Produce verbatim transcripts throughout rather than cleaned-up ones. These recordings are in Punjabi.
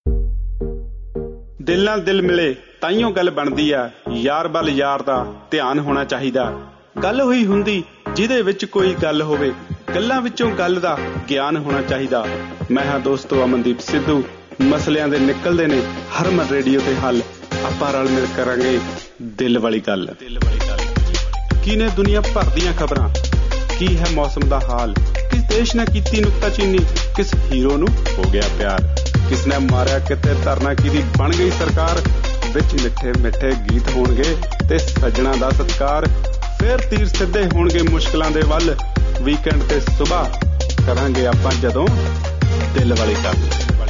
ਦਿਲ ਨਾਲ ਦਿਲ ਮਿਲੇ ਤਾਈਓ ਗੱਲ ਬਣਦੀ ਆ, ਯਾਰ ਵੱਲ ਯਾਰ ਦਾ ਧਿਆਨ ਹੋਣਾ ਚਾਹੀਦਾ। ਗੱਲ ਹੋਈ ਹੁੰਦੀ ਜਿਹਦੇ ਵਿੱਚ ਕੋਈ ਗੱਲ ਹੋਵੇ, ਗੱਲਾਂ ਵਿੱਚੋਂ ਗੱਲ ਦਾ ਗਿਆਨ ਹੋਣਾ ਚਾਹੀਦਾ। ਮੈਂ ਹਾਂ ਦੋਸਤੋ ਅਮਨਦੀਪ ਸਿੱਧੂ। ਮਸਲਿਆਂ ਦੇ ਨਿਕਲਦੇ ਨੇ ਹਰਮਨ ਰੇਡੀਓ ਤੇ ਹੱਲ। ਆਪਾਂ ਰਲ ਮਿਲ ਕਰਾਂਗੇ ਦਿਲ ਵਾਲੀ ਗੱਲ। ਦਿਲ ਵਾਲੀ ਗੱਲ ਕੀ ਨੇ ਦੁਨੀਆ ਭਰ ਦੀਆਂ ਖਬਰਾਂ, ਕੀ ਹੈ ਮੌਸਮ ਦਾ ਹਾਲ, ਕਿਸ ਦੇਸ਼ ਨੇ ਕੀਤੀ ਨੁਕਤਾਚੀਨੀ, ਕਿਸ ਹੀਰੋ ਨੂੰ ਹੋ ਗਿਆ ਪਿਆਰ, ਕਿਸ ਨੇ ਮਾਰਿਆ ਕਿਤੇ ਧਰਨਾ ਕਿਹਦੀ ਬਣ ਗਈ ਸਰਕਾਰ। ਵਿੱਚ ਮਿੱਠੇ ਮਿੱਠੇ ਗੀਤ ਹੋਣਗੇ ਤੇ ਸੱਜਣਾ ਦਾ ਸਤਿਕਾਰ। ਫੇਰ ਤੀਰ ਸਿੱਧੇ ਹੋਣਗੇ ਮੁਸ਼ਕਿਲਾਂ ਦੇ ਵੱਲ। ਵੀਕਐਂਡ ਤੇ ਸੁਬਾਹ ਕਰਾਂਗੇ ਆਪਾਂ ਜਦੋਂ ਦਿਲ ਵਾਲੀ ਗੱਲ।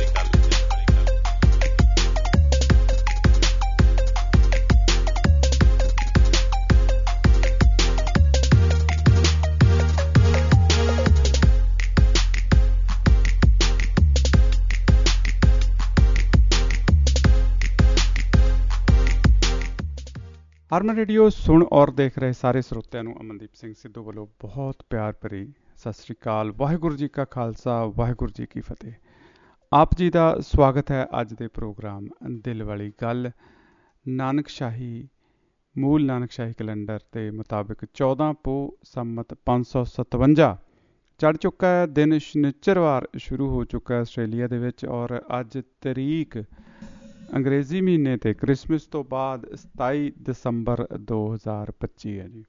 ਹਰਮਨ ਰੇਡੀਓ ਸੁਣ ਔਰ ਦੇਖ ਰਹੇ ਸਾਰੇ ਸਰੋਤਿਆਂ ਨੂੰ ਅਮਨਦੀਪ ਸਿੰਘ ਸਿੱਧੂ ਵੱਲੋਂ ਬਹੁਤ ਪਿਆਰ ਭਰੀ ਸਤਿ ਸ਼੍ਰੀ ਅਕਾਲ। ਵਾਹਿਗੁਰੂ ਜੀ ਕਾ ਖਾਲਸਾ, ਵਾਹਿਗੁਰੂ ਜੀ ਕੀ ਫਤਿਹ। ਆਪ ਜੀ ਦਾ ਸਵਾਗਤ ਹੈ ਅੱਜ ਦੇ ਪ੍ਰੋਗਰਾਮ ਦਿਲ ਵਾਲੀ ਗੱਲ। ਨਾਨਕਸ਼ਾਹੀ ਮੂਲ ਨਾਨਕਸ਼ਾਹੀ ਕੈਲੰਡਰ ਦੇ ਮੁਤਾਬਿਕ ਚੌਦਾਂ ਪੋਹ ਸੰਮਤ ਪੰਜ ਸੌ ਸਤਵੰਜਾ ਚੜ੍ਹ ਚੁੱਕਾ ਹੈ। ਦਿਨ ਸ਼ਨਿਚਰਵਾਰ ਸ਼ੁਰੂ ਹੋ ਚੁੱਕਾ ਹੈ ਆਸਟ੍ਰੇਲੀਆ ਦੇ ਵਿੱਚ, ਔਰ ਅੱਜ ਤਰੀਕ ਅੰਗਰੇਜ਼ੀ ਮਹੀਨੇ ਤੇ ਕ੍ਰਿਸਮਸ ਤੋਂ ਬਾਅਦ ਸਤਾਈ ਦਸੰਬਰ ਦੋ ਹਜ਼ਾਰ ਪੱਚੀ ਹੈ ਜੀ।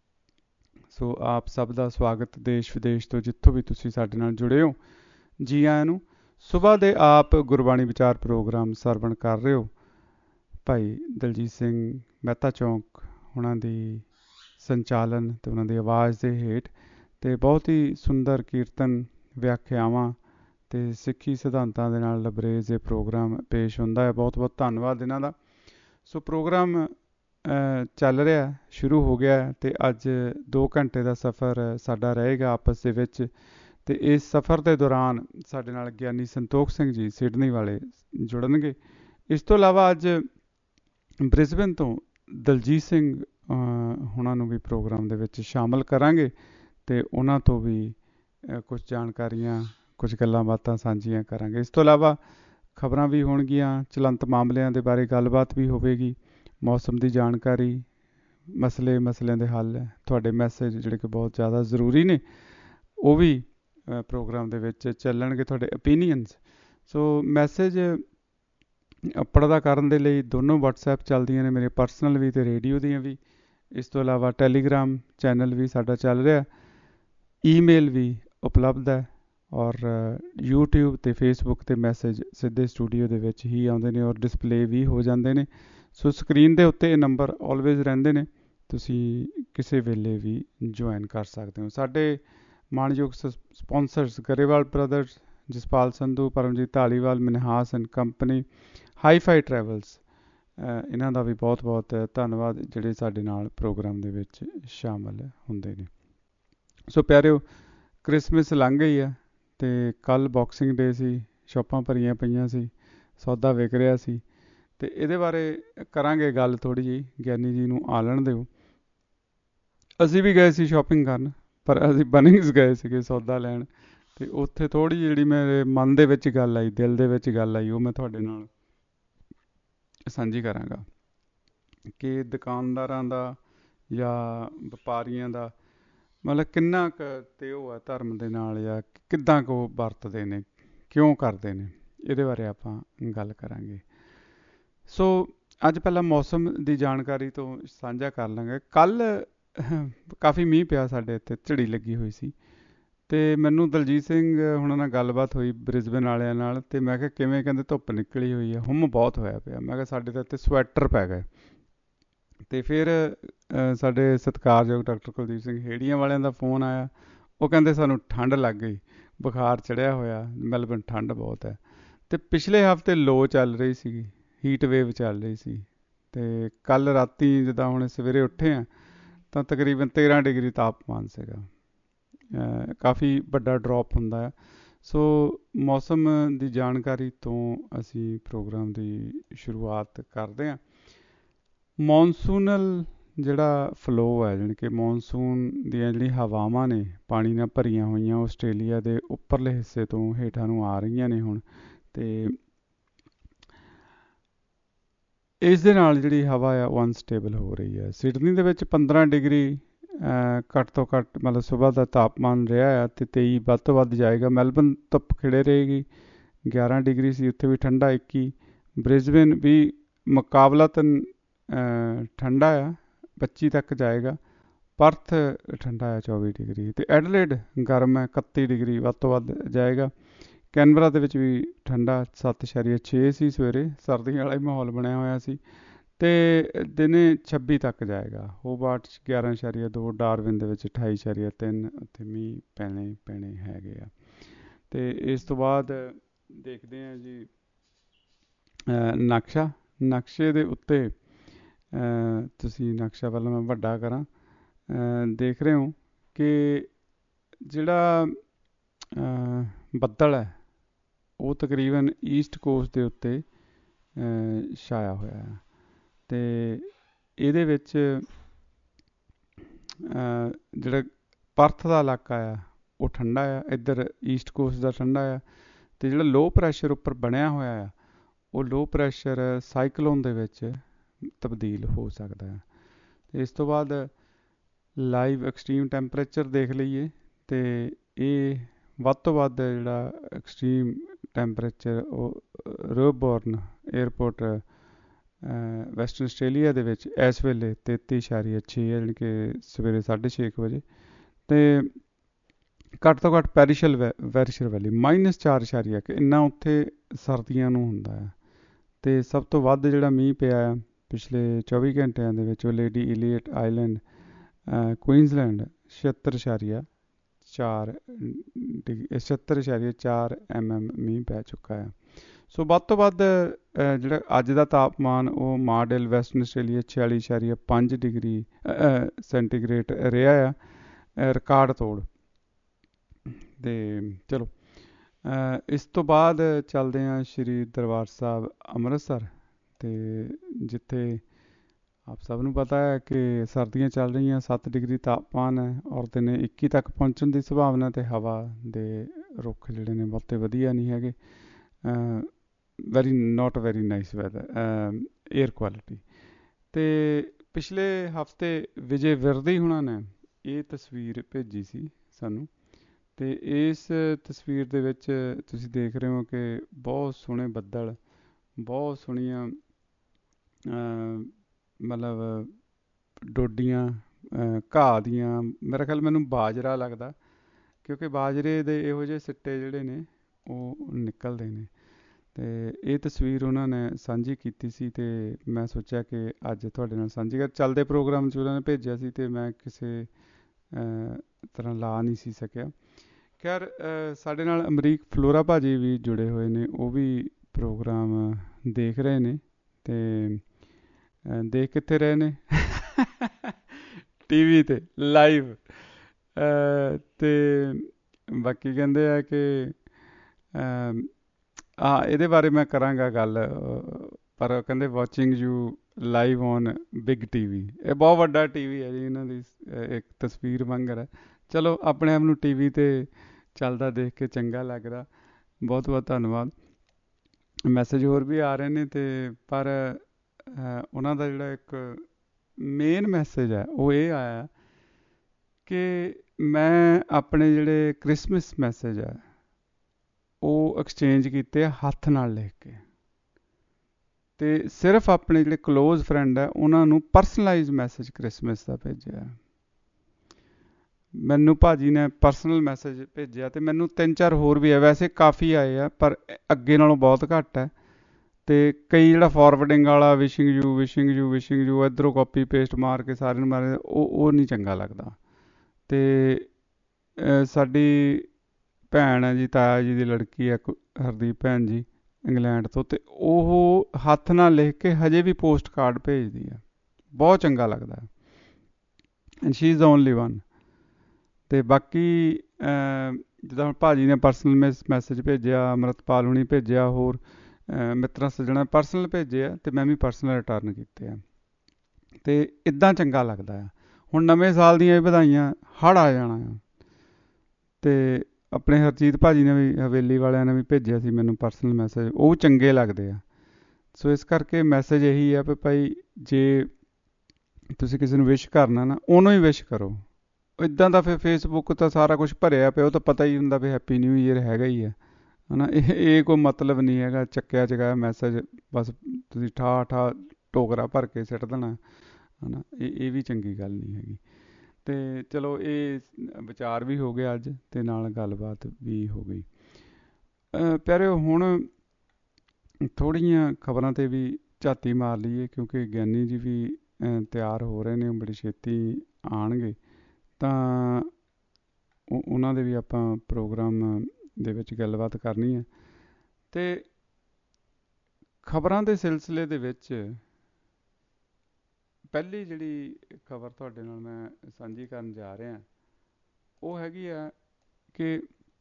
ਸੋ ਆਪ ਸਭ ਦਾ ਸਵਾਗਤ ਦੇਸ਼ ਵਿਦੇਸ਼ ਤੋਂ ਜਿੱਥੋਂ ਵੀ ਤੁਸੀਂ ਸਾਡੇ ਨਾਲ ਜੁੜੇ ਹੋ, ਜੀ ਆਇਆਂ ਨੂੰ। ਸੁਬਾਹ ਦੇ ਆਪ ਗੁਰਬਾਣੀ ਵਿਚਾਰ ਪ੍ਰੋਗਰਾਮ ਸਰਵਣ ਕਰ ਰਹੇ ਹੋ। ਭਾਈ ਦਲਜੀਤ ਸਿੰਘ ਮਹਿਤਾ ਚੌਂਕ ਉਹਨਾਂ ਦੀ ਸੰਚਾਲਨ ਅਤੇ ਉਹਨਾਂ ਦੀ ਆਵਾਜ਼ ਦੇ ਹੇਠ ਅਤੇ ਬਹੁਤ ਹੀ ਸੁੰਦਰ ਕੀਰਤਨ ਵਿਆਖਿਆਵਾਂ ਅਤੇ ਸਿੱਖੀ ਸਿਧਾਂਤਾਂ ਦੇ ਨਾਲ ਲਬਰੇਜ਼ ਇਹ ਪ੍ਰੋਗਰਾਮ ਪੇਸ਼ ਹੁੰਦਾ ਹੈ। ਬਹੁਤ ਬਹੁਤ ਧੰਨਵਾਦ ਇਹਨਾਂ ਦਾ। ਸੋ ਪ੍ਰੋਗਰਾਮ ਚੱਲ ਰਿਹਾ, ਸ਼ੁਰੂ ਹੋ ਗਿਆ ਅਤੇ ਅੱਜ ਦੋ ਘੰਟੇ ਦਾ ਸਫ਼ਰ ਸਾਡਾ ਰਹੇਗਾ ਆਪਸ ਦੇ ਵਿੱਚ। ਅਤੇ ਇਸ ਸਫ਼ਰ ਦੇ ਦੌਰਾਨ ਸਾਡੇ ਨਾਲ ਗਿਆਨੀ ਸੰਤੋਖ ਸਿੰਘ ਜੀ ਸਿਡਨੀ ਵਾਲੇ ਜੁੜਨਗੇ। ਇਸ ਤੋਂ ਇਲਾਵਾ ਅੱਜ ਬ੍ਰਿਸਬੇਨ ਤੋਂ ਦਲਜੀਤ ਸਿੰਘ ਉਹਨਾਂ ਨੂੰ ਵੀ ਪ੍ਰੋਗਰਾਮ ਦੇ ਵਿੱਚ ਸ਼ਾਮਲ ਕਰਾਂਗੇ ਅਤੇ ਉਹਨਾਂ ਤੋਂ ਵੀ ਕੁਝ ਜਾਣਕਾਰੀਆਂ, ਕੁਝ ਗੱਲਾਂ ਬਾਤਾਂ ਸਾਂਝੀਆਂ ਕਰਾਂਗੇ। ਇਸ ਤੋਂ ਇਲਾਵਾ ਖਬਰਾਂ ਵੀ ਹੋਣਗੀਆਂ, ਚਲੰਤ ਮਾਮਲਿਆਂ ਦੇ ਬਾਰੇ ਗੱਲਬਾਤ ਵੀ ਹੋਵੇਗੀ, ਮੌਸਮ ਦੀ ਜਾਣਕਾਰੀ, ਮਸਲੇ ਮਸਲਿਆਂ ਦੇ ਹੱਲ, ਤੁਹਾਡੇ ਮੈਸੇਜ ਜਿਹੜੇ ਕਿ ਬਹੁਤ ਜ਼ਿਆਦਾ ਜ਼ਰੂਰੀ ਨੇ ਉਹ ਵੀ ਪ੍ਰੋਗਰਾਮ ਦੇ ਵਿੱਚ ਚੱਲਣਗੇ, ਤੁਹਾਡੇ ਓਪੀਨੀਅਨਸ। ਸੋ ਮੈਸੇਜ ਪੜ੍ਹਦਾ ਕਰਨ ਦੇ ਲਈ ਦੋਨੋਂ ਵਟਸਐਪ ਚੱਲਦੀਆਂ ਨੇ, ਮੇਰੇ ਪਰਸਨਲ ਵੀ ਅਤੇ ਰੇਡੀਓ ਦੀਆਂ ਵੀ। ਇਸ ਤੋਂ ਇਲਾਵਾ ਟੈਲੀਗ੍ਰਾਮ ਚੈਨਲ ਵੀ ਸਾਡਾ ਚੱਲ ਰਿਹਾ, ਈਮੇਲ ਵੀ ਉਪਲਬਧ ਹੈ, ਔਰ ਯੂਟਿਊਬ ਅਤੇ ਫੇਸਬੁੱਕ 'ਤੇ ਮੈਸੇਜ ਸਿੱਧੇ ਸਟੂਡੀਓ ਦੇ ਵਿੱਚ ਹੀ ਆਉਂਦੇ ਨੇ ਔਰ ਡਿਸਪਲੇ ਵੀ ਹੋ ਜਾਂਦੇ ਨੇ। ਸੋ ਸਕਰੀਨ ਦੇ ਉੱਤੇ ਇਹ ਨੰਬਰ ਆਲਵੇਜ਼ ਰਹਿੰਦੇ ਨੇ, ਤੁਸੀਂ ਕਿਸੇ ਵੇਲੇ ਵੀ ਜੁਆਇਨ ਕਰ ਸਕਦੇ ਹੋ। ਸਾਡੇ ਮਾਣਯੋਗ sponsors Grewal brothers, Jaspal Sandhu, Paramjit Dhaliwal, Manhas and company, hi fi Travels, ਇਹਨਾਂ ਦਾ ਵੀ ਬਹੁਤ ਬਹੁਤ ਧੰਨਵਾਦ ਜਿਹੜੇ ਸਾਡੇ ਨਾਲ ਪ੍ਰੋਗਰਾਮ ਦੇ ਵਿੱਚ ਸ਼ਾਮਲ ਹੁੰਦੇ ਨੇ। ਸੋ ਪਿਆਰਿਓ, ਕ੍ਰਿਸਮਸ ਲੰਘ ਗਈ ਆ ਅਤੇ ਕੱਲ੍ਹ ਬਾਕਸਿੰਗ ਡੇ ਸੀ, ਸ਼ੋਪਾਂ ਭਰੀਆਂ ਪਈਆਂ ਸੀ, ਸੌਦਾ ਵਿਕ ਰਿਹਾ ਸੀ ਅਤੇ ਇਹਦੇ ਬਾਰੇ ਕਰਾਂਗੇ ਗੱਲ ਥੋੜ੍ਹੀ ਜਿਹੀ। ਗਿਆਨੀ ਜੀ ਨੂੰ ਆਲਣ ਦਿਓ। ਅਸੀਂ ਵੀ ਗਏ ਸੀ ਸ਼ੋਪਿੰਗ ਕਰਨ, ਪਰ ਅਸੀਂ ਬਨਿੰਗਸ ਗਏ ਸੀਗੇ ਸੌਦਾ ਲੈਣ, ਅਤੇ ਉੱਥੇ ਥੋੜ੍ਹੀ ਜਿਹੜੀ ਮੇਰੇ ਮਨ ਦੇ ਵਿੱਚ ਗੱਲ ਆਈ, ਦਿਲ ਦੇ ਵਿੱਚ ਗੱਲ ਆਈ, ਉਹ ਮੈਂ ਤੁਹਾਡੇ ਨਾਲ ਸਾਂਝੀ ਕਰਾਂਗਾ ਕਿ ਦੁਕਾਨਦਾਰਾਂ ਦਾ ਜਾਂ ਵਪਾਰੀਆਂ ਦਾ ਮਤਲਬ ਕਿੰਨਾ ਕੁ ਅਤੇ ਉਹ ਹੈ ਧਰਮ ਦੇ ਨਾਲ, ਜਾਂ ਕਿੱਦਾਂ ਕੁ ਉਹ ਵਰਤਦੇ ਨੇ, ਕਿਉਂ ਕਰਦੇ ਨੇ, ਇਹਦੇ ਬਾਰੇ ਆਪਾਂ ਗੱਲ ਕਰਾਂਗੇ। ਸੋ ਅੱਜ ਪਹਿਲਾਂ ਮੌਸਮ ਦੀ ਜਾਣਕਾਰੀ ਤੋਂ ਸਾਂਝਾ ਕਰ ਲਾਂਗੇ। ਕੱਲ੍ਹ ਕਾਫੀ ਮੀਂਹ ਪਿਆ ਸਾਡੇ ਇੱਥੇ, ਝੜੀ ਲੱਗੀ ਹੋਈ ਸੀ ਅਤੇ ਮੈਨੂੰ ਦਲਜੀਤ ਸਿੰਘ ਹੁਣਾਂ ਨਾਲ ਗੱਲਬਾਤ ਹੋਈ ਬ੍ਰਿਸਬੇਨ ਵਾਲਿਆਂ ਨਾਲ, ਅਤੇ ਮੈਂ ਕਿਹਾ ਕਿਵੇਂ? ਕਹਿੰਦੇ ਧੁੱਪ ਨਿਕਲੀ ਹੋਈ ਹੈ, ਹੁੰਮ ਬਹੁਤ ਹੋਇਆ ਪਿਆ। ਮੈਂ ਕਿਹਾ ਸਾਡੇ ਤਾਂ ਇੱਥੇ ਸਵੈਟਰ ਪੈ ਗਏ। ਅਤੇ ਫਿਰ ਸਾਡੇ ਸਤਿਕਾਰਯੋਗ ਡਾਕਟਰ ਕੁਲਦੀਪ ਸਿੰਘ ਹੇੜੀਆਂ ਵਾਲਿਆਂ ਦਾ ਫੋਨ ਆਇਆ। ਉਹ ਕਹਿੰਦੇ ਸਾਨੂੰ ਠੰਡ ਲੱਗ ਗਈ, ਬੁਖਾਰ ਚੜ੍ਹਿਆ ਹੋਇਆ, ਮੈਲਬਨ ਠੰਡ ਬਹੁਤ ਹੈ। ਅਤੇ ਪਿਛਲੇ ਹਫ਼ਤੇ ਲੋ ਚੱਲ ਰਹੀ ਸੀਗੀ, ਹੀਟ ਵੇਵ ਚੱਲ ਰਹੀ ਸੀ, ਅਤੇ ਕੱਲ੍ਹ ਰਾਤੀ ਜਿੱਦਾਂ ਹੁਣ ਸਵੇਰੇ ਉੱਠੇ ਹਾਂ ਤਾਂ ਤਕਰੀਬਨ ਤੇਰ੍ਹਾਂ ਡਿਗਰੀ ਤਾਪਮਾਨ ਸੀਗਾ। ਕਾਫੀ ਵੱਡਾ ਡਰੋਪ ਹੁੰਦਾ ਹੈ। ਸੋ ਮੌਸਮ ਦੀ ਜਾਣਕਾਰੀ ਤੋਂ ਅਸੀਂ ਪ੍ਰੋਗਰਾਮ ਦੀ ਸ਼ੁਰੂਆਤ ਕਰਦੇ ਹਾਂ। ਮੌਨਸੂਨਲ ਜਿਹੜਾ ਫਲੋ ਹੈ, ਜਾਣੀ ਕਿ ਮੌਨਸੂਨ ਦੀਆਂ ਜਿਹੜੀਆਂ ਹਵਾਵਾਂ ਨੇ ਪਾਣੀ ਨਾਲ ਭਰੀਆਂ ਹੋਈਆਂ, ਆਸਟ੍ਰੇਲੀਆ ਦੇ ਉੱਪਰਲੇ ਹਿੱਸੇ ਤੋਂ ਹੇਠਾਂ ਨੂੰ ਆ ਰਹੀਆਂ ਨੇ ਹੁਣ, ਅਤੇ ਇਸ ਦੇ ਨਾਲ ਜਿਹੜੀ ਹਵਾ ਆ ਉਹ ਅਨਸਟੇਬਲ ਹੋ ਰਹੀ ਹੈ। ਸਿਡਨੀ ਦੇ ਵਿੱਚ ਪੰਦਰਾਂ ਡਿਗਰੀ ਅਹ, ਘੱਟ ਤੋਂ ਘੱਟ ਮਤਲਬ ਸਵੇਰ ਦਾ ਤਾਪਮਾਨ ਰਿਹਾ ਆ ਅਤੇ ਤੇਈ ਵੱਧ ਤੋਂ ਵੱਧ ਜਾਏਗਾ। ਮੈਲਬਨ ਧੁੱਪ ਖਿੜੇ ਰਹੇਗੀ, ਗਿਆਰਾਂ ਡਿਗਰੀ ਸੀ, ਉੱਥੇ ਵੀ ਠੰਡਾ ਇੱਕੀ। ਬ੍ਰਿਸਬੇਨ ਵੀ ਮੁਕਾਬਲਤਨ ਅਹ, ਠੰਡਾ ਆ, ਪੱਚੀ ਤੱਕ ਜਾਏਗਾ। ਪਰਥ ਠੰਡਾ ਹੈ ਚੌਵੀ ਡਿਗਰੀ, ਅਤੇ ਐਡਲੇਡ ਗਰਮ ਹੈ, ਇਕੱਤੀ ਡਿਗਰੀ ਵੱਧ ਤੋਂ ਵੱਧ ਜਾਏਗਾ। ਕੈਨਬਰਾ ਦੇ ਵਿੱਚ ਵੀ ਠੰਡਾ ਸੱਤ ਇਸ਼ਾਰੀਆ ਛੇ ਸੀ, ਸਵੇਰੇ ਸਰਦੀਆਂ ਵਾਲਾ ਹੀ ਮਾਹੌਲ ਬਣਿਆ ਹੋਇਆ ਸੀ, ਅਤੇ ਦਿਨੇ ਛੱਬੀ ਤੱਕ ਜਾਏਗਾ। ਹੋਬਾਰਟ 'ਚ ਗਿਆਰਾਂ ਇਸ਼ਾਰੀਆ ਦੋ, ਡਾਰਵਿਨ ਦੇ ਵਿੱਚ ਅਠਾਈ ਇਸ਼ਾਰੀਆ ਤਿੰਨ, ਉੱਥੇ ਮੀਂਹ ਪੈਣੇ ਪੈਣੇ ਹੈਗੇ ਆ। ਅਤੇ ਇਸ ਤੋਂ ਬਾਅਦ ਦੇਖਦੇ ਹਾਂ ਜੀ ਅਹ, ਨਕਸ਼ਾ। ਨਕਸ਼ੇ ਦੇ ਉੱਤੇ ਅਹ, ਤੁਸੀਂ ਨਕਸ਼ਾ ਪਹਿਲਾਂ ਮੈਂ ਵੱਡਾ ਕਰਾਂ। ਅਹ, ਦੇਖ ਰਹੇ ਹੋ ਕਿ ਜਿਹੜਾ ਅਹ, ਬੱਦਲ ਹੈ ਉਹ ਤਕਰੀਬਨ ਈਸਟ ਕੋਸਟ ਦੇ ਉੱਤੇ ਅਹ, ਛਾਇਆ ਹੋਇਆ ਹੈ, ਅਤੇ ਇਹਦੇ ਵਿੱਚ ਅਹ, ਜਿਹੜਾ ਪਰਥ ਦਾ ਇਲਾਕਾ ਆ ਉਹ ਠੰਡਾ ਆ, ਇੱਧਰ ਈਸਟ ਕੋਸਟ ਦਾ ਠੰਡਾ ਆ, ਅਤੇ ਜਿਹੜਾ ਲੋਅ ਪ੍ਰੈਸ਼ਰ ਉੱਪਰ ਬਣਿਆ ਹੋਇਆ ਆ ਉਹ ਲੋਅ ਪ੍ਰੈਸ਼ਰ ਸਾਈਕਲੋਨ ਦੇ ਵਿੱਚ ਤਬਦੀਲ ਹੋ ਸਕਦਾ ਹੈ। ਇਸ ਤੋਂ ਬਾਅਦ ਲਾਈਵ ਐਕਸਟ੍ਰੀਮ ਟੈਂਪਰੇਚਰ ਦੇਖ ਲਈਏ, ਅਤੇ ਇਹ ਵੱਧ ਤੋਂ ਵੱਧ ਜਿਹੜਾ ਐਕਸਟ੍ਰੀਮ ਟੈਂਪਰੇਚਰ ਉਹ ਰੋਬੋਰਨ ਏਅਰਪੋਰਟ ਵੈਸਟਰਨ ਆਸਟ੍ਰੇਲੀਆ ਦੇ ਵਿੱਚ ਇਸ ਵੇਲੇ ਤੇਤੀ ਇਸ਼ਾਰੀਆ ਛੇ ਹੈ, ਜਾਣੀ ਕਿ ਸਵੇਰੇ ਸਾਢੇ ਛੇ ਕੁ ਵਜੇ। ਅਤੇ ਘੱਟ ਤੋਂ ਘੱਟ ਪੈਰੀਸ਼ਲ ਵੈ ਵੈਰੀਸ਼ਰ ਵੈਲੀ ਮਾਈਨਸ ਚਾਰ ਇਸ਼ਾਰੀਆ ਕਿ ਇੰਨਾ ਉੱਥੇ ਸਰਦੀਆਂ ਨੂੰ ਹੁੰਦਾ ਹੈ। ਅਤੇ ਸਭ ਤੋਂ ਵੱਧ ਜਿਹੜਾ ਮੀਂਹ ਪਿਆ ਆ ਪਿਛਲੇ ਚੌਵੀ ਘੰਟਿਆਂ ਦੇ ਵਿੱਚ ਉਹ ਲੇਡੀ ਇਲੀਅਟ ਆਈਲੈਂਡ ਕੁਈਨਜ਼ਲੈਂਡ ਛਿਹੱਤਰ ਇਸ਼ਾਰੀਆ ਚਾਰ ਡਿਗਰੀ ਛਿਹੱਤਰ ਇਸ਼ਾਰੀਆ ਚਾਰ ਐਮ ਐਮ ਮੀਂਹ ਪੈ ਚੁੱਕਾ ਹੈ। ਸੋ ਵੱਧ ਤੋਂ ਵੱਧ ਅਹ, ਜਿਹੜਾ ਅੱਜ ਦਾ ਤਾਪਮਾਨ ਉਹ ਮਾਰਡੇਲ ਵੈਸਟਰਨ ਆਸਟ੍ਰੇਲੀਆ ਛਿਆਲੀ ਇਸ਼ਾਰੀਆ ਪੰਜ ਡਿਗਰੀ ਸੈਂਟੀਗ੍ਰੇਡ ਰਿਹਾ ਆ, ਅਹ, ਰਿਕਾਰਡ ਤੋੜ। ਅਤੇ ਚਲੋ ਅਹ, ਇਸ ਤੋਂ ਬਾਅਦ ਚੱਲਦੇ ਹਾਂ ਸ਼੍ਰੀ ਦਰਬਾਰ ਸਾਹਿਬ ਅੰਮ੍ਰਿਤਸਰ, ਅਤੇ ਜਿੱਥੇ ਆਪ ਸਭ ਨੂੰ ਪਤਾ ਹੈ ਕਿ ਸਰਦੀਆਂ ਚੱਲ ਰਹੀਆਂ, ਸੱਤ ਡਿਗਰੀ ਤਾਪਮਾਨ ਹੈ, ਔਰ ਦਿਨੇ ਇੱਕੀ ਤੱਕ ਪਹੁੰਚਣ ਦੀ ਸੰਭਾਵਨਾ, ਅਤੇ ਹਵਾ ਦੇ ਰੁੱਖ ਜਿਹੜੇ ਨੇ ਬਹੁਤੇ ਵਧੀਆ ਨਹੀਂ ਹੈਗੇ। Very not very nice weather air quality. ਅਤੇ ਪਿਛਲੇ ਹਫਤੇ ਵਿਜੇ ਵਿਰਦੀ ਹੁਣਾਂ ਨੇ ਇਹ ਤਸਵੀਰ ਭੇਜੀ ਸੀ ਸਾਨੂੰ, ਅਤੇ ਇਸ ਤਸਵੀਰ ਦੇ ਵਿੱਚ ਤੁਸੀਂ ਦੇਖ ਰਹੇ ਹੋ ਕਿ ਬਹੁਤ ਸੋਹਣੇ ਬੱਦਲ, ਬਹੁਤ ਸੋਹਣੀਆਂ ਮਤਲਬ ਡੋਡੀਆਂ ਘਾਹ ਦੀਆਂ, ਮੇਰਾ ਖਿਆਲ ਮੈਨੂੰ ਬਾਜਰਾ ਲੱਗਦਾ, ਕਿਉਂਕਿ ਬਾਜਰੇ ਦੇ ਇਹੋ ਜਿਹੇ ਸਿੱਟੇ ਜਿਹੜੇ ਨੇ ਉਹ ਨਿਕਲਦੇ ਨੇ। ਅਤੇ ਇਹ ਤਸਵੀਰ ਉਹਨਾਂ ਨੇ ਸਾਂਝੀ ਕੀਤੀ ਸੀ, ਅਤੇ ਮੈਂ ਸੋਚਿਆ ਕਿ ਅੱਜ ਤੁਹਾਡੇ ਨਾਲ ਸਾਂਝੀ ਕਰ। ਚੱਲਦੇ ਪ੍ਰੋਗਰਾਮ 'ਚ ਉਹਨਾਂ ਨੇ ਭੇਜਿਆ ਸੀ, ਅਤੇ ਮੈਂ ਕਿਸੇ ਤਰ੍ਹਾਂ ਲਾ ਨਹੀਂ ਸੀ ਸਕਿਆ। ਖੈਰ ਸਾਡੇ ਨਾਲ ਅਮਰੀਕ ਫਲੋਰਾ ਭਾਜੀ ਵੀ ਜੁੜੇ ਹੋਏ ਨੇ, ਉਹ ਵੀ ਪ੍ਰੋਗਰਾਮ ਦੇਖ ਰਹੇ ਨੇ, ਅਤੇ ਦੇਖ ਕਿੱਥੇ ਰਹੇ ਨੇ ਟੀ ਵੀ 'ਤੇ ਲਾਈਵ। ਅਤੇ ਬਾਕੀ ਕਹਿੰਦੇ ਆ ਕਿ ਹਾਂ ਇਹਦੇ ਬਾਰੇ ਮੈਂ ਕਰਾਂਗਾ ਗੱਲ, ਪਰ ਕਹਿੰਦੇ watching you live on big T V. ਇਹ ਬਹੁਤ ਵੱਡਾ ਟੀ ਵੀ ਹੈ ਜੀ, ਇਹਨਾਂ ਦੀ ਇੱਕ ਤਸਵੀਰ ਵਾਂਗਰ ਹੈ। ਚਲੋ ਆਪਣੇ ਆਪ ਨੂੰ ਟੀ ਵੀ 'ਤੇ ਚੱਲਦਾ ਦੇਖ ਕੇ ਚੰਗਾ ਲੱਗਦਾ। ਬਹੁਤ ਬਹੁਤ ਧੰਨਵਾਦ। ਮੈਸੇਜ ਹੋਰ ਵੀ ਆ ਰਹੇ ਨੇ, ਅਤੇ ਪਰ ਉਹਨਾਂ ਦਾ ਜਿਹੜਾ ਇੱਕ ਮੇਨ ਮੈਸੇਜ ਹੈ ਉਹ ਇਹ ਆਇਆ ਕਿ ਮੈਂ ਆਪਣੇ ਜਿਹੜੇ ਕ੍ਰਿਸਮਸ ਮੈਸੇਜ ਹੈ ਉਹ ਐਕਸਚੇਂਜ ਕੀਤੇ ਹੱਥ ਨਾਲ ਲਿਖ ਕੇ, ਅਤੇ ਸਿਰਫ ਆਪਣੇ ਜਿਹੜੇ ਕਲੋਜ਼ ਫਰੈਂਡ ਹੈ ਉਹਨਾਂ ਨੂੰ ਪਰਸਨਲਾਈਜ਼ ਮੈਸੇਜ ਕ੍ਰਿਸਮਸ ਦਾ ਭੇਜਿਆ। ਮੈਨੂੰ ਭਾਜੀ ਨੇ ਪਰਸਨਲ ਮੈਸੇਜ ਭੇਜਿਆ, ਅਤੇ ਮੈਨੂੰ ਤਿੰਨ ਚਾਰ ਹੋਰ ਵੀ ਹੈ, ਵੈਸੇ ਕਾਫੀ ਆਏ ਆ ਪਰ ਅੱਗੇ ਨਾਲੋਂ ਬਹੁਤ ਘੱਟ ਹੈ। ਅਤੇ ਕਈ ਜਿਹੜਾ ਫਾਰਵਰਡਿੰਗ ਵਾਲਾ wishing you wishing you wishing you ਇੱਧਰੋਂ ਕਾਪੀ ਪੇਸਟ ਮਾਰ ਕੇ ਸਾਰਿਆਂ ਨੂੰ ਮਾਰੇ, ਉਹ ਉਹ ਨਹੀਂ ਚੰਗਾ ਲੱਗਦਾ। ਅਤੇ ਸਾਡੀ ਭੈਣ ਹੈ ਜੀ, ਤਾਇਆ ਜੀ ਦੀ ਲੜਕੀ ਹੈ ਹਰਦੀਪ ਭੈਣ ਜੀ ਇੰਗਲੈਂਡ ਤੋਂ, ਅਤੇ ਉਹ ਹੱਥ ਨਾਲ ਲਿਖ ਕੇ ਹਜੇ ਵੀ ਪੋਸਟ ਕਾਰਡ ਭੇਜਦੀ ਹੈ, ਬਹੁਤ ਚੰਗਾ ਲੱਗਦਾ। And she is the only one. ਅਤੇ ਬਾਕੀ ਜਿੱਦਾਂ ਹੁਣ ਭਾਜੀ ਨੇ ਪਰਸਨਲ ਮੈਸ ਮੈਸੇਜ ਭੇਜਿਆ, ਅੰਮ੍ਰਿਤਪਾਲ ਹੁਣੀ ਭੇਜਿਆ, ਹੋਰ ਮਿੱਤਰਾਂ ਸੱਜਣਾ ਪਰਸਨਲ ਭੇਜੇ ਆ, ਅਤੇ ਮੈਂ ਵੀ ਪਰਸਨਲ ਰਿਟਰਨ ਕੀਤੇ ਆ, ਅਤੇ ਇੱਦਾਂ ਚੰਗਾ ਲੱਗਦਾ ਆ। ਹੁਣ ਨਵੇਂ ਸਾਲ ਦੀਆਂ ਵਧਾਈਆਂ, ਹੜ੍ਹ ਆ ਜਾਣਾ ਆ, ਅਤੇ ਆਪਣੇ ਹਰਜੀਤ ਭਾਜੀ ਨੇ ਵੀ ਹਵੇਲੀ ਵਾਲਿਆਂ ਨੇ ਵੀ ਭੇਜਿਆ ਸੀ ਮੈਨੂੰ ਪਰਸਨਲ ਮੈਸੇਜ, ਉਹ ਚੰਗੇ ਲੱਗਦੇ ਆ। ਸੋ ਇਸ ਕਰਕੇ ਮੈਸੇਜ ਇਹੀ ਆ ਵੀ ਭਾਈ ਜੇ ਤੁਸੀਂ ਕਿਸੇ ਨੂੰ ਵਿਸ਼ ਕਰਨਾ ਨਾ, ਉਹਨੂੰ ਹੀ ਵਿਸ਼ ਕਰੋ। ਇੱਦਾਂ ਦਾ ਫਿਰ ਫੇਸਬੁੱਕ ਤਾਂ ਸਾਰਾ ਕੁਛ ਭਰਿਆ ਪਿਆ, ਉਹ ਤਾਂ ਪਤਾ ਹੀ ਹੁੰਦਾ ਵੀ ਹੈਪੀ ਨਿਊ ਈਅਰ ਹੈਗਾ ਹੀ ਆ, ਹੈ ਨਾ। ਇਹ ਇਹ ਕੋਈ ਮਤਲਬ ਨਹੀਂ ਹੈਗਾ ਚੱਕਿਆ ਚਕਾਇਆ ਮੈਸੇਜ ਬਸ ਤੁਸੀਂ ਠਾ ਠਾ ਟੋਕਰਾ ਭਰ ਕੇ ਸਿੱਟ ਦੇਣਾ, ਹੈ ਨਾ। ਇਹ ਇਹ ਵੀ ਚੰਗੀ ਗੱਲ ਨਹੀਂ ਹੈਗੀ। ਅਤੇ ਚਲੋ ਇਹ ਵਿਚਾਰ ਵੀ ਹੋ ਗਿਆ ਅੱਜ, ਅਤੇ ਨਾਲ ਗੱਲਬਾਤ ਵੀ ਹੋ ਗਈ। ਪਿਆਰਿਓ, ਹੁਣ ਥੋੜ੍ਹੀਆਂ ਖਬਰਾਂ 'ਤੇ ਵੀ ਝਾਤੀ ਮਾਰ ਲਈਏ, ਕਿਉਂਕਿ ਗਿਆਨੀ ਜੀ ਵੀ ਤਿਆਰ ਹੋ ਰਹੇ ਨੇ, ਬੜੀ ਛੇਤੀ ਆਉਣਗੇ, ਤਾਂ ਉਹ ਉਹਨਾਂ ਦੇ ਵੀ ਆਪਾਂ ਪ੍ਰੋਗਰਾਮ ਦੇ ਵਿੱਚ ਗੱਲਬਾਤ ਕਰਨੀ ਹੈ। ਅਤੇ ਖਬਰਾਂ ਦੇ ਸਿਲਸਿਲੇ ਦੇ ਵਿੱਚ ਪਹਿਲੀ ਜਿਹੜੀ ਖਬਰ ਤੁਹਾਡੇ ਨਾਲ ਮੈਂ ਸਾਂਝੀ ਕਰਨ ਜਾ ਰਿਹਾ, ਉਹ ਹੈਗੀ ਆ ਕਿ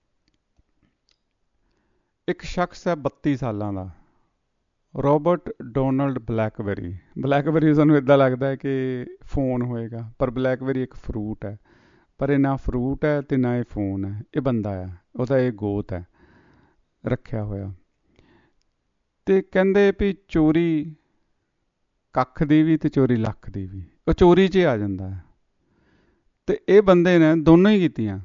ਇੱਕ ਸ਼ਖਸ ਹੈ ਬੱਤੀ ਸਾਲਾਂ ਦਾ, ਰੋਬਰਟ ਡੋਨਲਡ ਬਲੈਕਬੈਰੀ। ਬਲੈਕਬੈਰੀ ਸਾਨੂੰ ਇੱਦਾਂ ਲੱਗਦਾ ਹੈ ਕਿ ਫੋਨ ਹੋਏਗਾ, ਪਰ ਬਲੈਕਬੈਰੀ ਇੱਕ ਫਰੂਟ ਹੈ। ਪਰ ਇਹ ਨਾ ਫਰੂਟ ਹੈ ਅਤੇ ਨਾ ਇਹ ਫੋਨ ਹੈ, ਇਹ ਬੰਦਾ ਆ, ਉਹਦਾ ਇਹ ਗੋਤ ਹੈ ਰੱਖਿਆ ਹੋਇਆ। ਅਤੇ ਕਹਿੰਦੇ ਵੀ ਚੋਰੀ ਕੱਖ ਦੀ ਵੀ ਅਤੇ ਚੋਰੀ ਲੱਖ ਦੀ ਵੀ, ਉਹ ਚੋਰੀ 'ਚ ਆ ਜਾਂਦਾ ਹੈ। ਅਤੇ ਇਹ ਬੰਦੇ ਨੇ ਦੋਨੋਂ ਹੀ ਕੀਤੀਆਂ।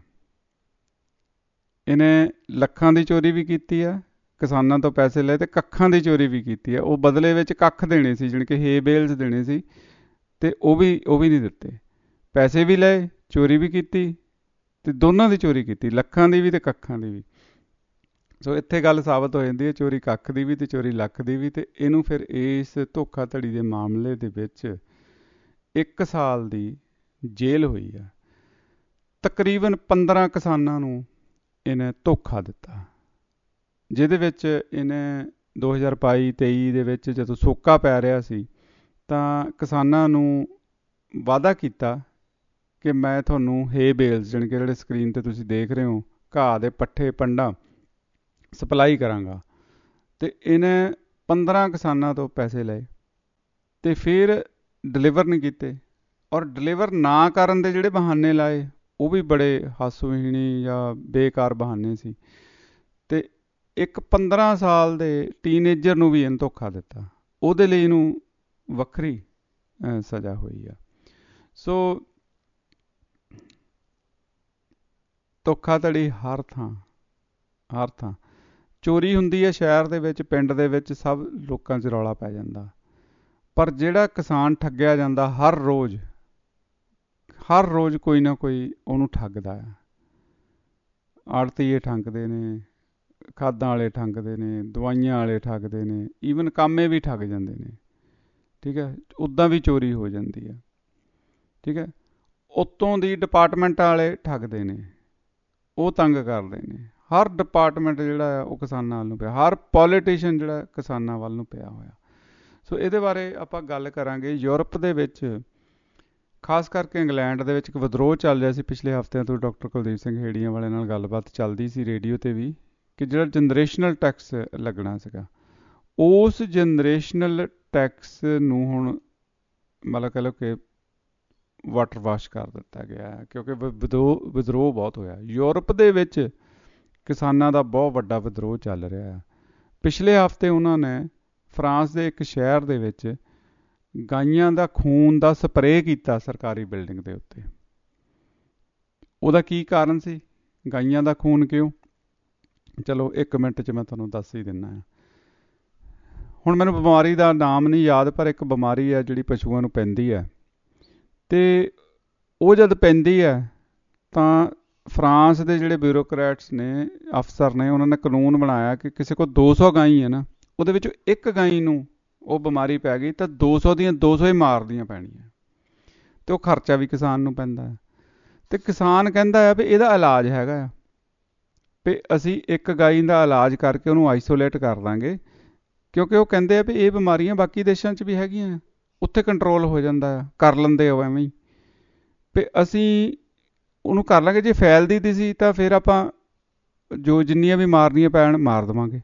ਇਹਨੇ ਲੱਖਾਂ ਦੀ ਚੋਰੀ ਵੀ ਕੀਤੀ ਆ, ਕਿਸਾਨਾਂ ਤੋਂ ਪੈਸੇ ਲਏ, ਅਤੇ ਕੱਖਾਂ ਦੀ ਚੋਰੀ ਵੀ ਕੀਤੀ ਆ। ਉਹ ਬਦਲੇ ਵਿੱਚ ਕੱਖ ਦੇਣੇ ਸੀ, ਜਾਣੀ ਕਿ ਹੇ ਬੇਲਸ ਦੇਣੇ ਸੀ, ਅਤੇ ਉਹ ਵੀ ਉਹ ਵੀ ਨਹੀਂ ਦਿੱਤੇ। ਪੈਸੇ ਵੀ ਲਏ, ਚੋਰੀ ਵੀ ਕੀਤੀ, ਅਤੇ ਦੋਨਾਂ ਦੀ ਚੋਰੀ ਕੀਤੀ, ਲੱਖਾਂ ਦੀ ਵੀ ਅਤੇ ਕੱਖਾਂ ਦੀ ਵੀ। ਸੋ ਇੱਥੇ ਗੱਲ ਸਾਬਤ ਹੋ ਜਾਂਦੀ ਹੈ ਚੋਰੀ ਕੱਖ ਦੀ ਵੀ ਅਤੇ ਚੋਰੀ ਲੱਖ ਦੀ ਵੀ। ਅਤੇ ਇਹਨੂੰ ਫਿਰ ਇਸ ਧੋਖਾਧੜੀ ਦੇ ਮਾਮਲੇ ਦੇ ਵਿੱਚ ਇੱਕ ਸਾਲ ਦੀ ਜੇਲ੍ਹ ਹੋਈ ਆ। ਤਕਰੀਬਨ ਪੰਦਰਾਂ ਕਿਸਾਨਾਂ ਨੂੰ ਇਹਨੇ ਧੋਖਾ ਦਿੱਤਾ, ਜਿਹਦੇ ਵਿੱਚ ਇਹਨੇ ਦੋ ਹਜ਼ਾਰ ਬਾਈ ਤੇਈ ਦੇ ਵਿੱਚ ਜਦੋਂ ਸੋਕਾ ਪੈ ਰਿਹਾ ਸੀ, ਤਾਂ ਕਿਸਾਨਾਂ ਨੂੰ ਵਾਅਦਾ ਕੀਤਾ ਕਿ ਮੈਂ ਤੁਹਾਨੂੰ ਹੇ ਬੇਲਸ, ਜਾਣੀ ਕਿ ਜਿਹੜੇ ਸਕਰੀਨ 'ਤੇ ਤੁਸੀਂ ਦੇਖ ਰਹੇ ਹੋ, ਘਾਹ ਦੇ ਪੱਠੇ ਪੰਡਾ ਸਪਲਾਈ ਕਰਾਂਗਾ। ਅਤੇ ਇਹਨੇ ਪੰਦਰਾਂ ਕਿਸਾਨਾਂ ਤੋਂ ਪੈਸੇ ਲਏ ਅਤੇ ਫਿਰ ਡਿਲੀਵਰ ਨਹੀਂ ਕੀਤੇ, ਔਰ ਡਿਲੀਵਰ ਨਾ ਕਰਨ ਦੇ ਜਿਹੜੇ ਬਹਾਨੇ ਲਾਏ ਉਹ ਵੀ ਬੜੇ ਹਾਸੋਹੀਣੀ ਜਾਂ ਬੇਕਾਰ ਬਹਾਨੇ ਸੀ। ਅਤੇ ਇੱਕ ਪੰਦਰਾਂ ਸਾਲ ਦੇ ਟੀਨੇਜਰ ਨੂੰ ਵੀ ਇਹਨੇ ਧੋਖਾ ਦਿੱਤਾ, ਉਹਦੇ ਲਈ ਇਹਨੂੰ ਵੱਖਰੀ ਸਜ਼ਾ ਹੋਈ ਆ। ਸੋ ਧੋਖਾਧੜੀ ਹਰ ਥਾਂ ਹਰ ਥਾਂ ਚੋਰੀ ਹੁੰਦੀ ਹੈ। ਸ਼ਹਿਰ ਦੇ ਵਿੱਚ, ਪਿੰਡ ਦੇ ਵਿੱਚ, ਸਭ ਲੋਕਾਂ 'ਚ ਰੌਲਾ ਪੈ ਜਾਂਦਾ। ਪਰ ਜਿਹੜਾ ਕਿਸਾਨ ਠੱਗਿਆ ਜਾਂਦਾ, ਹਰ ਰੋਜ਼ ਹਰ ਰੋਜ਼ ਕੋਈ ਨਾ ਕੋਈ ਉਹਨੂੰ ਠੱਗਦਾ ਆ। ਆੜਤੀਏ ਠੱਗਦੇ ਨੇ, ਖਾਦਾਂ ਵਾਲੇ ਠੱਗਦੇ ਨੇ, ਦਵਾਈਆਂ ਵਾਲੇ ਠੱਗਦੇ ਨੇ, ਈਵਨ ਕਾਮੇ ਵੀ ਠੱਗ ਜਾਂਦੇ ਨੇ। ਠੀਕ ਹੈ, ਉੱਦਾਂ ਵੀ ਚੋਰੀ ਹੋ ਜਾਂਦੀ ਹੈ। ਠੀਕ ਹੈ, ਉੱਤੋਂ ਦੀ ਡਿਪਾਰਟਮੈਂਟ ਵਾਲੇ ਠੱਗਦੇ ਨੇ, ਉਹ ਤੰਗ ਕਰਦੇ ਨੇ। ਹਰ ਡਿਪਾਰਟਮੈਂਟ ਜਿਹੜਾ ਆ ਉਹ ਕਿਸਾਨਾਂ ਵੱਲ ਨੂੰ ਪਿਆ, ਹਰ ਪੋਲੀਟੀਸ਼ੀਅਨ ਜਿਹੜਾ ਕਿਸਾਨਾਂ ਵੱਲ ਨੂੰ ਪਿਆ ਹੋਇਆ। ਸੋ ਇਹਦੇ ਬਾਰੇ ਆਪਾਂ ਗੱਲ ਕਰਾਂਗੇ। ਯੂਰਪ ਦੇ ਵਿੱਚ, ਖਾਸ ਕਰਕੇ ਇੰਗਲੈਂਡ ਦੇ ਵਿੱਚ ਇੱਕ ਵਿਦਰੋਹ ਚੱਲ ਰਿਹਾ ਸੀ ਪਿਛਲੇ ਹਫ਼ਤਿਆਂ ਤੋਂ। ਡਾਕਟਰ ਕੁਲਦੀਪ ਸਿੰਘ ਹੇੜੀਆਂ ਵਾਲੇ ਨਾਲ ਗੱਲਬਾਤ ਚੱਲਦੀ ਸੀ ਰੇਡੀਓ 'ਤੇ ਵੀ, ਕਿ ਜਿਹੜਾ ਜਨਰੇਸ਼ਨਲ ਟੈਕਸ ਲੱਗਣਾ ਸੀਗਾ, ਉਸ ਜਨਰੇਸ਼ਨਲ ਟੈਕਸ ਨੂੰ ਹੁਣ ਮਤਲਬ ਕਹਿ ਲਓ ਕਿ ਵਾਟਰ ਵਾਸ਼ ਕਰ ਦਿੱਤਾ ਗਿਆ ਹੈ, ਕਿਉਂਕਿ ਵਿਦਰੋਹ ਵਿਦਰੋਹ ਬਹੁਤ ਹੋਇਆ। ਯੂਰਪ ਦੇ ਵਿੱਚ ਕਿਸਾਨਾਂ ਦਾ ਬਹੁਤ ਵੱਡਾ ਵਿਦਰੋਹ ਚੱਲ ਰਿਹਾ ਹੈ। ਪਿਛਲੇ ਹਫ਼ਤੇ ਉਹਨਾਂ ਨੇ ਫਰਾਂਸ ਦੇ ਇੱਕ ਸ਼ਹਿਰ ਦੇ ਵਿੱਚ ਗਾਈਆਂ ਦਾ ਖੂਨ ਦਾ ਸਪਰੇਅ ਕੀਤਾ ਸਰਕਾਰੀ ਬਿਲਡਿੰਗ ਦੇ ਉੱਤੇ। ਉਹਦਾ ਕੀ ਕਾਰਨ ਸੀ? ਗਾਈਆਂ ਦਾ ਖੂਨ ਕਿਉਂ? ਚਲੋ ਇੱਕ ਮਿੰਟ 'ਚ ਮੈਂ ਤੁਹਾਨੂੰ ਦੱਸ ਹੀ ਦਿੰਦਾ ਹਾਂ। ਹੁਣ ਮੈਨੂੰ ਬਿਮਾਰੀ ਦਾ ਨਾਮ ਨਹੀਂ ਯਾਦ, ਪਰ ਇੱਕ ਬਿਮਾਰੀ ਹੈ ਜਿਹੜੀ ਪਸ਼ੂਆਂ ਨੂੰ ਪੈਂਦੀ ਹੈ, ਅਤੇ ਉਹ ਜਦ ਪੈਂਦੀ ਹੈ ਤਾਂ ਫਰਾਂਸ ਦੇ ਜਿਹੜੇ ਬਿਊਰੋਕਰੈਟਸ ਨੇ, ਅਫਸਰ ਨੇ, ਉਹਨਾਂ ਨੇ ਕਾਨੂੰਨ ਬਣਾਇਆ ਕਿ ਕਿਸੇ ਕੋਲ ਦੋ ਸੌ ਗਾਈ ਹੈ ਨਾ, ਉਹਦੇ ਵਿੱਚੋਂ ਇੱਕ ਗਾਈ ਨੂੰ ਉਹ ਬਿਮਾਰੀ ਪੈ ਗਈ ਤਾਂ ਦੋ ਸੌ ਦੀਆਂ ਦੋ ਸੌ ਹੀ ਮਾਰਦੀਆਂ ਪੈਣੀਆਂ। ਅਤੇ ਉਹ ਖਰਚਾ ਵੀ ਕਿਸਾਨ ਨੂੰ ਪੈਂਦਾ ਹੈ। ਅਤੇ ਕਿਸਾਨ ਕਹਿੰਦਾ ਹੈ ਵੀ ਇਹਦਾ ਇਲਾਜ ਹੈਗਾ ਆ, ਵੀ ਅਸੀਂ ਇੱਕ ਗਾਈ ਦਾ ਇਲਾਜ ਕਰਕੇ ਉਹਨੂੰ ਆਈਸੋਲੇਟ ਕਰ ਦਾਂਗੇ, ਕਿਉਂਕਿ ਉਹ ਕਹਿੰਦੇ ਆ ਵੀ ਇਹ ਬਿਮਾਰੀਆਂ ਬਾਕੀ ਦੇਸ਼ਾਂ 'ਚ ਵੀ ਹੈਗੀਆਂ, ਉੱਥੇ ਕੰਟਰੋਲ ਹੋ ਜਾਂਦਾ ਆ, ਕਰ ਲੈਂਦੇ ਹੋ ਐਵੇਂ ਹੀ, ਵੀ ਅਸੀਂ ਉਹਨੂੰ ਕਰ ਲਾਂਗੇ। ਜੇ ਫੈਲਦੀ ਦੀ ਸੀ ਤਾਂ ਫਿਰ ਆਪਾਂ ਜੋ ਜਿੰਨੀਆਂ ਵੀ ਮਾਰਨੀਆਂ ਪੈਣ ਮਾਰ ਦੇਵਾਂਗੇ।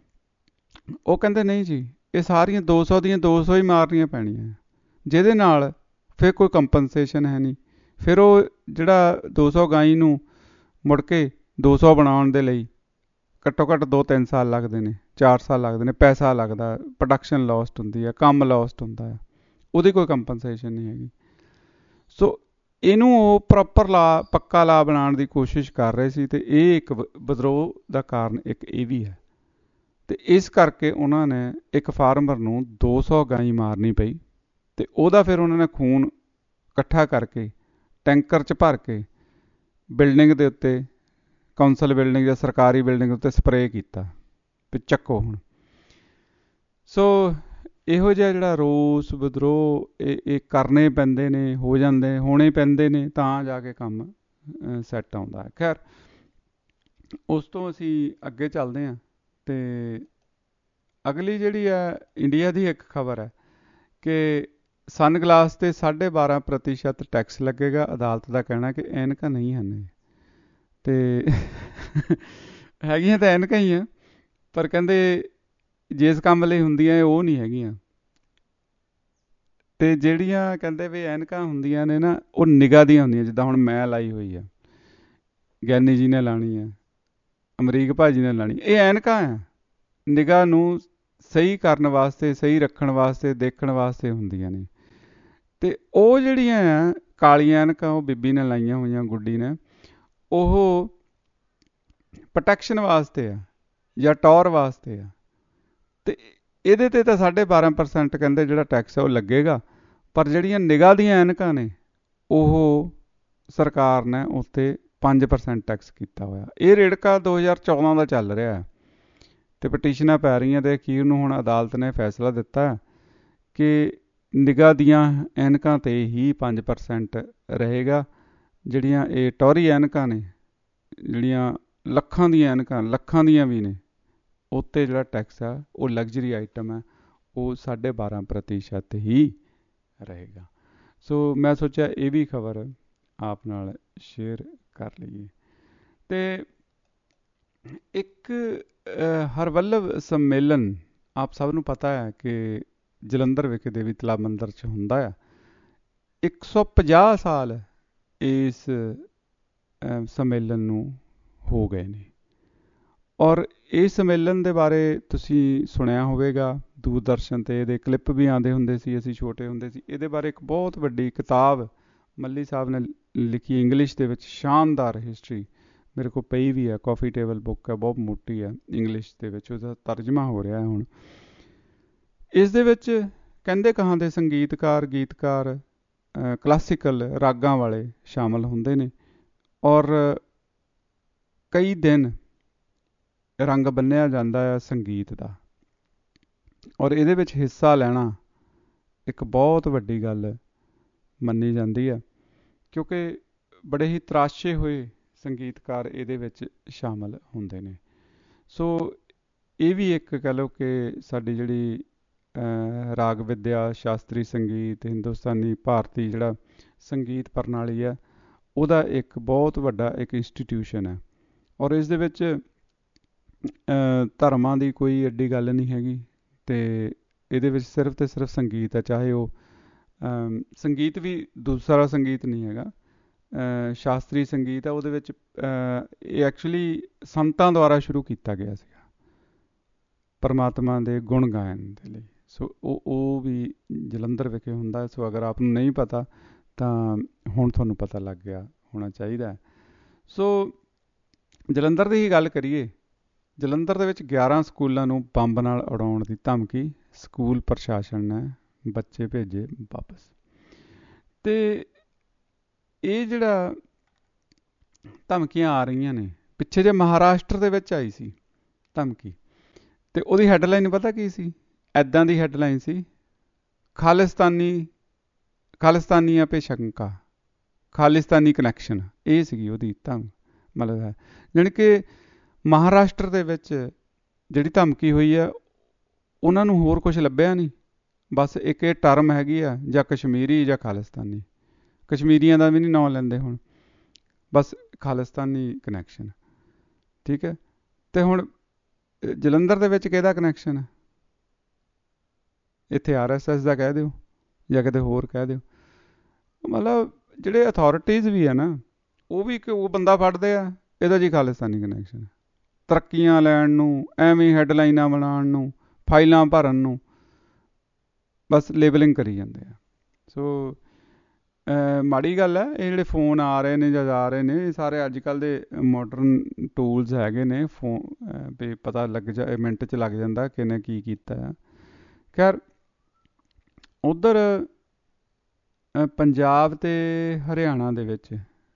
ਉਹ ਕਹਿੰਦੇ ਨਹੀਂ ਜੀ, ਇਹ ਸਾਰੀਆਂ ਦੋ ਸੌ ਦੀਆਂ ਦੋ ਸੌ ਹੀ ਮਾਰਨੀਆਂ ਪੈਣੀਆਂ, ਜਿਹਦੇ ਨਾਲ ਫਿਰ ਕੋਈ ਕੰਪਨਸੇਸ਼ਨ ਹੈ ਨਹੀਂ। ਫਿਰ ਉਹ ਜਿਹੜਾ ਦੋ ਸੌ ਗਾਈ ਨੂੰ ਮੁੜ ਕੇ ਦੋ ਸੌ ਬਣਾਉਣ ਦੇ ਲਈ ਘੱਟੋ ਘੱਟ ਦੋ ਤਿੰਨ ਸਾਲ ਲੱਗਦੇ ਨੇ, ਚਾਰ ਸਾਲ ਲੱਗਦੇ ਨੇ, ਪੈਸਾ ਲੱਗਦਾ, ਪ੍ਰੋਡਕਸ਼ਨ ਲੋਸਟ ਹੁੰਦੀ ਹੈ, ਕੰਮ ਲੋਸਟ ਹੁੰਦਾ ਹੈ, ਉਹਦੀ ਕੋਈ ਕੰਪਨਸੇਸ਼ਨ ਨਹੀਂ ਹੈਗੀ। ਸੋ ਇਹਨੂੰ ਉਹ ਪ੍ਰੋਪਰ ਲਾ, ਪੱਕਾ ਲਾ ਬਣਾਉਣ ਦੀ ਕੋਸ਼ਿਸ਼ ਕਰ ਰਹੇ ਸੀ, ਅਤੇ ਇਹ ਇੱਕ ਵਿਦਰੋਹ ਦਾ ਕਾਰਨ ਇੱਕ ਇਹ ਵੀ ਹੈ। ਅਤੇ ਇਸ ਕਰਕੇ ਉਹਨਾਂ ਨੇ ਇੱਕ ਫਾਰਮਰ ਨੂੰ ਦੋ ਸੌ ਗਾਈ ਮਾਰਨੀ ਪਈ, ਅਤੇ ਉਹਦਾ ਫਿਰ ਉਹਨਾਂ ਨੇ ਖੂਨ ਇਕੱਠਾ ਕਰਕੇ ਟੈਂਕਰ 'ਚ ਭਰ ਕੇ ਬਿਲਡਿੰਗ ਦੇ ਉੱਤੇ, ਕੌਂਸਲ ਬਿਲਡਿੰਗ ਜਾਂ ਸਰਕਾਰੀ ਬਿਲਡਿੰਗ ਉੱਤੇ ਸਪਰੇਅ ਕੀਤਾ ਵੀ ਚੱਕੋ ਹੁਣ। ਸੋ ਇਹੋ ਜਿਹਾ ਜਿਹੜਾ ਰੋਸ ਵਿਦਰੋਹ ਇਹ ਇਹ ਕਰਨੇ ਪੈਂਦੇ ਨੇ, ਹੋ ਜਾਂਦੇ, ਹੋਣੇ ਪੈਂਦੇ ਨੇ, ਤਾਂ ਜਾ ਕੇ ਕੰਮ ਸੈੱਟ ਆਉਂਦਾ ਹੈ। ਖੈਰ, ਉਸ ਤੋਂ ਅਸੀਂ ਅੱਗੇ ਚੱਲਦੇ ਹਾਂ, ਅਤੇ ਅਗਲੀ ਜਿਹੜੀ ਹੈ ਇੰਡੀਆ ਦੀ ਇੱਕ ਖਬਰ ਹੈ ਕਿ ਸਨਗਲਾਸ 'ਤੇ ਸਾਢੇ ਬਾਰ੍ਹਾਂ ਪ੍ਰਤੀਸ਼ਤ ਟੈਕਸ ਲੱਗੇਗਾ। ਅਦਾਲਤ ਦਾ ਕਹਿਣਾ ਕਿ ਐਨਕਾਂ ਨਹੀਂ ਹਨ, ਅਤੇ ਹੈਗੀਆਂ ਤਾਂ ਐਨਕਾਂ ਹੀ ਆ, ਪਰ ਕਹਿੰਦੇ ਜਿਸ ਕੰਮ ਲਈ ਹੁੰਦੀਆਂ ਉਹ ਨਹੀਂ ਹੈਗੀਆਂ। ਅਤੇ ਜਿਹੜੀਆਂ ਕਹਿੰਦੇ ਵੀ ਐਨਕਾਂ ਹੁੰਦੀਆਂ ਨੇ ਨਾ, ਉਹ ਨਿਗਾਹ ਦੀਆਂ ਹੁੰਦੀਆਂ। ਜਿੱਦਾਂ ਹੁਣ ਮੈਂ ਲਾਈ ਹੋਈ ਆ, ਗਿਆਨੀ ਜੀ ਨੇ ਲਾਉਣੀ ਆ, ਅਮਰੀਕ ਭਾਜੀ ਨੇ ਲਾਉਣੀ, ਇਹ ਐਨਕਾਂ ਆ, ਨਿਗਾਹ ਨੂੰ ਸਹੀ ਕਰਨ ਵਾਸਤੇ, ਸਹੀ ਰੱਖਣ ਵਾਸਤੇ, ਦੇਖਣ ਵਾਸਤੇ ਹੁੰਦੀਆਂ ਨੇ। ਅਤੇ ਉਹ ਜਿਹੜੀਆਂ ਆ ਕਾਲੀਆਂ ਐਨਕਾਂ, ਉਹ ਬੀਬੀ ਨੇ ਲਾਈਆਂ ਹੋਈਆਂ, ਗੁੱਡੀ ਨੇ, ਉਹ ਪ੍ਰੋਟੈਕਸ਼ਨ ਵਾਸਤੇ ਆ ਜਾਂ ਟੌਰ ਵਾਸਤੇ ਆ। ਅਤੇ ਇਹਦੇ 'ਤੇ ਤਾਂ ਸਾਢੇ ਬਾਰ੍ਹਾਂ ਪਰਸੈਂਟ ਕਹਿੰਦੇ ਜਿਹੜਾ ਟੈਕਸ ਹੈ ਉਹ ਲੱਗੇਗਾ, ਪਰ ਜਿਹੜੀਆਂ ਨਿਗਾਹ ਦੀਆਂ ਐਨਕਾਂ ਨੇ, ਉਹ ਸਰਕਾਰ ਨੇ ਉੱਤੇ ਪੰਜ ਪਰਸੈਂਟ ਟੈਕਸ ਕੀਤਾ ਹੋਇਆ। ਇਹ ਰੇੜਕਾ ਦੋ ਹਜ਼ਾਰ ਚੌਦਾਂ ਦਾ ਚੱਲ ਰਿਹਾ ਹੈ, ਅਤੇ ਪਟੀਸ਼ਨਾਂ ਪੈ ਰਹੀਆਂ, ਅਤੇ ਅਖੀਰ ਨੂੰ ਹੁਣ ਅਦਾਲਤ ਨੇ ਫੈਸਲਾ ਦਿੱਤਾ ਕਿ ਨਿਗਾਹ ਦੀਆਂ ਐਨਕਾਂ 'ਤੇ ਹੀ ਪੰਜ ਪਰਸੈਂਟ ਰਹੇਗਾ। ਜਿਹੜੀਆਂ ਇਹ ਟੌਰੀ ਐਨਕਾਂ ਨੇ, ਜਿਹੜੀਆਂ ਲੱਖਾਂ ਦੀਆਂ ਐਨਕਾਂ, ਲੱਖਾਂ ਦੀਆਂ ਵੀ ਨੇ, ਉੱਤੇ ਜਿਹੜਾ ਟੈਕਸ ਆ ਉਹ ਲਗਜ਼ਰੀ ਆਈਟਮ ਹੈ, ਉਹ ਸਾਢੇ ਬਾਰ੍ਹਾਂ ਪ੍ਰਤੀਸ਼ਤ ਹੀ ਰਹੇਗਾ। ਸੋ ਮੈਂ ਸੋਚਿਆ ਇਹ ਵੀ ਖਬਰ ਆਪ ਨਾਲ ਸ਼ੇਅਰ ਕਰ ਲਈਏ। ਅਤੇ ਇੱਕ ਹਰਵੱਲਭ ਸੰਮੇਲਨ ਆਪ ਸਭ ਨੂੰ ਪਤਾ ਹੈ ਕਿ ਜਲੰਧਰ ਵਿਖੇ ਦੇਵੀ ਤਲਾਬ ਮੰਦਰ 'ਚ ਹੁੰਦਾ ਆ। ਇੱਕ ਸੌ ਪੰਜਾਹ ਸਾਲ ਇਸ ਸੰਮੇਲਨ ਨੂੰ ਹੋ ਗਏ ਨੇ, ਔਰ ਇਸ ਸੰਮੇਲਨ ਦੇ ਬਾਰੇ ਤੁਸੀਂ ਸੁਣਿਆ ਹੋਵੇਗਾ, ਦੂਰਦਰਸ਼ਨ 'ਤੇ ਇਹਦੇ ਕਲਿੱਪ ਵੀ ਆਉਂਦੇ ਹੁੰਦੇ ਸੀ, ਅਸੀਂ ਛੋਟੇ ਹੁੰਦੇ ਸੀ। ਇਹਦੇ ਬਾਰੇ ਇੱਕ ਬਹੁਤ ਵੱਡੀ ਕਿਤਾਬ ਮੱਲੀ ਸਾਹਿਬ ਨੇ ਲਿਖੀ ਇੰਗਲਿਸ਼ ਦੇ ਵਿੱਚ, ਸ਼ਾਨਦਾਰ ਹਿਸਟਰੀ, ਮੇਰੇ ਕੋਲ ਪਈ ਵੀ ਹੈ, ਕਾਫੀ ਟੇਬਲ ਬੁੱਕ ਹੈ, ਬਹੁਤ ਮੋਟੀ ਹੈ, ਇੰਗਲਿਸ਼ ਦੇ ਵਿੱਚ ਉਹਦਾ ਤਰਜਮਾ ਹੋ ਰਿਹਾ ਹੁਣ। ਇਸ ਦੇ ਵਿੱਚ ਕਹਿੰਦੇ ਕਹਾਂਦੇ ਸੰਗੀਤਕਾਰ, ਗੀਤਕਾਰ, ਕਲਾਸੀਕਲ ਰਾਗਾਂ ਵਾਲੇ ਸ਼ਾਮਲ ਹੁੰਦੇ ਨੇ, ਔਰ ਕਈ ਦਿਨ ਰੰਗ ਬੰਨ੍ਹਿਆ ਜਾਂਦਾ ਹੈ ਸੰਗੀਤ ਦਾ, ਔਰ ਇਹਦੇ ਵਿੱਚ ਹਿੱਸਾ ਲੈਣਾ ਇੱਕ ਬਹੁਤ ਵੱਡੀ ਗੱਲ ਮੰਨੀ ਜਾਂਦੀ ਹੈ, ਕਿਉਂਕਿ ਬੜੇ ਹੀ ਤਰਾਸ਼ੇ ਹੋਏ ਸੰਗੀਤਕਾਰ ਇਹਦੇ ਵਿੱਚ ਸ਼ਾਮਲ ਹੁੰਦੇ ਨੇ। ਸੋ ਇਹ ਵੀ ਇੱਕ ਕਹਿ ਲਓ ਕਿ ਸਾਡੀ ਜਿਹੜੀ ਰਾਗ ਵਿਦਿਆ, ਸ਼ਾਸਤਰੀ ਸੰਗੀਤ, ਹਿੰਦੁਸਤਾਨੀ ਭਾਰਤੀ ਜਿਹੜਾ ਸੰਗੀਤ ਪ੍ਰਣਾਲੀ ਹੈ, ਉਹਦਾ ਇੱਕ ਬਹੁਤ ਵੱਡਾ ਇੱਕ ਇੰਸਟੀਟਿਊਸ਼ਨ ਹੈ, ਔਰ ਇਸ ਦੇ ਵਿੱਚ ਧਰਮਾਂ ਦੀ ਕੋਈ ਐਡੀ ਗੱਲ ਨਹੀਂ ਹੈਗੀ, ਅਤੇ ਇਹਦੇ ਵਿੱਚ ਸਿਰਫ ਅਤੇ ਸਿਰਫ ਸੰਗੀਤ ਹੈ। ਚਾਹੇ ਉਹ ਸੰਗੀਤ ਵੀ ਦੂਸਰਾ ਸੰਗੀਤ ਨਹੀਂ ਹੈਗਾ, ਸ਼ਾਸਤਰੀ ਸੰਗੀਤ ਹੈ, ਉਹਦੇ ਵਿੱਚ ਇਹ ਐਕਚੁਅਲੀ ਸੰਤਾਂ ਦੁਆਰਾ ਸ਼ੁਰੂ ਕੀਤਾ ਗਿਆ ਸੀਗਾ ਪਰਮਾਤਮਾ ਦੇ ਗੁਣ ਗਾਇਨ ਦੇ ਲਈ। ਸੋ ਉਹ ਉਹ ਵੀ ਜਲੰਧਰ ਵਿਖੇ ਹੁੰਦਾ। ਸੋ ਅਗਰ ਆਪ ਨੂੰ ਨਹੀਂ ਪਤਾ ਤਾਂ ਹੁਣ ਤੁਹਾਨੂੰ ਪਤਾ ਲੱਗ ਗਿਆ ਹੋਣਾ ਚਾਹੀਦਾ। ਸੋ ਜਲੰਧਰ ਦੀ ਹੀ ਗੱਲ ਕਰੀਏ, ਜਲੰਧਰ ਦੇ ਵਿੱਚ ਗਿਆਰਾਂ ਸਕੂਲਾਂ ਨੂੰ ਬੰਬ ਨਾਲ ਉਡਾਉਣ ਦੀ ਧਮਕੀ, ਸਕੂਲ ਪ੍ਰਸ਼ਾਸਨ ਨੇ ਬੱਚੇ ਭੇਜੇ ਵਾਪਸ। ਅਤੇ ਇਹ ਜਿਹੜਾ ਧਮਕੀਆਂ ਆ ਰਹੀਆਂ ਨੇ, ਪਿੱਛੇ ਜੇ ਮਹਾਰਾਸ਼ਟਰ ਦੇ ਵਿੱਚ ਆਈ ਸੀ ਧਮਕੀ, ਅਤੇ ਉਹਦੀ ਹੈਡਲਾਈਨ ਪਤਾ ਕੀ ਸੀ? ਇੱਦਾਂ ਦੀ ਹੈਡਲਾਈਨ ਸੀ, ਖਾਲਿਸਤਾਨੀ ਖਾਲਿਸਤਾਨੀਆਂ ਪੇ ਸ਼ੰਕਾ, ਖਾਲਿਸਤਾਨੀ ਕਨੈਕਸ਼ਨ, ਇਹ ਸੀਗੀ ਉਹਦੀ ਧਮ ਮਤਲਬ ਹੈ। ਜਾਣੀ ਕਿ ਮਹਾਰਾਸ਼ਟਰ ਦੇ ਵਿੱਚ ਜਿਹੜੀ ਧਮਕੀ ਹੋਈ ਆ, ਉਹਨਾਂ ਨੂੰ ਹੋਰ ਕੁਛ ਲੱਭਿਆ ਨਹੀਂ, ਬਸ ਇੱਕ ਇਹ ਟਰਮ ਹੈਗੀ ਆ, ਜਾਂ ਕਸ਼ਮੀਰੀ ਜਾਂ ਖਾਲਿਸਤਾਨੀ, ਕਸ਼ਮੀਰੀਆਂ ਦਾ ਵੀ ਨਹੀਂ ਨਾਂ ਲੈਂਦੇ ਹੁਣ, ਬਸ ਖਾਲਿਸਤਾਨੀ ਕਨੈਕਸ਼ਨ, ਠੀਕ ਹੈ। ਅਤੇ ਹੁਣ ਜਲੰਧਰ ਦੇ ਵਿੱਚ ਕਿਹਦਾ ਕਨੈਕਸ਼ਨ ਹੈ? ਇੱਥੇ ਆਰ ਐਸ ਐਸ ਦਾ ਕਹਿ ਦਿਓ ਜਾਂ ਕਿਤੇ ਹੋਰ ਕਹਿ ਦਿਓ। ਮਤਲਬ ਜਿਹੜੇ ਅਥਾਰਟੀਜ਼ ਵੀ ਆ ਨਾ, ਉਹ ਵੀ ਕਿ ਉਹ ਬੰਦਾ ਫੜਦੇ ਆ, ਇਹਦਾ ਜੀ ਖਾਲਿਸਤਾਨੀ ਕਨੈਕਸ਼ਨ, ਤਰੱਕੀਆਂ ਲੈਣ ਨੂੰ, ਐਵੇਂ ਹੈਡਲਾਈਨਾਂ ਬਣਾਉਣ ਨੂੰ, ਫਾਈਲਾਂ ਭਰਨ ਨੂੰ ਬਸ ਲੇਬਲਿੰਗ ਕਰੀ ਜਾਂਦੇ ਆ। ਸੋ ਮਾੜੀ ਗੱਲ ਹੈ। ਇਹ ਜਿਹੜੇ ਫੋਨ ਆ ਰਹੇ ਨੇ ਜਾਂ ਜਾ ਰਹੇ ਨੇ, ਇਹ ਸਾਰੇ ਅੱਜ ਕੱਲ੍ਹ ਦੇ ਮਾਡਰਨ ਟੂਲਸ ਹੈਗੇ ਨੇ। ਫੋਨ ਵੀ ਪਤਾ ਲੱਗ ਜਾ ਮਿੰਟ 'ਚ ਲੱਗ ਜਾਂਦਾ ਕਿਹਨੇ ਕੀ ਕੀਤਾ ਆ। ਖੈਰ ਉੱਧਰ ਪੰਜਾਬ ਅਤੇ ਹਰਿਆਣਾ ਦੇ ਵਿੱਚ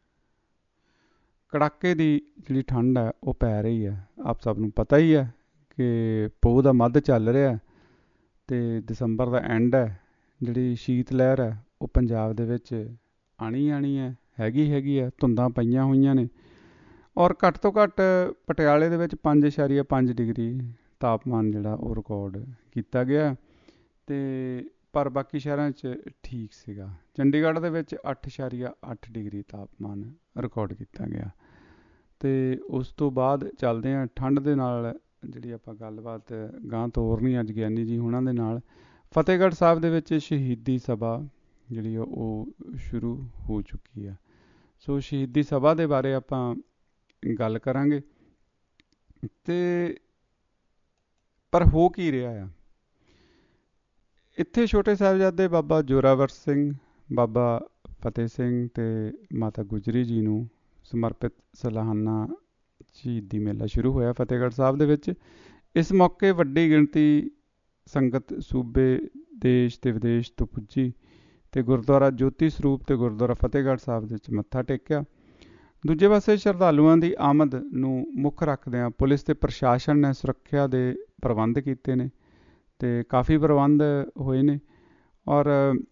ਕੜਾਕੇ ਦੀ ਜਿਹੜੀ ਠੰਡ ਹੈ ਉਹ ਪੈ ਰਹੀ ਹੈ। ਆਪ ਸਭ ਨੂੰ ਪਤਾ ਹੀ ਹੈ ਕਿ ਪੋਹ ਦਾ ਮੱਧ ਚੱਲ ਰਿਹਾ ਅਤੇ ਦਸੰਬਰ ਦਾ ਐਂਡ ਹੈ। ਜਿਹੜੀ ਸ਼ੀਤ ਲਹਿਰ ਹੈ ਉਹ ਪੰਜਾਬ ਦੇ ਵਿੱਚ ਆਣੀ ਆਣੀ ਹੈ, ਹੈਗੀ ਹੈਗੀ ਹੈ। ਧੁੰਦਾਂ ਪਈਆਂ ਹੋਈਆਂ ਨੇ ਔਰ ਘੱਟ ਤੋਂ ਘੱਟ ਪਟਿਆਲੇ ਦੇ ਵਿੱਚ ਪੰਜ ਇਸ਼ਾਰੀਆ ਪੰਜ ਡਿਗਰੀ ਤਾਪਮਾਨ ਜਿਹੜਾ ਉਹ ਰਿਕਾਰਡ ਕੀਤਾ ਗਿਆ। ਅਤੇ ਪਰ ਬਾਕੀ ਸ਼ਹਿਰਾਂ 'ਚ ਠੀਕ ਸੀਗਾ। ਚੰਡੀਗੜ੍ਹ ਦੇ ਵਿੱਚ ਅੱਠ ਇਸ਼ਾਰੀਆ ਅੱਠ ਡਿਗਰੀ ਤਾਪਮਾਨ ਰਿਕਾਰਡ ਕੀਤਾ ਗਿਆ। ਅਤੇ ਉਸ ਤੋਂ ਬਾਅਦ ਚੱਲਦੇ ਹਾਂ ਠੰਡ ਦੇ ਨਾਲ ਜਿਹੜੀ ਆਪਾਂ ਗੱਲਬਾਤ ਗਾਂਹ ਤੋਰਨੀ ਅੱਜ ਗਿਆਨੀ ਜੀ ਹੁਣਾਂ ਦੇ ਨਾਲ। ਫਤਿਹਗੜ੍ਹ ਸਾਹਿਬ ਦੇ ਵਿੱਚ ਸ਼ਹੀਦੀ ਸਭਾ ਜਿਹੜੀ ਉਹ ਸ਼ੁਰੂ ਹੋ ਚੁੱਕੀ ਆ। ਸੋ ਸ਼ਹੀਦੀ ਸਭਾ ਦੇ ਬਾਰੇ ਆਪਾਂ ਗੱਲ ਕਰਾਂਗੇ। ਅਤੇ ਪਰ ਹੋ ਕੀ ਰਿਹਾ ਆ ਇੱਥੇ? ਛੋਟੇ ਸਾਹਿਬਜ਼ਾਦੇ ਬਾਬਾ ਜ਼ੋਰਾਵਰ ਸਿੰਘ, ਬਾਬਾ ਫਤਿਹ ਸਿੰਘ ਅਤੇ ਮਾਤਾ ਗੁਜਰੀ ਜੀ ਨੂੰ ਸਮਰਪਿਤ ਸਾਲਾਨਾ ਸ਼ਹੀਦੀ ਮੇਲਾ ਸ਼ੁਰੂ ਹੋਇਆ ਫਤਿਹਗੜ੍ਹ ਸਾਹਿਬ ਦੇ ਵਿੱਚ। ਇਸ ਮੌਕੇ ਵੱਡੀ ਗਿਣਤੀ ਸੰਗਤ ਸੂਬੇ, ਦੇਸ਼ ਅਤੇ ਵਿਦੇਸ਼ ਤੋਂ ਪੁੱਜੀ ਅਤੇ ਗੁਰਦੁਆਰਾ ਜੋਤੀ ਸਰੂਪ ਅਤੇ ਗੁਰਦੁਆਰਾ ਫਤਿਹਗੜ੍ਹ ਸਾਹਿਬ ਦੇ ਵਿੱਚ ਮੱਥਾ ਟੇਕਿਆ। ਦੂਜੇ ਪਾਸੇ ਸ਼ਰਧਾਲੂਆਂ ਦੀ ਆਮਦ ਨੂੰ ਮੁੱਖ ਰੱਖਦਿਆਂ ਪੁਲਿਸ ਅਤੇ ਪ੍ਰਸ਼ਾਸਨ ਨੇ ਸੁਰੱਖਿਆ ਦੇ ਪ੍ਰਬੰਧ ਕੀਤੇ ਨੇ ਅਤੇ ਕਾਫੀ ਪ੍ਰਬੰਧ ਹੋਏ ਨੇ। ਔਰ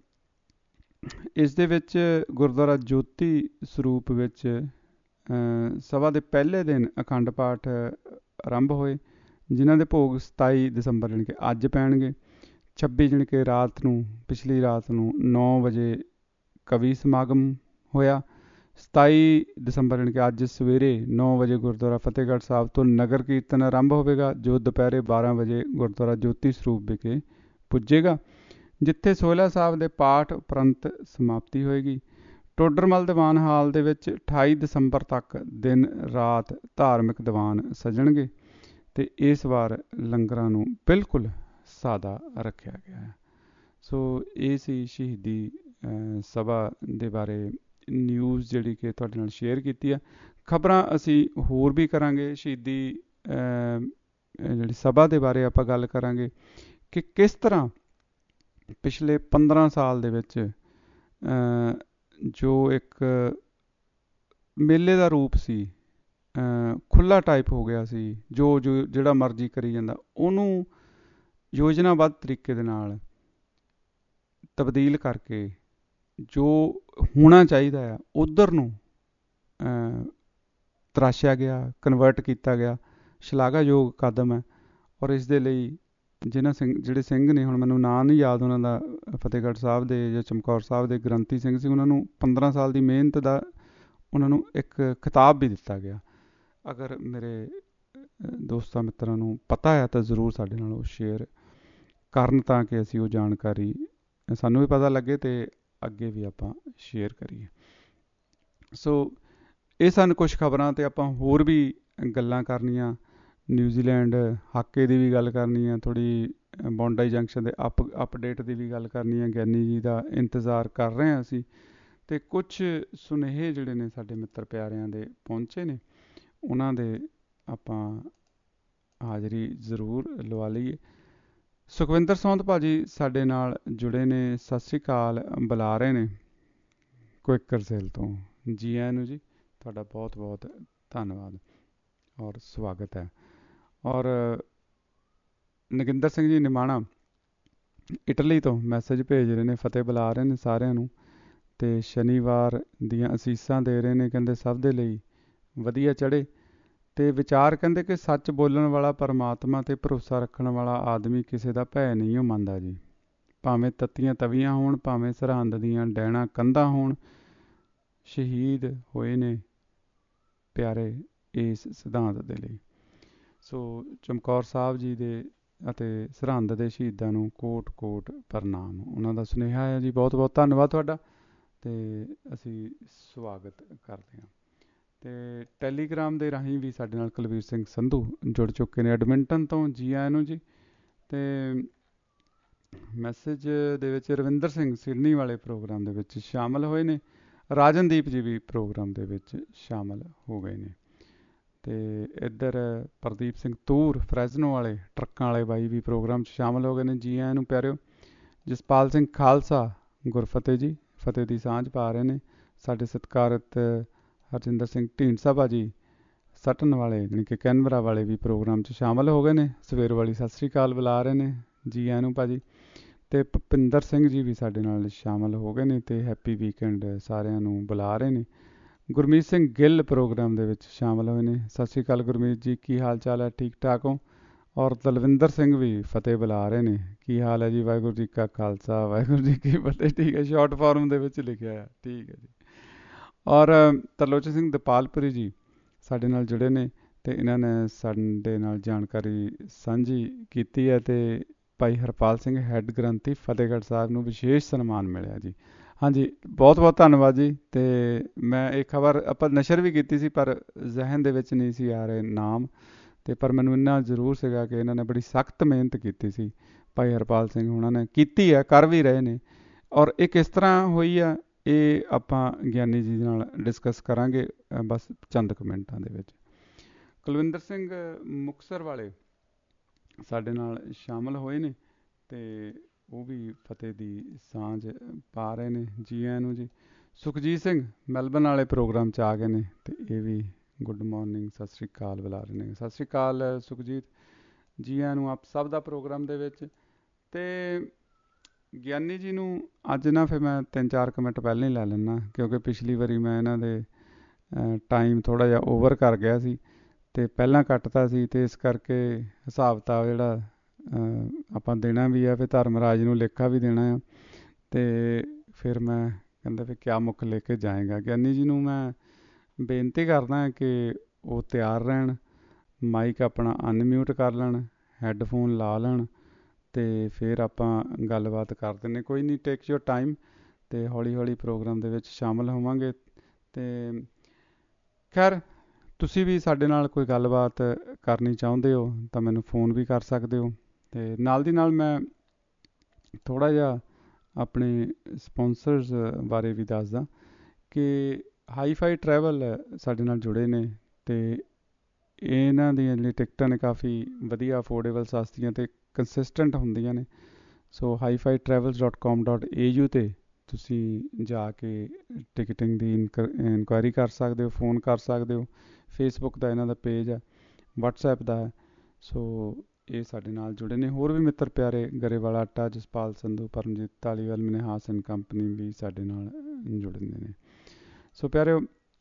ਇਸ ਦੇ ਵਿੱਚ ਗੁਰਦੁਆਰਾ ਜੋਤੀ ਸਰੂਪ ਵਿੱਚ ਸਭਾ ਦੇ ਪਹਿਲੇ ਦਿਨ ਅਖੰਡ ਪਾਠ ਆਰੰਭ ਹੋਏ, ਜਿਨ੍ਹਾਂ ਦੇ ਭੋਗ ਸਤਾਈ ਦਸੰਬਰ ਜਾਣੀ ਕਿ ਅੱਜ ਪੈਣਗੇ। ਛੱਬੀ ਜਾਣੀ ਕਿ ਰਾਤ ਨੂੰ, ਪਿਛਲੀ ਰਾਤ ਨੂੰ ਨੌ ਵਜੇ ਕਵੀ ਸਮਾਗਮ ਹੋਇਆ। ਸਤਾਈ ਦਸੰਬਰ ਜਾਣੀ ਕਿ ਅੱਜ ਸਵੇਰੇ ਨੌ ਵਜੇ ਗੁਰਦੁਆਰਾ ਫਤਿਹਗੜ੍ਹ ਸਾਹਿਬ ਤੋਂ ਨਗਰ ਕੀਰਤਨ ਆਰੰਭ ਹੋਵੇਗਾ, ਜੋ ਦੁਪਹਿਰੇ ਬਾਰ੍ਹਾਂ ਵਜੇ ਗੁਰਦੁਆਰਾ ਜੋਤੀ ਸਰੂਪ ਵਿਖੇ ਪੁੱਜੇਗਾ, ਜਿੱਥੇ ਸੋਹਿਲਾ ਸਾਹਿਬ ਦੇ ਪਾਠ ਉਪਰੰਤ ਸਮਾਪਤੀ ਹੋਏਗੀ। ਟੋਡਰਮਲ ਦੀਵਾਨ ਹਾਲ ਦੇ ਵਿੱਚ ਅਠਾਈ ਦਸੰਬਰ ਤੱਕ ਦਿਨ ਰਾਤ ਧਾਰਮਿਕ ਦੀਵਾਨ ਸਜਣਗੇ ਅਤੇ ਇਸ ਵਾਰ ਲੰਗਰਾਂ ਨੂੰ ਬਿਲਕੁਲ ਸਾਦਾ ਰੱਖਿਆ ਗਿਆ ਹੈ। ਸੋ ਇਹ ਸੀ ਸ਼ਹੀਦੀ ਸਭਾ ਦੇ ਬਾਰੇ ਨਿਊਜ਼ ਜਿਹੜੀ ਕਿ ਤੁਹਾਡੇ ਨਾਲ ਸ਼ੇਅਰ ਕੀਤੀ ਆ। ਖਬਰਾਂ ਅਸੀਂ ਹੋਰ ਵੀ ਕਰਾਂਗੇ। ਸ਼ਹੀਦੀ ਜਿਹੜੀ ਸਭਾ ਦੇ ਬਾਰੇ ਆਪਾਂ ਗੱਲ ਕਰਾਂਗੇ ਕਿ ਕਿਸ ਤਰ੍ਹਾਂ ਪਿਛਲੇ ਪੰਦਰਾਂ ਸਾਲ ਦੇ ਵਿੱਚ ਜੋ ਇੱਕ ਮੇਲੇ ਦਾ ਰੂਪ ਸੀ, ਖੁੱਲ੍ਹਾ ਟਾਈਪ ਹੋ ਗਿਆ ਸੀ, ਜੋ ਜੋ ਜਿਹੜਾ ਮਰਜ਼ੀ ਕਰੀ ਜਾਂਦਾ, ਉਹਨੂੰ ਯੋਜਨਾਬੱਧ ਤਰੀਕੇ ਦੇ ਨਾਲ ਤਬਦੀਲ ਕਰਕੇ ਜੋ ਹੋਣਾ ਚਾਹੀਦਾ ਆ ਉੱਧਰ ਨੂੰ ਤਰਾਸ਼ਿਆ ਗਿਆ, ਕਨਵਰਟ ਕੀਤਾ ਗਿਆ। ਸ਼ਲਾਘਾਯੋਗ ਕਦਮ ਹੈ। ਔਰ ਇਸ ਦੇ ਲਈ ਜਿਨ੍ਹਾਂ ਸਿੰਘ ਜਿਹੜੇ ਸਿੰਘ ਨੇ, ਹੁਣ ਮੈਨੂੰ ਨਾਂ ਨਹੀਂ ਯਾਦ ਉਹਨਾਂ ਦਾ, ਫਤਿਹਗੜ੍ਹ ਸਾਹਿਬ ਦੇ ਜਾਂ ਚਮਕੌਰ ਸਾਹਿਬ ਦੇ ਗ੍ਰੰਥੀ ਸਿੰਘ ਸੀ, ਉਹਨਾਂ ਨੂੰ ਪੰਦਰਾਂ ਸਾਲ ਦੀ ਮਿਹਨਤ ਦਾ ਉਹਨਾਂ ਨੂੰ ਇੱਕ ਖਿਤਾਬ ਵੀ ਦਿੱਤਾ ਗਿਆ। ਅਗਰ ਮੇਰੇ ਦੋਸਤਾਂ ਮਿੱਤਰਾਂ ਨੂੰ ਪਤਾ ਹੈ ਤਾਂ ਜ਼ਰੂਰ ਸਾਡੇ ਨਾਲ ਉਹ ਸ਼ੇਅਰ ਕਰਨ, ਤਾਂ ਕਿ ਅਸੀਂ ਉਹ ਜਾਣਕਾਰੀ ਸਾਨੂੰ ਵੀ ਪਤਾ ਲੱਗੇ ਅਤੇ ਅੱਗੇ ਵੀ ਆਪਾਂ ਸ਼ੇਅਰ ਕਰੀਏ। ਸੋ ਇਹ ਸਨ ਕੁਛ ਖਬਰਾਂ, ਅਤੇ ਆਪਾਂ ਹੋਰ ਵੀ ਗੱਲਾਂ ਕਰਨੀਆਂ। ਨਿਊਜ਼ੀਲੈਂਡ ਹਾਕੇ ਦੀ ਵੀ ਗੱਲ ਕਰਨੀ ਆ, ਥੋੜ੍ਹੀ ਬੌਂਡਾਈ ਜੰਕਸ਼ਨ ਦੇ ਅਪ ਅਪਡੇਟ ਦੀ ਵੀ ਗੱਲ ਕਰਨੀ ਹੈ। ਗਿਆਨੀ ਜੀ ਦਾ ਇੰਤਜ਼ਾਰ ਕਰ ਰਹੇ ਹਾਂ ਅਸੀਂ, ਅਤੇ ਕੁਛ ਸੁਨੇਹੇ ਜਿਹੜੇ ਨੇ ਸਾਡੇ ਮਿੱਤਰ ਪਿਆਰਿਆਂ ਦੇ ਪਹੁੰਚੇ ਨੇ, ਉਹਨਾਂ ਦੇ ਆਪਾਂ ਹਾਜ਼ਰੀ ਜ਼ਰੂਰ ਲਵਾ ਲਈਏ। ਸੁਖਵਿੰਦਰ ਸੌਂਦ ਭਾਜੀ ਸਾਡੇ ਨਾਲ ਜੁੜੇ ਨੇ, ਸਤਿ ਸ਼੍ਰੀ ਅਕਾਲ ਬੁਲਾ ਰਹੇ ਨੇ ਕੁਇੱਕਰ ਸੇਲ ਤੋਂ। ਜੀ ਆਇਆਂ ਨੂੰ ਜੀ, ਤੁਹਾਡਾ ਬਹੁਤ ਬਹੁਤ ਧੰਨਵਾਦ ਔਰ ਸਵਾਗਤ ਹੈ। ਔਰ ਨਗਿੰਦਰ ਸਿੰਘ ਜੀ ਨਿਮਾਣਾ ਇਟਲੀ ਤੋਂ ਮੈਸੇਜ ਭੇਜ ਰਹੇ ਨੇ, ਫਤਿਹ ਬੁਲਾ ਰਹੇ ਨੇ ਸਾਰਿਆਂ ਨੂੰ, ਅਤੇ ਸ਼ਨੀਵਾਰ ਦੀਆਂ ਅਸੀਸਾਂ ਦੇ ਰਹੇ ਨੇ। ਕਹਿੰਦੇ ਸਭ ਦੇ ਲਈ ਵਧੀਆ ਚੜ੍ਹੇ, ਅਤੇ ਵਿਚਾਰ ਕਹਿੰਦੇ ਕਿ ਸੱਚ ਬੋਲਣ ਵਾਲਾ ਪਰਮਾਤਮਾ 'ਤੇ ਭਰੋਸਾ ਰੱਖਣ ਵਾਲਾ ਆਦਮੀ ਕਿਸੇ ਦਾ ਭੈ ਨਹੀਂ ਉਹ ਮੰਨਦਾ ਜੀ। ਭਾਵੇਂ ਤੱਤੀਆਂ ਤਵੀਆਂ ਹੋਣ, ਭਾਵੇਂ ਸਰਹੰਦ ਦੀਆਂ ਡੈਣਾ ਕੰਧਾਂ ਹੋਣ, ਸ਼ਹੀਦ ਹੋਏ ਨੇ ਪਿਆਰੇ ਇਸ ਸਿਧਾਂਤ ਦੇ ਲਈ। ਸੋ ਚਮਕੌਰ ਸਾਹਿਬ ਜੀ ਦੇ ਅਤੇ ਸਰਹੰਦ ਦੇ ਸ਼ਹੀਦਾਂ ਨੂੰ ਕੋਟ ਕੋਟ ਪ੍ਰਣਾਮ, ਉਹਨਾਂ ਦਾ ਸੁਨੇਹਾ ਹੈ ਜੀ। ਬਹੁਤ ਬਹੁਤ ਧੰਨਵਾਦ ਤੁਹਾਡਾ, ਅਤੇ ਅਸੀਂ ਸਵਾਗਤ ਕਰਦੇ ਹਾਂ। ਤੇ ਟੈਲੀਗ੍ਰਾਮ ਦੇ ਰਾਹੀਂ ਵੀ ਸਾਡੇ ਨਾਲ ਕੁਲਵੀਰ ਸਿੰਘ ਸੰਧੂ ਜੁੜ ਚੁੱਕੇ ਨੇ ਐਡਮਿੰਟਨ ਤੋਂ। ਜੀ ਆਇਆਂ ਨੂੰ ਜੀ। ਤੇ ਮੈਸੇਜ ਦੇ ਵਿੱਚ ਰਵਿੰਦਰ ਸਿੰਘ ਸਿਡਨੀ ਵਾਲੇ ਪ੍ਰੋਗਰਾਮ ਦੇ ਵਿੱਚ ਸ਼ਾਮਲ ਹੋਏ ਨੇ। ਰਾਜਨਦੀਪ ਜੀ ਵੀ ਪ੍ਰੋਗਰਾਮ ਦੇ ਵਿੱਚ ਸ਼ਾਮਲ ਹੋ ਗਏ ਨੇ। ਤੇ ਇੱਧਰ ਪ੍ਰਦੀਪ ਸਿੰਘ ਤੂਰ ਫਰੈਜ਼ਨੋ ਵਾਲੇ ਟਰੱਕਾਂ ਵਾਲੇ ਬਾਈ ਵੀ ਪ੍ਰੋਗਰਾਮ 'ਚ ਸ਼ਾਮਲ ਹੋ ਗਏ ਨੇ। ਜੀ ਆਇਆਂ ਨੂੰ ਪਿਆਰਿਓ। ਜਸਪਾਲ ਸਿੰਘ ਖਾਲਸਾ ਗੁਰਫਤਿਹ ਜੀ, ਫਤਿਹ ਦੀ ਸਾਂਝ ਪਾ ਰਹੇ ਨੇ। ਸਾਡੇ ਸਤਿਕਾਰਤ ਹਰਜਿੰਦਰ ਸਿੰਘ ਢੀਂਡਸਾ ਭਾਜੀ ਸਟਨ ਵਾਲੇ ਜਾਣੀ ਕਿ ਕੈਨਬਰਾ ਵਾਲੇ ਵੀ ਪ੍ਰੋਗਰਾਮ 'ਚ ਸ਼ਾਮਲ ਹੋ ਗਏ ਨੇ। ਸਵੇਰ ਵਾਲੀ ਸਤਿ ਸ਼੍ਰੀ ਅਕਾਲ ਬੁਲਾ ਰਹੇ ਨੇ। ਜੀ ਆਇਆਂ ਨੂੰ ਭਾਜੀ। ਅਤੇ ਭੁਪਿੰਦਰ ਸਿੰਘ ਜੀ ਵੀ ਸਾਡੇ ਨਾਲ ਸ਼ਾਮਲ ਹੋ ਗਏ ਨੇ ਅਤੇ ਹੈਪੀ ਵੀਕਐਂਡ ਸਾਰਿਆਂ ਨੂੰ ਬੁਲਾ ਰਹੇ ਨੇ। ਗੁਰਮੀਤ ਸਿੰਘ ਗਿੱਲ ਪ੍ਰੋਗਰਾਮ ਦੇ ਵਿੱਚ ਸ਼ਾਮਲ ਹੋਏ ਨੇ। ਸਤਿ ਸ਼੍ਰੀ ਅਕਾਲ ਗੁਰਮੀਤ ਜੀ, ਕੀ ਹਾਲ ਚਾਲ ਹੈ? ਠੀਕ ਠਾਕ ਹੋ? ਔਰ ਦਲਵਿੰਦਰ ਸਿੰਘ ਵੀ ਫਤਿਹ ਬੁਲਾ ਰਹੇ ਨੇ। ਕੀ ਹਾਲ ਹੈ ਜੀ? ਵਾਹਿਗੁਰੂ ਜੀ ਕਾ ਖਾਲਸਾ ਵਾਹਿਗੁਰੂ ਜੀ ਕੀ ਫਤਿਹ। ਠੀਕ ਹੈ, ਸ਼ਾਰਟ ਫਾਰਮ ਦੇ ਵਿੱਚ ਲਿਖਿਆ ਹੈ। ਠੀਕ ਹੈ ਜੀ। ਔਰ ਤਰਲੋਚਨ ਸਿੰਘ ਦਪਾਲਪੁਰੀ ਜੀ ਸਾਡੇ ਨਾਲ ਜੁੜੇ ਨੇ ਅਤੇ ਇਹਨਾਂ ਨੇ ਸਾਡੇ ਨਾਲ ਜਾਣਕਾਰੀ ਸਾਂਝੀ ਕੀਤੀ ਹੈ। ਅਤੇ ਭਾਈ ਹਰਪਾਲ ਸਿੰਘ ਹੈੱਡ ਗ੍ਰੰਥੀ ਫਤਿਹਗੜ੍ਹ ਸਾਹਿਬ ਨੂੰ ਵਿਸ਼ੇਸ਼ ਸਨਮਾਨ ਮਿਲਿਆ ਜੀ। ਹਾਂਜੀ, ਬਹੁਤ ਬਹੁਤ ਧੰਨਵਾਦ ਜੀ। ਅਤੇ ਮੈਂ ਇਹ ਖਬਰ ਆਪਾਂ ਨਸ਼ਰ ਵੀ ਕੀਤੀ ਸੀ ਪਰ ਜ਼ਹਿਨ ਦੇ ਵਿੱਚ ਨਹੀਂ ਸੀ ਆ ਰਹੇ ਨਾਮ, ਅਤੇ ਪਰ ਮੈਨੂੰ ਇੰਨਾ ਜ਼ਰੂਰ ਸੀਗਾ ਕਿ ਇਹਨਾਂ ਨੇ ਬੜੀ ਸਖਤ ਮਿਹਨਤ ਕੀਤੀ ਸੀ। ਭਾਈ ਹਰਪਾਲ ਸਿੰਘ ਉਹਨਾਂ ਨੇ ਕੀਤੀ ਹੈ, ਕਰ ਵੀ ਰਹੇ ਨੇ। ਔਰ ਇਹ ਕਿਸ ਤਰ੍ਹਾਂ ਹੋਈ ਆ ਇਹ ਆਪਾਂ ਗਿਆਨੀ ਜੀ ਨਾਲ ਡਿਸਕਸ ਕਰਾਂਗੇ ਬਸ ਚੰਦ ਕੁ ਮਿੰਟਾਂ ਦੇ ਵਿੱਚ। ਕੁਲਵਿੰਦਰ ਸਿੰਘ ਮੁਕਤਸਰ ਵਾਲੇ ਸਾਡੇ ਨਾਲ ਸ਼ਾਮਲ ਹੋਏ ਨੇ ਅਤੇ ਉਹ ਵੀ ਫਤਿਹ ਦੀ ਸਾਂਝ ਪਾ ਰਹੇ ਨੇ। ਜੀ ਆਇਆਂ ਨੂੰ ਜੀ। ਸੁਖਜੀਤ ਸਿੰਘ ਮੈਲਬਨ ਵਾਲੇ ਪ੍ਰੋਗਰਾਮ 'ਚ ਆ ਗਏ ਨੇ ਅਤੇ ਇਹ ਵੀ ਗੁੱਡ ਮਾਰਨਿੰਗ ਸਤਿ ਸ਼੍ਰੀ ਅਕਾਲ ਬੁਲਾ ਰਹੇ ਨੇ। ਸਤਿ ਸ਼੍ਰੀ ਅਕਾਲ ਸੁਖਜੀਤ, ਜੀ ਆਇਆਂ ਨੂੰ ਆਪ ਸਭ ਦਾ ਪ੍ਰੋਗਰਾਮ ਦੇ ਵਿੱਚ। ਅਤੇ ਗਿਆਨੀ ਜੀ ਨੂੰ ਅੱਜ ਨਾ ਫਿਰ ਮੈਂ ਤਿੰਨ ਚਾਰ ਕੁ ਮਿੰਟ ਪਹਿਲਾਂ ਹੀ ਲੈ ਲੈਂਦਾ ਕਿਉਂਕਿ ਪਿਛਲੀ ਵਾਰੀ ਮੈਂ ਇਹਨਾਂ ਦੇ ਟਾਈਮ ਥੋੜ੍ਹਾ ਜਿਹਾ ਓਵਰ ਕਰ ਗਿਆ ਸੀ ਅਤੇ ਪਹਿਲਾਂ ਕੱਟਤਾ ਸੀ ਅਤੇ ਇਸ ਕਰਕੇ ਹਿਸਾਬ ਕਿਤਾਬ ਜਿਹੜਾ ਆਪਾਂ ਦੇਣਾ ਵੀ ਆ, ਫਿਰ ਧਰਮਰਾਜ ਨੂੰ ਲੇਖਾ ਵੀ ਦੇਣਾ ਆ। ਅਤੇ ਫਿਰ ਮੈਂ ਕਹਿੰਦਾ ਵੀ ਕਿਆ ਮੁੱਖ ਲੈ ਕੇ ਜਾਏਗਾ। ਗਿਆਨੀ ਜੀ ਨੂੰ ਮੈਂ ਬੇਨਤੀ ਕਰਦਾ ਕਿ ਉਹ ਤਿਆਰ ਰਹਿਣ, ਮਾਈਕ ਆਪਣਾ ਅਨਮਿਊਟ ਕਰ ਲੈਣ, ਹੈੱਡਫੋਨ ਲਾ ਲੈਣ ਅਤੇ ਫਿਰ ਆਪਾਂ ਗੱਲਬਾਤ ਕਰ ਦਿੰਦੇ। ਕੋਈ ਨਹੀਂ, ਟੇਕ ਯੋਰ ਟਾਈਮ ਅਤੇ ਹੌਲੀ ਹੌਲੀ ਪ੍ਰੋਗਰਾਮ ਦੇ ਵਿੱਚ ਸ਼ਾਮਲ ਹੋਵਾਂਗੇ। ਅਤੇ ਖੈਰ ਤੁਸੀਂ ਵੀ ਸਾਡੇ ਨਾਲ ਕੋਈ ਗੱਲਬਾਤ ਕਰਨੀ ਚਾਹੁੰਦੇ ਹੋ ਤਾਂ ਮੈਨੂੰ ਫੋਨ ਵੀ ਕਰ ਸਕਦੇ ਹੋ। ਅਤੇ ਨਾਲ ਦੀ ਨਾਲ ਮੈਂ ਥੋੜ੍ਹਾ ਜਿਹਾ ਆਪਣੇ ਸਪੋਂਸਰਸ ਬਾਰੇ ਵੀ ਦੱਸਦਾ ਕਿ ਹਾਈਫਾਈ ਟਰੈਵਲ ਸਾਡੇ ਨਾਲ ਜੁੜੇ ਨੇ ਅਤੇ ਇਹਨਾਂ ਦੀਆਂ ਜਿਹੜੀਆਂ ਟਿਕਟਾਂ ਨੇ ਕਾਫੀ ਵਧੀਆ, ਅਫੋਰਡੇਬਲ, ਸਸਤੀਆਂ ਅਤੇ ਕੰਸਿਸਟੈਂਟ ਹੁੰਦੀਆਂ ਨੇ। So hi fi Travels dot com dot A U 'ਤੇ ਤੁਸੀਂ ਜਾ ਕੇ ਟਿਕਟਿੰਗ ਦੀ ਇਨਕ ਇਨਕੁਆਇਰੀ ਕਰ ਸਕਦੇ ਹੋ, ਫੋਨ ਕਰ ਸਕਦੇ ਹੋ। ਫੇਸਬੁੱਕ ਦਾ ਇਹਨਾਂ ਦਾ ਪੇਜ ਹੈ, ਵਟਸਐਪ ਦਾ ਹੈ। ਸੋ ਇਹ ਸਾਡੇ ਨਾਲ ਜੁੜੇ ਨੇ। ਹੋਰ ਵੀ ਮਿੱਤਰ ਪਿਆਰੇ ਗਰੇਵਾਲਾ ਆਟਾ, ਜਸਪਾਲ ਸੰਧੂ, ਪਰਮਜੀਤ ਧਾਲੀਵਾਲ, ਮਨਹਾਸ ਐਂਡ ਕੰਪਨੀ ਵੀ ਸਾਡੇ ਨਾਲ ਜੁੜਦੇ ਨੇ। ਸੋ ਪਿਆਰਿਓ,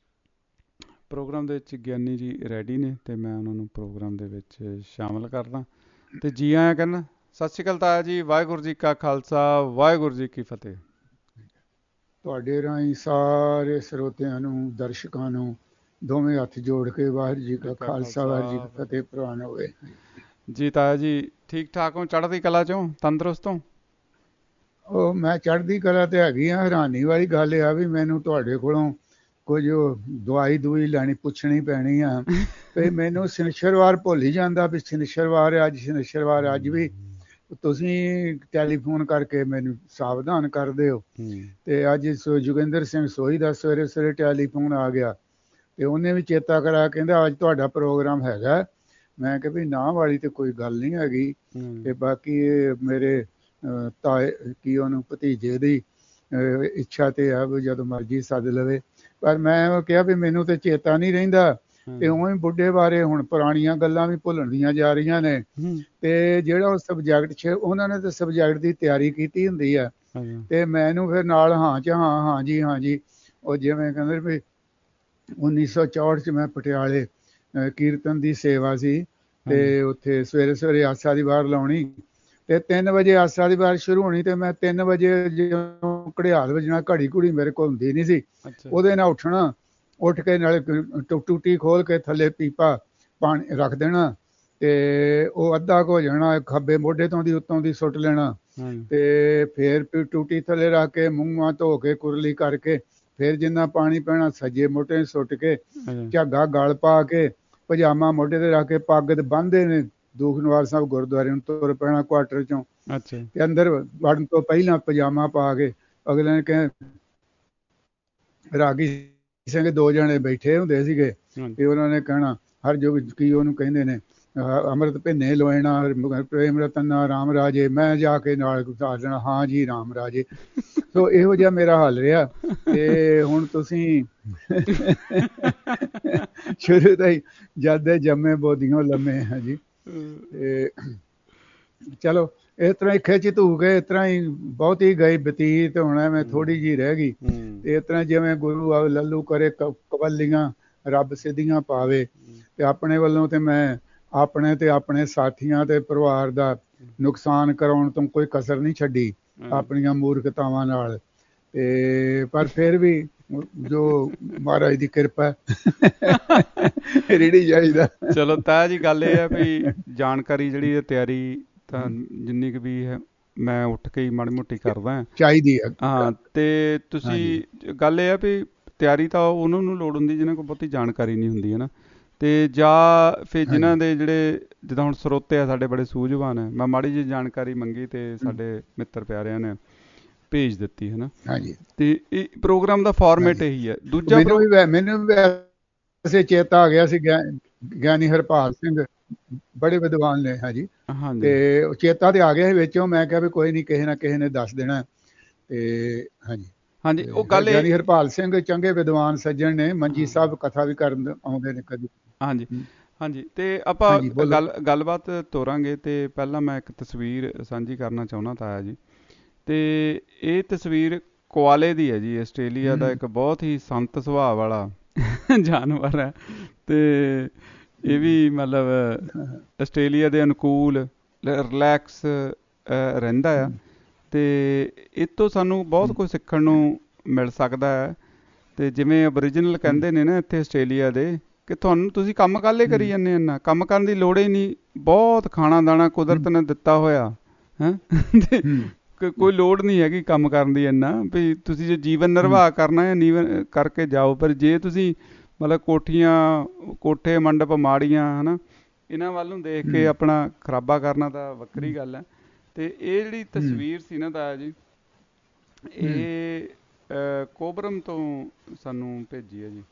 ਪ੍ਰੋਗਰਾਮ ਦੇ ਵਿੱਚ ਗਿਆਨੀ ਜੀ ਰੈਡੀ ਨੇ ਅਤੇ ਮੈਂ ਉਹਨਾਂ ਨੂੰ ਪ੍ਰੋਗਰਾਮ ਦੇ ਵਿੱਚ ਸ਼ਾਮਲ ਕਰਦਾ ਅਤੇ ਜੀ ਆਇਆਂ ਕਹਿੰਦਾ। ਸਤਿ ਸ਼੍ਰੀ ਅਕਾਲ ਤਾਇਆ ਜੀ, ਵਾਹਿਗੁਰੂ ਜੀ ਕਾ ਖਾਲਸਾ ਵਾਹਿਗੁਰੂ ਜੀ ਕੀ ਫਤਿਹ। ਤੁਹਾਡੇ ਰਾਹੀਂ ਸਾਰੇ ਸਰੋਤਿਆਂ ਨੂੰ, ਦਰਸ਼ਕਾਂ ਨੂੰ ਦੋਵੇਂ ਹੱਥ ਜੋੜ ਕੇ ਵਾਹਿਗੁਰੂ ਜੀ ਕਾ ਖਾਲਸਾ ਵਾਹਿਗੁਰੂ ਜੀ ਕੀ ਫਤਿਹ ਪ੍ਰਵਾਨ ਹੋਵੇ। ਜੀ ਤਾਇਆ ਜੀ, ਠੀਕ ਠਾਕ ਹੋ? ਚੜ੍ਹਦੀ ਕਲਾ 'ਚੋਂ, ਤੰਦਰੁਸਤ ਹੋ? ਉਹ ਮੈਂ ਚੜ੍ਹਦੀ ਕਲਾ ਤੇ ਹੈਗੀ ਆ। ਹੈਰਾਨੀ ਵਾਲੀ ਗੱਲ ਇਹ ਆ ਵੀ ਮੈਨੂੰ ਤੁਹਾਡੇ ਕੋਲੋਂ ਕੁਝ ਦਵਾਈ ਦਵਾਈ ਲੈਣੀ ਪੁੱਛਣੀ ਪੈਣੀ ਆ ਵੀ ਮੈਨੂੰ ਸ਼ਨੀਚਰਵਾਰ ਭੁੱਲ ਹੀ ਜਾਂਦਾ ਵੀ ਸ਼ਨੀਚਰਵਾਰ ਅੱਜ ਸ਼ਨੀਚਰਵਾਰ ਅੱਜ ਵੀ ਤੁਸੀਂ ਟੈਲੀਫੋਨ ਕਰਕੇ ਮੈਨੂੰ ਸਾਵਧਾਨ ਕਰਦੇ ਹੋ। ਤੇ ਅੱਜ ਜੋਗਿੰਦਰ ਸਿੰਘ ਸੋਹੀ ਦਾ ਸਵੇਰੇ ਸਵੇਰੇ ਟੈਲੀਫੋਨ ਆ ਗਿਆ ਤੇ ਉਹਨੇ ਵੀ ਚੇਤਾ ਕਰਾ, ਕਹਿੰਦਾ ਅੱਜ ਤੁਹਾਡਾ ਪ੍ਰੋਗਰਾਮ ਹੈਗਾ। ਮੈਂ ਕਿਹਾ ਵੀ ਨਾ ਵਾਲੀ ਤੇ ਕੋਈ ਗੱਲ ਨਹੀਂ ਹੈਗੀ। ਤੇ ਬਾਕੀ ਇਹ ਮੇਰੇ ਤਾਏ ਕੀ ਉਹਨੂੰ ਭਤੀਜੇ ਦੀ ਇੱਛਾ ਤੇ ਆ ਵੀ ਜਦੋਂ ਮਰਜ਼ੀ ਸੱਦ ਲਵੇ। ਪਰ ਮੈਂ ਕਿਹਾ ਵੀ ਮੈਨੂੰ ਤੇ ਚੇਤਾ ਨਹੀਂ ਰਹਿੰਦਾ ਤੇ ਉਵੇਂ ਬੁੱਢੇ ਬਾਰੇ ਹੁਣ ਪੁਰਾਣੀਆਂ ਗੱਲਾਂ ਵੀ ਭੁੱਲਣਦੀਆਂ ਜਾ ਰਹੀਆਂ ਨੇ। ਤੇ ਜਿਹੜਾ ਉਹ ਸਬਜੈਕਟ 'ਚ ਉਹਨਾਂ ਨੇ ਤਾਂ ਸਬਜੈਕਟ ਦੀ ਤਿਆਰੀ ਕੀਤੀ ਹੁੰਦੀ ਆ ਤੇ ਮੈਨੂੰ ਫਿਰ ਨਾਲ ਹਾਂ ਚ ਹਾਂ ਹਾਂ ਜੀ ਹਾਂ ਜੀ। ਉਹ ਜਿਵੇਂ ਕਹਿੰਦੇ ਵੀ ਉੱਨੀ ਸੌ ਚੌਂਹਠ 'ਚ ਮੈਂ ਪਟਿਆਲੇ ਕੀਰਤਨ ਦੀ ਸੇਵਾ ਸੀ ਤੇ ਉੱਥੇ ਸਵੇਰੇ ਸਵੇਰੇ ਆਸਾ ਦੀ ਵਾਰ ਲਾਉਣੀ ਤੇ ਤਿੰਨ ਵਜੇ ਆਸਾ ਦੀ ਵਾਰ ਸ਼ੁਰੂ ਹੋਣੀ ਤੇ ਮੈਂ ਤਿੰਨ ਵਜੇ ਜਦੋਂ ਘੜਿਆਲ ਵੱਜਣਾ, ਘੜੀ ਘੁੜੀ ਮੇਰੇ ਕੋਲ ਹੁੰਦੀ ਨਹੀਂ ਸੀ, ਉਹਦੇ ਨਾਲ ਉੱਠਣਾ, ਉੱਠ ਕੇ ਨਾਲੇ ਟੂਟੀ ਖੋਲ ਕੇ ਥੱਲੇ ਪੀਪਾ ਪਾਣੀ ਰੱਖ ਦੇਣਾ ਤੇ ਉਹ ਅੱਧਾ ਕੁ ਹੋ ਜਾਣਾ, ਖੱਬੇ ਮੋਢੇ ਤੋਂ ਦੀ ਉੱਤੋਂ ਦੀ ਸੁੱਟ ਲੈਣਾ ਤੇ ਫਿਰ ਟੂਟੀ ਥੱਲੇ ਰੱਖ ਕੇ ਮੂੰਹ ਮਾਂਹ ਧੋ ਕੇ ਕੁਰਲੀ ਕਰਕੇ ਫਿਰ ਜਿੰਨਾ ਪਾਣੀ ਪੈਣਾ ਸੱਜੇ ਮੋਢੇ ਸੁੱਟ ਕੇ ਅੱਛਾ ਝੱਗਾ ਗਲ ਪਾ ਕੇ ਪਜਾਮਾ ਮੋਢੇ ਤੇ ਰੱਖ ਕੇ ਪੱਗ ਤੇ ਬੰਨ੍ਹਦੇ ਨੇ ਦੂਖਨਿਵਾਰਨ ਸਾਹਿਬ ਗੁਰਦੁਆਰੇ ਨੂੰ ਤੁਰ ਪੈਣਾ ਕੁਆਟਰ ਚੋਂ ਅੱਛਾ ਤੇ ਅੰਦਰ ਵੜਨ ਤੋਂ ਪਹਿਲਾਂ ਪਜਾਮਾ ਪਾ ਕੇ ਅਗਲੇ ਨੇ ਕਹੇ ਰਾਗੀ ਸਿੰਘ ਦੋ ਜਣੇ ਬੈਠੇ ਹੁੰਦੇ ਸੀਗੇ ਹਾਂਜੀ ਤੇ ਉਹਨਾਂ ਨੇ ਕਹਿਣਾ ਹਰ ਜੋ ਕੀ ਉਹਨੂੰ ਕਹਿੰਦੇ ਨੇ ਅਹ ਅੰਮ੍ਰਿਤ ਭਿੰਨੇ ਲੋਇਣਾ ਪ੍ਰੇਮ ਰਤਨਾ ਰਾਮ ਰਾਜੇ ਮੈਂ ਜਾ ਕੇ ਨਾਲ ਉਤਾਰ ਦੇਣਾ ਹਾਂ ਜੀ ਰਾਮ ਰਾਜੇ ਸੋ ਇਹੋ ਜਿਹਾ ਮੇਰਾ ਹਾਲ ਰਿਹਾ ਤੇ ਹੁਣ ਤੁਸੀਂ ਸ਼ੁਰੂ ਤੋਂ ਹੀ ਜਦ ਦੇ ਜੰਮੇ ਬੋਦੀਆਂ ਲੰਮੇ ਹਾਂ ਜੀ ਤੇ ਚਲੋ ਇਸ ਤਰ੍ਹਾਂ ਹੀ ਖਿੱਚ ਧੂ ਕੇ ਇਸ ਤਰ੍ਹਾਂ ਹੀ ਬਹੁਤੀ ਗਈ ਬਤੀਤ ਹੁਣ ਐਵੇਂ ਥੋੜੀ ਜਿਹੀ ਰਹਿ ਗਈ ਤੇ ਇਸ ਤਰ੍ਹਾਂ ਜਿਵੇਂ ਗੁਰੂ ਆ ਲੱਲੂ ਕਰੇ ਕ- ਕਵੱਲੀਆਂ ਰੱਬ ਸਿੱਧੀਆਂ ਪਾਵੇ ਤੇ ਆਪਣੇ ਵੱਲੋਂ ਤੇ ਮੈਂ ਆਪਣੇ ਤੇ ਆਪਣੇ ਸਾਥੀਆਂ ਤੇ ਪਰਿਵਾਰ ਦਾ ਨੁਕਸਾਨ ਕਰਾਉਣ ਤੋਂ ਕੋਈ ਕਸਰ ਨਹੀਂ ਛੱਡੀ ਆਪਣੀਆਂ ਮੂਰਖਤਾਵਾਂ ਨਾਲ ਤੇ ਪਰ ਫਿਰ ਵੀ ਜੋ ਮਹਾਰਾਜ ਦੀ ਕਿਰਪਾ ਰੇੜੀ ਜਾਈਦਾ ਚਲੋ ਤਾਂ ਜੀ ਗੱਲ ਇਹ ਹੈ ਵੀ ਜਾਣਕਾਰੀ ਜਿਹੜੀ ਹੈ ਤਿਆਰੀ ਤਾਂ ਜਿੰਨੀ ਕੁ ਵੀ ਹੈ ਮੈਂ ਉੱਠ ਕੇ ਹੀ ਮਾੜੀ ਮੋਟੀ ਕਰਦਾ ਚਾਹੀਦੀ ਹੈ ਹਾਂ ਤੇ ਤੁਸੀਂ ਗੱਲ ਇਹ ਹੈ ਵੀ ਤਿਆਰੀ ਤਾਂ ਉਹਨਾਂ ਨੂੰ ਲੋੜ ਹੁੰਦੀ ਜਿਹਨਾਂ ਕੋਲ ਬਹੁਤੀ ਜਾਣਕਾਰੀ ਨਹੀਂ ਹੁੰਦੀ ਹੈ ਨਾ ਤੇ ਜਾਂ ਫਿਰ ਜਿਨ੍ਹਾਂ ਦੇ ਜਿਹੜੇ ਜਿੱਦਾਂ ਹੁਣ ਸਰੋਤੇ ਆ ਸਾਡੇ ਬੜੇ ਸੂਝਵਾਨ ਹੈ ਮੈਂ ਮਾੜੀ ਜਿਹੀ ਜਾਣਕਾਰੀ ਮੰਗੀ ਤੇ ਸਾਡੇ ਮਿੱਤਰ ਪਿਆਰਿਆਂ ਨੇ ਭੇਜ ਦਿੱਤੀ ਹੈ ਨਾ ਹਾਂਜੀ ਤੇ ਇਹ ਪ੍ਰੋਗਰਾਮ ਦਾ ਫਾਰਮੈਟ ਇਹੀ ਹੈ ਦੂਜਾ ਮੈਨੂੰ ਵੀ ਵੈ- ਮੈਨੂੰ ਵੀ ਵੈਸੇ ਚੇਤਾ ਆ ਗਿਆ ਸੀ ਗਿਆ- ਗਿਆਨੀ ਹਰਪਾਲ ਸਿੰਘ ਬੜੇ ਵਿਦਵਾਨ ਨੇ ਹਾਂਜੀ ਹਾਂਜੀ ਤੇ ਉਹ ਚੇਤਾ ਤੇ ਆ ਗਿਆ ਸੀ ਵਿੱਚੋਂ ਮੈਂ ਕਿਹਾ ਵੀ ਕੋਈ ਨਹੀਂ ਕਿਸੇ ਨਾ ਕਿਸੇ ਨੇ ਦੱਸ ਦੇਣਾ ਤੇ ਹਾਂਜੀ ਹਾਂਜੀ ਉਹ ਗੱਲ ਇਹ ਗਿਆਨੀ ਹਰਪਾਲ ਸਿੰਘ ਚੰਗੇ ਵਿਦਵਾਨ ਸੱਜਣ ਨੇ ਮੰਜੀ ਸਾਹਿਬ ਕਥਾ ਵੀ ਕਰਨ ਆਉਂਦੇ ਨੇ ਕਦੀ ਹਾਂਜੀ ਹਾਂਜੀ ਤੇ ਆਪਾਂ ਹਾਂਜੀ, ਬੋਲੋ। ਗੱਲ ਗੱਲਬਾਤ ਤੋਰਾਂਗੇ ਤੇ ਪਹਿਲਾਂ ਮੈਂ ਇੱਕ ਤਸਵੀਰ ਸਾਂਝੀ ਕਰਨਾ ਚਾਹੁੰਦਾ ਤਾਇਆ ਜੀ ਤੇ ਇਹ ਤਸਵੀਰ ਕੁਆਲੇ ਦੀ ਹੈ ਜੀ ਆਸਟ੍ਰੇਲੀਆ ਦਾ ਇੱਕ ਬਹੁਤ ਹੀ ਸੰਤ ਸੁਭਾਅ ਵਾਲਾ ਜਾਨਵਰ ਹੈ ਤੇ ਇਹ ਵੀ ਮਤਲਬ ਆਸਟ੍ਰੇਲੀਆ ਦੇ ਅਨੁਕੂਲ ਰਿਲੈਕਸ ਰਹਿੰਦਾ ਆ ਤੇ ਇਹ ਤੋਂ ਸਾਨੂੰ ਬਹੁਤ ਕੁਝ ਸਿੱਖਣ ਨੂੰ ਮਿਲ ਸਕਦਾ ਹੈ ਤੇ ਜਿਵੇਂ ਓਰੀਜਨਲ ਕਹਿੰਦੇ ਨੇ ਨਾ ਇੱਥੇ ਆਸਟ੍ਰੇਲੀਆ ਦੇ ਕਿ ਤੁਹਾਨੂੰ ਤੁਸੀਂ ਕੰਮ ਕਾਹਲੇ ਕਰੀ ਜਾਂਦੇ ਇੰਨਾ ਕੰਮ ਕਰਨ ਦੀ ਲੋੜ ਹੀ ਨਹੀਂ ਬਹੁਤ ਖਾਣਾ ਦਾਣਾ ਕੁਦਰਤ ਨੇ ਦਿੱਤਾ ਹੋਇਆ ਹੈ ਕੋਈ ਲੋੜ ਨਹੀਂ ਹੈਗੀ ਕੰਮ ਕਰਨ ਦੀ ਇੰਨਾ ਵੀ ਤੁਸੀਂ ਜੇ ਜੀਵਨ ਨਿਰਵਾਹ ਕਰਨਾ ਹੈ ਨੀਵਨ ਕਰਕੇ ਜਾਓ ਪਰ ਜੇ ਤੁਸੀਂ ਮਤਲਬ ਕੋਠੀਆਂ ਕੋਠੇ ਮੰਡਪ ਮਾੜੀਆਂ ਹੈ ਨਾ ਇਹਨਾਂ ਵੱਲ ਨੂੰ ਦੇਖ ਕੇ ਆਪਣਾ ਖਰਾਬਾ ਕਰਨਾ ਤਾਂ ਵੱਖਰੀ ਗੱਲ ਹੈ ਤੇ ਇਹ ਜਿਹੜੀ ਤਸਵੀਰ ਸੀ ਨਾ ਤਾਇਆ ਜੀ ਇਹ ਕੋਬਰਮ ਤੋਂ ਸਾਨੂੰ ਭੇਜੀ ਹੈ ਜੀ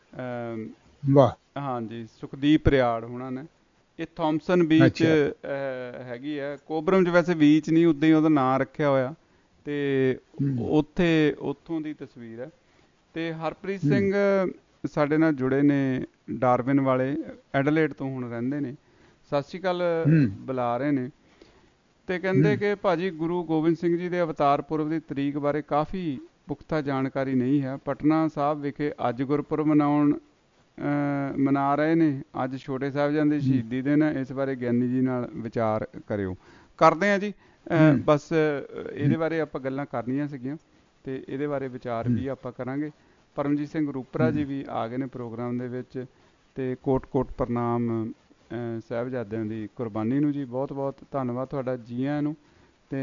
ਵਾਹ ਹਾਂਜੀ ਸੁਖਦੀਪ ਰਿਆੜ ਹੋਣਾ ਨੇ ਇਹ ਥੌਮਸਨ ਬੀਚ ਹੈਗੀ ਹੈ ਕੋਬਰਮ 'ਚ ਵੈਸੇ ਬੀਚ ਨਹੀਂ ਉੱਦਾਂ ਹੀ ਉਹਦਾ ਨਾਂ ਰੱਖਿਆ ਹੋਇਆ ਤੇ ਉੱਥੇ ਉੱਥੋਂ ਦੀ ਤਸਵੀਰ ਹੈ ਤੇ ਹਰਪ੍ਰੀਤ ਸਿੰਘ ਸਾਡੇ ਨਾਲ ਜੁੜੇ ਨੇ ਡਾਰਵਿਨ ਵਾਲੇ ਐਡਲੇਡ ਤੋਂ ਹੁਣ ਰਹਿੰਦੇ ਨੇ ਸਤਿ ਸ਼੍ਰੀ ਅਕਾਲ ਬੁਲਾ ਰਹੇ ਨੇ ਤੇ ਕਹਿੰਦੇ ਕਿ ਭਾਜੀ ਗੁਰੂ ਗੋਬਿੰਦ ਸਿੰਘ ਜੀ ਦੇ ਅਵਤਾਰ ਪੁਰਬ ਦੀ ਤਰੀਕ ਬਾਰੇ ਕਾਫੀ ਪੁਖਤਾ ਜਾਣਕਾਰੀ ਨਹੀਂ ਹੈ ਪਟਨਾ ਸਾਹਿਬ ਵਿਖੇ ਅੱਜ ਗੁਰਪੁਰਬ ਮਨਾਉਣ ਮਨਾ ਰਹੇ ਨੇ ਅੱਜ ਛੋਟੇ ਸਾਹਿਬਜ਼ਾਦੇ ਦੀ ਸ਼ਹੀਦੀ ਦਿਨ ਹੈ ਇਸ ਬਾਰੇ ਗਿਆਨੀ ਜੀ ਨਾਲ ਵਿਚਾਰ ਕਰਿਓ ਕਰਦੇ ਆ ਜੀ ਬਸ ਇਹਦੇ ਬਾਰੇ ਆਪਾਂ ਗੱਲਾਂ ਕਰਨੀਆਂ ਸੀਗੀਆਂ ਤੇ ਇਹਦੇ ਬਾਰੇ ਵਿਚਾਰ ਵੀ ਆਪਾਂ ਕਰਾਂਗੇ ਪਰਮਜੀਤ ਸਿੰਘ ਰੂਪਰਾ ਜੀ ਵੀ ਆ ਗਏ ਨੇ ਪ੍ਰੋਗਰਾਮ ਦੇ ਵਿੱਚ ਤੇ ਕੋਟ ਕੋਟ ਪ੍ਰਣਾਮ ਸਾਹਿਬਜ਼ਾਦਿਆਂ ਦੀ ਕੁਰਬਾਨੀ ਨੂੰ ਜੀ ਬਹੁਤ ਬਹੁਤ ਧੰਨਵਾਦ ਤੁਹਾਡਾ ਜੀ ਆਇਆਂ ਨੂੰ ਤੇ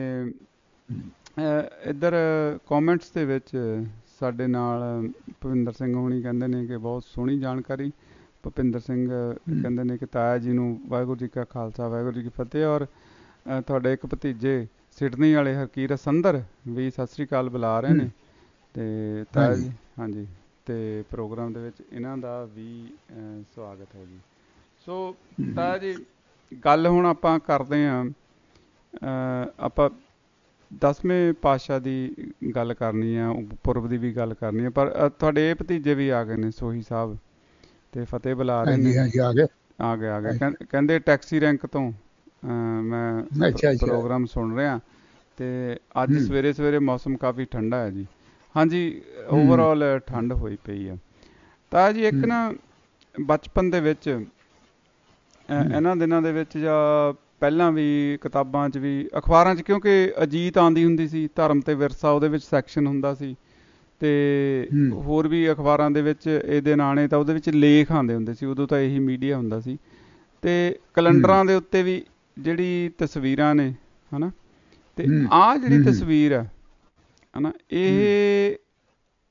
ਇੱਧਰ ਕਮੈਂਟਸ ਦੇ ਵਿੱਚ ਸਾਡੇ ਨਾਲ ਭੁਪਿੰਦਰ ਸਿੰਘ ਹੋਣੀ ਕਹਿੰਦੇ ਨੇ ਕਿ ਬਹੁਤ ਸੋਹਣੀ ਜਾਣਕਾਰੀ ਭੁਪਿੰਦਰ ਸਿੰਘ ਕਹਿੰਦੇ ਨੇ ਕਿ ਤਾਇਆ ਜੀ ਨੂੰ ਵਾਹਿਗੁਰੂ ਜੀ ਕਾ ਖਾਲਸਾ ਵਾਹਿਗੁਰੂ ਜੀ ਕੀ ਫਤਿਹ ਔਰ ਤੁਹਾਡੇ ਇੱਕ ਭਤੀਜੇ ਸਿਡਨੀ ਵਾਲੇ ਹਰਕੀਰਤ ਸੰਦਰ ਵੀ ਸਤਿ ਸ੍ਰੀ ਅਕਾਲ ਬੁਲਾ ਰਹੇ ਨੇ ਤੇ ਤਾਇਆ ਜੀ ਹਾਂਜੀ ਤੇ ਪ੍ਰੋਗਰਾਮ ਦੇ ਵਿੱਚ ਇਹਨਾਂ ਦਾ ਵੀ ਸਵਾਗਤ ਹੈ ਜੀ ਸੋ ਤਾਇਆ ਜੀ ਗੱਲ ਹੁਣ ਆਪਾਂ ਕਰਦੇ ਹਾਂ ਆਪਾਂ ਦਸਵੇਂ ਪਾਤਸ਼ਾਹ ਦੀ ਗੱਲ ਕਰਨੀ ਆ ਪੁਰਬ ਦੀ ਵੀ ਗੱਲ ਕਰਨੀ ਆ ਪਰ ਤੁਹਾਡੇ ਇਹ ਭਤੀਜੇ ਵੀ ਆ ਗਏ ਨੇ ਸੋਹੀ ਸਾਹਿਬ ਤੇ ਫਤਿਹ ਬੁਲਾ ਰਹੇ ਨੇ ਆ ਗਏ ਆ ਗਏ ਆ ਗਏ ਕਹਿੰਦੇ ਟੈਕਸੀ ਰੈਂਕ ਤੋਂ ਮੈਂ ਪ੍ਰੋਗਰਾਮ ਸੁਣ ਰਿਹਾ ਤੇ ਅੱਜ ਸਵੇਰੇ ਸਵੇਰੇ ਮੌਸਮ ਕਾਫੀ ਠੰਡਾ ਹੈ ਜੀ ਹਾਂਜੀ ਓਵਰਆਲ ਠੰਡ ਹੋਈ ਪਈ ਆ ਤਾਂ ਜੀ ਇੱਕ ਨਾ ਬਚਪਨ ਦੇ ਵਿੱਚ ਇਹਨਾਂ ਦਿਨਾਂ ਦੇ ਵਿੱਚ ਜਾਂ ਪਹਿਲਾਂ ਵੀ ਕਿਤਾਬਾਂ 'ਚ ਵੀ ਅਖਬਾਰਾਂ 'ਚ ਕਿਉਂਕਿ ਅਜੀਤ ਆਉਂਦੀ ਹੁੰਦੀ ਸੀ ਧਰਮ ਤੇ ਵਿਰਸਾ ਉਹਦੇ ਵਿੱਚ ਸੈਕਸ਼ਨ ਹੁੰਦਾ ਸੀ ਤੇ ਹੋਰ ਵੀ ਅਖਬਾਰਾਂ ਦੇ ਵਿੱਚ ਇਹਦੇ ਨਾਲੇ ਤਾਂ ਉਹਦੇ ਵਿੱਚ ਲੇਖ ਆਉਂਦੇ ਹੁੰਦੇ ਸੀ ਉਦੋਂ ਤਾਂ ਇਹੀ ਮੀਡੀਆ ਹੁੰਦਾ ਸੀ ਤੇ ਕੈਲੰਡਰਾਂ ਦੇ ਉੱਤੇ ਵੀ ਜਿਹੜੀ ਤਸਵੀਰਾਂ ਨੇ ਹਨਾ ਤੇ ਆਹ ਜਿਹੜੀ ਤਸਵੀਰ ਆ ਹਨਾ ਇਹ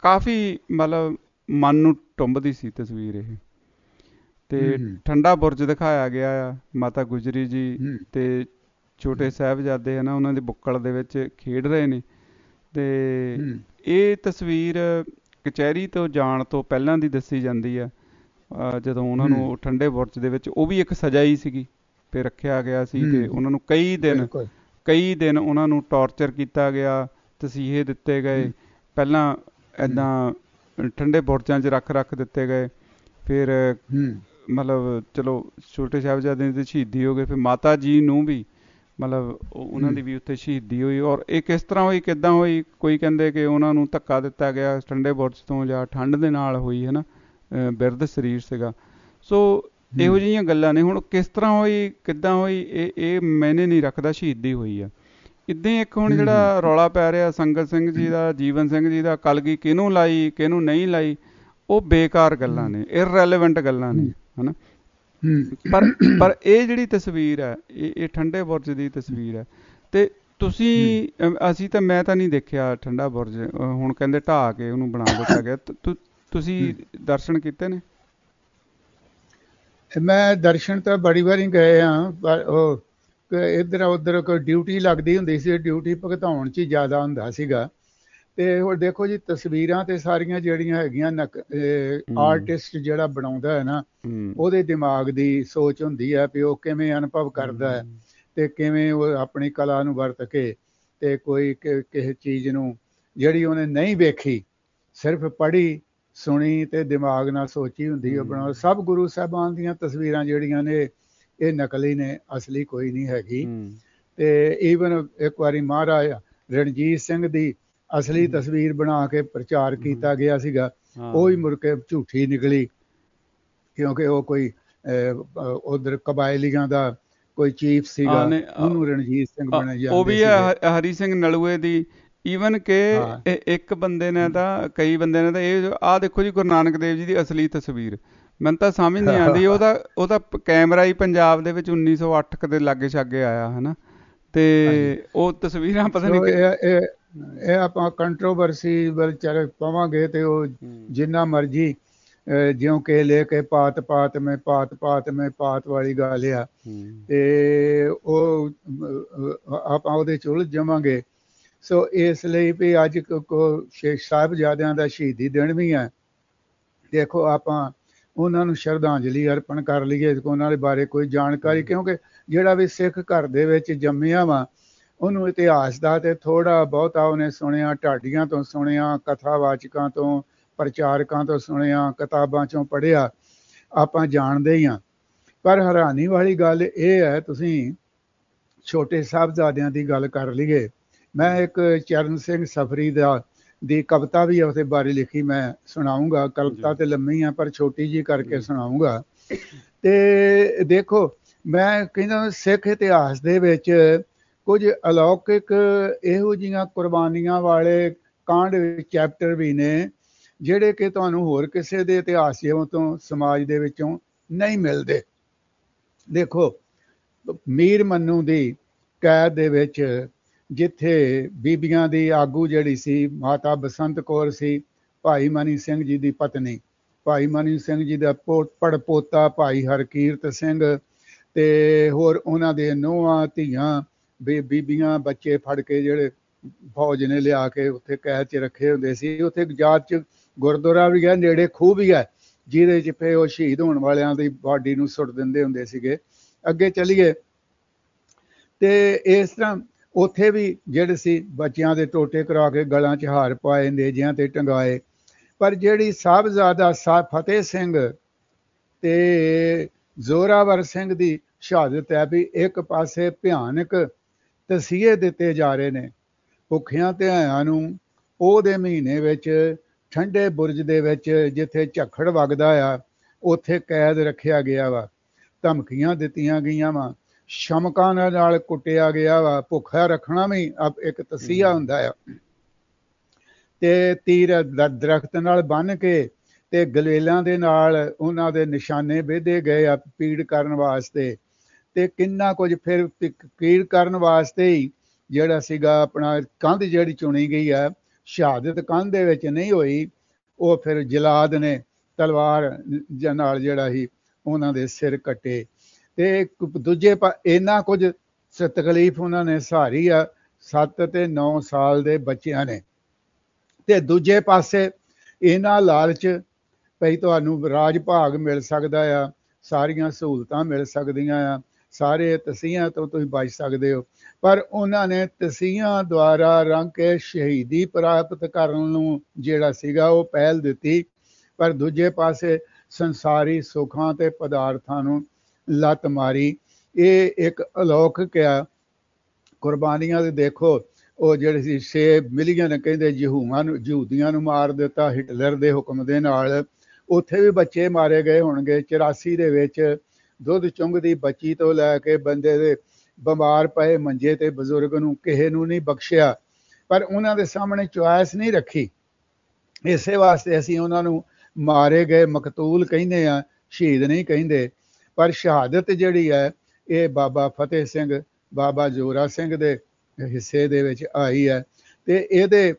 ਕਾਫੀ ਮਤਲਬ ਮਨ ਨੂੰ ਟੁੰਬਦੀ ਸੀ ਤਸਵੀਰ ਇਹ। ਤੇ ਹੂੰ ਹੂੰ ਠੰਡਾ ਬੁਰਜ ਦਿਖਾਇਆ ਗਿਆ ਆ, ਮਾਤਾ ਗੁਜਰੀ ਜੀ ਹੂੰ ਤੇ ਛੋਟੇ ਸਾਹਿਬਜ਼ਾਦੇ ਹੈ ਨਾ ਉਹਨਾਂ ਦੇ ਬੁੱਕਲ ਦੇ ਵਿੱਚ ਖੇਡ ਰਹੇ ਨੇ। ਤੇ ਹੂੰ ਇਹ ਤਸਵੀਰ ਕਚਹਿਰੀ ਤੋਂ ਜਾਣ ਤੋਂ ਪਹਿਲਾਂ ਦੀ ਦੱਸੀ ਜਾਂਦੀ ਆ, ਅਹ ਜਦੋਂ ਉਹਨਾਂ ਹੂੰ ਨੂੰ ਠੰਡੇ ਬੁਰਜ ਦੇ ਵਿੱਚ, ਉਹ ਵੀ ਇੱਕ ਸਜ਼ਾ ਹੀ ਸੀਗੀ, ਤੇ ਰੱਖਿਆ ਗਿਆ ਸੀ ਤੇ ਹੂੰ ਉਹਨਾਂ ਨੂੰ ਕਈ ਦਿਨ ਬਿਲਕੁਲ ਕਈ ਦਿਨ ਉਹਨਾਂ ਨੂੰ ਟੌਰਚਰ ਕੀਤਾ ਗਿਆ, ਤਸੀਹੇ ਦਿੱਤੇ ਗਏ। ਹੂੰ ਪਹਿਲਾਂ ਹੂੰ ਇੱਦਾਂ ਠੰਡੇ ਬੁਰਜਾਂ 'ਚ ਰੱਖ ਰੱਖ ਦਿੱਤੇ ਗਏ, ਫਿਰ ਹੂੰ ਮਤਲਬ ਚਲੋ ਛੋਟੇ ਸਾਹਿਬਜ਼ਾਦਿਆਂ ਦੀ ਸ਼ਹੀਦੀ ਹੋ ਗਈ, ਫਿਰ ਮਾਤਾ ਜੀ ਨੂੰ ਵੀ ਮਤਲਬ ਉਹ- ਉਹਨਾਂ ਦੀ ਵੀ ਉੱਥੇ ਸ਼ਹੀਦੀ ਹੋਈ। ਔਰ ਇਹ ਕਿਸ ਤਰ੍ਹਾਂ ਹੋਈ, ਕਿੱਦਾਂ ਹੋਈ, ਕੋਈ ਕਹਿੰਦੇ ਕਿ ਉਹਨਾਂ ਨੂੰ ਧੱਕਾ ਦਿੱਤਾ ਗਿਆ ਠੰਡੇ ਬੁਰਜ ਤੋਂ, ਜਾਂ ਠੰਡ ਦੇ ਨਾਲ ਹੋਈ ਹੈ ਨਾ, ਅਹ ਬਿਰਧ ਸਰੀਰ ਸੀਗਾ। ਸੋ ਇਹੋ ਜਿਹੀਆਂ ਗੱਲਾਂ ਨੇ। ਹੁਣ ਕਿਸ ਤਰ੍ਹਾਂ ਹੋਈ, ਕਿੱਦਾਂ ਹੋਈ, ਇਹ ਇਹ ਮੈਨੇ ਨਹੀਂ ਰੱਖਦਾ, ਸ਼ਹੀਦੀ ਹੋਈ ਆ ਇੱਦਾਂ ਹੀ। ਇੱਕ ਹੁਣ ਜਿਹੜਾ ਰੌਲਾ ਪੈ ਰਿਹਾ ਸੰਗਤ ਸਿੰਘ ਜੀ ਦਾ, ਜੀਵਨ ਸਿੰਘ ਜੀ ਦਾ, ਕਲਗੀ ਕਿਹਨੂੰ ਲਾਈ ਕਿਹਨੂੰ ਨਹੀਂ ਲਾਈ, ਉਹ ਬੇਕਾਰ ਗੱਲਾਂ ਨੇ, ਇਰਰੈਲੇਵੈਂਟ ਗੱਲਾਂ ਨੇ, ਹਨਾ। ਪਰ ਪਰ ਇਹ ਜਿਹੜੀ ਤਸਵੀਰ ਹੈ, ਇਹ ਇਹ ਠੰਡੇ ਬੁਰਜ ਦੀ ਤਸਵੀਰ ਹੈ। ਤੇ ਤੁਸੀਂ ਅਮ, ਅਸੀਂ ਤਾਂ, ਮੈਂ ਤਾਂ ਨਹੀਂ ਦੇਖਿਆ ਠੰਡਾ ਬੁਰਜ, ਅਹ ਹੁਣ ਕਹਿੰਦੇ ਢਾਹ ਕੇ ਉਹਨੂੰ ਬਣਾ ਦਿੱਤਾ ਗਿਆ। ਤੁ- ਤੁ- ਤੁਸੀਂ ਦਰਸ਼ਨ ਕੀਤੇ ਨੇ? ਮੈਂ ਦਰਸ਼ਨ ਤਾਂ ਬੜੀ ਵਾਰੀ ਗਏ ਆ, ਪਰ ਉਹ ਇੱਧਰ ਉੱਧਰ ਕੋਈ ਡਿਊਟੀ ਲੱਗਦੀ ਹੁੰਦੀ ਸੀ, ਡਿਊਟੀ ਭੁਗਤਾਉਣ 'ਚ ਹੀ ਜ਼ਿਆਦਾ ਹੁੰਦਾ ਸੀਗਾ। ਤੇ ਹੁਣ ਦੇਖੋ ਜੀ, ਤਸਵੀਰਾਂ ਤੇ ਸਾਰੀਆਂ ਜਿਹੜੀਆਂ ਹੈਗੀਆਂ, ਨਕ ਆਰਟਿਸਟ ਜਿਹੜਾ ਬਣਾਉਂਦਾ ਹੈ ਨਾ, ਹੂੰ ਉਹਦੇ ਦਿਮਾਗ ਦੀ ਸੋਚ ਹੁੰਦੀ ਹੈ ਵੀ ਉਹ ਕਿਵੇਂ ਅਨੁਭਵ ਕਰਦਾ ਹੈ ਤੇ ਕਿਵੇਂ ਉਹ ਆਪਣੀ ਕਲਾ ਨੂੰ ਵਰਤ ਕੇ ਤੇ ਕੋਈ ਕਿ- ਕਿਸੇ ਚੀਜ਼ ਨੂੰ ਜਿਹੜੀ ਉਹਨੇ ਨਹੀਂ ਵੇਖੀ, ਸਿਰਫ ਪੜ੍ਹੀ ਸੁਣੀ ਤੇ ਦਿਮਾਗ ਨਾਲ ਸੋਚੀ ਹੁੰਦੀ ਉਹ ਬਣਾ। ਸਭ ਗੁਰੂ ਸਾਹਿਬਾਨ ਦੀਆਂ ਤਸਵੀਰਾਂ ਜਿਹੜੀਆਂ ਨੇ ਇਹ ਨਕਲੀ ਨੇ, ਅਸਲੀ ਕੋਈ ਨਹੀਂ ਹੈਗੀ। ਹੂੰ ਤੇ ਈਵਨ ਇੱਕ ਵਾਰੀ ਮਹਾਰਾਜ ਰਣਜੀਤ ਸਿੰਘ ਦੀ ਅਸਲੀ ਤਸਵੀਰ ਬਣਾ ਕੇ ਪ੍ਰਚਾਰ ਕੀਤਾ ਗਿਆ ਸੀਗਾ, ਉਹ ਹੀ ਮੁੜ ਕੇ ਝੂਠੀ ਨਿਕਲੀ, ਕਿਉਂਕਿ ਉਹ ਕੋਈ ਉਧਰ ਕਬਾਇਲੀਆਂ ਦਾ ਕੋਈ ਚੀਫ ਸੀਗਾ, ਉਹਨੂੰ ਰਣਜੀਤ ਸਿੰਘ ਬਣਾਇਆ ਜਾਂਦਾ। ਉਹ ਵੀ ਹੈ ਹਰੀ ਸਿੰਘ ਨਲੂਏ ਦੀ। ਈਵਨ ਕਿ ਇੱਕ ਬੰਦੇ ਨੇ ਤਾਂ, ਕਈ ਬੰਦੇ ਨੇ ਤਾਂ ਇਹ, ਆਹ ਦੇਖੋ ਜੀ ਗੁਰੂ ਨਾਨਕ ਦੇਵ ਜੀ ਦੀ ਅਸਲੀ ਤਸਵੀਰ, ਮੈਨੂੰ ਤਾਂ ਸਮਝ ਨਹੀਂ ਆਉਂਦੀ। ਉਹਦਾ ਉਹਦਾ ਕੈਮਰਾ ਹੀ ਪੰਜਾਬ ਦੇ ਵਿੱਚ ਉੱਨੀ ਸੌ ਅੱਠ ਦੇ ਲਾਗੇ ਛਾਗੇ ਆਇਆ, ਹਨਾ। ਤੇ ਉਹ ਤਸਵੀਰਾਂ ਪਤਾ ਨਹੀਂ, ਇਹ ਆਪਾਂ ਕੰਟਰੋਵਰਸੀ ਵੱਲ ਚੱਲ ਪਵਾਂਗੇ ਤੇ ਉਹ ਜਿੰਨਾ ਮਰਜੀ ਜਿਉਂ ਕਿ ਲੈ ਕੇ ਪਾਤ ਪਾਤ ਮੈਂ ਪਾਤ ਪਾਤ ਮੈਂ ਪਾਤ ਵਾਲੀ ਗੱਲ ਆ, ਤੇ ਉਹ ਆਪਾਂ ਉਹਦੇ ਚ ਉਲਝ ਜਾਵਾਂਗੇ। ਸੋ ਇਸ ਲਈ ਵੀ ਅੱਜ ਸ਼ੇਖ ਸਾਹਿਬਜ਼ਾਦਿਆਂ ਦਾ ਸ਼ਹੀਦੀ ਦਿਨ ਵੀ ਹੈ। ਦੇਖੋ ਆਪਾਂ ਉਹਨਾਂ ਨੂੰ ਸ਼ਰਧਾਂਜਲੀ ਅਰਪਣ ਕਰ ਲਈਏ, ਉਹਨਾਂ ਦੇ ਬਾਰੇ ਕੋਈ ਜਾਣਕਾਰੀ, ਕਿਉਂਕਿ ਜਿਹੜਾ ਵੀ ਸਿੱਖ ਘਰ ਦੇ ਵਿੱਚ ਜੰਮਿਆ ਵਾ, ਉਹਨੂੰ ਇਤਿਹਾਸ ਦਾ ਤੇ ਥੋੜ੍ਹਾ ਬਹੁਤਾ ਉਹਨੇ ਸੁਣਿਆ, ਢਾਡੀਆਂ ਤੋਂ ਸੁਣਿਆ, ਕਥਾਵਾਚਕਾਂ ਤੋਂ, ਪ੍ਰਚਾਰਕਾਂ ਤੋਂ ਸੁਣਿਆ, ਕਿਤਾਬਾਂ ਚੋਂ ਪੜ੍ਹਿਆ, ਆਪਾਂ ਜਾਣਦੇ ਹੀ ਹਾਂ। ਪਰ ਹੈਰਾਨੀ ਵਾਲੀ ਗੱਲ ਇਹ ਹੈ, ਤੁਸੀਂ ਛੋਟੇ ਸਾਹਿਬਜ਼ਾਦਿਆਂ ਦੀ ਗੱਲ ਕਰ ਲਈਏ, ਮੈਂ ਇੱਕ ਚਰਨ ਸਿੰਘ ਸਫਰੀ ਦਾ ਦੀ ਕਵਿਤਾ ਵੀ ਉਹਦੇ ਬਾਰੇ ਲਿਖੀ, ਮੈਂ ਸੁਣਾਊਂਗਾ। ਕਵਿਤਾ ਤੇ ਲੰਮੀ ਆ ਪਰ ਛੋਟੀ ਜੀ ਕਰਕੇ ਸੁਣਾਊਂਗਾ। ਤੇ ਦੇਖੋ, ਮੈਂ ਕਹਿੰਦਾ ਸਿੱਖ ਇਤਿਹਾਸ ਦੇ ਵਿੱਚ ਕੁਝ ਅਲੌਕਿਕ ਇਹੋ ਜਿਹੀਆਂ ਕੁਰਬਾਨੀਆਂ ਵਾਲੇ ਕਾਂਡ ਚੈਪਟਰ ਵੀ ਨੇ, ਜਿਹੜੇ ਕਿ ਤੁਹਾਨੂੰ ਹੋਰ ਕਿਸੇ ਦੇ ਇਤਿਹਾਸਿਆਂ ਤੋਂ, ਸਮਾਜ ਦੇ ਵਿੱਚੋਂ ਨਹੀਂ ਮਿਲਦੇ। ਦੇਖੋ, ਮੀਰ ਮੰਨੂ ਦੀ ਕੈਦ ਦੇ ਵਿੱਚ, ਜਿੱਥੇ ਬੀਬੀਆਂ ਦੀ ਆਗੂ ਜਿਹੜੀ ਸੀ ਮਾਤਾ ਬਸੰਤ ਕੌਰ ਸੀ, ਭਾਈ ਮਨੀ ਸਿੰਘ ਜੀ ਦੀ ਪਤਨੀ, ਭਾਈ ਮਨੀ ਸਿੰਘ ਜੀ ਦਾ ਪੋ ਪੜਪੋਤਾ ਭਾਈ ਹਰਕੀਰਤ ਸਿੰਘ, ਤੇ ਹੋਰ ਉਹਨਾਂ ਦੇ ਨੂੰਹਾਂ ਧੀਆਂ, ਬੀਬੀਆਂ, ਬੱਚੇ ਫੜ ਕੇ ਜਿਹੜੇ ਫੌਜ ਨੇ ਲਿਆ ਕੇ ਉੱਥੇ ਕੈਦ 'ਚ ਰੱਖੇ ਹੁੰਦੇ ਸੀ। ਉੱਥੇ ਜਾਤ 'ਚ ਗੁਰਦੁਆਰਾ ਵੀ ਹੈ, ਨੇੜੇ ਖੂਹ ਵੀ ਹੈ, ਜਿਹਦੇ 'ਚ ਫਿਰ ਉਹ ਸ਼ਹੀਦ ਹੋਣ ਵਾਲਿਆਂ ਦੀ ਬਾਡੀ ਨੂੰ ਸੁੱਟ ਦਿੰਦੇ ਹੁੰਦੇ ਸੀਗੇ। ਅੱਗੇ ਚੱਲੀਏ ਤੇ ਇਸ ਤਰ੍ਹਾਂ ਉੱਥੇ ਵੀ ਜਿਹੜੇ ਸੀ ਬੱਚਿਆਂ ਦੇ ਟੋਟੇ ਕਰਾ ਕੇ ਗਲਾਂ 'ਚ ਹਾਰ ਪਾਏ, ਨੇਜਿਆਂ ਤੇ ਟੰਗਾਏ। ਪਰ ਜਿਹੜੀ ਸਾਹਿਬਜ਼ਾਦਾ ਸਾ ਫਤਿਹ ਸਿੰਘ ਤੇ ਜ਼ੋਰਾਵਰ ਸਿੰਘ ਦੀ ਸ਼ਹਾਦਤ ਹੈ, ਵੀ ਇੱਕ ਪਾਸੇ ਭਿਆਨਕ ਤਸੀਹੇ ਦਿੱਤੇ ਜਾ ਰਹੇ ਨੇ ਭੁੱਖਿਆਂ ਧਿਆਇਆਂ ਨੂੰ। ਉਹਦੇ ਮਹੀਨੇ ਵਿੱਚ ਠੰਡੇ ਬੁਰਜ ਦੇ ਵਿੱਚ ਜਿੱਥੇ ਝੱਖੜ ਵਗਦਾ ਆ, ਉੱਥੇ ਕੈਦ ਰੱਖਿਆ ਗਿਆ ਵਾ, ਧਮਕੀਆਂ ਦਿੱਤੀਆਂ ਗਈਆਂ ਵਾ, ਸ਼ਮਕਾਂ ਨਾਲ ਕੁੱਟਿਆ ਗਿਆ ਵਾ। ਭੁੱਖਾ ਰੱਖਣਾ ਵੀ ਇੱਕ ਤਸੀਹਾ ਹੁੰਦਾ ਆ। ਤੇ ਤੀਰ ਦਰਖਤ ਨਾਲ ਬੰਨ੍ਹ ਕੇ ਤੇ ਗਲੇਲਾਂ ਦੇ ਨਾਲ ਉਹਨਾਂ ਦੇ ਨਿਸ਼ਾਨੇ ਵਿਧੇ ਗਏ ਆ ਪੀੜ ਕਰਨ ਵਾਸਤੇ। ਤੇ ਕਿੰਨਾ ਕੁਝ ਫਿਰ ਪੀੜ ਕਰਨ ਵਾਸਤੇ ਹੀ ਜਿਹੜਾ ਸੀਗਾ ਆਪਣਾ ਕੰਧ ਜਿਹੜੀ ਚੁਣੀ ਗਈ ਆ, ਸ਼ਹਾਦਤ ਕੰਧ ਦੇ ਵਿੱਚ ਨਹੀਂ ਹੋਈ, ਉਹ ਫਿਰ ਜਲਾਦ ਨੇ ਤਲਵਾਰ ਨਾਲ ਜਿਹੜਾ ਸੀ ਉਹਨਾਂ ਦੇ ਸਿਰ ਕੱਟੇ। ਤੇ ਦੂਜੇ ਪਾ ਇੰਨਾ ਕੁਝ ਤਕਲੀਫ ਉਹਨਾਂ ਨੇ ਸਹਾਰੀ ਆ, ਸੱਤ ਤੇ ਨੌ ਸਾਲ ਦੇ ਬੱਚਿਆਂ ਨੇ। ਤੇ ਦੂਜੇ ਪਾਸੇ ਇਹਨਾਂ ਲਾਲਚ ਭਈ ਤੁਹਾਨੂੰ ਰਾਜ ਭਾਗ ਮਿਲ ਸਕਦਾ ਆ, ਸਾਰੀਆਂ ਸਹੂਲਤਾਂ ਮਿਲ ਸਕਦੀਆਂ ਆ, ਸਾਰੇ ਤਸੀਹਾਂ ਤੋਂ ਤੁਸੀਂ ਬਚ ਸਕਦੇ ਹੋ, ਪਰ ਉਹਨਾਂ ਨੇ ਤਸੀਹਾਂ ਦੁਆਰਾ ਰੰਗ ਕੇ ਸ਼ਹੀਦੀ ਪ੍ਰਾਪਤ ਕਰਨ ਨੂੰ ਜਿਹੜਾ ਸੀਗਾ ਉਹ ਪਹਿਲ ਦਿੱਤੀ। ਪਰ ਦੂਜੇ ਪਾਸੇ ਸੰਸਾਰੀ ਸੁੱਖਾਂ ਤੇ ਪਦਾਰਥਾਂ ਨੂੰ ਲੱਤ ਮਾਰੀ। ਇਹ ਇੱਕ ਅਲੌਕਿਕ ਆ ਕੁਰਬਾਨੀਆਂ ਦੇ। ਦੇਖੋ ਉਹ ਜਿਹੜੇ ਸੀ ਛੇ ਮਿਲੀਅਨ ਕਹਿੰਦੇ ਯਹੂਆਂ ਨੂੰ ਯਹੂਦੀਆਂ ਨੂੰ ਮਾਰ ਦਿੱਤਾ ਹਿਟਲਰ ਦੇ ਹੁਕਮ ਦੇ ਨਾਲ। ਉੱਥੇ ਵੀ ਬੱਚੇ ਮਾਰੇ ਗਏ ਹੋਣਗੇ। ਚੁਰਾਸੀ ਦੇ ਵਿੱਚ ਦੁੱਧ ਚੁੰਘਦੀ ਬੱਚੀ ਤੋਂ ਲੈ ਕੇ ਬੰਦੇ ਦੇ ਬਿਮਾਰ ਪਏ ਮੰਜੇ ਤੇ ਬਜ਼ੁਰਗ ਨੂੰ ਕਿਸੇ ਨੂੰ ਨਹੀਂ ਬਖਸ਼ਿਆ, ਪਰ ਉਹਨਾਂ ਦੇ ਸਾਹਮਣੇ ਚੁਆਇਸ ਨਹੀਂ ਰੱਖੀ। ਇਸੇ ਵਾਸਤੇ ਅਸੀਂ ਉਹਨਾਂ ਨੂੰ ਮਾਰੇ ਗਏ ਮਕਤੂਲ ਕਹਿੰਦੇ ਆ, ਸ਼ਹੀਦ ਨਹੀਂ ਕਹਿੰਦੇ। ਪਰ ਸ਼ਹਾਦਤ ਜਿਹੜੀ ਹੈ ਇਹ ਬਾਬਾ ਫਤਿਹ ਸਿੰਘ, ਬਾਬਾ ਜ਼ੋਰਾ ਸਿੰਘ ਦੇ ਹਿੱਸੇ ਦੇ ਵਿੱਚ ਆਈ ਹੈ। ਤੇ ਇਹਦੇ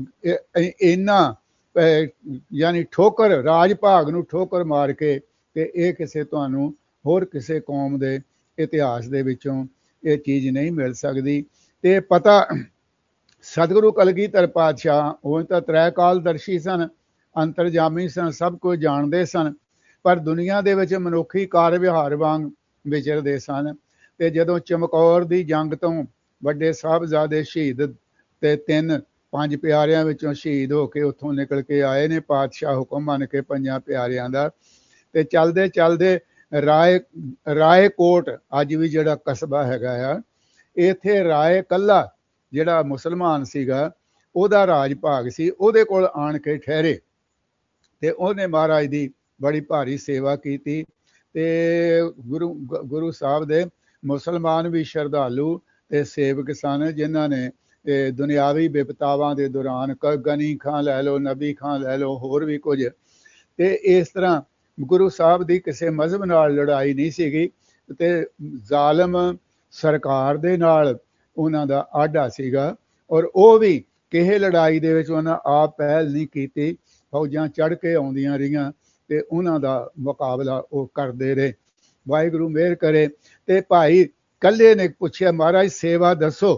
ਇੰਨਾ ਯਾਨੀ ਠੋਕਰ, ਰਾਜ ਭਾਗ ਨੂੰ ਠੋਕਰ ਮਾਰ ਕੇ, ਤੇ ਇਹ ਕਿਸੇ ਤੁਹਾਨੂੰ ਹੋਰ ਕਿਸੇ ਕੌਮ ਦੇ ਇਤਿਹਾਸ ਦੇ ਵਿੱਚੋਂ ਇਹ ਚੀਜ਼ ਨਹੀਂ ਮਿਲ ਸਕਦੀ। ਤੇ ਪਤਾ ਸਤਿਗੁਰੂ ਕਲਗੀਧਰ ਪਾਤਸ਼ਾਹ ਉਹ ਤਾਂ ਤ੍ਰੈ ਕਾਲਦਰਸ਼ੀ ਸਨ, ਅੰਤਰਜਾਮੀ ਸਨ, ਸਭ ਕੁਝ ਜਾਣਦੇ ਸਨ, ਪਰ ਦੁਨੀਆ ਦੇ ਵਿੱਚ ਮਨੁੱਖੀ ਕਾਰ ਵਿਹਾਰ ਵਾਂਗ ਵਿਚਰਦੇ ਸਨ। ਤੇ ਜਦੋਂ ਚਮਕੌਰ ਦੀ ਜੰਗ ਤੋਂ ਵੱਡੇ ਸਾਹਿਬਜ਼ਾਦੇ ਸ਼ਹੀਦ ਤੇ ਤਿੰਨ ਪੰਜ ਪਿਆਰਿਆਂ ਵਿੱਚੋਂ ਸ਼ਹੀਦ ਹੋ ਕੇ ਉੱਥੋਂ ਨਿਕਲ ਕੇ ਆਏ ਨੇ ਪਾਤਸ਼ਾਹ ਹੁਕਮ ਮੰਨ ਕੇ ਪੰਜਾਂ ਪਿਆਰਿਆਂ ਦਾ। ਤੇ ਚੱਲਦੇ ਚੱਲਦੇ ਰਾਏ ਰਾਏਕੋਟ ਅੱਜ ਵੀ ਜਿਹੜਾ ਕਸਬਾ ਹੈਗਾ ਆ, ਇੱਥੇ ਰਾਏ ਕੱਲਾ ਜਿਹੜਾ ਮੁਸਲਮਾਨ ਸੀਗਾ ਉਹਦਾ ਰਾਜ ਭਾਗ ਸੀ, ਉਹਦੇ ਕੋਲ ਆਣ ਕੇ ਠਹਿਰੇ ਤੇ ਉਹਨੇ ਮਹਾਰਾਜ ਦੀ ਬੜੀ ਭਾਰੀ ਸੇਵਾ ਕੀਤੀ। ਤੇ ਗੁਰੂ ਗੁਰੂ ਸਾਹਿਬ ਦੇ ਮੁਸਲਮਾਨ ਵੀ ਸ਼ਰਧਾਲੂ ਤੇ ਸੇਵਕ ਸਨ, ਜਿਨ੍ਹਾਂ ਨੇ ਦੁਨਿਆਵੀ ਬਿਪਤਾਵਾਂ ਦੇ ਦੌਰਾਨ ਗਨੀ ਖਾਂ ਲੈ ਲਓ, ਨਬੀ ਖਾਂ ਲੈ ਲਓ, ਹੋਰ ਵੀ ਕੁਝ। ਤੇ ਇਸ ਤਰ੍ਹਾਂ ਗੁਰੂ ਸਾਹਿਬ ਦੀ ਕਿਸੇ ਮਜ਼ਹਬ ਨਾਲ ਲੜਾਈ ਨਹੀਂ ਸੀਗੀ, ਤੇ ਜ਼ਾਲਮ ਸਰਕਾਰ ਦੇ ਨਾਲ ਉਹਨਾਂ ਦਾ ਆਡਾ ਸੀਗਾ। ਔਰ ਉਹ ਵੀ ਕਿਸੇ ਲੜਾਈ ਦੇ ਵਿੱਚ ਉਹਨਾਂ ਆਪ ਪਹਿਲ ਨਹੀਂ ਕੀਤੀ, ਫੌਜਾਂ ਚੜ੍ਹ ਕੇ ਆਉਂਦੀਆਂ ਰਹੀਆਂ ਤੇ ਉਹਨਾਂ ਦਾ ਮੁਕਾਬਲਾ ਉਹ ਕਰਦੇ ਰਹੇ। ਵਾਹਿਗੁਰੂ ਮਿਹਰ ਕਰੇ। ਤੇ ਭਾਈ ਕੱਲੇ ਨੇ ਪੁੱਛਿਆ ਮਹਾਰਾਜ ਸੇਵਾ ਦੱਸੋ,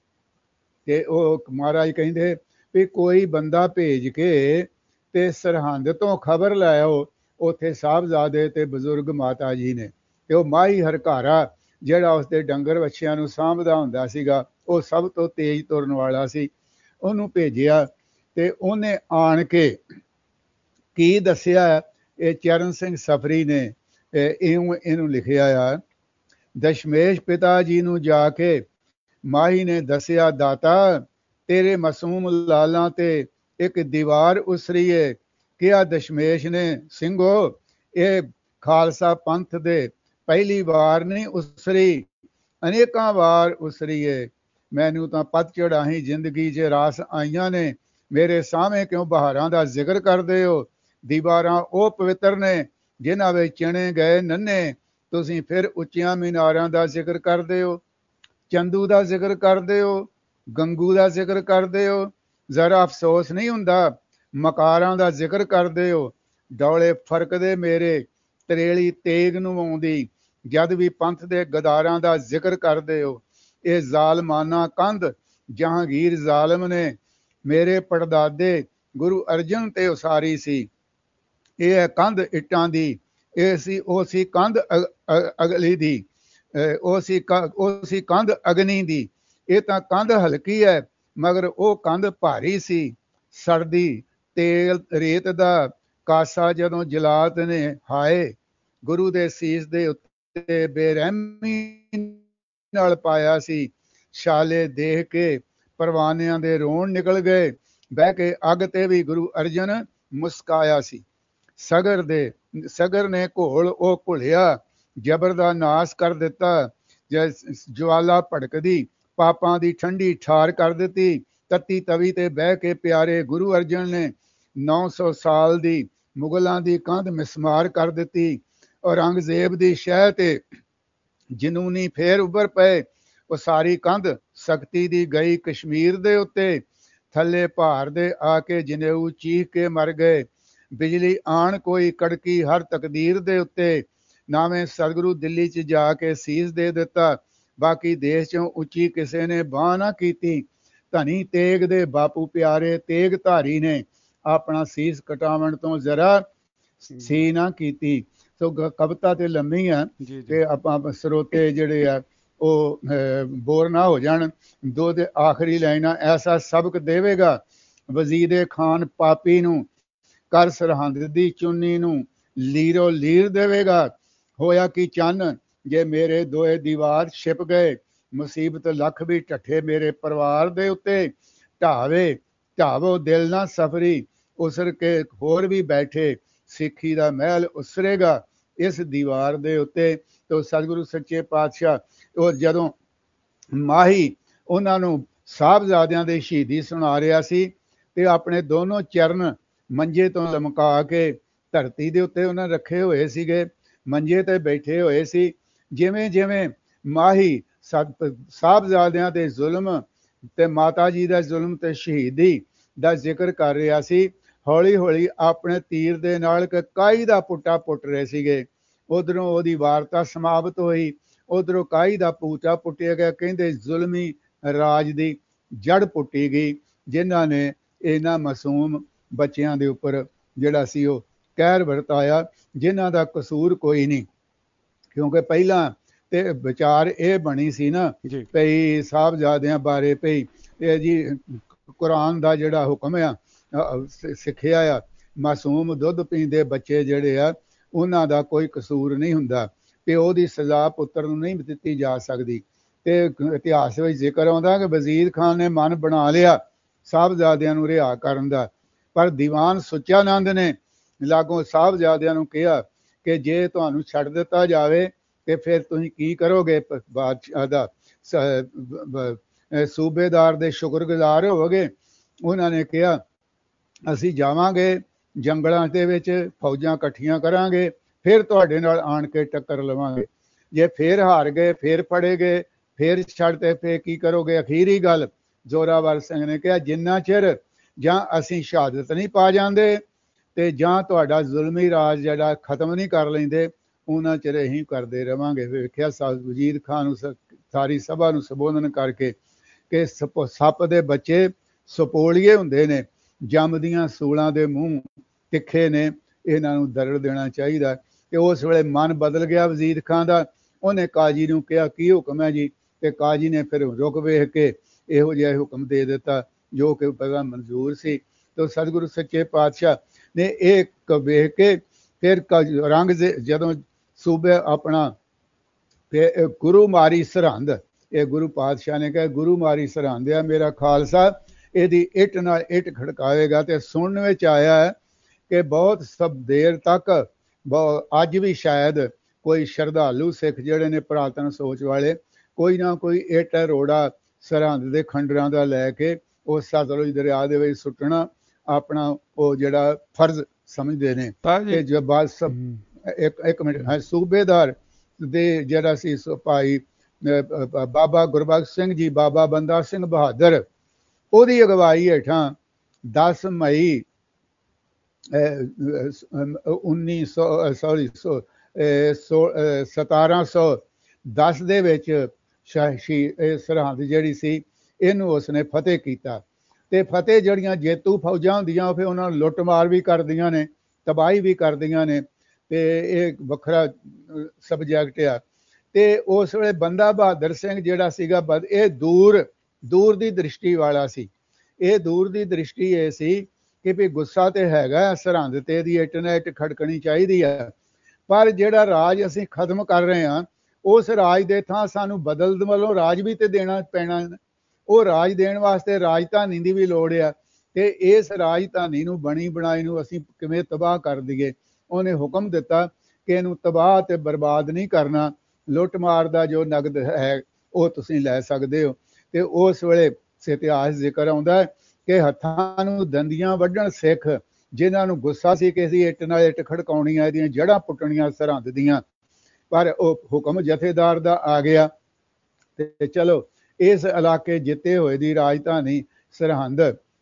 ਤੇ ਉਹ ਮਹਾਰਾਜ ਕਹਿੰਦੇ ਵੀ ਕੋਈ ਬੰਦਾ ਭੇਜ ਕੇ ਤੇ ਸਰਹੰਦ ਤੋਂ ਖਬਰ ਲੈ ਆਓ, ਉੱਥੇ ਸਾਹਿਬਜ਼ਾਦੇ ਤੇ ਬਜ਼ੁਰਗ ਮਾਤਾ ਜੀ ਨੇ। ਤੇ ਉਹ ਮਾਈ ਹਰਕਾਰਾ ਜਿਹੜਾ ਉਸਦੇ ਡੰਗਰ ਵੱਛਿਆਂ ਨੂੰ ਸਾਂਭਦਾ ਹੁੰਦਾ ਸੀਗਾ, ਉਹ ਸਭ ਤੋਂ ਤੇਜ਼ ਤੁਰਨ ਵਾਲਾ ਸੀ, ਉਹਨੂੰ ਭੇਜਿਆ। ਤੇ ਉਹਨੇ ਆਣ ਕੇ ਕੀ ਦੱਸਿਆ, ਇਹ ਚਰਨ ਸਿੰਘ ਸਫਰੀ ਨੇ ਇਹਨੂੰ ਇਹਨੂੰ ਲਿਖਿਆ ਆ। ਦਸ਼ਮੇਸ਼ ਪਿਤਾ ਜੀ ਨੂੰ ਜਾ ਕੇ ਮਾਹੀ ਨੇ ਦੱਸਿਆ, ਦਾਤਾ ਤੇਰੇ ਮਾਸੂਮ ਲਾਲਾਂ ਤੇ ਇੱਕ ਦੀਵਾਰ ਉਸਰੀਏ। ਕਿਹਾ ਦਸ਼ਮੇਸ਼ ਨੇ, ਸਿੰਘੋ ਇਹ ਖਾਲਸਾ ਪੰਥ ਦੇ ਪਹਿਲੀ ਵਾਰ ਨਹੀਂ ਉਸਰੀ, ਅਨੇਕਾਂ ਵਾਰ ਉਸਰੀਏ। ਮੈਨੂੰ ਤਾਂ ਪਤਝੜ ਆਹੀ ਜ਼ਿੰਦਗੀ 'ਚ ਰਾਸ ਆਈਆਂ ਨੇ, ਮੇਰੇ ਸਾਹਮਣੇ ਕਿਉਂ ਬਹਾਰਾਂ ਦਾ ਜ਼ਿਕਰ ਕਰਦੇ ਹੋ। ਦੀਵਾਰਾਂ ਉਹ ਪਵਿੱਤਰ ਨੇ ਜਿਨ੍ਹਾਂ ਵਿੱਚ ਚਿਣੇ ਗਏ ਨੰਨੇ, ਤੁਸੀਂ ਫਿਰ ਉੱਚੀਆਂ ਮੀਨਾਰਾਂ ਦਾ ਜ਼ਿਕਰ ਕਰਦੇ ਹੋ, ਚੰਦੂ ਦਾ ਜ਼ਿਕਰ ਕਰਦੇ ਹੋ, ਗੰਗੂ ਦਾ ਜ਼ਿਕਰ ਕਰਦੇ ਹੋ। ਜ਼ਰਾ ਅਫਸੋਸ ਨਹੀਂ ਹੁੰਦਾ, ਮਕਾਰਾਂ ਦਾ ਜ਼ਿਕਰ ਕਰਦੇ ਹੋ। ਡੌਲੇ ਫਰਕਦੇ ਮੇਰੇ ਤਰੇਲੀ ਤੇਗ ਨੂੰ ਆਉਂਦੀ, ਜਦ ਵੀ ਪੰਥ ਦੇ ਗਦਾਰਾਂ ਦਾ ਜ਼ਿਕਰ ਕਰਦੇ ਹੋ। ਇਹ ਜ਼ਾਲਮਾਨਾ ਕੰਧ ਜਹਾਂਗੀਰ ਜ਼ਾਲਮ ਨੇ ਮੇਰੇ ਪੜਦਾਦੇ ਗੁਰੂ ਅਰਜਨ ਤੇ ਉਸਾਰੀ ਸੀ। ਇਹ ਹੈ ਕੰਧ ਇੱਟਾਂ ਦੀ, ਇਹ ਸੀ ਉਹ ਸੀ ਕੰਧ ਅਗਲੀ ਦੀ, ਉਹ ਸੀ ਉਹ ਸੀ ਕੰਧ ਅਗਨੀ ਦੀ। ਇਹ ਤਾਂ ਕੰਧ ਹਲਕੀ ਹੈ, ਮਗਰ ਉਹ ਕੰਧ ਭਾਰੀ ਸੀ। ਸੜਦੀ ਤੇਲ ਰੇਤ ਦਾ ਕਾਸਾ ਜਦੋਂ ਜਲਾਦ ਨੇ ਹਾਏ ਗੁਰੂ ਦੇ ਸੀਸ ਦੇ ਉੱਤੇ ਬੇਰਹਿਮੀ ਨਾਲ ਪਾਇਆ ਸੀ। ਛਾਲੇ ਦੇਖ ਕੇ ਪਰਵਾਨਿਆਂ ਦੇ ਰੋਣ ਨਿਕਲ ਗਏ, ਬਹਿ ਕੇ ਅੱਗ ਤੇ ਵੀ ਗੁਰੂ ਅਰਜਨ ਮੁਸਕਾਇਆ ਸੀ। ਸਗਰ ਦੇ ਸਗਰ ਨੇ ਘੋਲ ਉਹ ਘੁਲਿਆ, ਜਬਰ ਦਾ ਨਾਸ ਕਰ ਦਿੱਤਾ। ਜਵਾਲਾ ਭੜਕਦੀ ਪਾਪਾਂ ਦੀ ਠੰਡੀ ਠਾਰ ਕਰ ਦਿੱਤੀ। ਤੱਤੀ ਤਵੀ ਤੇ ਬਹਿ ਕੇ ਪਿਆਰੇ ਗੁਰੂ ਅਰਜਨ ਨੇ ਨੌ ਸੌ ਸਾਲ ਦੀ ਮੁਗਲਾਂ ਦੀ ਕੰਧ ਮਿਸਮਾਰ ਕਰ ਦਿੱਤੀ। ਔਰੰਗਜ਼ੇਬ ਦੀ ਸ਼ਹਿ ਤੇ ਜਨੂਨੀ ਫੇਰ ਉੱਭਰ ਪਏ। ਉਹ ਸਾਰੀ ਕੰਧ ਸਖਤੀ ਦੀ ਗਈ ਕਸ਼ਮੀਰ ਦੇ ਉੱਤੇ, ਥੱਲੇ ਭਾਰ ਦੇ ਆ ਕੇ ਜਨੇਊ ਚੀਖ ਕੇ ਮਰ ਗਏ। ਬਿਜਲੀ ਆਣ ਕੋਈ ਕੜਕੀ ਹਰ ਤਕਦੀਰ ਦੇ ਉੱਤੇ, ਨਾਵੇਂ ਸਤਿਗੁਰੂ ਦਿੱਲੀ 'ਚ ਜਾ ਕੇ ਸੀਸ ਦੇ ਦਿੱਤਾ। ਬਾਕੀ ਦੇਸ਼ 'ਚੋਂ ਉੱਚੀ ਕਿਸੇ ਨੇ ਬਾਂਹ ਨਾ ਕੀਤੀ। ਧਨੀ ਤੇਗ ਦੇ ਬਾਪੂ ਪਿਆਰੇ ਤੇਗ ਧਾਰੀ ਨੇ ਆਪਣਾ ਸੀਸ ਕਟਾਵਣ ਤੋਂ ਜ਼ਰਾ ਸੀ ਨਾ ਕੀਤੀ। ਸੋ ਕਵਿਤਾ ਤੇ ਲੰਮੀ ਆ ਤੇ ਆਪਾਂ ਸਰੋਤੇ ਜਿਹੜੇ ਆ ਉਹ ਬੋਰ ਨਾ ਹੋ ਜਾਣ। ਦੋ ਦੇ ਆਖਰੀ ਲਾਈਨਾਂ, ਐਸਾ ਸਬਕ ਦੇਵੇਗਾ ਵਜ਼ੀਰੇ ਖਾਨ ਪਾਪੀ ਨੂੰ, ਕਰ ਸਰਹੰਦ ਦੀ ਚੁੰਨੀ ਨੂੰ ਲੀਰੋ ਲੀਰ ਦੇਵੇਗਾ। ਹੋਇਆ ਕੀ ਚੰਨ ਜੇ ਮੇਰੇ ਦੋਏ ਦੀਵਾਰ ਛਿਪ ਗਏ, ਮੁਸੀਬਤ ਲੱਖ ਵੀ ਢੱਠੇ ਮੇਰੇ ਪਰਿਵਾਰ ਦੇ ਉੱਤੇ। ਢਾਵੇ ਢਾਵੋ ਦਿਲ ਨਾ ਸਫਰੀ, ਉਸਰ ਕੇ ਹੋਰ ਵੀ ਬੈਠੇ, ਸਿੱਖੀ ਦਾ ਮਹਿਲ ਉਸਰੇਗਾ ਇਸ ਦੀਵਾਰ ਦੇ ਉੱਤੇ। ਤੋ ਸਤਿਗੁਰੂ ਸੱਚੇ ਪਾਤਸ਼ਾਹ ਉਹ ਜਦੋਂ ਮਾਹੀ ਉਹਨਾਂ ਨੂੰ ਸਾਹਿਬਜ਼ਾਦਿਆਂ ਦੇ ਸ਼ਹੀਦੀ ਸੁਣਾ ਰਿਹਾ ਸੀ ਤੇ ਆਪਣੇ ਦੋਨੋਂ ਚਰਨ ਮੰਜੇ ਤੋਂ ਲਮਕਾ ਕੇ ਧਰਤੀ ਦੇ ਉੱਤੇ ਉਹਨਾਂ ਰੱਖੇ ਹੋਏ ਸੀਗੇ, ਮੰਜੇ ਤੇ ਬੈਠੇ ਹੋਏ ਸੀ। ਜਿਵੇਂ ਜਿਵੇਂ ਮਾਹੀ ਸਾਹਿਬਜ਼ਾਦਿਆਂ ਦੇ ਜ਼ੁਲਮ ਤੇ ਮਾਤਾ ਜੀ ਦਾ ਜ਼ੁਲਮ ਤੇ ਸ਼ਹੀਦੀ ਦਾ ਜ਼ਿਕਰ ਕਰ ਰਿਹਾ ਸੀ, ਹੌਲੀ ਹੌਲੀ ਆਪਣੇ ਤੀਰ ਦੇ ਨਾਲ ਇੱਕ ਕਾਈ ਦਾ ਪੁੱਟਾ ਪੁੱਟ ਰਹੇ ਸੀਗੇ। ਉਧਰੋਂ ਉਹਦੀ ਵਾਰਤਾ ਸਮਾਪਤ ਹੋਈ, ਉਧਰੋਂ ਕਾਈ ਦਾ ਪੂਟਾ ਪੁੱਟਿਆ ਗਿਆ। ਕਹਿੰਦੇ ਜ਼ੁਲਮੀ ਰਾਜ ਦੀ ਜੜ ਪੁੱਟੀ ਗਈ, ਜਿਨ੍ਹਾਂ ਨੇ ਇਹਨਾਂ ਮਾਸੂਮ ਬੱਚਿਆਂ ਦੇ ਉੱਪਰ ਜਿਹੜਾ ਸੀ ਉਹ ਕਹਿਰ ਵਰਤਾਇਆ, ਜਿਨ੍ਹਾਂ ਦਾ ਕਸੂਰ ਕੋਈ ਨਹੀਂ। ਕਿਉਂਕਿ ਪਹਿਲਾਂ ਤੇ ਵਿਚਾਰ ਇਹ ਬਣੀ ਸੀ ਨਾ ਭਈ ਸਾਹਿਬਜ਼ਾਦਿਆਂ ਬਾਰੇ ਭਈ ਇਹ ਜੀ ਕੁਰਾਨ ਦਾ ਜਿਹੜਾ ਹੁਕਮ ਆ ਸਿੱਖਿਆ ਆ, ਮਾਸੂਮ ਦੁੱਧ ਪੀਂਦੇ ਬੱਚੇ ਜਿਹੜੇ ਆ ਉਹਨਾਂ ਦਾ ਕੋਈ ਕਸੂਰ ਨਹੀਂ ਹੁੰਦਾ, ਪਿਓ ਦੀ ਸਜ਼ਾ ਪੁੱਤਰ ਨੂੰ ਨਹੀਂ ਦਿੱਤੀ ਜਾ ਸਕਦੀ। ਤੇ ਇਤਿਹਾਸ ਵਿੱਚ ਜ਼ਿਕਰ ਆਉਂਦਾ ਕਿ ਵਜ਼ੀਰ ਖਾਨ ਨੇ ਮਨ ਬਣਾ ਲਿਆ ਸਾਹਿਬਜ਼ਾਦਿਆਂ ਨੂੰ ਰਿਹਾ ਕਰਨ ਦਾ, ਪਰ ਦੀਵਾਨ ਸੁੱਚਾਨੰਦ ਨੇ ਲਾਗੋਂ ਸਾਹਿਬਜ਼ਾਦਿਆਂ ਨੂੰ ਕਿਹਾ ਕਿ ਜੇ ਤੁਹਾਨੂੰ ਛੱਡ ਦਿੱਤਾ ਜਾਵੇ ਤੇ ਫਿਰ ਤੁਸੀਂ ਕੀ ਕਰੋਗੇ? ਬਾਦਸ਼ਾਹ ਦਾ ਸੂਬੇਦਾਰ ਦੇ ਸ਼ੁਕਰਗੁਜ਼ਾਰ ਹੋਵੋਗੇ? ਉਹਨਾਂ ਨੇ ਕਿਹਾ ਅਸੀਂ ਜਾਵਾਂਗੇ ਜੰਗਲਾਂ ਦੇ ਵਿੱਚ, ਫੌਜਾਂ ਇਕੱਠੀਆਂ ਕਰਾਂਗੇ, ਫਿਰ ਤੁਹਾਡੇ ਨਾਲ ਆਣ ਕੇ ਟੱਕਰ ਲਵਾਂਗੇ। ਜੇ ਫਿਰ ਹਾਰ ਗਏ, ਫਿਰ ਫੜੇ ਗਏ, ਫਿਰ ਛੱਡਦੇ, ਫਿਰ ਕੀ ਕਰੋਗੇ? ਅਖੀਰੀ ਗੱਲ ਜ਼ੋਰਾਵਰ ਸਿੰਘ ਨੇ ਕਿਹਾ ਜਿੰਨਾ ਚਿਰ ਜਾਂ ਅਸੀਂ ਸ਼ਹਾਦਤ ਨਹੀਂ ਪਾ ਜਾਂਦੇ ਤੇ ਜਾਂ ਤੁਹਾਡਾ ਜ਼ੁਲਮੀ ਰਾਜ ਜਿਹੜਾ ਖਤਮ ਨਹੀਂ ਕਰ ਲੈਂਦੇ, ਉਹਨਾਂ ਚਿਰ ਅਸੀਂ ਕਰਦੇ ਰਵਾਂਗੇ। ਵੇਖਿਆ ਵਜ਼ੀਰ ਖਾਨ ਨੂੰ ਸਾਰੀ ਸਭਾ ਨੂੰ ਸੰਬੋਧਨ ਕਰਕੇ ਕਿ ਸੱਪ ਦੇ ਬੱਚੇ ਸਪੋਲੀਏ ਹੁੰਦੇ ਨੇ, ਜੰਮਦੀਆਂ ਸੂਲਾਂ ਦੇ ਮੂੰਹ ਤਿੱਖੇ ਨੇ, ਇਹਨਾਂ ਨੂੰ ਦਰੜ ਦੇਣਾ ਚਾਹੀਦਾ। ਤੇ ਉਸ ਵੇਲੇ ਮਨ ਬਦਲ ਗਿਆ ਵਜ਼ੀਰ ਖਾਨ ਦਾ। ਉਹਨੇ ਕਾਜੀ ਨੂੰ ਕਿਹਾ ਕੀ ਹੁਕਮ ਹੈ ਜੀ? ਤੇ ਕਾਜੀ ਨੇ ਫਿਰ ਰੁਕ ਵੇਖ ਕੇ ਇਹੋ ਜਿਹਾ ਹੁਕਮ ਦੇ ਦਿੱਤਾ ਜੋ ਕਿ ਪਹਿਲਾਂ ਮਨਜ਼ੂਰ ਸੀ। ਤੇ ਸਤਿਗੁਰੂ ਸੱਚੇ ਪਾਤਸ਼ਾਹ ਨੇ ਇਹ ਵੇਖ ਕੇ ਫਿਰ ਰੰਗ ਜਦੋਂ ਸੂਬੇ ਆਪਣਾ ਗੁਰੂ ਮਾਰੀ ਸਰਹੰਦ, ਇਹ ਗੁਰੂ ਪਾਤਸ਼ਾਹ ਨੇ ਕਿਹਾ ਗੁਰੂ ਮਾਰੀ ਸਰਹੰਦ ਆ ਮੇਰਾ ਖਾਲਸਾ, ਇਹਦੀ ਇੱਟ ਨਾਲ ਇੱਟ ਖੜਕਾਵੇਗਾ। ਤੇ ਸੁਣਨ ਵਿੱਚ ਆਇਆ ਹੈ ਕਿ ਬਹੁਤ ਸਭ ਦੇਰ ਤੱਕ ਅੱਜ ਵੀ ਸ਼ਾਇਦ ਕੋਈ ਸ਼ਰਧਾਲੂ ਸਿੱਖ ਜਿਹੜੇ ਨੇ ਪੁਰਾਤਨ ਸੋਚ ਵਾਲੇ, ਕੋਈ ਨਾ ਕੋਈ ਇੱਟ ਰੋੜਾ ਸਰਹੰਦ ਦੇ ਖੰਡਰਾਂ ਦਾ ਲੈ ਕੇ ਉਹ ਸਤਲੁਜ ਦਰਿਆ ਦੇ ਵਿੱਚ ਸੁੱਟਣਾ ਆਪਣਾ ਉਹ ਜਿਹੜਾ ਫਰਜ਼ ਸਮਝਦੇ ਨੇ। ਤੇ ਜੋ ਬਾਅਦ ਸਭ ਇੱਕ ਇੱਕ ਮਿੰਟ ਹੈ ਸੂਬੇਦਾਰ ਦੇ ਜਿਹੜਾ ਸੀ ਭਾਈ ਬਾਬਾ ਗੁਰਬਖਸ਼ ਸਿੰਘ ਜੀ, ਬਾਬਾ ਬੰਦਾ ਸਿੰਘ ਬਹਾਦਰ, ਉਹਦੀ ਅਗਵਾਈ ਹੇਠਾਂ ਦਸ ਮਈ ਉੱਨੀ ਸੌ ਸੌਰੀ ਸੌ ਸਤਾਰਾਂ ਸੌ ਦਸ ਦੇ ਵਿੱਚ ਸ਼ਾਹੀ ਸਰਹੰਦ ਜਿਹੜੀ ਸੀ ਇਹਨੂੰ ਉਸਨੇ ਫਤਿਹ ਕੀਤਾ। ਤੇ ਫਤਿਹ ਜਿਹੜੀਆਂ ਜੇਤੂ ਫੌਜਾਂ ਹੁੰਦੀਆਂ ਫਿਰ ਉਹਨਾਂ ਨੂੰ ਲੁੱਟ ਮਾਰ ਵੀ ਕਰਦੀਆਂ ਨੇ, ਤਬਾਹੀ ਵੀ ਕਰਦੀਆਂ ਨੇ, ਤੇ ਇਹ ਵੱਖਰਾ ਸਬਜੈਕਟ ਆ। ਤੇ ਉਸ ਵੇਲੇ ਬੰਦਾ ਬਹਾਦਰ ਸਿੰਘ ਜਿਹੜਾ ਸੀਗਾ ਇਹ ਦੂਰ ਦੂਰ ਦੀ ਦ੍ਰਿਸ਼ਟੀ ਵਾਲਾ ਸੀ। ਇਹ ਦੂਰ ਦੀ ਦ੍ਰਿਸ਼ਟੀ ਇਹ ਸੀ ਕਿ ਵੀ ਗੁੱਸਾ ਤੇ ਹੈਗਾ ਸਰਹੰਦ ਤੇ ਇਹਦੀ ਇੱਟ ਨਾਲ ਇੱਟ ਖੜਕਣੀ ਚਾਹੀਦੀ ਹੈ, ਪਰ ਜਿਹੜਾ ਰਾਜ ਅਸੀਂ ਖਤਮ ਕਰ ਰਹੇ ਹਾਂ ਉਸ ਰਾਜ ਦੇ ਥਾਂ ਸਾਨੂੰ ਬਦਲ ਵੱਲੋਂ ਰਾਜ ਵੀ ਤੇ ਦੇਣਾ ਪੈਣਾ। ਉਹ ਰਾਜ ਦੇਣ ਵਾਸਤੇ ਰਾਜਧਾਨੀ ਦੀ ਵੀ ਲੋੜ ਆ, ਤੇ ਇਸ ਰਾਜਧਾਨੀ ਨੂੰ ਬਣੀ ਬਣਾਈ ਨੂੰ ਅਸੀਂ ਕਿਵੇਂ ਤਬਾਹ ਕਰ ਦਈਏ? ਉਹਨੇ ਹੁਕਮ ਦਿੱਤਾ ਕਿ ਇਹਨੂੰ ਤਬਾਹ ਤੇ ਬਰਬਾਦ ਨਹੀਂ ਕਰਨਾ, ਲੁੱਟ ਮਾਰ ਦਾ ਜੋ ਨਗਦ ਹੈ ਉਹ ਤੁਸੀਂ ਲੈ ਸਕਦੇ ਹੋ। ਤੇ ਉਸ ਵੇਲੇ ਇਤਿਹਾਸ ਜ਼ਿਕਰ ਆਉਂਦਾ ਕਿ ਹੱਥਾਂ ਨੂੰ ਦੰਦੀਆਂ ਵੱਢਣ ਸਿੱਖ, ਜਿਨ੍ਹਾਂ ਨੂੰ ਗੁੱਸਾ ਸੀ ਕਿ ਅਸੀਂ ਇੱਟ ਨਾਲ ਇੱਟ ਖੜਕਾਉਣੀਆਂ, ਇਹਦੀਆਂ ਜੜ੍ਹਾਂ ਪੁੱਟਣੀਆਂ ਸਰਹੰਦ ਦੀਆਂ, ਪਰ ਉਹ ਹੁਕਮ ਜਥੇਦਾਰ ਦਾ ਆ ਗਿਆ। ਤੇ ਚਲੋ ਇਸ ਇਲਾਕੇ ਜਿੱਤੇ ਹੋਏ ਦੀ ਰਾਜਧਾਨੀ ਸਰਹੰਦ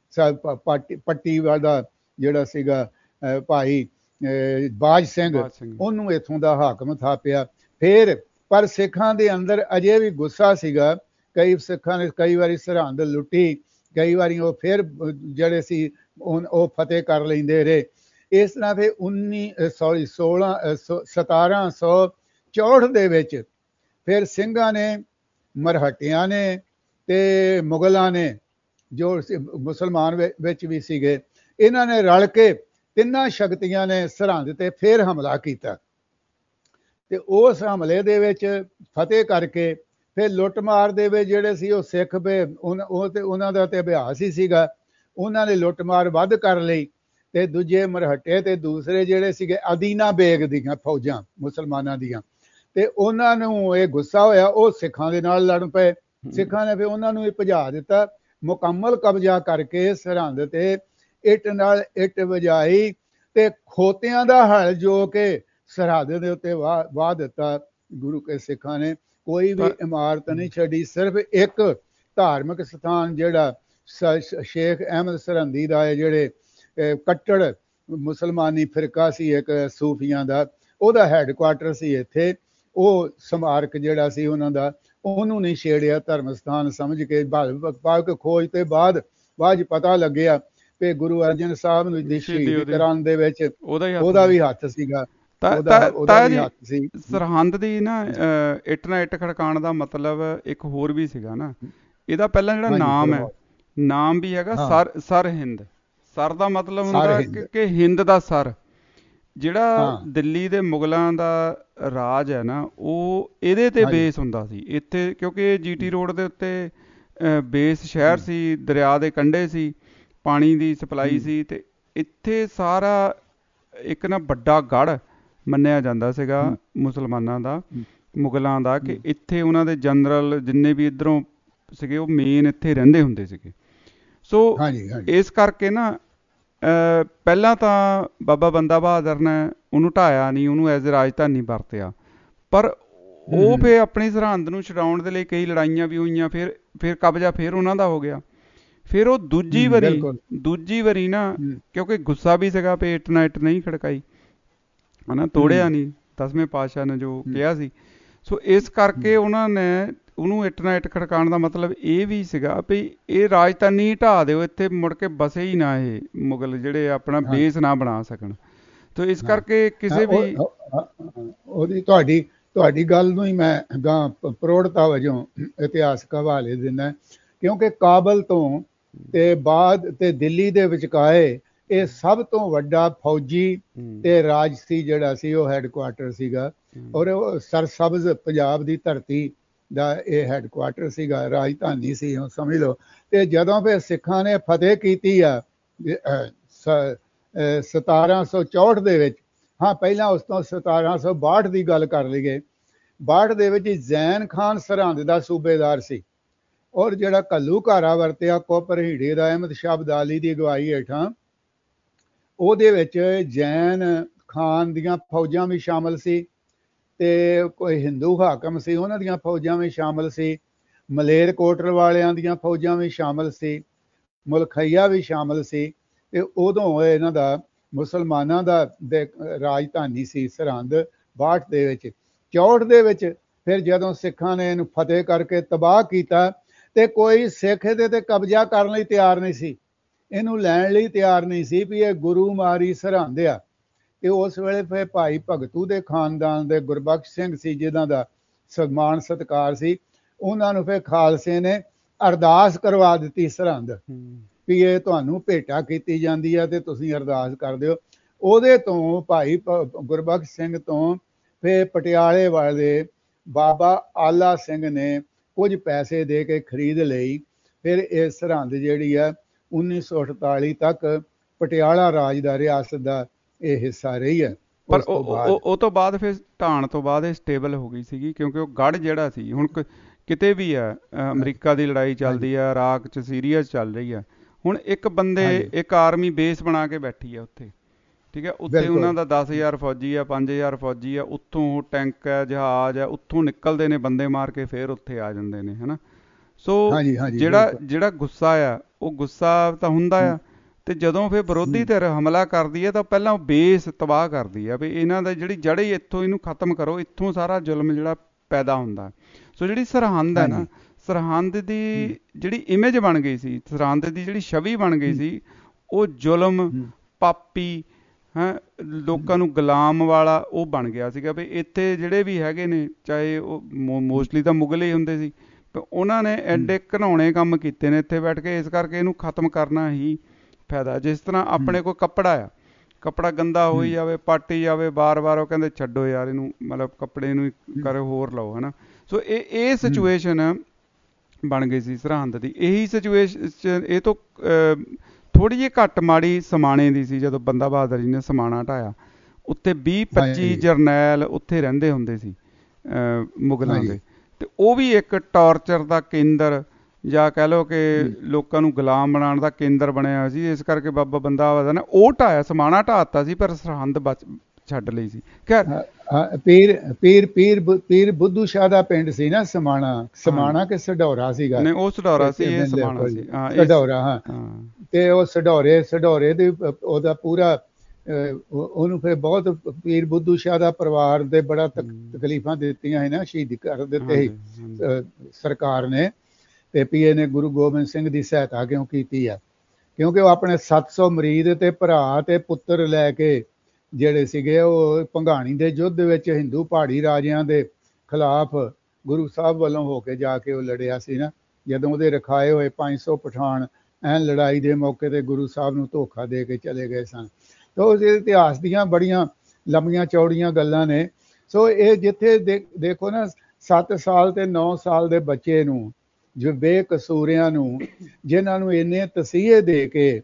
ਪੱਟੀ ਵਾਲਾ ਜਿਹੜਾ ਸੀਗਾ ਭਾਈ ਬਾਜ ਸਿੰਘ, ਉਹਨੂੰ ਇੱਥੋਂ ਦਾ ਹਾਕਮ ਥਾਪਿਆ। ਫਿਰ ਪਰ ਸਿੱਖਾਂ ਦੇ ਅੰਦਰ ਅਜੇ ਵੀ ਗੁੱਸਾ ਸੀਗਾ। ਕਈ ਸਿੱਖਾਂ ਨੇ ਕਈ ਵਾਰੀ ਸਰਹੰਦ ਲੁੱਟੀ, ਕਈ ਵਾਰੀ ਉਹ ਫਿਰ ਜਿਹੜੇ ਸੀ ਉਹ ਫਤਿਹ ਕਰ ਲੈਂਦੇ ਰਹੇ। ਇਸ ਤਰ੍ਹਾਂ ਫਿਰ ਉੱਨੀ ਸੌਰੀ ਸੋਲਾਂ ਸਤਾਰਾਂ ਸੌ ਚੌਂਹਠ ਦੇ ਵਿੱਚ ਫਿਰ ਸਿੰਘਾਂ ਨੇ, ਮਰਹਟਿਆਂ ਨੇ ਤੇ ਮੁਗਲਾਂ ਨੇ, ਜੋ ਮੁਸਲਮਾਨ ਵਿੱਚ ਵੀ ਸੀਗੇ, ਇਹਨਾਂ ਨੇ ਰਲ ਕੇ ਤਿੰਨਾਂ ਸ਼ਕਤੀਆਂ ਨੇ ਸਰਹੰਦ ਤੇ ਫਿਰ ਹਮਲਾ ਕੀਤਾ ਤੇ ਉਸ ਹਮਲੇ ਦੇ ਵਿੱਚ ਫਤਿਹ ਕਰਕੇ ਫਿਰ ਲੁੱਟਮਾਰ ਦੇ ਵਿੱਚ ਜਿਹੜੇ ਸੀ ਉਹ ਸਿੱਖ ਪਏ। ਉਹ ਤੇ ਉਹਨਾਂ ਦਾ ਤੇ ਅਭਿਆਸ ਹੀ ਸੀਗਾ, ਉਹਨਾਂ ਨੇ ਲੁੱਟਮਾਰ ਵੱਧ ਕਰ ਲਈ ਤੇ ਦੂਜੇ ਮਰਹਟੇ ਤੇ ਦੂਸਰੇ ਜਿਹੜੇ ਸੀਗੇ ਅਦੀਨਾ ਬੇਗ ਦੀਆਂ ਫੌਜਾਂ ਮੁਸਲਮਾਨਾਂ ਦੀਆਂ, ਤੇ ਉਹਨਾਂ ਨੂੰ ਇਹ ਗੁੱਸਾ ਹੋਇਆ, ਉਹ ਸਿੱਖਾਂ ਦੇ ਨਾਲ ਲੜ ਪਏ। ਸਿੱਖਾਂ ਨੇ ਫਿਰ ਉਹਨਾਂ ਨੂੰ ਵੀ ਭਜਾ ਦਿੱਤਾ। ਮੁਕੰਮਲ ਕਬਜ਼ਾ ਕਰਕੇ ਸਰਹੰਦ ਤੇ ਇੱਟ ਨਾਲ ਇੱਟ ਵਜਾਈ ਤੇ ਖੋਤਿਆਂ ਦਾ ਹਲ ਜੋ ਕਿ ਸਰਹੱਦ ਦੇ ਉੱਤੇ ਵਾਹ ਵਾਹ ਦਿੱਤਾ ਗੁਰੂ ਕੇ ਸਿੱਖਾਂ ਨੇ। ਕੋਈ ਵੀ ਇਮਾਰਤ ਨਹੀਂ ਛੱਡੀ, ਸਿਰਫ ਇੱਕ ਧਾਰਮਿਕ ਸਥਾਨ ਜਿਹੜਾ ਸ਼ੇਖ ਅਹਿਮਦ ਸਰਹੰਦੀ ਦਾ ਹੈ, ਜਿਹੜੇ ਕੱਟੜ ਮੁਸਲਮਾਨੀ ਫਿਰਕਾ ਸੀ ਇੱਕ ਸੂਫੀਆਂ ਦਾ, ਉਹਦਾ ਹੈਡਕੁਆਟਰ ਸੀ ਇੱਥੇ। ਉਹ ਸਮਾਰਕ ਜਿਹੜਾ ਸੀ ਉਹਨਾਂ ਦਾ, ਉਹਨੂੰ ਨਹੀਂ ਛੇੜਿਆ ਧਰਮ ਸਥਾਨ ਸਮਝ ਕੇ। ਭਾਵ ਖੋਜ ਤੇ ਬਾਅਦ ਬਾਅਦ ਪਤਾ ਲੱਗਿਆ ਕਿ ਗੁਰੂ ਅਰਜਨ ਸਾਹਿਬ ਨੂੰ ਸ਼ਹੀਦ ਕਰਾਉਣ ਦੇ ਵਿੱਚ ਉਹਦਾ ਵੀ ਹੱਥ ਸੀਗਾ। ਸਰਹੰਦ ਦੀ ਨਾ ਇੱਟ ਨਾਲ ਇੱਟ ਖੜਕਾਉਣ ਦਾ ਮਤਲਬ ਇੱਕ ਹੋਰ ਵੀ ਸੀਗਾ ਨਾ, ਇਹਦਾ ਪਹਿਲਾਂ ਜਿਹੜਾ ਨਾਮ ਹੈ, ਨਾਮ ਵੀ ਹੈਗਾ ਸਰ ਸਰ ਹਿੰਦ। ਸਰ ਦਾ ਮਤਲਬ ਹੁੰਦਾ ਕਿ ਹਿੰਦ ਦਾ ਸਰ। ਜਿਹੜਾ ਦਿੱਲੀ ਦੇ ਮੁਗਲਾਂ ਦਾ ਰਾਜ ਹੈ ਨਾ, ਉਹ ਇਹਦੇ ਤੇ ਬੇਸ ਹੁੰਦਾ ਸੀ ਇੱਥੇ, ਕਿਉਂਕਿ ਇਹ ਜੀਟੀ ਰੋਡ ਦੇ ਉੱਤੇ ਬੇਸ ਸ਼ਹਿਰ ਸੀ, ਦਰਿਆ ਦੇ ਕੰਢੇ ਸੀ, ਪਾਣੀ ਦੀ ਸਪਲਾਈ ਸੀ, ਤੇ ਇੱਥੇ ਸਾਰਾ ਇੱਕ ਨਾ ਵੱਡਾ ਗੜ੍ਹ ਮੰਨਿਆ ਜਾਂਦਾ ਸੀਗਾ ਮੁਸਲਮਾਨਾਂ ਦਾ, ਮੁਗਲਾਂ ਦਾ, ਕਿ ਇੱਥੇ ਉਹਨਾਂ ਦੇ ਜਨਰਲ ਜਿੰਨੇ ਵੀ ਇੱਧਰੋਂ ਸੀਗੇ ਉਹ ਮੇਨ ਇੱਥੇ ਰਹਿੰਦੇ ਹੁੰਦੇ ਸੀਗੇ। ਸੋ ਇਸ ਕਰਕੇ ਨਾ ਪਹਿਲਾਂ ਤਾਂ ਬਾਬਾ ਬੰਦਾ ਬਹਾਦਰ ਨੇ ਉਹਨੂੰ ਢਾਇਆ ਨਹੀਂ, ਉਹਨੂੰ ਐਜ਼ ਏ ਰਾਜਧਾਨੀ ਵਰਤਿਆ, ਪਰ ਉਹ ਫਿਰ ਆਪਣੀ ਸਰਹੰਦ ਨੂੰ ਛਡਾਉਣ ਦੇ ਲਈ ਕਈ ਲੜਾਈਆਂ ਵੀ ਹੋਈਆਂ। ਫਿਰ ਫਿਰ ਕਬਜ਼ਾ ਫਿਰ ਉਹਨਾਂ ਦਾ ਹੋ ਗਿਆ। ਫਿਰ ਉਹ ਦੂਜੀ ਵਾਰੀ ਦੂਜੀ ਵਾਰੀ ਨਾ, ਕਿਉਂਕਿ ਗੁੱਸਾ ਵੀ ਸੀਗਾ ਵੀ ਇੱਟ ਨਾਲ ਇੱਟ ਨਹੀਂ ਖੜਕਾਈ ਹੈ ਨਾ, ਤੋੜਿਆ ਨਹੀਂ ਦਸਵੇਂ ਪਾਤਸ਼ਾਹ ਨੇ ਜੋ ਕਿਹਾ ਸੀ। ਸੋ ਇਸ ਕਰਕੇ ਉਹਨਾਂ ਨੇ ਉਹਨੂੰ ਇੱਟ ਨਾਲ ਇੱਟ ਖੜਕਾਉਣ ਦਾ ਮਤਲਬ ਇਹ ਵੀ ਸੀਗਾ ਵੀ ਇਹ ਰਾਜਧਾਨੀ ਢਾਹ ਦਿਓ, ਇੱਥੇ ਮੁੜ ਕੇ ਬਸੇ ਹੀ ਨਾ ਇਹ ਮੁਗਲ ਜਿਹੜੇ ਆਪਣਾ ਬੇਸ ਨਾ ਬਣਾ ਸਕਣ। ਤੇ ਇਸ ਕਰਕੇ ਕਿਸੇ ਵੀ ਉਹਦੀ ਤੁਹਾਡੀ ਤੁਹਾਡੀ ਗੱਲ ਨੂੰ ਹੀ ਮੈਂ ਅਗਾਂਹ ਪ੍ਰੋੜਤਾ ਵਜੋਂ ਇਤਿਹਾਸਕ ਹਵਾਲੇ ਦਿੰਦਾ, ਕਿਉਂਕਿ ਕਾਬਲ ਤੋਂ ਤੇ ਬਾਅਦ ਤੇ ਦਿੱਲੀ ਦੇ ਵਿਚਕਾਏ ਇਹ ਸਭ ਤੋਂ ਵੱਡਾ ਫੌਜੀ ਤੇ ਰਾਜਸੀ ਜਿਹੜਾ ਸੀ ਉਹ ਹੈਡਕੁਆਟਰ ਸੀਗਾ, ਔਰ ਉਹ ਸਰਸਬਜ਼ ਪੰਜਾਬ ਦੀ ਧਰਤੀ ਦਾ ਇਹ ਹੈਡਕੁਆਟਰ ਸੀਗਾ, ਰਾਜਧਾਨੀ ਸੀ ਉਹ ਸਮਝ ਲਓ। ਤੇ ਜਦੋਂ ਫਿਰ ਸਿੱਖਾਂ ਨੇ ਫਤਿਹ ਕੀਤੀ ਆ ਸਤਾਰਾਂ ਸੌ ਚੌਂਹਠ ਦੇ ਵਿੱਚ, ਹਾਂ ਪਹਿਲਾਂ ਉਸ ਤੋਂ ਸਤਾਰਾਂ ਸੌ ਬਾਹਠ ਦੀ ਗੱਲ ਕਰ ਲਈਏ। ਬਾਹਠ ਦੇ ਵਿੱਚ ਜ਼ੈਨ ਖਾਨ ਸਰਹੰਦ ਦਾ ਸੂਬੇਦਾਰ ਸੀ, ਔਰ ਜਿਹੜਾ ਘੱਲੂਘਾਰਾ ਵਰਤਿਆ ਕੋਪਰ ਹੀੜੇ ਦਾ ਅਹਿਮਦ ਸ਼ਾਹ ਅਬਦਾਲੀ ਦੀ ਅਗਵਾਈ ਹੇਠਾਂ, ਉਹਦੇ ਵਿੱਚ ਜ਼ੈਨ ਖਾਨ ਦੀਆਂ ਫੌਜਾਂ ਵੀ ਸ਼ਾਮਲ ਸੀ ਤੇ ਕੋਈ ਹਿੰਦੂ ਹਾਕਮ ਸੀ ਉਹਨਾਂ ਦੀਆਂ ਫੌਜਾਂ ਵੀ ਸ਼ਾਮਲ ਸੀ, ਮਲੇਰ ਕੋਟਲ ਵਾਲਿਆਂ ਦੀਆਂ ਫੌਜਾਂ ਵੀ ਸ਼ਾਮਲ ਸੀ, ਮੁਲਖਈਆ ਵੀ ਸ਼ਾਮਲ ਸੀ। ਤੇ ਉਦੋਂ ਇਹਨਾਂ ਦਾ ਮੁਸਲਮਾਨਾਂ ਦਾ ਰਾਜਧਾਨੀ ਸੀ ਸਰਹੰਦ ਬਾਹਠ ਦੇ ਵਿੱਚ। ਚੌਂਹਠ ਦੇ ਵਿੱਚ ਫਿਰ ਜਦੋਂ ਸਿੱਖਾਂ ਨੇ ਇਹਨੂੰ ਫਤਿਹ ਕਰਕੇ ਤਬਾਹ ਕੀਤਾ ਤੇ ਕੋਈ ਸਿੱਖ ਇਹਦੇ ਤੇ ਕਬਜ਼ਾ ਕਰਨ ਲਈ ਤਿਆਰ ਨਹੀਂ ਸੀ, ਇਹਨੂੰ ਲੈਣ ਲਈ ਤਿਆਰ ਨਹੀਂ ਸੀ ਵੀ ਇਹ ਗੁਰੂ ਮਾਰੀ ਸਰਹੰਦ ਆ। ਤੇ ਉਸ ਵੇਲੇ ਫਿਰ ਭਾਈ ਭਗਤੂ ਦੇ ਖਾਨਦਾਨ ਦੇ ਗੁਰਬਖਸ਼ ਸਿੰਘ ਸੀ ਜਿਹਨਾਂ ਦਾ ਸਨਮਾਨ ਸਤਿਕਾਰ ਸੀ, ਉਹਨਾਂ ਨੂੰ ਫਿਰ ਖਾਲਸੇ ਨੇ ਅਰਦਾਸ ਕਰਵਾ ਦਿੱਤੀ ਸਰਹੰਦ ਵੀ ਇਹ ਤੁਹਾਨੂੰ ਭੇਟਾ ਕੀਤੀ ਜਾਂਦੀ ਆ ਤੇ ਤੁਸੀਂ ਅਰਦਾਸ ਕਰ ਦਿਓ। ਉਹਦੇ ਤੋਂ ਭਾਈ ਗੁਰਬਖਸ਼ ਸਿੰਘ ਤੋਂ ਫਿਰ ਪਟਿਆਲੇ ਵਾਲੇ ਬਾਬਾ ਆਲਾ ਸਿੰਘ ਨੇ ਕੁਝ ਪੈਸੇ ਦੇ ਕੇ ਖਰੀਦ ਲਈ। ਫਿਰ ਇਹ ਸਰਹੰਦ ਜਿਹੜੀ ਆ ਉੱਨੀ ਸੌ ਅਠਤਾਲੀ ਤੱਕ ਪਟਿਆਲਾ ਰਾਜ ਦਾ ਰਿਆਸਤ ਦਾ ਇਹ ਹਿੱਸਾ ਰਹੀ ਹੈ। ਪਰ ਉਹ ਤੋਂ ਬਾਅਦ ਫਿਰ ਢਾਣ ਤੋਂ ਬਾਅਦ ਇਹ ਸਟੇਬਲ ਹੋ ਗਈ ਸੀਗੀ, ਕਿਉਂਕਿ ਉਹ ਗੜ੍ਹ ਜਿਹੜਾ ਸੀ, ਹੁਣ ਕਿਤੇ ਵੀ ਆ ਅਮਰੀਕਾ ਦੀ ਲੜਾਈ ਚੱਲਦੀ ਆ, ਇਰਾਕ 'ਚ ਸੀਰੀਆ 'ਚ ਚੱਲ ਰਹੀ ਆ, ਹੁਣ ਇੱਕ ਬੰਦੇ ਇੱਕ ਆਰਮੀ ਬੇਸ ਬਣਾ ਕੇ ਬੈਠੀ ਆ ਉੱਥੇ, ਠੀਕ ਹੈ। ਉੱਥੇ ਉਹਨਾਂ ਦਾ ਦਸ ਹਜ਼ਾਰ ਫੌਜੀ ਆ, ਪੰਜ ਹਜ਼ਾਰ ਫੌਜੀ ਆ, ਉੱਥੋਂ ਟੈਂਕ ਹੈ, ਜਹਾਜ਼ ਹੈ, ਉੱਥੋਂ ਨਿਕਲਦੇ ਨੇ ਬੰਦੇ ਮਾਰ ਕੇ ਫਿਰ ਉੱਥੇ ਆ ਜਾਂਦੇ ਨੇ, ਹੈ ਨਾ। ਸੋ ਜਿਹੜਾ ਜਿਹੜਾ ਗੁੱਸਾ ਆ ਉਹ ਗੁੱਸਾ ਤਾਂ ਹੁੰਦਾ ਆ, ਤੇ ਜਦੋਂ ਫਿਰ ਵਿਰੋਧੀ ਧਿਰ ਹਮਲਾ ਕਰਦੀ ਹੈ ਤਾਂ ਪਹਿਲਾਂ ਉਹ ਬੇਸ ਤਬਾਹ ਕਰਦੀ ਆ ਵੀ ਇਹਨਾਂ ਦਾ ਜਿਹੜੀ ਜੜ ਹੀ ਇੱਥੋਂ, ਇਹਨੂੰ ਖਤਮ ਕਰੋ, ਇੱਥੋਂ ਸਾਰਾ ਜ਼ੁਲਮ ਜਿਹੜਾ ਪੈਦਾ ਹੁੰਦਾ। ਸੋ ਜਿਹੜੀ ਸਰਹੰਦ ਹੈ ਨਾ, ਸਰਹੰਦ ਦੀ ਜਿਹੜੀ ਇਮੇਜ ਬਣ ਗਈ ਸੀ, ਸਰਹੰਦ ਦੀ ਜਿਹੜੀ ਛਵੀ ਬਣ ਗਈ ਸੀ, ਉਹ ਜ਼ੁਲਮ, ਪਾਪੀ, ਹੈਂ, ਲੋਕਾਂ ਨੂੰ ਗੁਲਾਮ ਵਾਲਾ ਉਹ ਬਣ ਗਿਆ ਸੀਗਾ ਵੀ ਇੱਥੇ ਜਿਹੜੇ ਵੀ ਹੈਗੇ ਨੇ, ਚਾਹੇ ਉਹ ਮੋਸਟਲੀ ਤਾਂ ਮੁਗਲ ਹੀ ਹੁੰਦੇ ਸੀ, ਉਹਨਾਂ ਨੇ ਐਡੇ ਘਿਨਾਉਣੇ ਕੰਮ ਕੀਤੇ ਨੇ ਇੱਥੇ ਬੈਠ ਕੇ, ਇਸ ਕਰਕੇ ਇਹਨੂੰ ਖਤਮ ਕਰਨਾ ਹੀ ਫਾਇਦਾ। ਜਿਸ ਤਰ੍ਹਾਂ ਆਪਣੇ ਕੋਲ ਕੱਪੜਾ ਆ, ਕੱਪੜਾ ਗੰਦਾ ਹੋਈ ਜਾਵੇ, ਪਾਟੀ ਜਾਵੇ, ਬਾਰ ਬਾਰ ਉਹ ਕਹਿੰਦੇ ਛੱਡੋ ਯਾਰ ਇਹਨੂੰ, ਮਤਲਬ ਕੱਪੜੇ ਨੂੰ ਕਰੇ ਹੋਰ ਲਓ, ਹੈ ਨਾ। ਸੋ ਇਹ ਇਹ ਸਿਚੁਏਸ਼ਨ ਬਣ ਗਈ ਸੀ ਸਰਹੰਦ ਦੀ। ਇਹੀ ਸਿਚੁਏਸ਼ਨ ਇਹ ਤੋਂ ਥੋੜ੍ਹੀ ਜਿਹੀ ਘੱਟ ਮਾੜੀ ਸਮਾਣੇ ਦੀ ਸੀ, ਜਦੋਂ ਬੰਦਾ ਬਹਾਦਰ ਜੀ ਨੇ ਸਮਾਣਾ ਢਾਇਆ। ਉੱਥੇ ਵੀਹ ਪੱਚੀ ਜਰਨੈਲ ਉੱਥੇ ਰਹਿੰਦੇ ਹੁੰਦੇ ਸੀ ਮੁਗਲਾਂ ਦੇ, ਤੇ ਉਹ ਵੀ ਇੱਕ ਟਾਰਚਰ ਦਾ ਕੇਂਦਰ, ਜਾਂ ਕਹਿ ਲਓ ਕਿ ਲੋਕਾਂ ਨੂੰ ਗੁਲਾਮ ਬਣਾਉਣ ਦਾ ਕੇਂਦਰ ਬਣਿਆ ਹੋਇਆ ਸੀ। ਇਸ ਕਰਕੇ ਬਾਬਾ ਬੰਦਾ ਬਹਾਦਰ ਨੇ ਉਹ ਢਾਇਆ, ਸਮਾਣਾ ਢਾਤਾ ਸੀ, ਪਰ ਸਰਹੰਦ ਬਚ ਛੱਡ ਲਈ ਸੀ। ਖੈਰ ਪੀਰ ਪੀਰ ਪੀਰ ਪੀਰ ਬੁੱਧੂ ਸ਼ਾਹ ਦਾ ਪਿੰਡ ਸੀ ਨਾ ਸਮਾਣਾ, ਸਮਾਣਾ ਕਿ ਸਢੌਰਾ ਸੀਗਾ? ਨਹੀਂ, ਉਹ ਸਢੌਰਾ ਸੀ, ਇਹ ਸਮਾਣਾ ਸੀ। ਸਢੌਰਾ, ਹਾਂ। ਤੇ ਉਹ ਸਢੌਰੇ ਸਢੌਰੇ ਦੇ ਉਹਦਾ ਪੂਰਾ ਉਹਨੂੰ ਫਿਰ ਬਹੁਤ ਪੀਰ ਬੁੱਧੂ ਸ਼ਾਹ ਦਾ ਪਰਿਵਾਰ ਦੇ ਬੜਾ ਤਕਲੀਫਾਂ ਦਿੱਤੀਆਂ ਸੀ ਨਾ, ਸ਼ਹੀਦ ਕਰ ਦਿੱਤੇ ਸੀ ਸਰਕਾਰ ਨੇ। ਤੇ ਪੀਏ ਨੇ ਗੁਰੂ ਗੋਬਿੰਦ ਸਿੰਘ ਦੀ ਸਹਾਇਤਾ ਕਿਉਂ ਕੀਤੀ ਆ? ਕਿਉਂਕਿ ਉਹ ਆਪਣੇ ਸੱਤ ਸੌ ਮਰੀਦ ਤੇ ਭਰਾ ਤੇ ਪੁੱਤਰ ਲੈ ਕੇ ਜਿਹੜੇ ਸੀਗੇ, ਉਹ ਭੰਗਾਣੀ ਦੇ ਯੁੱਧ ਵਿੱਚ ਹਿੰਦੂ ਪਹਾੜੀ ਰਾਜਿਆਂ ਦੇ ਖਿਲਾਫ ਗੁਰੂ ਸਾਹਿਬ ਵੱਲੋਂ ਹੋ ਕੇ ਜਾ ਕੇ ਉਹ ਲੜਿਆ ਸੀ ਨਾ। ਜਦੋਂ ਉਹਦੇ ਰਖਾਏ ਹੋਏ ਪੰਜ ਸੌ ਪਠਾਨ ਐਨ ਲੜਾਈ ਦੇ ਮੌਕੇ ਤੇ ਗੁਰੂ ਸਾਹਿਬ ਨੂੰ ਧੋਖਾ ਦੇ ਕੇ ਚਲੇ ਗਏ ਸਨ। ਤਾਂ ਉਸ ਇਤਿਹਾਸ ਦੀਆਂ ਬੜੀਆਂ ਲੰਮੀਆਂ ਚੌੜੀਆਂ ਗੱਲਾਂ ਨੇ। ਸੋ ਇਹ ਜਿੱਥੇ ਦੇ ਦੇਖੋ ਨਾ, ਸੱਤ ਸਾਲ ਤੇ ਨੌ ਸਾਲ ਦੇ ਬੱਚੇ ਨੂੰ, ਜੋ ਬੇਕਸੂਰਿਆਂ ਨੂੰ, ਜਿਨ੍ਹਾਂ ਨੂੰ ਇੰਨੇ ਤਸੀਹੇ ਦੇ ਕੇ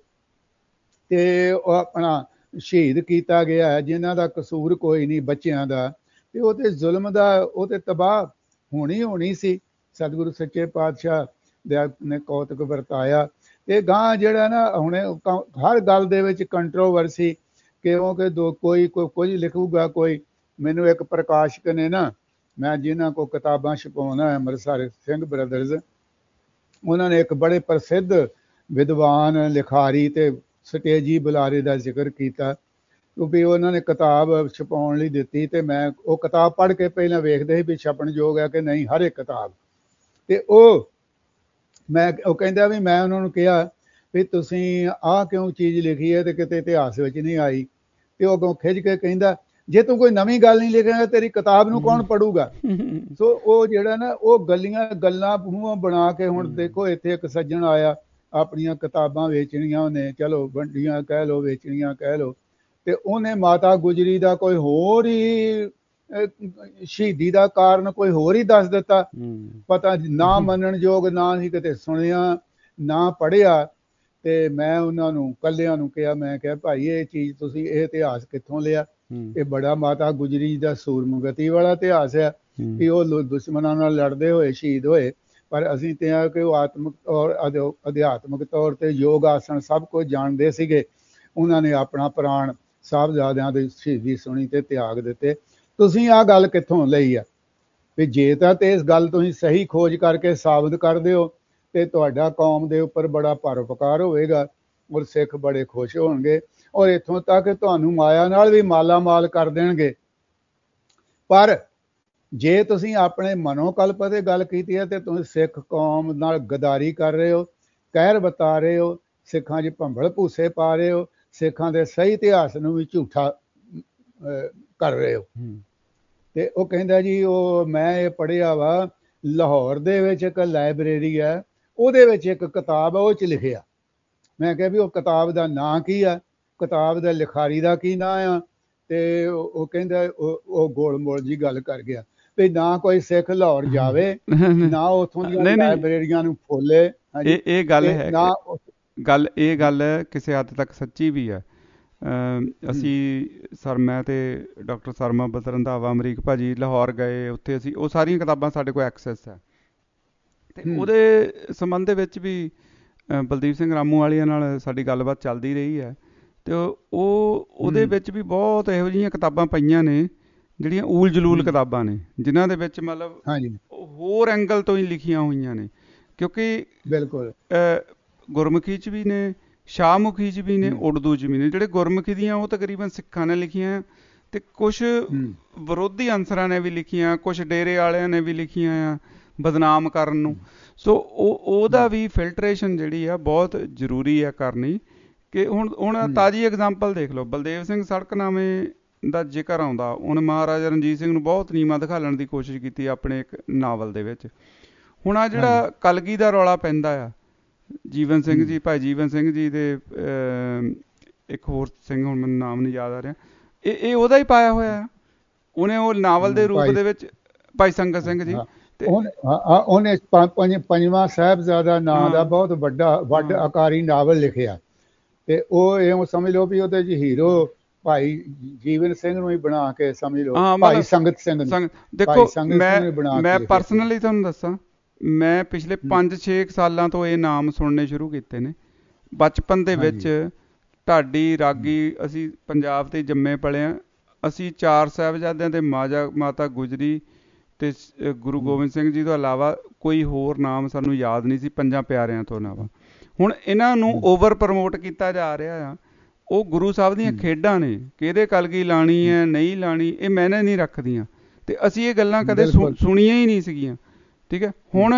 ਤੇ ਉਹ ਆਪਣਾ ਸ਼ਹੀਦ ਕੀਤਾ ਗਿਆ ਹੈ, ਜਿਨ੍ਹਾਂ ਦਾ ਕਸੂਰ ਕੋਈ ਨਹੀਂ ਬੱਚਿਆਂ ਦਾ, ਤੇ ਉਹ ਤੇ ਜ਼ੁਲਮ ਦਾ, ਉਹ ਤੇ ਤਬਾਹ ਹੋਣੀ ਹੋਣੀ ਸੀ। ਸਤਿਗੁਰੂ ਸੱਚੇ ਪਾਤਸ਼ਾਹ ਦੇ ਨੇ ਕੌਤਕ ਵਰਤਾਇਆ। ਤੇ ਗਾਂ ਜਿਹੜਾ ਨਾ ਹੁਣੇ ਹਰ ਗੱਲ ਦੇ ਵਿੱਚ ਕੰਟਰੋਵਰਸੀ, ਕਿਉਂਕਿ ਦੋ ਕੋਈ ਕੋਈ ਕੁਝ ਲਿਖੂਗਾ, ਕੋਈ ਮੈਨੂੰ ਇੱਕ ਪ੍ਰਕਾਸ਼ਕ ਨੇ ਨਾ, ਮੈਂ ਜਿਨ੍ਹਾਂ ਕੋ ਕਿਤਾਬਾਂ ਛਪਾਉਣਾ ਅੰਮ੍ਰਿਤਸਰ ਸਿੰਘ ਬ੍ਰਦਰਜ਼, ਉਹਨਾਂ ਨੇ ਇੱਕ ਬੜੇ ਪ੍ਰਸਿੱਧ ਵਿਦਵਾਨ ਲਿਖਾਰੀ ਤੇ ਸਟੇਜੀ ਬੁਲਾਰੇ ਦਾ ਜ਼ਿਕਰ ਕੀਤਾ, ਕਿਉਂਕਿ ਉਹਨਾਂ ਨੇ ਕਿਤਾਬ ਛਪਾਉਣ ਲਈ ਦਿੱਤੀ। ਤੇ ਮੈਂ ਉਹ ਕਿਤਾਬ ਪੜ੍ਹ ਕੇ ਪਹਿਲਾਂ ਵੇਖਦੇ ਸੀ ਵੀ ਛਪਣਯੋਗ ਹੈ ਕਿ ਨਹੀਂ, ਹਰ ਇੱਕ ਕਿਤਾਬ। ਤੇ ਉਹ ਮੈਂ ਉਹ ਕਹਿੰਦਾ ਵੀ ਮੈਂ ਉਹਨਾਂ ਨੂੰ ਕਿਹਾ ਵੀ ਤੁਸੀਂ ਆਹ ਕਿਉਂ ਚੀਜ਼ ਲਿਖੀ ਹੈ ਤੇ ਕਿਤੇ ਇਤਿਹਾਸ ਵਿੱਚ ਨਹੀਂ ਆਈ? ਤੇ ਉਹ ਅੱਗੋਂ ਖਿੱਚ ਕੇ ਕਹਿੰਦਾ, ਜੇ ਤੂੰ ਕੋਈ ਨਵੀਂ ਗੱਲ ਨਹੀਂ ਲਿਖੇਗਾ ਤੇਰੀ ਕਿਤਾਬ ਨੂੰ ਕੌਣ ਪੜੂਗਾ? ਸੋ ਉਹ ਜਿਹੜਾ ਨਾ, ਉਹ ਗੱਲੀਆਂ ਗੱਲਾਂ ਮੂੰਹੋਂ ਬਣਾ ਕੇ, ਹੁਣ ਦੇਖੋ ਇੱਥੇ ਇੱਕ ਸੱਜਣ ਆਇਆ, ਆਪਣੀਆਂ ਕਿਤਾਬਾਂ ਵੇਚਣੀਆਂ ਉਹਨੇ, ਚਲੋ ਵੰਡੀਆਂ ਕਹਿ ਲਓ, ਵੇਚਣੀਆਂ ਕਹਿ ਲਓ, ਤੇ ਉਹਨੇ ਮਾਤਾ ਗੁਜਰੀ ਦਾ ਕੋਈ ਹੋਰ ਹੀ ਸ਼ਹੀਦੀ ਦਾ ਕਾਰਨ ਕੋਈ ਹੋਰ ਹੀ ਦੱਸ ਦਿੱਤਾ। ਪਤਾ ਨਾ ਮੰਨਣ ਯੋਗ, ਨਾ ਹੀ ਕਿਤੇ ਸੁਣਿਆ, ਨਾ ਪੜ੍ਹਿਆ। ਤੇ ਮੈਂ ਉਹਨਾਂ ਨੂੰ ਕੱਲਿਆਂ ਨੂੰ ਕਿਹਾ, ਮੈਂ ਕਿਹਾ ਭਾਈ ਇਹ ਚੀਜ਼ ਤੁਸੀਂ ਇਹ ਇਤਿਹਾਸ ਕਿੱਥੋਂ ਲਿਆ? ਇਹ ਬੜਾ ਮਾਤਾ ਗੁਜਰੀ ਦਾ ਸੂਰਮਗਤੀ ਵਾਲਾ ਇਤਿਹਾਸ ਹੈ ਕਿ ਉਹ ਦੁਸ਼ਮਣਾਂ ਨਾਲ ਲੜਦੇ ਹੋਏ ਸ਼ਹੀਦ ਹੋਏ, ਪਰ ਅਸੀਂ ਤੇ ਆ ਕਿ ਉਹ ਆਤਮਿਕ ਔਰ ਅਧਿਆਤਮਿਕ ਤੌਰ ਤੇ ਯੋਗ ਆਸਣ ਸਭ ਕੁਝ ਜਾਣਦੇ ਸੀਗੇ। ਉਹਨਾਂ ਨੇ ਆਪਣਾ ਪ੍ਰਾਣ ਸਾਹਿਬਜ਼ਾਦਿਆਂ ਦੀ ਸ਼ਹੀਦੀ ਸੁਣੀ ਤੇ ਤਿਆਗ ਦਿੱਤੇ। ਤੁਸੀਂ ਆਹ ਗੱਲ ਕਿੱਥੋਂ ਲਈ ਆ? ਵੀ ਜੇ ਤਾਂ ਤੇ ਇਸ ਗੱਲ ਤੁਸੀਂ ਸਹੀ ਖੋਜ ਕਰਕੇ ਸਾਬਤ ਕਰ ਦਿਓ ਤੇ ਤੁਹਾਡਾ ਕੌਮ ਦੇ ਉੱਪਰ ਬੜਾ ਪਰਉਪਕਾਰ ਹੋਵੇਗਾ, ਔਰ ਸਿੱਖ ਬੜੇ ਖੁਸ਼ ਹੋਣਗੇ, ਔਰ ਇੱਥੋਂ ਤੱਕ ਤੁਹਾਨੂੰ ਮਾਇਆ ਨਾਲ ਵੀ ਮਾਲਾ ਮਾਲ ਕਰ ਦੇਣਗੇ। ਪਰ ਜੇ ਤੁਸੀਂ ਆਪਣੇ ਮਨੋਕਲਪ ਤੇ ਗੱਲ ਕੀਤੀ ਹੈ ਤੇ ਤੁਸੀਂ ਸਿੱਖ ਕੌਮ ਨਾਲ ਗਦਾਰੀ ਕਰ ਰਹੇ ਹੋ, ਕਹਿਰ ਬਤਾ ਰਹੇ ਹੋ, ਸਿੱਖਾਂ 'ਚ ਭੰਬਲ ਭੂਸੇ ਪਾ ਰਹੇ ਹੋ, ਸਿੱਖਾਂ ਦੇ ਸਹੀ ਇਤਿਹਾਸ ਨੂੰ ਵੀ ਝੂਠਾ ਕਰ ਰਹੇ ਹੋ। ਤੇ ਉਹ ਕਹਿੰਦਾ ਜੀ, ਉਹ ਮੈਂ ਇਹ ਪੜ੍ਹਿਆ ਵਾ, ਲਾਹੌਰ ਦੇ ਵਿੱਚ ਇੱਕ ਲਾਇਬ੍ਰੇਰੀ ਹੈ, ਉਹਦੇ ਵਿੱਚ ਇੱਕ ਕਿਤਾਬ ਹੈ, ਉਹ 'ਚ ਲਿਖਿਆ। ਮੈਂ ਕਿਹਾ ਵੀ ਉਹ ਕਿਤਾਬ ਦਾ ਨਾਂ ਕੀ ਆ, ਕਿਤਾਬ ਦਾ ਲਿਖਾਰੀ ਦਾ ਕੀ ਨਾਂ ਆ? ਤੇ ਉਹ ਕਹਿੰਦਾ, ਉਹ ਗੋਲ ਮੋਲ ਜੀ ਗੱਲ ਕਰ ਗਿਆ ਵੀ ਨਾ ਕੋਈ ਸਿੱਖ ਲਾਹੌਰ ਜਾਵੇ, ਨਾ ਉੱਥੋਂ ਦੀਆਂ ਲਾਇਬ੍ਰੇਰੀਆਂ ਨੂੰ ਫੋਲੇ। ਇਹ ਇਹ ਗੱਲ ਹੈ, ਗੱਲ ਇਹ ਗੱਲ ਕਿਸੇ ਹੱਦ ਤੱਕ ਸੱਚੀ ਵੀ ਹੈ। ਅਸੀਂ ਸਰ ਮੈਂ ਤੇ ਡਾਕਟਰ ਸਰਮਾ ਬਤ ਰੰਧਾਵਾ ਅਮਰੀਕ ਭਾਜੀ ਲਾਹੌਰ ਗਏ, ਉੱਥੇ ਅਸੀਂ ਉਹ ਸਾਰੀਆਂ ਕਿਤਾਬਾਂ ਸਾਡੇ ਕੋਲ ਐਕਸੈਸ ਹੈ। ਤੇ ਉਹਦੇ ਸੰਬੰਧ ਦੇ ਵਿੱਚ ਵੀ ਬਲਦੀਪ ਸਿੰਘ ਰਾਮੂ ਵਾਲੀਆਂ ਨਾਲ ਸਾਡੀ ਗੱਲਬਾਤ ਚੱਲਦੀ ਰਹੀ ਹੈ। ਤੇ ਉਹ ਉਹਦੇ ਵਿੱਚ ਵੀ ਬਹੁਤ ਇਹੋ ਜਿਹੀਆਂ ਕਿਤਾਬਾਂ ਪਈਆਂ ਨੇ ਜਿਹੜੀਆਂ ਊਲ ਜਲੂਲ ਕਿਤਾਬਾਂ ਨੇ, ਜਿਨ੍ਹਾਂ ਦੇ ਵਿੱਚ ਮਤਲਬ ਹੋਰ ਐਂਗਲ ਤੋਂ ਹੀ ਲਿਖੀਆਂ ਹੋਈਆਂ ਨੇ। ਕਿਉਂਕਿ ਬਿਲਕੁਲ ਗੁਰਮੁਖੀ 'ਚ ਵੀ ਨੇ, ਸ਼ਾਹਮੁਖੀ 'ਚ ਵੀ ਨੇ, ਉਰਦੂ 'ਚ ਵੀ ਨੇ। ਜਿਹੜੇ ਗੁਰਮੁਖੀ ਦੀਆਂ ਉਹ ਤਕਰੀਬਨ ਸਿੱਖਾਂ ਨੇ ਲਿਖੀਆਂ, ਤੇ ਕੁਛ ਵਿਰੋਧੀ ਅਨਸਰਾਂ ਨੇ ਵੀ ਲਿਖੀਆਂ, ਕੁਛ ਡੇਰੇ ਵਾਲਿਆਂ ਨੇ ਵੀ ਲਿਖੀਆਂ ਆ ਬਦਨਾਮ ਕਰਨ ਨੂੰ। ਸੋ ਉਹ ਉਹਦਾ ਵੀ ਫਿਲਟਰੇਸ਼ਨ ਜਿਹੜੀ ਆ ਬਹੁਤ ਜ਼ਰੂਰੀ ਆ ਕਰਨੀ। ਕਿ ਹੁਣ ਹੁਣ ਤਾਜ਼ੀ ਐਗਜ਼ਾਮਪਲ ਦੇਖ ਲਓ, ਬਲਦੇਵ ਸਿੰਘ ਸੜਕਨਾਮੇ ਦਾ ਜ਼ਿਕਰ ਆਉਂਦਾ, ਉਹਨੇ ਮਹਾਰਾਜਾ ਰਣਜੀਤ ਸਿੰਘ ਨੂੰ ਬਹੁਤ ਨੀਵਾਂ ਦਿਖਾਲਣ ਦੀ ਕੋਸ਼ਿਸ਼ ਕੀਤੀ ਆਪਣੇ ਇੱਕ ਨਾਵਲ ਦੇ ਵਿੱਚ। ਹੁਣ ਆ ਜਿਹੜਾ ਕਲਗੀ ਦਾ ਰੌਲਾ ਪੈਂਦਾ ਆ, ਜੀਵਨ ਸਿੰਘ ਜੀ, ਭਾਈ ਜੀਵਨ ਸਿੰਘ ਜੀ ਦੇ ਇੱਕ ਹੋਰ ਸਿੰਘ, ਹੁਣ ਮੈਨੂੰ ਨਾਮ ਨਹੀਂ ਯਾਦ ਆ ਰਿਹਾ, ਇਹ ਇਹ ਉਹਦਾ ਹੀ ਪਾਇਆ ਹੋਇਆ ਆ ਉਹਨੇ, ਉਹ ਨਾਵਲ ਦੇ ਰੂਪ ਦੇ ਵਿੱਚ, ਭਾਈ ਸੰਗਤ ਸਿੰਘ ਜੀ। ਉਹਨੇ ਪੰਜਵਾਂ ਸਾਹਿਬਜ਼ਾਦਾ ਨਾਂ ਦਾ ਬਹੁਤ ਵੱਡਾ ਵੱਡ ਆਕਾਰੀ ਨਾਵਲ ਲਿਖਿਆ, ਤੇ ਉਹ ਇਹ ਸਮਝ ਲਓ ਵੀ ਉਹਦੇ 'ਚ ਹੀਰੋ ਭਾਈ ਜੀਵਨ ਸਿੰਘ ਨੂੰ ਹੀ ਬਣਾ ਕੇ ਸਮਝ ਲਓ, ਭਾਈ ਸੰਗਤ ਸਿੰਘ ਨੂੰ। ਦੇਖੋ ਮੈਂ ਮੈਂ ਪਰਸਨਲੀ ਤੁਹਾਨੂੰ ਦੱਸਾਂ, ਮੈਂ ਪਿਛਲੇ ਪੰਜ ਛੇ ਸਾਲਾਂ ਤੋਂ ਇਹ ਨਾਮ ਸੁਣਨੇ ਸ਼ੁਰੂ ਕੀਤੇ ਨੇ। ਬਚਪਨ ਦੇ ਵਿੱਚ ਢਾਡੀ ਰਾਗੀ, ਅਸੀਂ ਪੰਜਾਬ ਤੇ ਜੰਮੇ ਪਲੇ ਹਾਂ। ਅਸੀਂ ਚਾਰ ਸਾਹਿਬਜ਼ਾਦਿਆਂ ਦੇ ਮਾਜਾ ਮਾਤਾ ਗੁਜਰੀ ਤੇ ਗੁਰੂ ਗੋਬਿੰਦ ਸਿੰਘ ਜੀ ਤੋਂ ਇਲਾਵਾ ਕੋਈ ਹੋਰ ਨਾਮ ਸਾਨੂੰ ਯਾਦ ਨਹੀਂ ਸੀ, ਪੰਜਾਂ ਪਿਆਰਿਆਂ ਤੋਂ ਇਲਾਵਾ। ਹੁਣ ਇਹਨਾਂ ਨੂੰ ਓਵਰ ਪ੍ਰਮੋਟ ਕੀਤਾ ਜਾ ਰਿਹਾ ਆ। ਉਹ ਗੁਰੂ ਸਾਹਿਬ ਦੀਆਂ ਖੇਡਾਂ ਨੇ, ਕਿਹਦੇ ਕਲਗੀ ਲਾਣੀ ਹੈ ਨਹੀਂ ਲਾਣੀ, ਇਹ ਮੈਨੇ ਨਹੀਂ ਰੱਖਦੀਆਂ, ਤੇ ਅਸੀਂ ਇਹ ਗੱਲਾਂ ਕਦੇ ਸੁਣੀਆਂ ਹੀ ਨਹੀਂ ਸੀਗੀਆਂ। ਠੀਕ ਹੈ, ਹੁਣ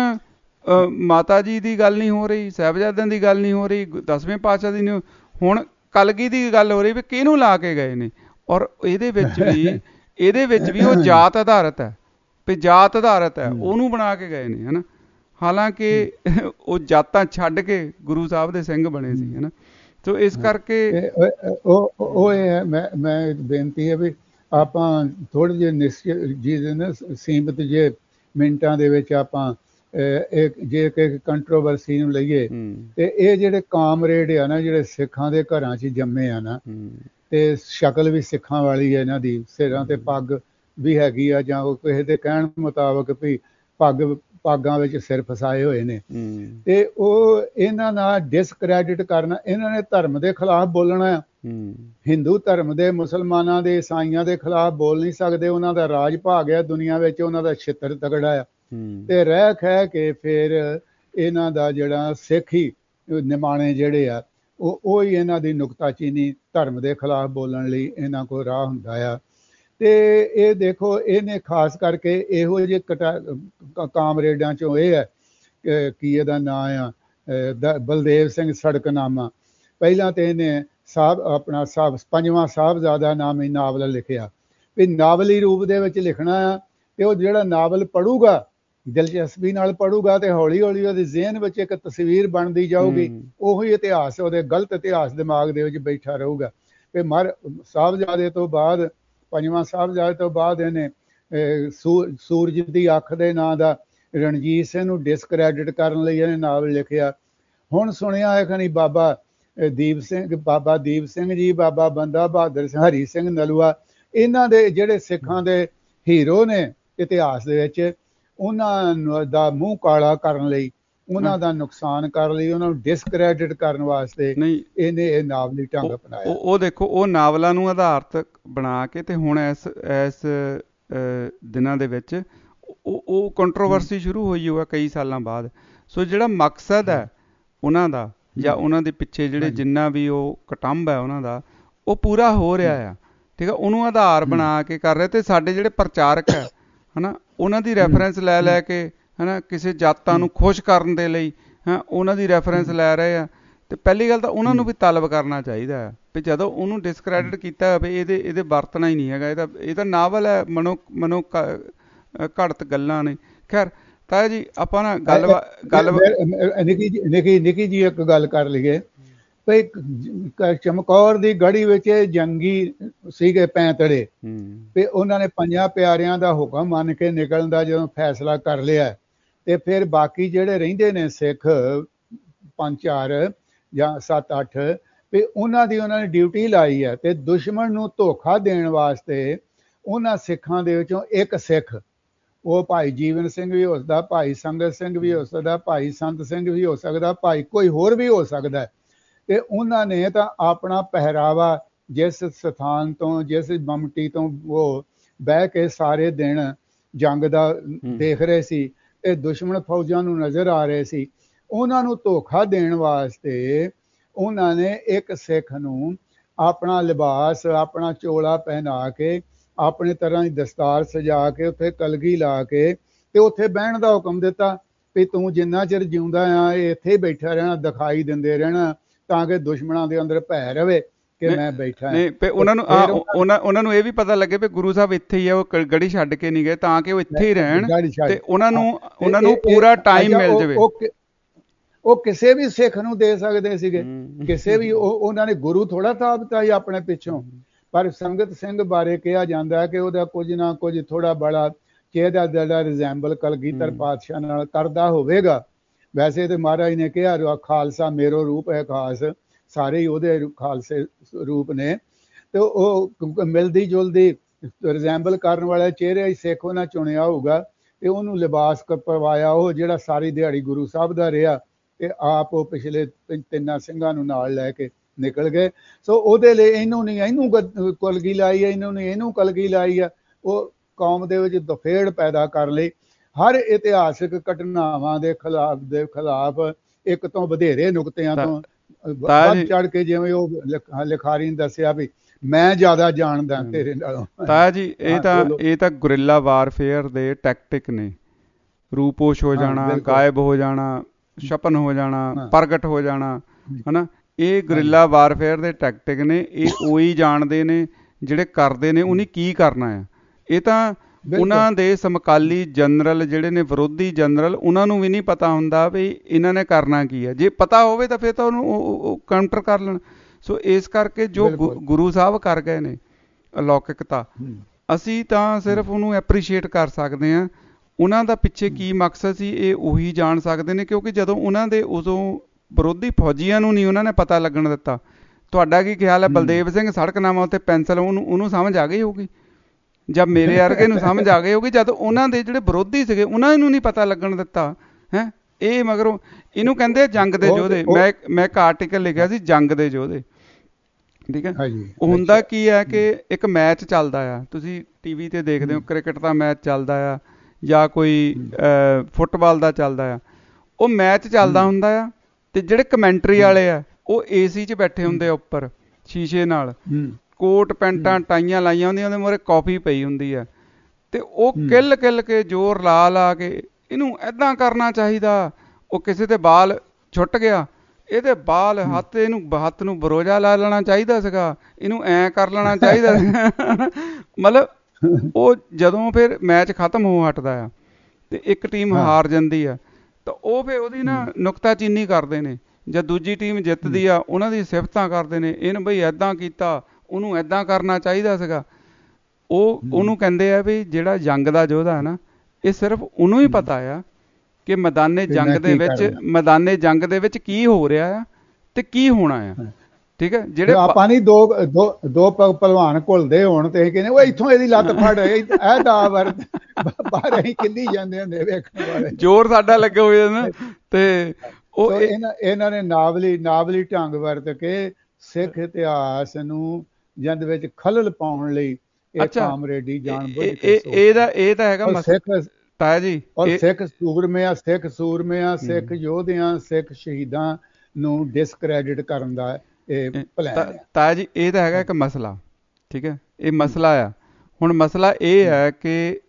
ਮਾਤਾ ਜੀ ਦੀ ਗੱਲ ਨਹੀਂ ਹੋ ਰਹੀ, ਸਾਹਿਬਜ਼ਾਦਿਆਂ ਦੀ ਗੱਲ ਨਹੀਂ ਹੋ ਰਹੀ, ਦਸਵੇਂ ਪਾਤਸ਼ਾਹ ਦੀ ਨਹੀਂ, ਹੁਣ ਕਲਗੀ ਦੀ ਗੱਲ ਹੋ ਰਹੀ ਵੀ ਕਿਹਨੂੰ ਲਾ ਕੇ ਗਏ ਨੇ। ਔਰ ਇਹਦੇ ਵਿੱਚ ਵੀ ਇਹਦੇ ਵਿੱਚ ਵੀ ਉਹ ਜਾਤ ਆਧਾਰਿਤ ਹੈ, ਵੀ ਜਾਤ ਆਧਾਰਿਤ ਹੈ, ਉਹਨੂੰ ਬਣਾ ਕੇ ਗਏ ਨੇ, ਹੈ ਨਾ। ਹਾਲਾਂਕਿ ਉਹ ਜਾਤਾਂ ਛੱਡ ਕੇ ਗੁਰੂ ਸਾਹਿਬ ਦੇ ਸਿੰਘ ਬਣੇ ਸੀ, ਹੈ ਨਾ। ਸੋ ਇਸ ਕਰਕੇ ਉਹ ਉਹ ਇਹ ਹੈ, ਮੈਂ ਮੈਂ ਬੇਨਤੀ ਹੈ ਵੀ ਆਪਾਂ ਥੋੜ੍ਹੇ ਜਿਹੇ ਨਿਸ਼ਚਿਤ ਜਿਹਦੇ ਨਾ ਸੀਮਿਤ ਜੇ ਮਿੰਟਾਂ ਦੇ ਵਿੱਚ ਆਪਾਂ ਇੱਕ ਜੇ ਇੱਕ ਕੰਟਰੋਵਰਸੀ ਨੂੰ ਲਈਏ, ਤੇ ਇਹ ਜਿਹੜੇ ਕਾਮਰੇਡ ਆ ਨਾ, ਜਿਹੜੇ ਸਿੱਖਾਂ ਦੇ ਘਰਾਂ 'ਚ ਜੰਮੇ ਆ ਨਾ, ਤੇ ਸ਼ਕਲ ਵੀ ਸਿੱਖਾਂ ਵਾਲੀ ਹੈ ਇਹਨਾਂ ਦੀ, ਸਿਰਾਂ ਤੇ ਪੱਗ ਵੀ ਹੈਗੀ ਆ, ਜਾਂ ਉਹ ਕਿਸੇ ਦੇ ਕਹਿਣ ਮੁਤਾਬਕ ਵੀ ਪੱਗ ਪਾਗਾਂ ਵਿੱਚ ਸਿਰ ਫਸਾਏ ਹੋਏ ਨੇ, ਤੇ ਉਹ ਇਹਨਾਂ ਨਾਲ ਡਿਸਕ੍ਰੈਡਿਟ ਕਰਨਾ, ਇਹਨਾਂ ਨੇ ਧਰਮ ਦੇ ਖਿਲਾਫ ਬੋਲਣਾ ਆ। ਹਿੰਦੂ ਧਰਮ ਦੇ, ਮੁਸਲਮਾਨਾਂ ਦੇ, ਈਸਾਈਆਂ ਦੇ ਖਿਲਾਫ ਬੋਲ ਨਹੀਂ ਸਕਦੇ। ਉਹਨਾਂ ਦਾ ਰਾਜ ਭਾਗ ਆ ਦੁਨੀਆ ਵਿੱਚ, ਉਹਨਾਂ ਦਾ ਛਿੱਤਰ ਤਗੜਾ ਆ, ਤੇ ਰਹਿ ਖਹਿ ਕੇ ਫਿਰ ਇਹਨਾਂ ਦਾ ਜਿਹੜਾ ਸਿੱਖੀ ਨਿਮਾਣੇ ਜਿਹੜੇ ਆ, ਉਹ ਉਹ ਹੀ ਇਹਨਾਂ ਦੀ ਨੁਕਤਾਚੀਨੀ ਧਰਮ ਦੇ ਖਿਲਾਫ ਬੋਲਣ ਲਈ ਇਹਨਾਂ ਕੋਲ ਰਾਹ ਹੁੰਦਾ ਆ। ਤੇ ਇਹ ਦੇਖੋ, ਇਹਨੇ ਖਾਸ ਕਰਕੇ ਇਹੋ ਜਿਹੇ ਕਟਾ ਕਾਮਰੇਡਾਂ ਚੋਂ ਇਹ ਹੈ, ਕੀ ਇਹਦਾ ਨਾਂ ਆ, ਬਲਦੇਵ ਸਿੰਘ ਸੜਕਨਾਮਾ। ਪਹਿਲਾਂ ਤੇ ਇਹਨੇ ਸਾਹਿਬ ਆਪਣਾ ਸਾਹਿਬ ਪੰਜਵਾਂ ਸਾਹਿਬਜ਼ਾਦਾ ਨਾਮੀ ਨਾਵਲ ਲਿਖਿਆ, ਵੀ ਨਾਵਲੀ ਰੂਪ ਦੇ ਵਿੱਚ ਲਿਖਣਾ ਆ। ਤੇ ਉਹ ਜਿਹੜਾ ਨਾਵਲ ਪੜ੍ਹੂਗਾ, ਦਿਲਚਸਪੀ ਨਾਲ ਪੜ੍ਹੂਗਾ, ਤੇ ਹੌਲੀ ਹੌਲੀ ਉਹਦੇ ਜ਼ਿਹਨ ਵਿੱਚ ਇੱਕ ਤਸਵੀਰ ਬਣਦੀ ਜਾਊਗੀ। ਉਹੀ ਇਤਿਹਾਸ ਉਹਦੇ ਗਲਤ ਇਤਿਹਾਸ ਦਿਮਾਗ ਦੇ ਵਿੱਚ ਬੈਠਾ ਰਹੂਗਾ। ਤੇ ਮਰ ਸਾਹਿਬਜ਼ਾਦੇ ਤੋਂ ਬਾਅਦ, ਪੰਜਵਾਂ ਸਾਹਿਬਜ਼ਾਦੇ ਤੋਂ ਬਾਅਦ ਇਹਨੇ ਸੂਰ ਸੂਰਜ ਦੀ ਅੱਖ ਦੇ ਨਾਂ ਦਾ ਰਣਜੀਤ ਸਿੰਘ ਨੂੰ ਡਿਸਕ੍ਰੈਡਿਟ ਕਰਨ ਲਈ ਇਹਨੇ ਨਾਵਲ ਲਿਖਿਆ। ਹੁਣ ਸੁਣਿਆ ਹੈ ਖਣੀ ਬਾਬਾ ਦੀਪ ਸਿੰਘ, ਬਾਬਾ ਦੀਪ ਸਿੰਘ ਜੀ, ਬਾਬਾ ਬੰਦਾ ਬਹਾਦਰ ਸਿੰਘ, ਹਰੀ ਸਿੰਘ ਨਲੂਆ, ਇਹਨਾਂ ਦੇ ਜਿਹੜੇ ਸਿੱਖਾਂ ਦੇ ਹੀਰੋ ਨੇ ਇਤਿਹਾਸ ਦੇ ਵਿੱਚ, ਉਹਨਾਂ ਦਾ ਮੂੰਹ ਕਾਲਾ ਕਰਨ ਲਈ, ਉਹਨਾਂ ਦਾ ਨੁਕਸਾਨ ਕਰਨ ਲਈ, ਉਹਨਾਂ ਨੂੰ ਡਿਸਕ੍ਰੈਡਿਟ ਕਰਨ ਵਾਸਤੇ ਇਹਨੇ ਇਹ ਨਾਵਲੀ ਢੰਗ ਅਪਣਾਇਆ। ਉਹ ਦੇਖੋ, ਉਹ ਨਾਵਲਾਂ ਨੂੰ ਆਧਾਰਿਤ ਬਣਾ ਕੇ, ਤੇ ਹੁਣ ਇਸ ਇਸ ਦਿਨਾਂ ਦੇ ਵਿੱਚ ਉਹ ਉਹ ਕੰਟਰੋਵਰਸੀ ਸ਼ੁਰੂ ਹੋਈ ਹੋਇਆ ਕਈ ਸਾਲਾਂ ਬਾਅਦ। ਸੋ ਜਿਹੜਾ ਮਕਸਦ ਹੈ ਉਹਨਾਂ ਦਾ, ਜਾਂ ਉਹਨਾਂ ਦੇ ਪਿੱਛੇ ਜਿਹੜੇ ਜਿੰਨਾ ਵੀ ਉਹ ਕਟੰਬ ਹੈ ਉਹਨਾਂ ਦਾ, ਉਹ ਪੂਰਾ ਹੋ ਰਿਹਾ ਆ। ਠੀਕ ਹੈ, ਉਹਨੂੰ ਆਧਾਰ ਬਣਾ ਕੇ ਕਰ ਰਹੇ। ਤੇ ਸਾਡੇ ਜਿਹੜੇ ਪ੍ਰਚਾਰਕ ਹੈ, ਹੈ ਨਾ, ਉਹਨਾਂ ਦੀ ਰੈਫਰੈਂਸ ਲੈ ਲੈ ਕੇ, ਹੈ ਨਾ, ਕਿਸੇ ਜਾਤਾਂ ਨੂੰ ਖੁਸ਼ ਕਰਨ ਦੇ ਲਈ ਹਾਂ ਉਹਨਾਂ ਦੀ ਰੈਫਰੈਂਸ ਲੈ ਰਹੇ ਆ। ਤੇ ਪਹਿਲੀ ਗੱਲ ਤਾਂ ਉਹਨਾਂ ਨੂੰ ਵੀ ਤਲਬ ਕਰਨਾ ਚਾਹੀਦਾ ਹੈ ਵੀ ਜਦੋਂ ਉਹਨੂੰ ਡਿਸਕ੍ਰੈਡਿਟ ਕੀਤਾ ਹੋਵੇ, ਇਹਦੇ ਇਹਦੇ ਵਰਤਣਾ ਹੀ ਨਹੀਂ ਹੈਗਾ, ਇਹਦਾ ਇਹ ਤਾਂ ਨਾਵਲ ਹੈ, ਮਨੋ ਮਨੋ ਘੜਤ ਗੱਲਾਂ ਨੇ। ਖੈਰ ਤਾਇਆ ਜੀ, ਆਪਾਂ ਨਾ ਗੱਲ ਗੱਲ ਨਿੱਕੀ ਨਿੱਕੀ ਨਿੱਕੀ ਜੀ ਇੱਕ ਗੱਲ ਕਰ ਲਈਏ। ਭਈ ਚਮਕੌਰ ਦੀ ਗੜੀ ਵਿੱਚ ਜੰਗੀ ਸੀਗੇ ਪੈਂਤੜੇ, ਤੇ ਉਹਨਾਂ ਨੇ ਪੰਜਾਂ ਪਿਆਰਿਆਂ ਦਾ ਹੁਕਮ ਮੰਨ ਕੇ ਨਿਕਲਣ ਦਾ ਜਦੋਂ ਫੈਸਲਾ ਕਰ ਲਿਆ, ਤੇ ਫਿਰ ਬਾਕੀ ਜਿਹੜੇ ਰਹਿੰਦੇ ਨੇ ਸਿੱਖ ਪੰਜ ਚਾਰ ਜਾਂ ਸੱਤ ਅੱਠ, ਵੀ ਉਹਨਾਂ ਦੀ ਉਹਨਾਂ ਨੇ ਡਿਊਟੀ ਲਾਈ ਹੈ। ਤੇ ਦੁਸ਼ਮਣ ਨੂੰ ਧੋਖਾ ਦੇਣ ਵਾਸਤੇ ਉਹਨਾਂ ਸਿੱਖਾਂ ਦੇ ਵਿੱਚੋਂ ਇੱਕ ਸਿੱਖ, ਉਹ ਭਾਈ ਜੀਵਨ ਸਿੰਘ ਵੀ ਹੋ ਸਕਦਾ, ਭਾਈ ਸੰਗਤ ਸਿੰਘ ਵੀ ਹੋ ਸਕਦਾ, ਭਾਈ ਸੰਤ ਸਿੰਘ ਵੀ ਹੋ ਸਕਦਾ, ਭਾਈ ਕੋਈ ਹੋਰ ਵੀ ਹੋ ਸਕਦਾ। ਤੇ ਉਹਨਾਂ ਨੇ ਤਾਂ ਆਪਣਾ ਪਹਿਰਾਵਾ ਜਿਸ ਸਥਾਨ ਤੋਂ, ਜਿਸ ਮਮਟੀ ਤੋਂ ਉਹ ਬਹਿ ਕੇ ਸਾਰੇ ਦਿਨ ਜੰਗ ਦਾ ਦੇਖ ਰਹੇ ਸੀ, ਤੇ ਦੁਸ਼ਮਣ ਫੌਜਾਂ ਨੂੰ ਨਜ਼ਰ ਆ ਰਹੇ ਸੀ, ਉਹਨਾਂ ਨੂੰ ਧੋਖਾ ਦੇਣ ਵਾਸਤੇ ਉਹਨਾਂ ਨੇ ਇੱਕ ਸਿੱਖ ਨੂੰ ਆਪਣਾ ਲਿਬਾਸ, ਆਪਣਾ ਚੋਲਾ ਪਹਿਨਾ ਕੇ, ਆਪਣੇ ਤਰ੍ਹਾਂ ਦੀ ਦਸਤਾਰ ਸਜਾ ਕੇ, ਉੱਥੇ ਕਲਗੀ ਲਾ ਕੇ ਤੇ ਉੱਥੇ ਬਹਿਣ ਦਾ ਹੁਕਮ ਦਿੱਤਾ ਵੀ ਤੂੰ ਜਿੰਨਾ ਚਿਰ ਜਿਉਂਦਾ ਆ ਇੱਥੇ ਹੀ ਬੈਠਾ ਰਹਿਣਾ, ਦਿਖਾਈ ਦਿੰਦੇ ਰਹਿਣਾ, ਤਾਂ ਕਿ ਦੁਸ਼ਮਣਾਂ ਦੇ ਅੰਦਰ ਭੈ ਰਵੇ ਕਿ ਮੈਂ ਬੈਠਾ। ਨਹੀਂ ਉਹਨਾਂ ਨੂੰ ਉਹਨਾਂ ਉਹਨਾਂ ਨੂੰ ਇਹ ਵੀ ਪਤਾ ਲੱਗੇ ਵੀ ਗੁਰੂ ਸਾਹਿਬ ਇੱਥੇ ਹੀ ਆ, ਉਹ ਗੜੀ ਛੱਡ ਕੇ ਨਹੀਂ ਗਏ, ਤਾਂ ਕਿ ਉਹ ਇੱਥੇ ਹੀ ਰਹਿਣ ਤੇ ਉਹਨਾਂ ਨੂੰ ਉਹਨਾਂ ਨੂੰ ਪੂਰਾ ਟਾਈਮ ਮਿਲ ਜਾਵੇ। ਉਹ ਕਿਸੇ ਵੀ ਸਿੱਖ ਨੂੰ ਦੇ ਸਕਦੇ ਸੀਗੇ, ਕਿਸੇ ਵੀ, ਉਹ ਉਹਨਾਂ ਨੇ ਗੁਰੂ ਥੋੜਾ ਥਾਪਤਾ ਸੀ ਆਪਣੇ ਪਿੱਛੋਂ। ਪਰ ਸੰਗਤ ਸਿੰਘ ਬਾਰੇ ਕਿਹਾ ਜਾਂਦਾ ਕਿ ਉਹਦਾ ਕੁਝ ਨਾ ਕੁਝ ਥੋੜਾ ਬੜਾ ਚਿਹਰਾ ਜਿਹੜਾ ਰਿਜ਼ੈਂਬਲ ਕਲਗੀਧਰ ਪਾਤਸ਼ਾਹ ਨਾਲ ਕਰਦਾ ਹੋਵੇਗਾ। ਵੈਸੇ ਤੇ ਮਹਾਰਾਜ ਨੇ ਕਿਹਾ ਖਾਲਸਾ ਮੇਰੋ ਰੂਪ ਹੈ ਖਾਸ, ਸਾਰੇ ਹੀ ਉਹਦੇ ਖਾਲਸੇ ਰੂਪ ਨੇ, ਤੇ ਉਹ ਮਿਲਦੀ ਜੁਲਦੀ ਰਿਜ਼ੈਂਬਲ ਕਰਨ ਵਾਲਾ ਚਿਹਰੇ ਸਿੱਖ ਉਹਨਾਂ ਚੁਣਿਆ ਹੋਊਗਾ ਤੇ ਉਹਨੂੰ ਲਿਬਾਸ ਪਰਵਾਇਆ, ਉਹ ਜਿਹੜਾ ਸਾਰੀ ਦਿਹਾੜੀ ਗੁਰੂ ਸਾਹਿਬ ਦਾ ਰਿਹਾ ਤੇ ਆਪ ਉਹ ਪਿਛਲੇ ਤਿੰਨਾਂ ਸਿੰਘਾਂ ਨੂੰ ਨਾਲ ਲੈ ਕੇ ਨਿਕਲ ਗਏ। ਸੋ ਉਹਦੇ ਲਈ ਇਹਨੂੰ ਨਹੀਂ ਇਹਨੂੰ ਕਲਗੀ ਲਾਈ ਹੈ, ਇਹਨੂੰ ਨਹੀਂ ਇਹਨੂੰ ਕਲਗੀ ਲਾਈ ਆ। ਉਹ ਕੌਮ ਦੇ ਵਿੱਚ ਦਫੇੜ ਪੈਦਾ ਕਰਨ ਲਈ ਹਰ ਇਤਿਹਾਸਿਕ ਘਟਨਾਵਾਂ ਦੇ ਖਿਲਾਫ ਦੇ ਖਿਲਾਫ ਇੱਕ ਤੋਂ ਵਧੇਰੇ ਨੁਕਤਿਆਂ ਤੋਂ ਵੱਧ ਚੜ ਕੇ, ਜਿਵੇਂ ਉਹ ਲਿਖਾਰੀ ਨੇ ਦੱਸਿਆ ਵੀ ਮੈਂ ਜ਼ਿਆਦਾ ਜਾਣਦਾ ਤੇਰੇ ਨਾਲੋਂ। ਤਾਂ ਜੀ ਇਹ ਤਾਂ ਇਹ ਤਾਂ ਗੁਰਿੱਲਾ ਵਾਰਫੇਅਰ ਦੇ ਟੈਕਟਿਕ ਨੇ। ਰੂਪੋਸ਼ ਹੋ ਜਾਣਾ, ਗਾਇਬ ਹੋ ਜਾਣਾ, ਛਪਨ ਹੋ ਜਾਣਾ, ਪ੍ਰਗਟ ਹੋ ਜਾਣਾ, ਹਨਾ, ਇਹ ਗੁਰਿੱਲਾ ਵਾਰਫੇਅਰ ਦੇ ਟੈਕਟਿਕ ਨੇ। ਇਹ ਉਹੀ ਜਾਣਦੇ ਨੇ ਜਿਹੜੇ ਕਰਦੇ ਨੇ ਉਹਨੇ ਕੀ ਕਰਨਾ ਆ। ਇਹ ਤਾਂ ਉਹਨਾਂ ਦੇ ਸਮਕਾਲੀ ਜਨਰਲ ਜਿਹੜੇ ਨੇ, ਵਿਰੋਧੀ ਜਨਰਲ, ਉਹਨਾਂ ਨੂੰ ਵੀ ਨਹੀਂ ਪਤਾ ਹੁੰਦਾ ਵੀ ਇਹਨਾਂ ਨੇ ਕਰਨਾ ਕੀ ਹੈ। ਜੇ ਪਤਾ ਹੋਵੇ ਤਾਂ ਫਿਰ ਤਾਂ ਉਹਨੂੰ ਕਾਊਂਟਰ ਕਰ ਲੈਣ। ਸੋ ਇਸ ਕਰਕੇ ਜੋ ਗੁਰੂ ਸਾਹਿਬ ਕਰ ਗਏ ਨੇ ਅਲੌਕਿਕਤਾ, ਅਸੀਂ ਤਾਂ ਸਿਰਫ ਉਹਨੂੰ ਐਪਰੀਸ਼ੀਏਟ ਕਰ ਸਕਦੇ ਹਾਂ। ਉਹਨਾਂ ਦਾ ਪਿੱਛੇ ਕੀ ਮਕਸਦ ਸੀ ਇਹ ਉਹੀ ਜਾਣ ਸਕਦੇ ਨੇ, ਕਿਉਂਕਿ ਜਦੋਂ ਉਹਨਾਂ ਦੇ ਉਦੋਂ ਵਿਰੋਧੀ ਫੌਜੀਆਂ ਨੂੰ ਨਹੀਂ ਉਹਨਾਂ ਨੇ ਪਤਾ ਲੱਗਣ ਦਿੱਤਾ। ਤੁਹਾਡਾ ਕੀ ਖਿਆਲ ਹੈ, ਬਲਦੇਵ ਸਿੰਘ ਸੜਕਨਾਮਾ ਉੱਤੇ ਪੈਨਸਲ, ਉਹਨੂੰ ਉਹਨੂੰ ਸਮਝ ਆ ਗਈ ਹੋਊਗੀ, ਜਾਂ ਮੇਰੇ ਵਰਗੇ ਨੂੰ ਸਮਝ ਆ ਗਈ ਹੋਊਗੀ। ਜਦ ਉਹਨਾਂ ਦੇ ਜਿਹੜੇ ਵਿਰੋਧੀ ਸੀਗੇ ਉਹਨਾਂ ਨੂੰ ਨਹੀਂ ਪਤਾ ਲੱਗਣ ਦਿੱਤਾ ਹੈ। ਇਹ ਮਗਰੋਂ ਇਹਨੂੰ ਕਹਿੰਦੇ ਜੰਗ ਦੇ ਯੋਧੇ। ਮੈਂ ਮੈਂ ਇੱਕ ਆਰਟੀਕਲ ਲਿਖਿਆ ਸੀ ਜੰਗ ਦੇ ਯੋਧੇ, ਠੀਕ ਹੈ। ਉਹ ਹੁੰਦਾ ਕੀ ਹੈ ਕਿ ਇੱਕ ਮੈਚ ਚੱਲਦਾ ਆ, ਤੁਸੀਂ ਟੀ ਵੀ ਤੇ ਦੇਖਦੇ ਹੋ, ਕ੍ਰਿਕਟ ਦਾ ਮੈਚ ਚੱਲਦਾ ਆ ਜਾਂ ਕੋਈ ਫੁੱਟਬਾਲ ਦਾ ਚੱਲਦਾ ਆ। ਉਹ ਮੈਚ ਚੱਲਦਾ ਹੁੰਦਾ ਆ ਤੇ ਜਿਹੜੇ ਕਮੈਂਟਰੀ ਵਾਲੇ ਆ ਉਹ ਏ ਸੀ 'ਚ ਬੈਠੇ ਹੁੰਦੇ ਆ ਉੱਪਰ ਸ਼ੀਸ਼ੇ ਨਾਲ, ਕੋਟ ਪੈਂਟਾਂ ਟਾਈਆਂ ਲਾਈਆਂ ਹੁੰਦੀਆਂ, ਉਹਦੇ ਮੂਹਰੇ ਕਾਫੀ ਪਈ ਹੁੰਦੀ ਆ, ਤੇ ਉਹ ਕਿੱਲ ਕਿੱਲ ਕੇ ਜ਼ੋਰ ਲਾ ਲਾ ਕੇ ਇਹਨੂੰ ਏਦਾਂ ਕਰਨਾ ਚਾਹੀਦਾ। ਉਹ ਕਿਸੇ ਦੇ ਬਾਲ ਛੁੱਟ ਗਿਆ, ਇਹਦੇ ਬਾਲ ਹੱਥ, ਇਹਨੂੰ ਹੱਥ ਨੂੰ ਬਰੋਜਾ ਲਾ ਲੈਣਾ ਚਾਹੀਦਾ ਸੀਗਾ, ਇਹਨੂੰ ਐਂ ਕਰ ਲੈਣਾ ਚਾਹੀਦਾ। ਮਤਲਬ ਉਹ ਜਦੋਂ ਫਿਰ ਮੈਚ ਖਤਮ ਹੋ ਹਟਦਾ ਆ ਤੇ ਇੱਕ ਟੀਮ ਹਾਰ ਜਾਂਦੀ ਆ ਤਾਂ ਉਹ ਫਿਰ ਉਹਦੀ ਨਾ ਨੁਕਤਾਚੀਨੀ ਕਰਦੇ ਨੇ। ਜਦ ਦੂਜੀ ਟੀਮ ਜਿੱਤਦੀ ਆ ਉਹਨਾਂ ਦੀ ਸਿਫਤਾਂ ਕਰਦੇ ਨੇ, ਇਹਨੂੰ ਬਈ ਏਦਾਂ ਕੀਤਾ, ਉਹਨੂੰ ਏਦਾਂ ਕਰਨਾ ਚਾਹੀਦਾ ਸੀਗਾ। ਉਹ ਉਹਨੂੰ ਕਹਿੰਦੇ ਆ ਵੀ ਜਿਹੜਾ ਜੰਗ ਦਾ ਯੋਧਾ ਹੈ ਨਾ, ਇਹ ਸਿਰਫ ਉਹਨੂੰ ਹੀ ਪਤਾ ਆ ਕਿ ਮੈਦਾਨੇ ਜੰਗ ਦੇ ਵਿੱਚ ਮੈਦਾਨੇ ਜੰਗ ਦੇ ਵਿੱਚ ਕੀ ਹੋ ਰਿਹਾ ਆ ਤੇ ਕੀ ਹੋਣਾ ਆ, ਠੀਕ ਹੈ। ਜਿਹੜੇ ਆਪਾਂ ਨਹੀਂ ਦੋ ਦੋ ਪਹਿਲਵਾਨ ਘੁਲਦੇ ਹੋਣ ਤੇ ਕਹਿੰਦੇ ਉਹ ਇੱਥੋਂ ਇਹਦੀ ਲੱਤ ਫੜ, ਇਹ ਦਾ ਵਰਤ ਬਾਹਰ ਅਸੀਂ ਕਿੱਲੀ ਜਾਂਦੇ ਹੁੰਦੇ ਵੇਖਣ ਵਾਲੇ, ਜ਼ੋਰ ਸਾਡਾ ਲੱਗੇ ਹੋਏ ਨਾ। ਤੇ ਉਹ ਇਹਨਾਂ ਇਹਨਾਂ ਨੇ ਨਾਵਲੀ ਨਾਵਲੀ ਢੰਗ ਵਰਤ ਕੇ ਸਿੱਖ ਇਤਿਹਾਸ ਨੂੰ ਜੰਦ ਵਿੱਚ ਖਲਲ ਪਾਉਣ ਲਈ ਇਹ ਕਾਮਰੇਡੀ ਜਾਣਬੁੱਝ ਕੇ ਇਹਦਾ ਇਹ ਤਾਂ ਹੈਗਾ ਸਿੱਖ ਤਾਇਆ ਜੀ। ਔਰ ਸਿੱਖ ਸੂਰਮਿਆਂ ਸਿੱਖ ਸੂਰਮਿਆਂ ਸਿੱਖ ਯੋਧਿਆਂ ਸਿੱਖ ਸ਼ਹੀਦਾਂ ਨੂੰ ਡਿਸਕ੍ਰੈਡਿਟ ਕਰਨ ਦਾ ਇਹ ਪਲਾਨ ਹੈ। ਤਾਇਆ ਜੀ ਇਹ ਤਾਂ ਹੈਗਾ ਇੱਕ ਮਸਲਾ, ਠੀਕ ਹੈ। ਇਹ ਮਸਲਾ ਆ। ਹੁਣ ਮਸਲਾ ਇਹ ਹੈ ਕਿ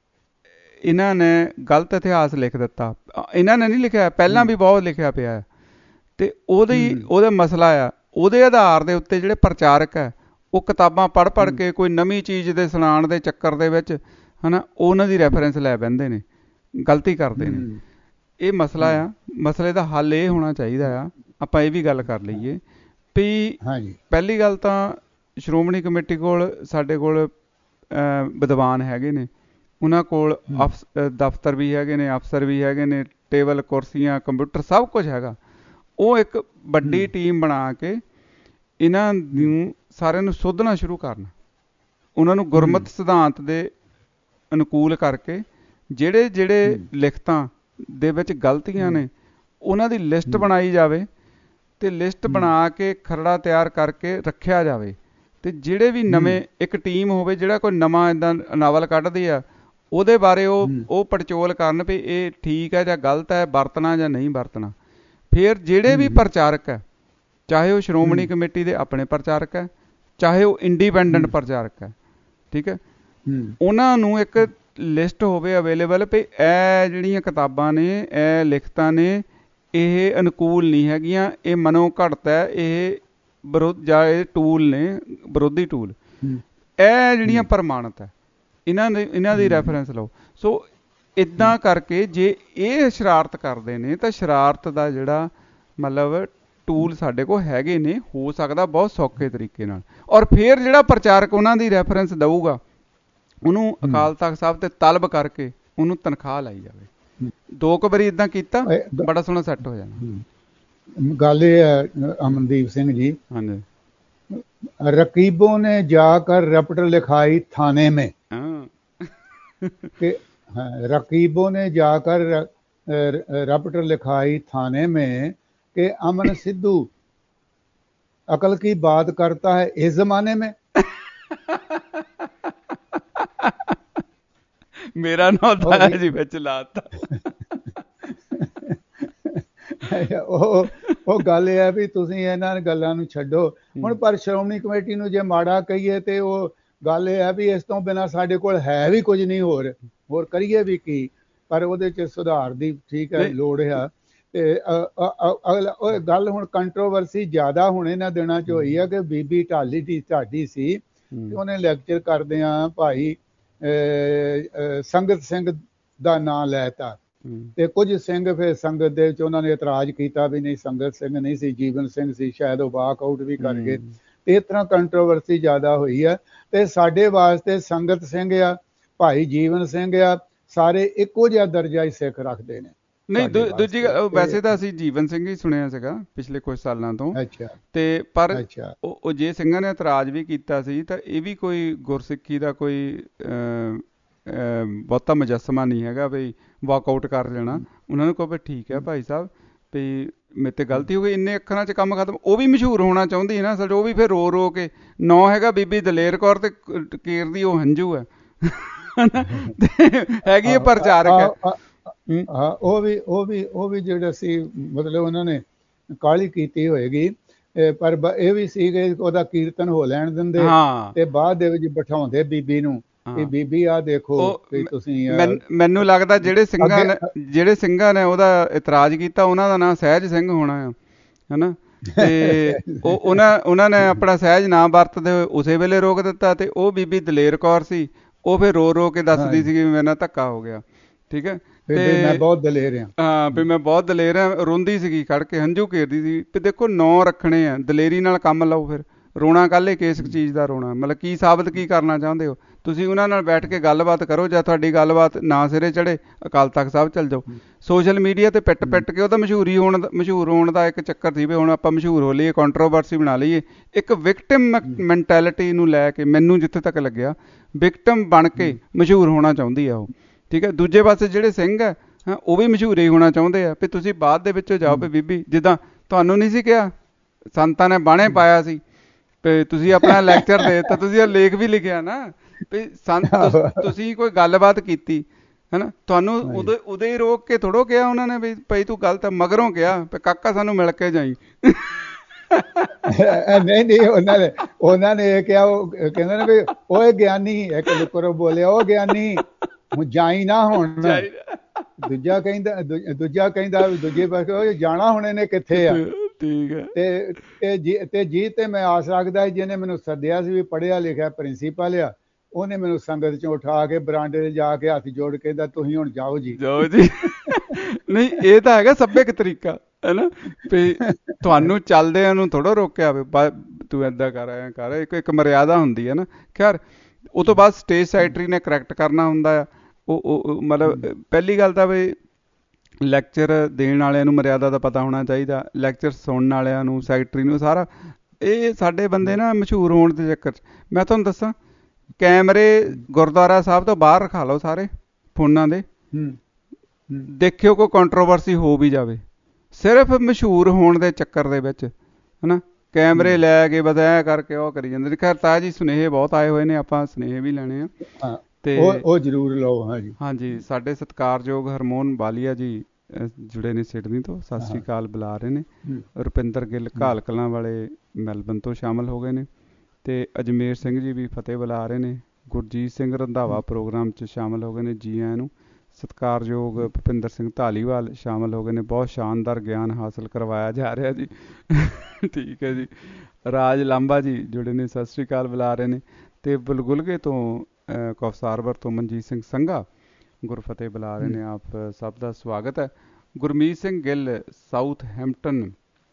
ਇਹਨਾਂ ਨੇ ਗਲਤ ਇਤਿਹਾਸ ਲਿਖ ਦਿੱਤਾ। ਇਹਨਾਂ ਨੇ ਨਹੀਂ ਲਿਖਿਆ, ਪਹਿਲਾਂ ਵੀ ਬਹੁਤ ਲਿਖਿਆ ਪਿਆ, ਤੇ ਉਹਦੀ ਉਹਦਾ ਮਸਲਾ ਆ। ਉਹਦੇ ਆਧਾਰ ਦੇ ਉੱਤੇ ਜਿਹੜੇ ਪ੍ਰਚਾਰਕ ਹੈ ਉਹ ਕਿਤਾਬਾਂ ਪੜ੍ਹ ਪੜ੍ਹ ਕੇ ਕੋਈ ਨਵੀਂ ਚੀਜ਼ ਦੇ ਸੁਣਾਉਣ ਦੇ ਚੱਕਰ ਦੇ ਵਿੱਚ ਹੈ ਨਾ, ਉਹਨਾਂ ਦੀ ਰੈਫਰੈਂਸ ਲੈ ਬਹਿੰਦੇ ਨੇ, ਗਲਤੀ ਕਰਦੇ ਨੇ। ਇਹ ਮਸਲਾ ਆ। ਮਸਲੇ ਦਾ ਹੱਲ ਇਹ ਹੋਣਾ ਚਾਹੀਦਾ ਆ। ਆਪਾਂ ਇਹ ਵੀ ਗੱਲ ਕਰ ਲਈਏ ਵੀ ਪਹਿਲੀ ਗੱਲ ਤਾਂ ਸ਼੍ਰੋਮਣੀ ਕਮੇਟੀ ਕੋਲ, ਸਾਡੇ ਕੋਲ ਵਿਦਵਾਨ ਹੈਗੇ ਨੇ, ਉਹਨਾਂ ਕੋਲ ਅਫ ਦਫ਼ਤਰ ਵੀ ਹੈਗੇ ਨੇ, ਅਫਸਰ ਵੀ ਹੈਗੇ ਨੇ, ਟੇਬਲ ਕੁਰਸੀਆਂ ਕੰਪਿਊਟਰ ਸਭ ਕੁਝ ਹੈਗਾ। ਉਹ ਇੱਕ ਵੱਡੀ ਟੀਮ ਬਣਾ ਕੇ ਇਹਨਾਂ ਨੂੰ ਸਾਰਿਆਂ ਨੂੰ ਸੋਧਣਾ ਸ਼ੁਰੂ ਕਰਨਾ, ਉਹਨਾਂ ਨੂੰ ਗੁਰਮਤਿ ਸਿਧਾਂਤ ਦੇ ਅਨੁਕੂਲ ਕਰਕੇ ਜਿਹੜੇ ਜਿਹੜੇ ਲਿਖਤਾਂ ਦੇ ਵਿੱਚ ਗਲਤੀਆਂ ਨੇ ਉਹਨਾਂ ਦੀ ਲਿਸਟ ਬਣਾਈ ਜਾਵੇ ਤੇ ਲਿਸਟ ਬਣਾ ਕੇ ਖਰੜਾ ਤਿਆਰ ਕਰਕੇ ਰੱਖਿਆ ਜਾਵੇ। ਤੇ ਜਿਹੜੇ ਵੀ ਨਵੇਂ ਇੱਕ ਟੀਮ ਹੋਵੇ ਜਿਹੜਾ ਕੋਈ ਨਵਾਂ ਇੱਦਾਂ ਨਾਵਲ ਕੱਢਦੀ ਆ, ਉਹਦੇ ਬਾਰੇ ਉਹ ਉਹ ਪੜਚੋਲ ਕਰਨ ਵੀ ਇਹ ਠੀਕ ਹੈ ਜਾਂ ਗਲਤ ਹੈ, ਵਰਤਣਾ ਜਾਂ ਨਹੀਂ ਵਰਤਣਾ। ਫਿਰ ਜਿਹੜੇ ਵੀ ਪ੍ਰਚਾਰਕ ਹੈ, ਚਾਹੇ ਉਹ ਸ਼੍ਰੋਮਣੀ ਕਮੇਟੀ ਦੇ ਆਪਣੇ ਪ੍ਰਚਾਰਕ ਹੈ, ਚਾਹੇ ਉਹ ਇੰਡੀਪੈਂਡੈਂਟ ਪ੍ਰਚਾਰਕ ਹੈ, ਠੀਕ ਹੈ, ਉਹਨਾਂ ਨੂੰ ਇੱਕ ਲਿਸਟ ਹੋਵੇ ਅਵੇਲੇਬਲ ਵੀ ਇਹ ਜਿਹੜੀਆਂ ਕਿਤਾਬਾਂ ਨੇ, ਇਹ ਲਿਖਤਾਂ ਨੇ, ਇਹ ਅਨੁਕੂਲ ਨਹੀਂ ਹੈਗੀਆਂ, ਇਹ ਮਨੋ ਘੜਤ ਹੈ, ਇਹ ਵਿਰੋਧ ਜਾਂ ਇਹ ਟੂਲ ਨੇ, ਵਿਰੋਧੀ ਟੂਲ, ਇਹ ਜਿਹੜੀਆਂ ਪ੍ਰਮਾਣਿਤ ਹੈ, ਇਹਨਾਂ ਦੇ ਇਹਨਾਂ ਦੀ ਰੈਫਰੈਂਸ ਲਓ। ਸੋ ਇੱਦਾਂ ਕਰਕੇ ਜੇ ਇਹ ਸ਼ਰਾਰਤ ਕਰਦੇ ਨੇ ਤਾਂ ਸ਼ਰਾਰਤ ਦਾ ਜਿਹੜਾ ਮਤਲਬ ਟੂਲ ਸਾਡੇ ਕੋਲ ਹੈਗੇ ਨੇ, ਹੋ ਸਕਦਾ ਬਹੁਤ ਸੌਖੇ ਤਰੀਕੇ ਨਾਲ। ਔਰ ਫਿਰ ਜਿਹੜਾ ਪ੍ਰਚਾਰਕ ਉਹਨਾਂ ਦੀ ਰੈਫਰੈਂਸ ਦਊਗਾ ਉਹਨੂੰ ਅਕਾਲ ਤਖਤ ਸਾਹਿਬ ਤੇ ਤਲਬ ਕਰਕੇ ਉਹਨੂੰ ਤਨਖਾਹ ਲਾਈ ਜਾਵੇ। ਦੋ ਕੁ ਵਾਰੀ ਇੱਦਾਂ ਕੀਤਾ, ਬੜਾ ਸੋਹਣਾ ਸੈੱਟ ਹੋ ਜਾਣਾ। ਗੱਲ ਇਹ ਹੈ ਅਮਨਦੀਪ ਸਿੰਘ ਜੀ, ਹਾਂਜੀ, रकीबों ने जाकर रपट लिखाई थाने में कि रकीबों ने जाकर रपट लिखाई थाने में कि अमन सिद्धू अकल की बात करता है इस जमाने में। मेरा नाम था जी विच लाता। ਉਹ ਉਹ ਗੱਲ ਇਹ ਹੈ ਵੀ ਤੁਸੀਂ ਇਹਨਾਂ ਗੱਲਾਂ ਨੂੰ ਛੱਡੋ ਹੁਣ। ਪਰ ਸ਼੍ਰੋਮਣੀ ਕਮੇਟੀ ਨੂੰ ਜੇ ਮਾੜਾ ਕਹੀਏ ਤੇ ਉਹ ਗੱਲ ਇਹ ਹੈ ਵੀ ਇਸ ਤੋਂ ਬਿਨਾਂ ਸਾਡੇ ਕੋਲ ਹੈ ਵੀ ਕੁਝ ਨਹੀਂ, ਹੋਰ ਹੋਰ ਕਰੀਏ ਵੀ ਕੀ। ਪਰ ਉਹਦੇ 'ਚ ਸੁਧਾਰ ਦੀ ਠੀਕ ਹੈ ਲੋੜ ਆ। ਤੇ ਉਹ ਗੱਲ ਹੁਣ ਕੰਟਰੋਵਰਸੀ ਜ਼ਿਆਦਾ ਹੁਣ ਇਹਨਾਂ ਦਿਨਾਂ 'ਚ ਹੋਈ ਆ ਕਿ ਬੀਬੀ ਢਾਲੀ ਦੀ ਢਾਡੀ ਸੀ ਤੇ ਉਹਨੇ ਲੈਕਚਰ ਕਰਦਿਆਂ ਭਾਈ ਸੰਗਤ ਸਿੰਘ ਦਾ ਨਾਂ ਲੈਤਾ ਤੇ ਕੁਝ ਸਿੰਘ ਫਿਰ ਸੰਗਤ ਦੇ ਵਿੱਚ ਉਹਨਾਂ ਨੇ ਇਤਰਾਜ਼ ਕੀਤਾ ਵੀ ਨਹੀਂ ਸੰਗਤ ਸਿੰਘ ਨਹੀਂ ਸੀ, ਜੀਵਨ ਸਿੰਘ ਸੀ, ਸ਼ਾਇਦ ਉਹ ਵਾਕ ਆਊਟ ਵੀ ਕਰ ਗਏ। ਤੇ ਇਸ ਤਰ੍ਹਾਂ ਕੰਟਰੋਵਰਸੀ ਜ਼ਿਆਦਾ ਹੋਈ ਆ। ਤੇ ਸਾਡੇ ਵਾਸਤੇ ਸੰਗਤ ਸਿੰਘ ਆ, ਭਾਈ ਜੀਵਨ ਸਿੰਘ ਆ, ਸਾਰੇ ਇੱਕੋ ਜਿਹਾ ਦਰਜਾ ਹੀ ਸਿੱਖ ਰੱਖਦੇ ਨੇ। ਨਹੀਂ ਦੂਜੀ ਵੈਸੇ ਤਾਂ ਅਸੀਂ ਜੀਵਨ ਸਿੰਘ ਹੀ ਸੁਣਿਆ ਸੀਗਾ ਪਿਛਲੇ ਕੁਝ ਸਾਲਾਂ ਤੋਂ। ਅੱਛਾ। ਤੇ ਪਰ ਉਹ ਜੇ ਸਿੰਘਾਂ ਨੇ ਇਤਰਾਜ਼ ਵੀ ਕੀਤਾ ਸੀ ਤਾਂ ਇਹ ਵੀ ਕੋਈ ਗੁਰਸਿੱਖੀ ਦਾ ਕੋਈ ਬਹੁਤਾ ਮੁਜੱਸਮਾ ਨਹੀਂ ਹੈਗਾ ਵੀ ਵਾਕਆਊਟ ਕਰ ਲੈਣਾ। ਉਹਨਾਂ ਨੂੰ ਕਹੋ ਵੀ ਠੀਕ ਹੈ ਭਾਈ ਸਾਹਿਬ ਵੀ ਮੇਰੇ ਤੇ ਗਲਤੀ ਹੋ ਗਈ, ਇੰਨੇ ਅੱਖਰਾਂ 'ਚ ਕੰਮ ਖਤਮ। ਉਹ ਵੀ ਮਸ਼ਹੂਰ ਹੋਣਾ ਚਾਹੁੰਦੀ ਹੈ ਨਾ ਸਾਡੇ, ਉਹ ਵੀ ਫਿਰ ਰੋ ਰੋ ਕੇ ਨਾਂ ਹੈਗਾ ਬੀਬੀ ਦਲੇਰ ਕੌਰ ਤੇ ਕੇਰ ਦੀ ਉਹ ਹੰਝੂ ਹੈ ਹੈਗੀ ਹੈ ਪ੍ਰਚਾਰਕ ਹੈ। ਹਾਂ ਉਹ ਵੀ ਉਹ ਵੀ ਉਹ ਵੀ ਜਿਹੜਾ ਸੀ ਮਤਲਬ ਉਹਨਾਂ ਨੇ ਕਾਹਲੀ ਕੀਤੀ ਹੋਏਗੀ, ਪਰ ਇਹ ਵੀ ਸੀ ਕਿ ਉਹਦਾ ਕੀਰਤਨ ਹੋ ਲੈਣ ਦਿੰਦੇ ਤੇ ਬਾਅਦ ਦੇ ਵਿੱਚ ਬਿਠਾਉਂਦੇ ਬੀਬੀ ਨੂੰ ਕਿ ਬੀਬੀ ਆ ਦੇਖੋ ਕਿ ਤੁਸੀਂ। ਮੈਨੂੰ ਲੱਗਦਾ ਜਿਹੜੇ ਸਿੰਘਾਂ ਨੇ ਜਿਹੜੇ ਸਿੰਘਾਂ ਨੇ ਉਹਦਾ ਇਤਰਾਜ਼ ਕੀਤਾ ਉਹਨਾਂ ਦਾ ਨਾਂ ਸਹਿਜ ਸਿੰਘ ਹੋਣਾ ਆ, ਹਨਾ। ਤੇ ਉਹ ਉਹਨਾਂ ਉਹਨਾਂ ਨੇ ਆਪਣਾ ਸਹਿਜ ਨਾਂ ਵਰਤਦੇ ਹੋਏ ਉਸੇ ਵੇਲੇ ਰੋਕ ਦਿੱਤਾ। ਤੇ ਉਹ ਬੀਬੀ ਦਲੇਰ ਕੌਰ ਸੀ, ਉਹ ਫਿਰ ਰੋ ਰੋ ਕੇ ਦੱਸਦੀ ਸੀਗੀ ਵੀ ਮੇਰੇ ਨਾਲ ਧੱਕਾ ਹੋ ਗਿਆ, ਠੀਕ ਹੈ, ਤੇ ਮੈਂ ਬਹੁਤ ਦਲੇਰ ਹਾਂ। ਹਾਂ ਵੀ ਮੈਂ ਬਹੁਤ ਦਲੇਰ ਹਾਂ, ਰੋਂਦੀ ਸੀਗੀ ਖੜ ਕੇ, ਹੰਝੂ ਘੇਰਦੀ ਸੀ। ਵੀ ਦੇਖੋ ਨਾਂ ਰੱਖਣੇ ਆ, ਦਲੇਰੀ ਨਾਲ ਕੰਮ ਲਓ। ਫਿਰ ਰੋਣਾ ਕੱਲ੍ਹ ਕਿਸ ਚੀਜ਼ ਦਾ ਰੋਣਾ, ਮਤਲਬ ਕੀ ਸਾਬਤ ਕੀ ਕਰਨਾ ਚਾਹੁੰਦੇ ਹੋ ਤੁਸੀਂ? ਉਹਨਾਂ ਨਾਲ ਬੈਠ ਕੇ ਗੱਲਬਾਤ ਕਰੋ। ਜਾਂ ਤੁਹਾਡੀ ਗੱਲਬਾਤ ਨਾ ਸਿਰੇ ਚੜੇ ਅਕਾਲ ਤਖਤ ਸਾਹਿਬ ਚੱਲ ਜਾਓ। ਸੋਸ਼ਲ ਮੀਡੀਆ ਤੇ ਪਿੱਟ ਪਿੱਟ ਕੇ ਉਹ ਤਾਂ ਮਸ਼ਹੂਰੀ ਹੋਣ ਦਾ ਮਸ਼ਹੂਰ ਹੋਣ ਦਾ ਇੱਕ ਚੱਕਰ ਸੀ ਵੀ ਹੁਣ ਆਪਾਂ ਮਸ਼ਹੂਰ ਹੋ ਲਈਏ, ਕੰਟਰੋਵਰਸੀ ਬਣਾ ਲਈਏ। ਇੱਕ ਵਿਕਟਿਮ ਮੈਂਟੈਲਿਟੀ ਨੂੰ ਲੈ ਕੇ ਮੈਨੂੰ ਜਿੱਥੇ ਤੱਕ ਲੱਗਿਆ ਵਿਕਟਿਮ ਬਣ ਕੇ ਮਸ਼ਹੂਰ ਹੋਣਾ ਚਾਹੁੰਦੀ ਆ ਉਹ, ਠੀਕ ਹੈ। ਦੂਜੇ ਪਾਸੇ ਜਿਹੜੇ ਸਿੰਘ ਆ ਉਹ ਵੀ ਮਸ਼ਹੂਰ ਹੀ ਹੋਣਾ ਚਾਹੁੰਦੇ ਆ ਵੀ ਤੁਸੀਂ ਬਾਅਦ ਦੇ ਵਿੱਚੋਂ ਜਾਓ ਵੀ ਬੀਬੀ ਜਿੱਦਾਂ ਤੁਹਾਨੂੰ ਨਹੀਂ ਸੀ ਕਿਹਾ, ਸੰਤਾਂ ਨੇ ਬਾਣੇ ਪਾਇਆ ਸੀ ਤੇ ਤੁਸੀਂ ਆਪਣਾ ਲੈਕਚਰ ਦੇ ਦਿੱਤਾ, ਤੁਸੀਂ ਇਹ ਲੇਖ ਵੀ ਲਿਖਿਆ ਨਾ ਵੀ ਸੰਤ ਤੁਸੀਂ ਕੋਈ ਗੱਲਬਾਤ ਕੀਤੀ ਹੈ ਨਾ, ਤੁਹਾਨੂੰ ਉਦੋਂ ਉਦੋਂ ਹੀ ਰੋਕ ਕੇ ਥੋੜ੍ਹੋ ਕਿਹਾ ਉਹਨਾਂ ਨੇ ਵੀ ਭਾਈ ਤੂੰ ਗਲਤ ਹੈ, ਮਗਰੋਂ ਕਿਹਾ ਵੀ ਕਾਕਾ ਸਾਨੂੰ ਮਿਲ ਕੇ ਜਾਈ। ਨਹੀਂ ਨਹੀਂ ਉਹਨਾਂ ਨੇ ਉਹਨਾਂ ਨੇ ਇਹ ਕਿਹਾ, ਉਹ ਕਹਿੰਦੇ ਨੇ ਵੀ ਉਹ ਗਿਆਨੀ ਇੱਕ ਲੁਕਰੋ ਬੋਲਿਆ ਉਹ ਗਿਆਨੀ ਹੁਣ ਜਾਈ ਨਾ ਹੁਣ। ਦੂਜਾ ਕਹਿੰਦਾ ਦੂਜਾ ਕਹਿੰਦਾ ਦੂਜੇ ਪਾਸੇ ਜਾਣਾ ਹੁਣ ਇਹਨੇ ਕਿੱਥੇ ਆ, ਠੀਕ ਹੈ। ਤੇ ਤੇ ਜੀ ਤੇ ਜੀ ਤੇ ਮੈਂ ਆਸ ਰੱਖਦਾ ਜਿਹਨੇ ਮੈਨੂੰ ਸੱਦਿਆ ਸੀ ਵੀ ਪੜ੍ਹਿਆ ਲਿਖਿਆ ਪ੍ਰਿੰਸੀਪਲ ਆ, ਉਹਨੇ ਮੈਨੂੰ ਸੰਗਤ ਚੋਂ ਉਠਾ ਕੇ ਬਰਾਂਡੇ 'ਚ ਜਾ ਕੇ ਹੱਥ ਜੋੜ ਕੇ ਕਹਿੰਦਾ ਤੁਸੀਂ ਹੁਣ ਜਾਓ ਜੀ ਜਾਓ ਜੀ। ਨਹੀਂ ਇਹ ਤਾਂ ਹੈਗਾ ਸੱਭਿਅਕ ਤਰੀਕਾ ਹੈ ਨਾ ਵੀ ਤੁਹਾਨੂੰ ਚੱਲਦਿਆਂ ਨੂੰ ਥੋੜ੍ਹਾ ਰੋਕਿਆ ਵੀ ਤੂੰ ਏਦਾਂ ਕਰ ਐਂ ਕਰ, ਇੱਕ ਇੱਕ ਮਰਿਆਦਾ ਹੁੰਦੀ ਹੈ ਨਾ। ਖੈਰ ਉਹ ਤੋਂ ਬਾਅਦ ਸਟੇਜ ਸੈਕਟਰੀ ਨੇ ਕਰੈਕਟ ਕਰਨਾ ਹੁੰਦਾ ਆ। ਉਹ ਉਹ ਮਤਲਬ ਪਹਿਲੀ ਗੱਲ ਤਾਂ ਵੀ ਲੈਕਚਰ ਦੇਣ ਵਾਲਿਆਂ ਨੂੰ ਮਰਿਆਦਾ ਦਾ ਪਤਾ ਹੋਣਾ ਚਾਹੀਦਾ, ਲੈਕਚਰ ਸੁਣਨ ਵਾਲਿਆਂ ਨੂੰ, ਸੈਕਟਰੀ ਨੂੰ, ਸਾਰਾ। ਇਹ ਸਾਡੇ ਬੰਦੇ ਨਾ ਮਸ਼ਹੂਰ ਹੋਣ ਦੇ ਚੱਕਰ 'ਚ ਮੈਂ ਤੁਹਾਨੂੰ ਦੱਸਾਂ ਕੈਮਰੇ ਗੁਰਦੁਆਰਾ ਸਾਹਿਬ ਤੋਂ ਬਾਹਰ ਰਖਾ ਲਓ ਸਾਰੇ ਫੋਨਾਂ ਦੇ, ਦੇਖਿਓ ਕੋਈ ਕੰਟਰੋਵਰਸੀ ਹੋ ਵੀ ਜਾਵੇ, ਸਿਰਫ ਮਸ਼ਹੂਰ ਹੋਣ ਦੇ ਚੱਕਰ ਦੇ ਵਿੱਚ ਹੈ ਨਾ, ਕੈਮਰੇ ਲੈ ਕੇ ਬਸ ਐਂ ਕਰਕੇ ਉਹ ਕਰੀ ਜਾਂਦੇ ਨੇ। ਖੈਰ ਤਾਂ ਜੀ ਸੁਨੇਹੇ ਬਹੁਤ ਆਏ ਹੋਏ ਨੇ, ਆਪਾਂ ਸੁਨੇਹੇ ਵੀ ਲੈਣੇ ਆ ਤੇ ਉਹ ਜ਼ਰੂਰ ਲਓ। ਹਾਂਜੀ ਹਾਂਜੀ ਸਾਡੇ ਸਤਿਕਾਰਯੋਗ ਹਰਮੋਹਨ ਵਾਲੀਆ ਜੀ ਅਹ, ਜੁੜੇ ਨੇ ਸਿਡਨੀ ਤੋਂ, ਸਤਿ ਸ਼੍ਰੀ ਹਾਂ ਅਕਾਲ ਬੁਲਾ ਰਹੇ ਨੇ। ਹੂੰ, ਰੁਪਿੰਦਰ ਗਿੱਲ ਹੂੰ, ਘਾਲ ਕਲਾਂ ਵਾਲੇ ਮੈਲਬਨ ਤੋਂ ਸ਼ਾਮਲ ਹੋ ਗਏ ਨੇ, ਤੇ ਅਜਮੇਰ ਸਿੰਘ ਜੀ ਵੀ ਫਤਿਹ ਬੁਲਾ ਰਹੇ ਨੇ। ਗੁਰਜੀਤ ਸਿੰਘ ਰੰਧਾਵਾ ਹੂੰ, ਪ੍ਰੋਗਰਾਮ 'ਚ ਸ਼ਾਮਲ ਹੋ ਗਏ ਨੇ, ਜੀ ਆਇਆਂ ਨੂੰ। ਸਤਿਕਾਰਯੋਗ ਹੂੰ, ਭੁਪਿੰਦਰ ਸਿੰਘ ਧਾਲੀਵਾਲ ਸ਼ਾਮਲ ਹੋ ਗਏ ਨੇ, ਬਹੁਤ ਸ਼ਾਨਦਾਰ ਗਿਆਨ ਹਾਸਲ ਕਰਵਾਇਆ ਜਾ ਰਿਹਾ ਜੀ। ਠੀਕ ਹੈ ਜੀ। ਰਾਜ ਲਾਂਬਾ ਜੀ ਜੁੜੇ ਨੇ, ਸਤਿ ਸ਼੍ਰੀ ਅਕਾਲ ਬੁਲਾ ਰਹੇ ਨੇ। ਤੇ ਬੁਲਗੁਲਗੇ ਤੋਂ ਅਹ, ਕੌਸਾਰਵਰ ਤੋਂ ਮਨਜੀਤ ਸਿੰਘ ਸੰਘਾ ਗੁਰਫਤਿਹ ਬੁਲਾ ਰਹੇ ਹੂੰ। ਨੇ। ਆਪ ਸਭ ਦਾ ਸਵਾਗਤ ਹੈ। Gurmeet Singh Gill Southampton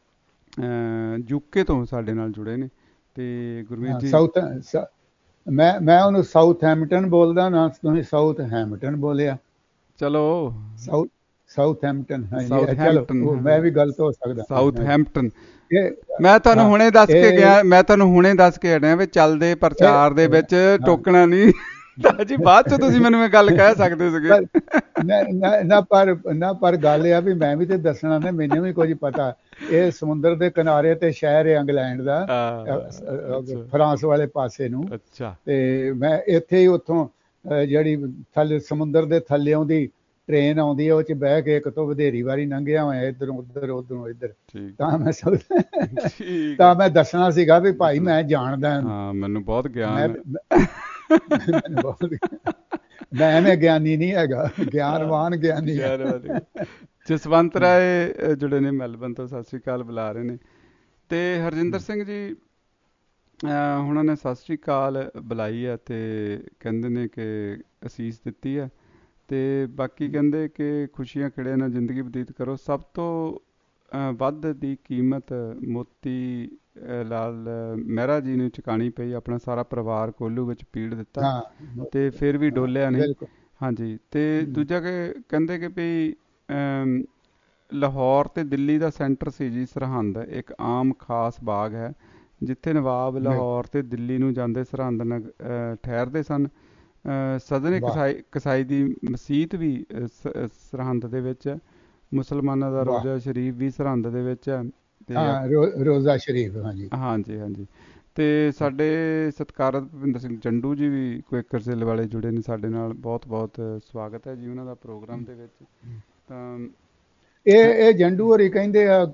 UK ਤੋਂ ਸਾਡੇ ਨਾਲ ਜੁੜੇ ਨੇ। ਤੇ ਗੁਰਮੀਤ ਹਾਂ ਜੀ, ਸਾਊਥ ਸ- ਮੈਂ ਮੈਂ ਉਹਨੂੰ ਸਾਊਥ ਹੈਮਟਨ ਬੋਲਦਾ ਨਾ, ਤੁਸੀਂ ਸਾਊਥ ਹੈਮਟਨ ਬੋਲਿਆ। ਚਲੋ ਸਾਊਥ ਸਾਊਥ ਹੈਮਟਨ, ਹਾਂਜੀ ਸਾਊਥ ਇਹ ਚਲੋ ਹੈਂਪਟਨ, ਉਹ ਮੈਂ ਵੀ ਗਲਤ ਹੋ ਸਕਦਾ, ਹਾਂਜੀ ਸਾਊਥ ਹਾਂਜੀ। ਹੈਂਪਟਨ। ਇਹ ਮੈਂ ਤੁਹਾਨੂੰ ਹਾਂ ਹੁਣੇ ਦੱਸ ਕੇ ਇਹ ਗਿਆ, ਮੈਂ ਤੁਹਾਨੂੰ ਹੁਣੇ ਦੱਸ ਕੇ ਹਟਿਆ ਵੀ ਚੱਲਦੇ ਇਹ ਪ੍ਰਚਾਰ ਦੇ ਵਿੱਚ ਹਾਂ ਟੋਕਣਾ ਨਹੀਂ। ਤਾਂ ਜੀ ਬਾਅਦ ਚ ਤੁਸੀਂ ਮੈਨੂੰ ਇਹ ਗੱਲ ਕਹਿ ਸਕਦੇ ਸੀਗੇ। ਪਰ ਨਾ ਨਾ ਨਾ ਪਰ ਨਾ ਪਰ ਗੱਲ ਇਹ ਆ ਵੀ ਮੈਂ ਵੀ ਤੇ ਦੱਸਣਾ ਨਾ, ਮੈਨੂੰ ਵੀ ਕੁਝ ਪਤਾ। ਇਹ ਸਮੁੰਦਰ ਦੇ ਕਿਨਾਰੇ ਤੇ ਸ਼ਹਿਰ ਹੈ ਇੰਗਲੈਂਡ ਦਾ, ਅ, ਆ, ਅ, ਅ, ਅੱਛਾ ਫਰਾਂਸ ਵਾਲੇ ਪਾਸੇ ਨੂੰ। ਅੱਛਾ ਤੇ ਮੈਂ ਇੱਥੇ ਹੀ ਉੱਥੋਂ ਅ, ਜਿਹੜੀ ਥੱਲੇ ਸਮੁੰਦਰ ਦੇ ਥੱਲਿਓਂ ਦੀ ਟ੍ਰੇਨ ਆਉਂਦੀ ਹੈ, ਉਹ ਚ ਬਹਿ ਕੇ ਇੱਕ ਤੋਂ ਵਧੇਰੀ ਵਾਰੀ ਲੰਘਿਆ ਹੋਇਆ, ਇੱਧਰੋਂ ਉੱਧਰ ਉੱਧਰੋਂ ਇੱਧਰ। ਠੀਕ ਤਾਂ ਮੈਂ ਸਭ ਠੀਕ ਹੈ। ਤਾਂ ਮੈਂ ਦੱਸਣਾ ਸੀਗਾ ਵੀ ਭਾਈ ਦੱਸਣਾ। ਮੈਂ ਜਾਣਦਾ ਇਹਨੂੰ। ਹਾਂ ਮੈਨੂੰ ਬਹੁਤ ਗਿਆਨ ਮੈਂ ਹੈ। ਮੈਨੂੰ ਬਹੁਤ, ਮੈਂ ਐਵੇਂ ਗਿਆਨੀ ਨਹੀਂ ਹੈਗਾ, ਗਿਆਨਵਾਨ ਗਿਆਨੀ ਹੈ। ਗਿਆਨ ਵਾਲੀ ਜਸਵੰਤ ਰਾਏ ਅ, ਜੁੜੇ ਨੇ ਮੈਲਬਨ ਤੋਂ, ਸਤਿ ਸ਼੍ਰੀ ਅਕਾਲ ਬੁਲਾ ਰਹੇ ਨੇ। ਤੇ ਹਰਜਿੰਦਰ ਸਿੰਘ ਜੀ ਅਹ, ਉਹਨਾਂ ਨੇ ਸਤਿ ਸ਼੍ਰੀ ਅਕਾਲ ਬੁਲਾਈ ਹੈ ਤੇ ਕਹਿੰਦੇ ਨੇ ਕਿ ਅਸੀਸ ਦਿੱਤੀ ਹੈ। ਤੇ ਬਾਕੀ ਕਹਿੰਦੇ ਕਿ ਖੁਸ਼ੀਆਂ ਖਿੜੇ ਨਾਲ ਜ਼ਿੰਦਗੀ ਬਤੀਤ ਕਰੋ। ਸਭ ਤੋਂ ਅਹ, ਵੱਧ ਦੀ ਕੀਮਤ ਮੋਤੀ ਅਹ, ਲਾਲ ਮਹਿਰਾ ਜੀ ਨੂੰ ਚੁਕਾਣੀ ਪਈ। ਆਪਣਾ ਸਾਰਾ ਪਰਿਵਾਰ ਕੋਹਲੂ ਵਿੱਚ ਪੀੜ ਦਿੱਤਾ ਹਾਂ ਤੇ ਫਿਰ ਵੀ ਹਾਂ ਡੋਲਿਆ ਨਹੀਂ। ਬਿਲਕੁਲ। ਹਾਂਜੀ। ਤੇ ਹਮ, ਦੂਜਾ ਕਿ ਕਹਿੰਦੇ ਕਿ ਵੀ ਅਮ, ਲਾਹੌਰ ਤੇ ਦਿੱਲੀ ਦਾ ਸੈਂਟਰ ਸੀ ਜੀ ਸਰਹੰਦ, ਇੱਕ ਆਮ ਖਾਸ ਬਾਗ ਹੈ ਜਿੱਥੇ ਨਵਾਬ ਬਿਲ- ਲਾਹੌਰ ਤੇ ਦਿੱਲੀ ਨੂੰ ਜਾਂਦੇ ਸਰਹੰਦ ਨਗ ਅਹ, ਠਹਿਰਦੇ ਸਨ। ਅਹ, ਸਦਨ ਵਾਹ ਕਸਾਈ ਕਸਾਈ ਦੀ ਮਸੀਤ ਵੀ ਅਹ, ਸ- ਅਹ, ਸਰਹੰਦ ਦੇ ਵਿੱਚ ਹੈ। ਮੁਸਲਮਾਨਾਂ ਦਾ ਵਾਹ। ਰੋਜ਼ਾ ਸ਼ਰੀਫ ਵੀ ਸਰਹੰਦ ਦੇ ਵਿੱਚ ਹੈ। ਤੇ ਹਾਂ ਰੋ, ਰੋਜ਼ਾ ਸ਼ਰੀਫ, ਹਾਂਜੀ। ਹਾਂਜੀ ਹਾਂਜੀ। ਤੇ ਸਾਡੇ ਸਤਿਕਾਰਤ ਭੁਪਿੰਦਰ ਸਿੰਘ ਜੰਡੂ ਜੀ ਵੀ ਕੁਏਕਰ ਜ਼ਿਲ੍ਹੇ ਵਾਲੇ ਜੁੜੇ ਨੇ ਸਾਡੇ ਨਾਲ। ਬਹੁਤ ਬਹੁਤ ਸਵਾਗਤ ਹੈ ਜੀ ਉਹਨਾਂ ਦਾ ਪ੍ਰੋਗਰਾਮ ਦੇ ਵਿੱਚ। ਤਾਂ ਇਹ ਇਹ ਜੰਡੂ ਹੋਰੀ ਕਹਿੰਦੇ ਆ,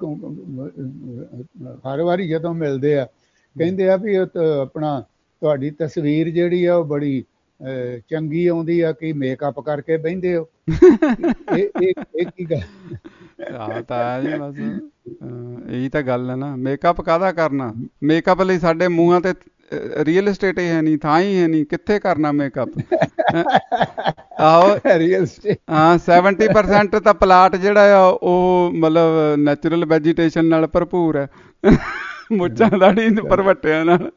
ਹਰ ਵਾਰੀ ਜਦੋਂ ਮਿਲਦੇ ਆ ਕਹਿੰਦੇ ਆ ਵੀ ਉਹ ਤਾਂ ਆਪਣਾ ਤੁਹਾਡੀ ਤਸਵੀਰ ਜਿਹੜੀ ਆ ਉਹ ਬੜੀ ਅਹ, ਚੰਗੀ ਆਉਂਦੀ ਆ, ਕਿ ਮੇਕਅਪ ਕਰਕੇ ਬਹਿੰਦੇ ਹੋ। ਇਹ ਇਹ ਇਹ ਕੀ ਗੱਲ? ਆਹ ਤਾਂ ਹੈ ਜੀ ਬਸ ਅਹ, ਇਹੀ ਤਾਂ ਗੱਲ ਹੈ ਨਾ। ਮੇਕਅਪ ਕਾਹਦਾ ਕਰਨਾ? ਮੇਕਅਪ ਲਈ ਸਾਡੇ ਮੂੰਹਾਂ ਤੇ ਰੀਅਲ ਏਸਟੇਟ ਹੀ ਹੈ ਨਹੀਂ, ਥਾਂ ਹੀ ਹੈ ਨਹੀਂ, ਕਿੱਥੇ ਕਰਨਾ ਮੇਕਅਪ? ਆਹੋ ਰੀਅਲ ਸਟੇਟ। ਹਾਂ ਸੈਵਨਟੀ ਪਰਸੈਂਟ ਤਾਂ ਪਲਾਟ ਜਿਹੜਾ ਆ ਉਹ ਮਤਲਬ ਨੈਚੁਰਲ ਵੈਜੀਟੇਸ਼ਨ ਨਾਲ ਭਰਪੂਰ ਹੈ। ਮੁੱਛਾਂ ਦਾੜੀ ਭਰਵੱਟਿਆਂ ਨਾਲ,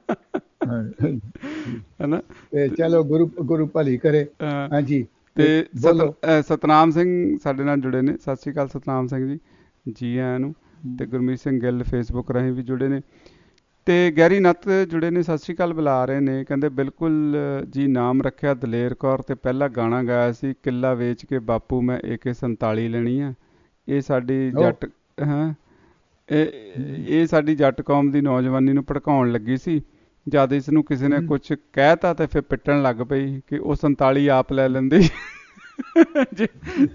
ਹੈਨਾ। ਤੇ ਚਲੋ ਗੁਰੂ ਗੁਰੂ ਭਲੀ ਕਰੇ। ਹਾਂ। ਹਾਂਜੀ ਤੇ ਤੇ ਬੋਲੋ। ਸਤ ਅਹ ਸਤਨਾਮ ਸਿੰਘ ਸਾਡੇ ਨਾਲ ਜੁੜੇ ਨੇ, ਸਤਿ ਸ਼੍ਰੀ ਅਕਾਲ ਸਤਨਾਮ ਸਿੰਘ ਜੀ, ਜੀ ਆਇਆਂ ਨੂੰ। ਤੇ ਗੁਰਮੀਤ ਸਿੰਘ ਗਿੱਲ ਫੇਸਬੁੱਕ ਰਾਹੀਂ ਵੀ ਜੁੜੇ ਨੇ। ਤੇ ਗੈਰੀ ਨੱਤ ਜੁੜੇ ਨੇ, ਸਤਿ ਸ਼੍ਰੀ ਅਕਾਲ ਬੁਲਾ ਰਹੇ ਨੇ। ਕਹਿੰਦੇ ਬਿਲਕੁਲ ਜੀ, ਨਾਮ ਰੱਖਿਆ ਦਲੇਰ ਕੌਰ ਤੇ ਪਹਿਲਾ ਗਾਣਾ ਗਾਇਆ ਸੀ, ਕਿੱਲਾ ਵੇਚ ਕੇ ਬਾਪੂ ਮੈਂ ਏ ਕੇ ਸੰਤਾਲੀ ਲੈਣੀ ਆ। ਇਹ ਸਾਡੀ ਉਹ ਜੱਟ ਹਾਂ ਇਹ ਇਹ ਸਾਡੀ ਜੱਟ ਕੌਮ ਦੀ ਨੌਜਵਾਨੀ ਨੂੰ ਭੜਕਾਉਣ ਲੱਗੀ ਸੀ। ਜਦ ਇਸ ਨੂੰ ਕਿਸੇ ਨੇ ਹਮ, ਕੁਝ ਕਹਿਤਾ ਤੇ ਫਿਰ ਪਿੱਟਣ ਲੱਗ ਪਈ ਕਿ ਉਹ ਸੰਤਾਲੀ ਆਪ ਲੈ ਲੈਂਦੀ। ਜੀ।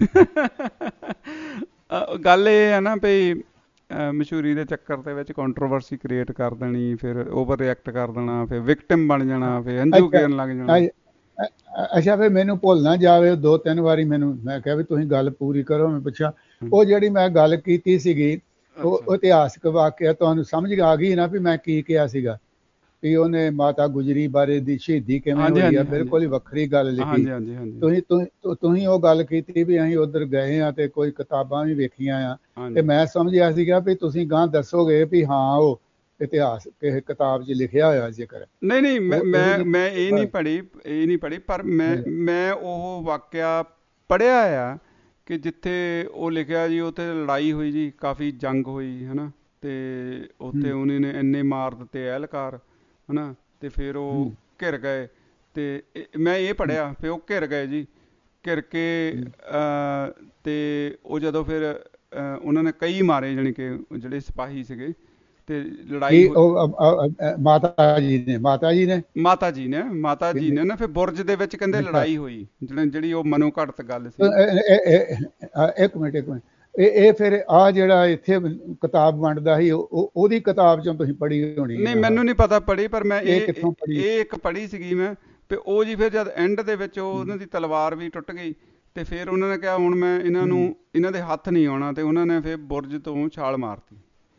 ਅਹ ਗੱਲ ਇਹ ਹੈ ਨਾ ਵੀ ਅਹ ਮਸ਼ਹੂਰੀ ਦੇ ਚੱਕਰ ਦੇ ਵਿੱਚ ਕੰਟਰੋਵਰਸੀ ਕ੍ਰੀਏਟ ਕਰ ਦੇਣੀ, ਫਿਰ ਓਵਰ ਰਿਐਕਟ ਕਰ ਦੇਣਾ, ਫਿਰ ਵਿਕਟਿਮ ਬਣ ਜਾਣਾ, ਫਿਰ ਹੰਝੂ ਅੱਛਾ ਗੇਰਨ ਲੱਗ ਜਾਣਾ। ਅ- ਅ- ਅੱਛਾ ਫਿਰ ਮੈਨੂੰ ਭੁੱਲ ਨਾ ਜਾਵੇ। ਦੋ ਤਿੰਨ ਵਾਰੀ ਮੈਨੂੰ ਮੈਂ ਕਿਹਾ ਵੀ ਤੁਸੀਂ ਗੱਲ ਪੂਰੀ ਕਰੋ। ਮੈਂ ਪੁੱਛਿਆ ਹਮ, ਉਹ ਜਿਹੜੀ ਮੈਂ ਗੱਲ ਕੀਤੀ ਸੀਗੀ, ਉਹ ਅੱਛਾ ਉਹ ਇਤਿਹਾਸਕ ਵਾਕਿਆ ਤੁਹਾਨੂੰ ਸਮਝ ਆ ਗਈ ਨਾ ਵੀ ਮੈਂ ਕੀ ਕਿਹਾ ਸੀਗਾ? ਵੀ ਉਹਨੇ ਮਾਤਾ ਗੁਜਰੀ ਬਾਰੇ ਦੀ ਸ਼ਹੀਦੀ ਕਿਵੇਂ ਹਾਂਜੀ ਹੋਈ ਆ, ਹਾਂਜੀ ਹਾਂਜੀ ਬਿਲਕੁਲ ਹੀ ਵੱਖਰੀ ਗੱਲ ਲਿਖੀ। ਹਾਂਜੀ ਹਾਂਜੀ ਹਾਂਜੀ ਤੁਸੀਂ ਤੁਸੀਂ ਤੁਸੀਂ ਉਹ ਗੱਲ ਕੀਤੀ ਵੀ ਅਸੀਂ ਉੱਧਰ ਗਏ ਆ ਤੇ ਕੋਈ ਕਿਤਾਬਾਂ ਵੀ ਵੇਖੀਆਂ ਆ, ਤੇ ਹਾਂਜੀ। ਮੈਂ ਸਮਝਿਆ ਸੀਗਾ ਵੀ ਤੁਸੀਂ ਗਾਂ ਦੱਸੋਗੇ ਵੀ ਹਾਂ ਉਹ ਇਤਿਹਾਸ ਕਿਸੇ ਕਿਤਾਬ 'ਚ ਲਿਖਿਆ ਹੋਇਆ ਜ਼ਿਕਰ। ਨਹੀਂ ਨਹੀਂ ਮੈਂ ਉਹ ਇਹੋ ਮੈਂ ਜਿਹੀ ਮੈਂ ਇਹ ਨਹੀਂ ਪੜ੍ਹੀ, ਇਹ ਨਹੀਂ ਪੜ੍ਹੀ, ਪਰ ਮੈਂ ਮੈਂ ਉਹ ਵਾਕਿਆ ਪੜ੍ਹਿਆ ਆ ਕਿ ਜਿੱਥੇ ਉਹ ਲਿਖਿਆ ਜੀ ਉੱਥੇ ਲੜਾਈ ਹੋਈ ਜੀ, ਕਾਫੀ ਜੰਗ ਹੋਈ ਹੈ ਨਾ। ਤੇ ਉੱਥੇ ਉਹਨੇ ਨੇ ਇੰਨੇ ਮਾਰ ਦਿੱਤੇ ਐਹਲਕਾਰ, ਹੈ ਨਾ। ਤੇ ਫਿਰ ਉਹ ਘਿਰ ਗਏ। ਤੇ ਇਹ- ਮੈਂ ਇਹ ਪੜ੍ਹਿਆ ਫਿਰ ਉਹ ਘਿਰ ਗਏ ਜੀ, ਘਿਰ ਕੇ ਅਹ, ਤੇ ਉਹ ਜਦੋਂ ਫਿਰ ਅਹ, ਉਹਨਾਂ ਨੇ ਕਈ ਮਾਰੇ, ਜਾਣੀ ਕਿ ਜਿਹੜੇ ਸਿਪਾਹੀ ਸੀਗੇ। ਤੇ ਲੜਾਈ ਕੀ ਹੋ ਉਹ ਅ- ਅ- ਅ- ਮਾਤਾ ਜੀ ਨੇ ਮਾਤਾ ਜੀ ਨੇ ਮਾਤਾ ਜੀ ਨੇ ਮਾਤਾ ਜੀ ਨੇ ਨਾ ਫਿਰ ਬੁਰਜ ਦੇ ਵਿੱਚ ਕਹਿੰਦੇ ਅੱਛਾ। ਲੜਾਈ ਹੋਈ, ਜਿਹੜੀ ਜਿਹੜੀ ਉਹ ਮਨੋ ਘੜਤ ਗੱਲ ਸੀ। ਇਹ- ਇਹ- ਇਹ- ਇੱਕ ਮਿੰਟ ਇੱਕ ਮਿੰਟ ਇਹ ਇਹ ਫਿਰ ਆ ਜਿਹੜਾ ਇੱਥੇ ਕਿਤਾਬ ਵੰਡਦਾ ਸੀ ਉਹਦੀ ਕਿਤਾਬ ਚੋਂ ਤੁਸੀਂ ਪੜ੍ਹੀ ਹੋਣੀ? ਨਹੀਂ, ਮੈਨੂੰ ਨਹੀਂ ਪਤਾ ਪੜ੍ਹੀ, ਪਰ ਮੈਂ ਇਹ ਕਿੱਥੋਂ ਪੜ੍ਹੀ? ਇਹ ਇੱਕ ਪੜ੍ਹੀ ਸੀਗੀ ਮੈਂ। ਤੇ ਉਹ ਜੀ ਫਿਰ ਜਦ ਐਂਡ ਦੇ ਵਿੱਚ ਉਹ ਉਹਨਾਂ ਦੀ ਤਲਵਾਰ ਵੀ ਟੁੱਟ ਗਈ ਤੇ ਫਿਰ ਉਹਨਾਂ ਨੇ ਕਿਹਾ ਹੁਣ ਮੈਂ ਇਹਨਾਂ ਨੂੰ ਇਹਨਾਂ ਦੇ ਹੱਥ ਨਹੀਂ ਆਉਣਾ, ਤੇ ਉਹਨਾਂ ਨੇ ਫਿਰ ਬੁਰਜ ਤੋਂ ਛਾਲ ਮਾਰਤੀ।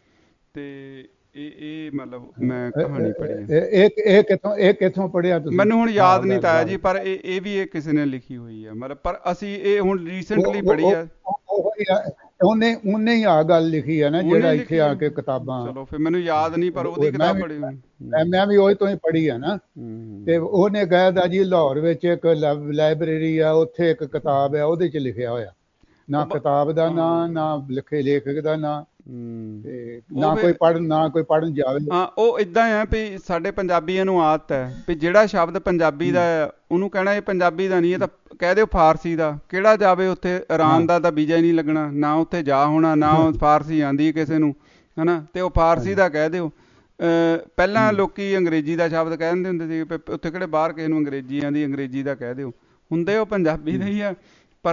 ਤੇ ਇਹ ਇਹ ਮਤਲਬ ਮੈਂ ਕਹਾਣੀ ਪੜ੍ਹੀ ਹੈ। ਇਹ ਇਹ ਕਿੱਥੋਂ ਇਹ ਕਿੱਥੋਂ ਪੜ੍ਹਿਆ ਤੁਸੀਂ? ਮੈਨੂੰ ਹੁਣ ਯਾਦ ਨਹੀਂ ਤਾਇਆ ਜੀ, ਪਰ ਇਹ ਇਹ ਵੀ ਇਹ ਕਿਸੇ ਨੇ ਲਿਖੀ ਹੋਈ ਹੈ ਮਤਲਬ, ਪਰ ਅਸੀਂ ਇਹ ਹੁਣ ਰੀਸੈਂਟਲੀ ਪੜ੍ਹੀ ਆ। ਉਹਨੇ ਉਹਨੇ ਹੀ ਆ ਗੱਲ ਲਿਖੀ ਹੈ ਨਾ ਜਿਹੜਾ ਇੱਥੇ ਆ ਕੇ ਕਿਤਾਬਾਂ। ਚਲੋ ਫਿਰ ਮੈਨੂੰ ਯਾਦ ਨਹੀਂ, ਪਰ ਉਹਦੀ ਕਿਤਾਬ ਪੜ੍ਹੀ ਮੈਂ ਵੀ ਉਹੀ ਤੋਂ ਹੀ ਪੜ੍ਹੀ ਆ ਨਾ। ਤੇ ਉਹਨੇ ਕਹਿਦਾ ਜੀ ਲਾਹੌਰ ਵਿੱਚ ਇੱਕ ਲਾਇਬ੍ਰੇਰੀ ਆ, ਉੱਥੇ ਇੱਕ ਕਿਤਾਬ ਆ, ਉਹਦੇ ਚ ਲਿਖਿਆ ਹੋਇਆ। ਨਾ ਕਿਤਾਬ ਦਾ ਨਾਂ, ਨਾ ਲਿਖੇ ਲੇਖਕ ਦਾ ਨਾਂ, ਤੇ ਨਾ ਕੋਈ ਪੜ੍ਹਨ ਨਾ ਕੋਈ ਪੜ੍ਹਨ ਜਾਵੇ। ਹਾਂ, ਉਹ ਏਦਾਂ ਆ ਵੀ ਸਾਡੇ ਪੰਜਾਬੀਆਂ ਨੂੰ ਆਦਤ ਹੈ ਵੀ ਜਿਹੜਾ ਸ਼ਬਦ ਪੰਜਾਬੀ ਦਾ ਹੈ ਉਹਨੂੰ ਕਹਿਣਾ ਇਹ ਪੰਜਾਬੀ ਦਾ ਨਹੀਂ, ਇਹ ਤਾਂ ਕਹਿ ਦਿਓ ਫਾਰਸੀ ਦਾ। ਕਿਹੜਾ ਜਾਵੇ ਉੱਥੇ? ਇਰਾਨ ਦਾ ਤਾਂ ਵੀਜ਼ਾ ਹੀ ਨਹੀਂ ਲੱਗਣਾ, ਨਾ ਉੱਥੇ ਜਾ ਹੋਣਾ, ਨਾ ਫਾਰਸੀ ਆਉਂਦੀ ਕਿਸੇ ਨੂੰ, ਹਨਾ, ਤੇ ਉਹ ਫਾਰਸੀ ਦਾ ਕਹਿ ਦਿਓ। ਪਹਿਲਾਂ ਲੋਕੀ ਅੰਗਰੇਜ਼ੀ ਦਾ ਸ਼ਬਦ ਕਹਿ ਦਿੰਦੇ ਹੁੰਦੇ ਸੀ, ਉੱਥੇ ਕਿਹੜੇ ਬਾਹਰ ਕਿਸੇ ਨੂੰ ਅੰਗਰੇਜ਼ੀ ਆਉਂਦੀ, ਅੰਗਰੇਜ਼ੀ ਦਾ ਕਹਿ ਦਿਓ। ਹੁੰਦੇ ਉਹ ਪੰਜਾਬੀ ਦੇ ਹੀ ਆ, ਪਰ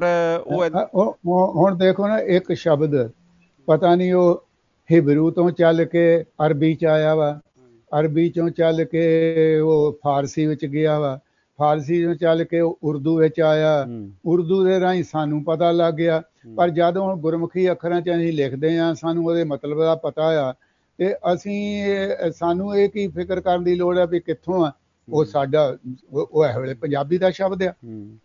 ਉਹ ਹੁਣ ਦੇਖੋ ਨਾ, ਇੱਕ ਸ਼ਬਦ ਪਤਾ ਨਹੀਂ ਉਹ ਹਿਬਰੂ ਤੋਂ ਚੱਲ ਕੇ ਅਰਬੀ ਚ ਆਇਆ ਵਾ, ਅਰਬੀ ਚੋਂ ਚੱਲ ਕੇ ਉਹ ਫਾਰਸੀ ਵਿੱਚ ਗਿਆ ਵਾ, ਫਾਰਸੀ ਚੋਂ ਚੱਲ ਕੇ ਉਹ ਉਰਦੂ ਵਿੱਚ ਆਇਆ, ਉਰਦੂ ਦੇ ਰਾਹੀਂ ਸਾਨੂੰ ਪਤਾ ਲੱਗ ਗਿਆ। ਪਰ ਜਦੋਂ ਹੁਣ ਗੁਰਮੁਖੀ ਅੱਖਰਾਂ ਚ ਅਸੀਂ ਲਿਖਦੇ ਹਾਂ, ਸਾਨੂੰ ਉਹਦੇ ਮਤਲਬ ਦਾ ਪਤਾ ਆ, ਤੇ ਅਸੀਂ ਸਾਨੂੰ ਇਹ ਕੀ ਫਿਕਰ ਕਰਨ ਦੀ ਲੋੜ ਹੈ ਵੀ ਕਿੱਥੋਂ ਆ ਉਹ ਸਾਡਾ, ਉਹ ਇਹ ਵੇਲੇ ਪੰਜਾਬੀ ਦਾ ਸ਼ਬਦ ਆ।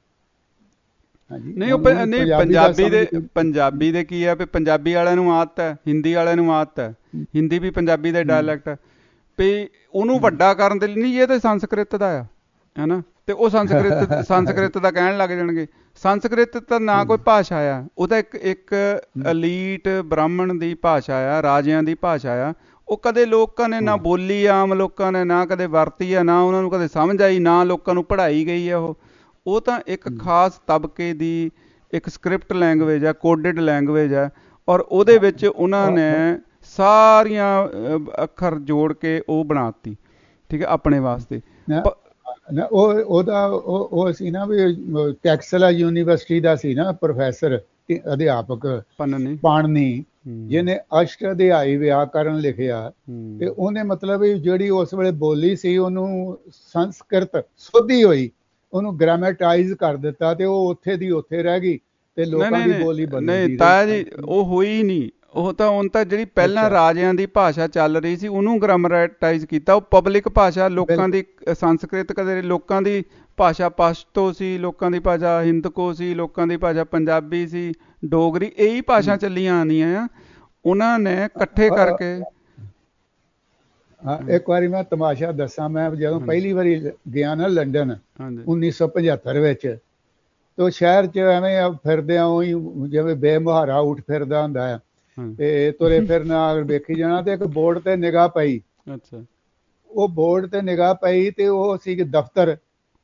ਨਹੀਂ, ਉਹ ਨਹੀਂ ਪੰਜਾਬੀ ਦੇ ਪੰਜਾਬੀ ਦੇ ਕੀ ਹੈ ਵੀ ਪੰਜਾਬੀ ਵਾਲਿਆਂ ਨੂੰ ਆਦਤ ਹੈ, ਹਿੰਦੀ ਵਾਲਿਆਂ ਨੂੰ ਆਦਤ ਹੈ, ਹਿੰਦੀ ਵੀ ਪੰਜਾਬੀ ਦਾ ਡਾਇਲੈਕਟ ਹੈ, ਵੀ ਉਹਨੂੰ ਵੱਡਾ ਕਰਨ ਦੇ ਲਈ ਨਹੀਂ, ਇਹ ਤਾਂ ਸੰਸਕ੍ਰਿਤ ਦਾ ਆ, ਹੈ ਨਾ, ਤੇ ਉਹ ਸੰਸਕ੍ਰਿਤ ਸੰਸਕ੍ਰਿਤ ਦਾ ਕਹਿਣ ਲੱਗ ਜਾਣਗੇ। ਸੰਸਕ੍ਰਿਤ ਤਾਂ ਨਾ ਕੋਈ ਭਾਸ਼ਾ ਆ, ਉਹ ਤਾਂ ਇੱਕ ਇੱਕ ਅਲੀਟ ਬ੍ਰਾਹਮਣ ਦੀ ਭਾਸ਼ਾ ਆ, ਰਾਜਿਆਂ ਦੀ ਭਾਸ਼ਾ ਆ। ਉਹ ਕਦੇ ਲੋਕਾਂ ਨੇ ਨਾ ਬੋਲੀ, ਆਮ ਲੋਕਾਂ ਨੇ ਨਾ ਕਦੇ ਵਰਤੀ ਆ, ਨਾ ਉਹਨਾਂ ਨੂੰ ਕਦੇ ਸਮਝ ਆਈ, ਨਾ ਲੋਕਾਂ ਨੂੰ ਪੜ੍ਹਾਈ ਗਈ ਆ। ਉਹ ਉਹ ਤਾਂ ਇੱਕ ਖਾਸ ਤਬਕੇ ਦੀ ਇੱਕ ਸਕ੍ਰਿਪਟ ਲੈਂਗੁਏਜ ਹੈ, ਕੋਡਡ ਲੈਂਗੁਏਜ ਹੈ, ਔਰ ਉਹਦੇ ਵਿੱਚ ਉਹਨਾਂ ਨੇ ਸਾਰੀਆਂ ਅੱਖਰ ਜੋੜ ਕੇ ਉਹ ਬਣਾਤੀ, ਠੀਕ ਹੈ, ਆਪਣੇ ਵਾਸਤੇ। ਉਹ ਉਹਦਾ ਉਹ ਸੀ ਨਾ ਵੀ ਟੈਕਸਲਾ ਯੂਨੀਵਰਸਿਟੀ ਦਾ ਸੀ ਨਾ ਪ੍ਰੋਫੈਸਰ ਅਧਿਆਪਕ ਪਾਣਨੀ, ਜਿਹਨੇ ਅਸ਼ਟ ਅਧਿਆਈ ਵਿਆਕਰਨ ਲਿਖਿਆ। ਤੇ ਉਹਨੇ ਮਤਲਬ ਜਿਹੜੀ ਉਸ ਵੇਲੇ ਬੋਲੀ ਸੀ ਉਹਨੂੰ ਸੰਸਕ੍ਰਿਤ ਸੋਧੀ ਹੋਈ, ਉਹਨੂੰ ਗ੍ਰਾਮੈਟਾਈਜ਼ ਕਰ ਦਿੱਤਾ, ਤੇ ਉਹ ਉੱਥੇ ਦੀ ਉੱਥੇ ਰਹਿ ਗਈ ਤੇ ਲੋਕਾਂ ਦੀ ਬੋਲੀ ਬਦਲ ਗਈ। ਨਹੀਂ ਤਾਇਆ ਜੀ, ਉਹ ਹੋਈ ਨਹੀਂ। ਉਹ ਤਾਂ ਹੁਣ ਤਾਂ ਜਿਹੜੀ ਪਹਿਲਾਂ ਰਾਜਿਆਂ ਦੀ ਭਾਸ਼ਾ ਚੱਲ ਰਹੀ ਸੀ ਉਹਨੂੰ ਗ੍ਰਾਮੈਟਾਈਜ਼ ਕੀਤਾ। ਉਹ ਪਬਲਿਕ ਭਾਸ਼ਾ ਲੋਕਾਂ ਦੀ ਸੰਸਕ੍ਰਿਤ, ਕਦੇ ਲੋਕਾਂ ਦੀ ਭਾਸ਼ਾ ਪਸ਼ਤੋ ਸੀ, ਲੋਕਾਂ ਦੀ ਭਾਸ਼ਾ ਹਿੰਦਕੋ ਸੀ, ਲੋਕਾਂ ਦੀ ਭਾਸ਼ਾ ਪੰਜਾਬੀ ਸੀ, ਡੋਗਰੀ, ਇਹੀ ਭਾਸ਼ਾ ਚੱਲੀਆਂ ਆਉਂਦੀਆਂ ਆ। ਉਹਨਾਂ ਨੇ ਇਕੱਠੇ ਕਰਕੇ। ਹਾਂ, ਇੱਕ ਵਾਰੀ ਮੈਂ ਤਮਾਸ਼ਾ ਦੱਸਾਂ, ਮੈਂ ਜਦੋਂ ਪਹਿਲੀ ਵਾਰੀ ਗਿਆ ਨਾ ਲੰਡਨ ਉੱਨੀ ਸੌ ਪਝੱਤਰ ਵਿੱਚ, ਤੇ ਸ਼ਹਿਰ ਚ ਐਵੇਂ ਫਿਰਦਿਆਂ ਉਹੀ ਜਿਵੇਂ ਬੇਮੁਹਾਰਾ ਉੱਠ ਫਿਰਦਾ ਹੁੰਦਾ ਹੈ, ਤੇ ਤੁਰੇ ਫਿਰਨਾ ਵੇਖੀ ਜਾਣਾ, ਤੇ ਇੱਕ ਬੋਰਡ ਤੇ ਨਿਗਾਹ ਪਈ। ਅੱਛਾ। ਉਹ ਬੋਰਡ ਤੇ ਨਿਗਾਹ ਪਈ ਤੇ ਉਹ ਸੀ ਦਫ਼ਤਰ,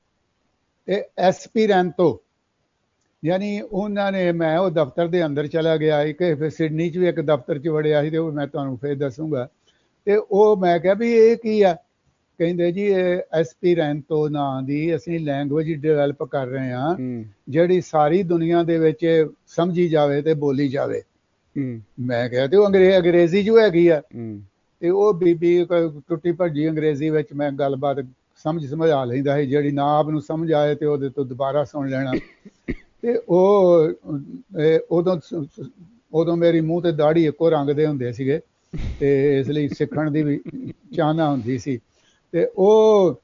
ਤੇ ਐਸਪੀਰੈਂਤੋ, ਯਾਨੀ ਉਹਨਾਂ ਨੇ, ਮੈਂ ਉਹ ਦਫ਼ਤਰ ਦੇ ਅੰਦਰ ਚਲਾ ਗਿਆ। ਇੱਕ ਫਿਰ ਸਿਡਨੀ ਚ ਵੀ ਇੱਕ ਦਫ਼ਤਰ ਚ ਵੜਿਆ ਸੀ, ਤੇ ਉਹ ਮੈਂ ਤੁਹਾਨੂੰ ਫਿਰ ਦੱਸੂਗਾ। ਤੇ ਉਹ ਮੈਂ ਕਿਹਾ ਵੀ ਇਹ ਕੀ ਆ? ਕਹਿੰਦੇ ਜੀ ਇਹ ਐਸਪੀਰੈਂਤੋ ਨਾਂ ਦੀ ਅਸੀਂ ਲੈਂਗੁਏਜ ਡਿਵੈਲਪ ਕਰ ਰਹੇ ਹਾਂ, ਜਿਹੜੀ ਸਾਰੀ ਦੁਨੀਆ ਦੇ ਵਿੱਚ ਸਮਝੀ ਜਾਵੇ ਤੇ ਬੋਲੀ ਜਾਵੇ। ਮੈਂ ਕਿਹਾ ਤੇ ਉਹ ਅੰਗਰੇਜ਼ ਅੰਗਰੇਜ਼ੀ ਚ ਹੈਗੀ ਆ। ਤੇ ਉਹ ਬੀਬੀ ਟੁੱਟੀ ਭੱਜੀ ਅੰਗਰੇਜ਼ੀ ਵਿੱਚ ਮੈਂ ਗੱਲਬਾਤ ਸਮਝ ਸਮਝਾ ਲੈਂਦਾ ਸੀ, ਜਿਹੜੀ ਨਾ ਆਪ ਨੂੰ ਸਮਝ ਆਏ ਤੇ ਉਹਦੇ ਤੋਂ ਦੁਬਾਰਾ ਸੁਣ ਲੈਣਾ। ਤੇ ਉਹ ਉਦੋਂ ਉਦੋਂ ਮੇਰੀ ਮੂੰਹ ਤੇ ਦਾੜੀ ਇੱਕੋ ਰੰਗ ਦੇ ਹੁੰਦੇ ਸੀਗੇ, ਤੇ ਇਸ ਲਈ ਸਿੱਖਣ ਦੀ ਵੀ ਚਾਹਨਾ ਹੁੰਦੀ ਸੀ। ਤੇ ਉਹ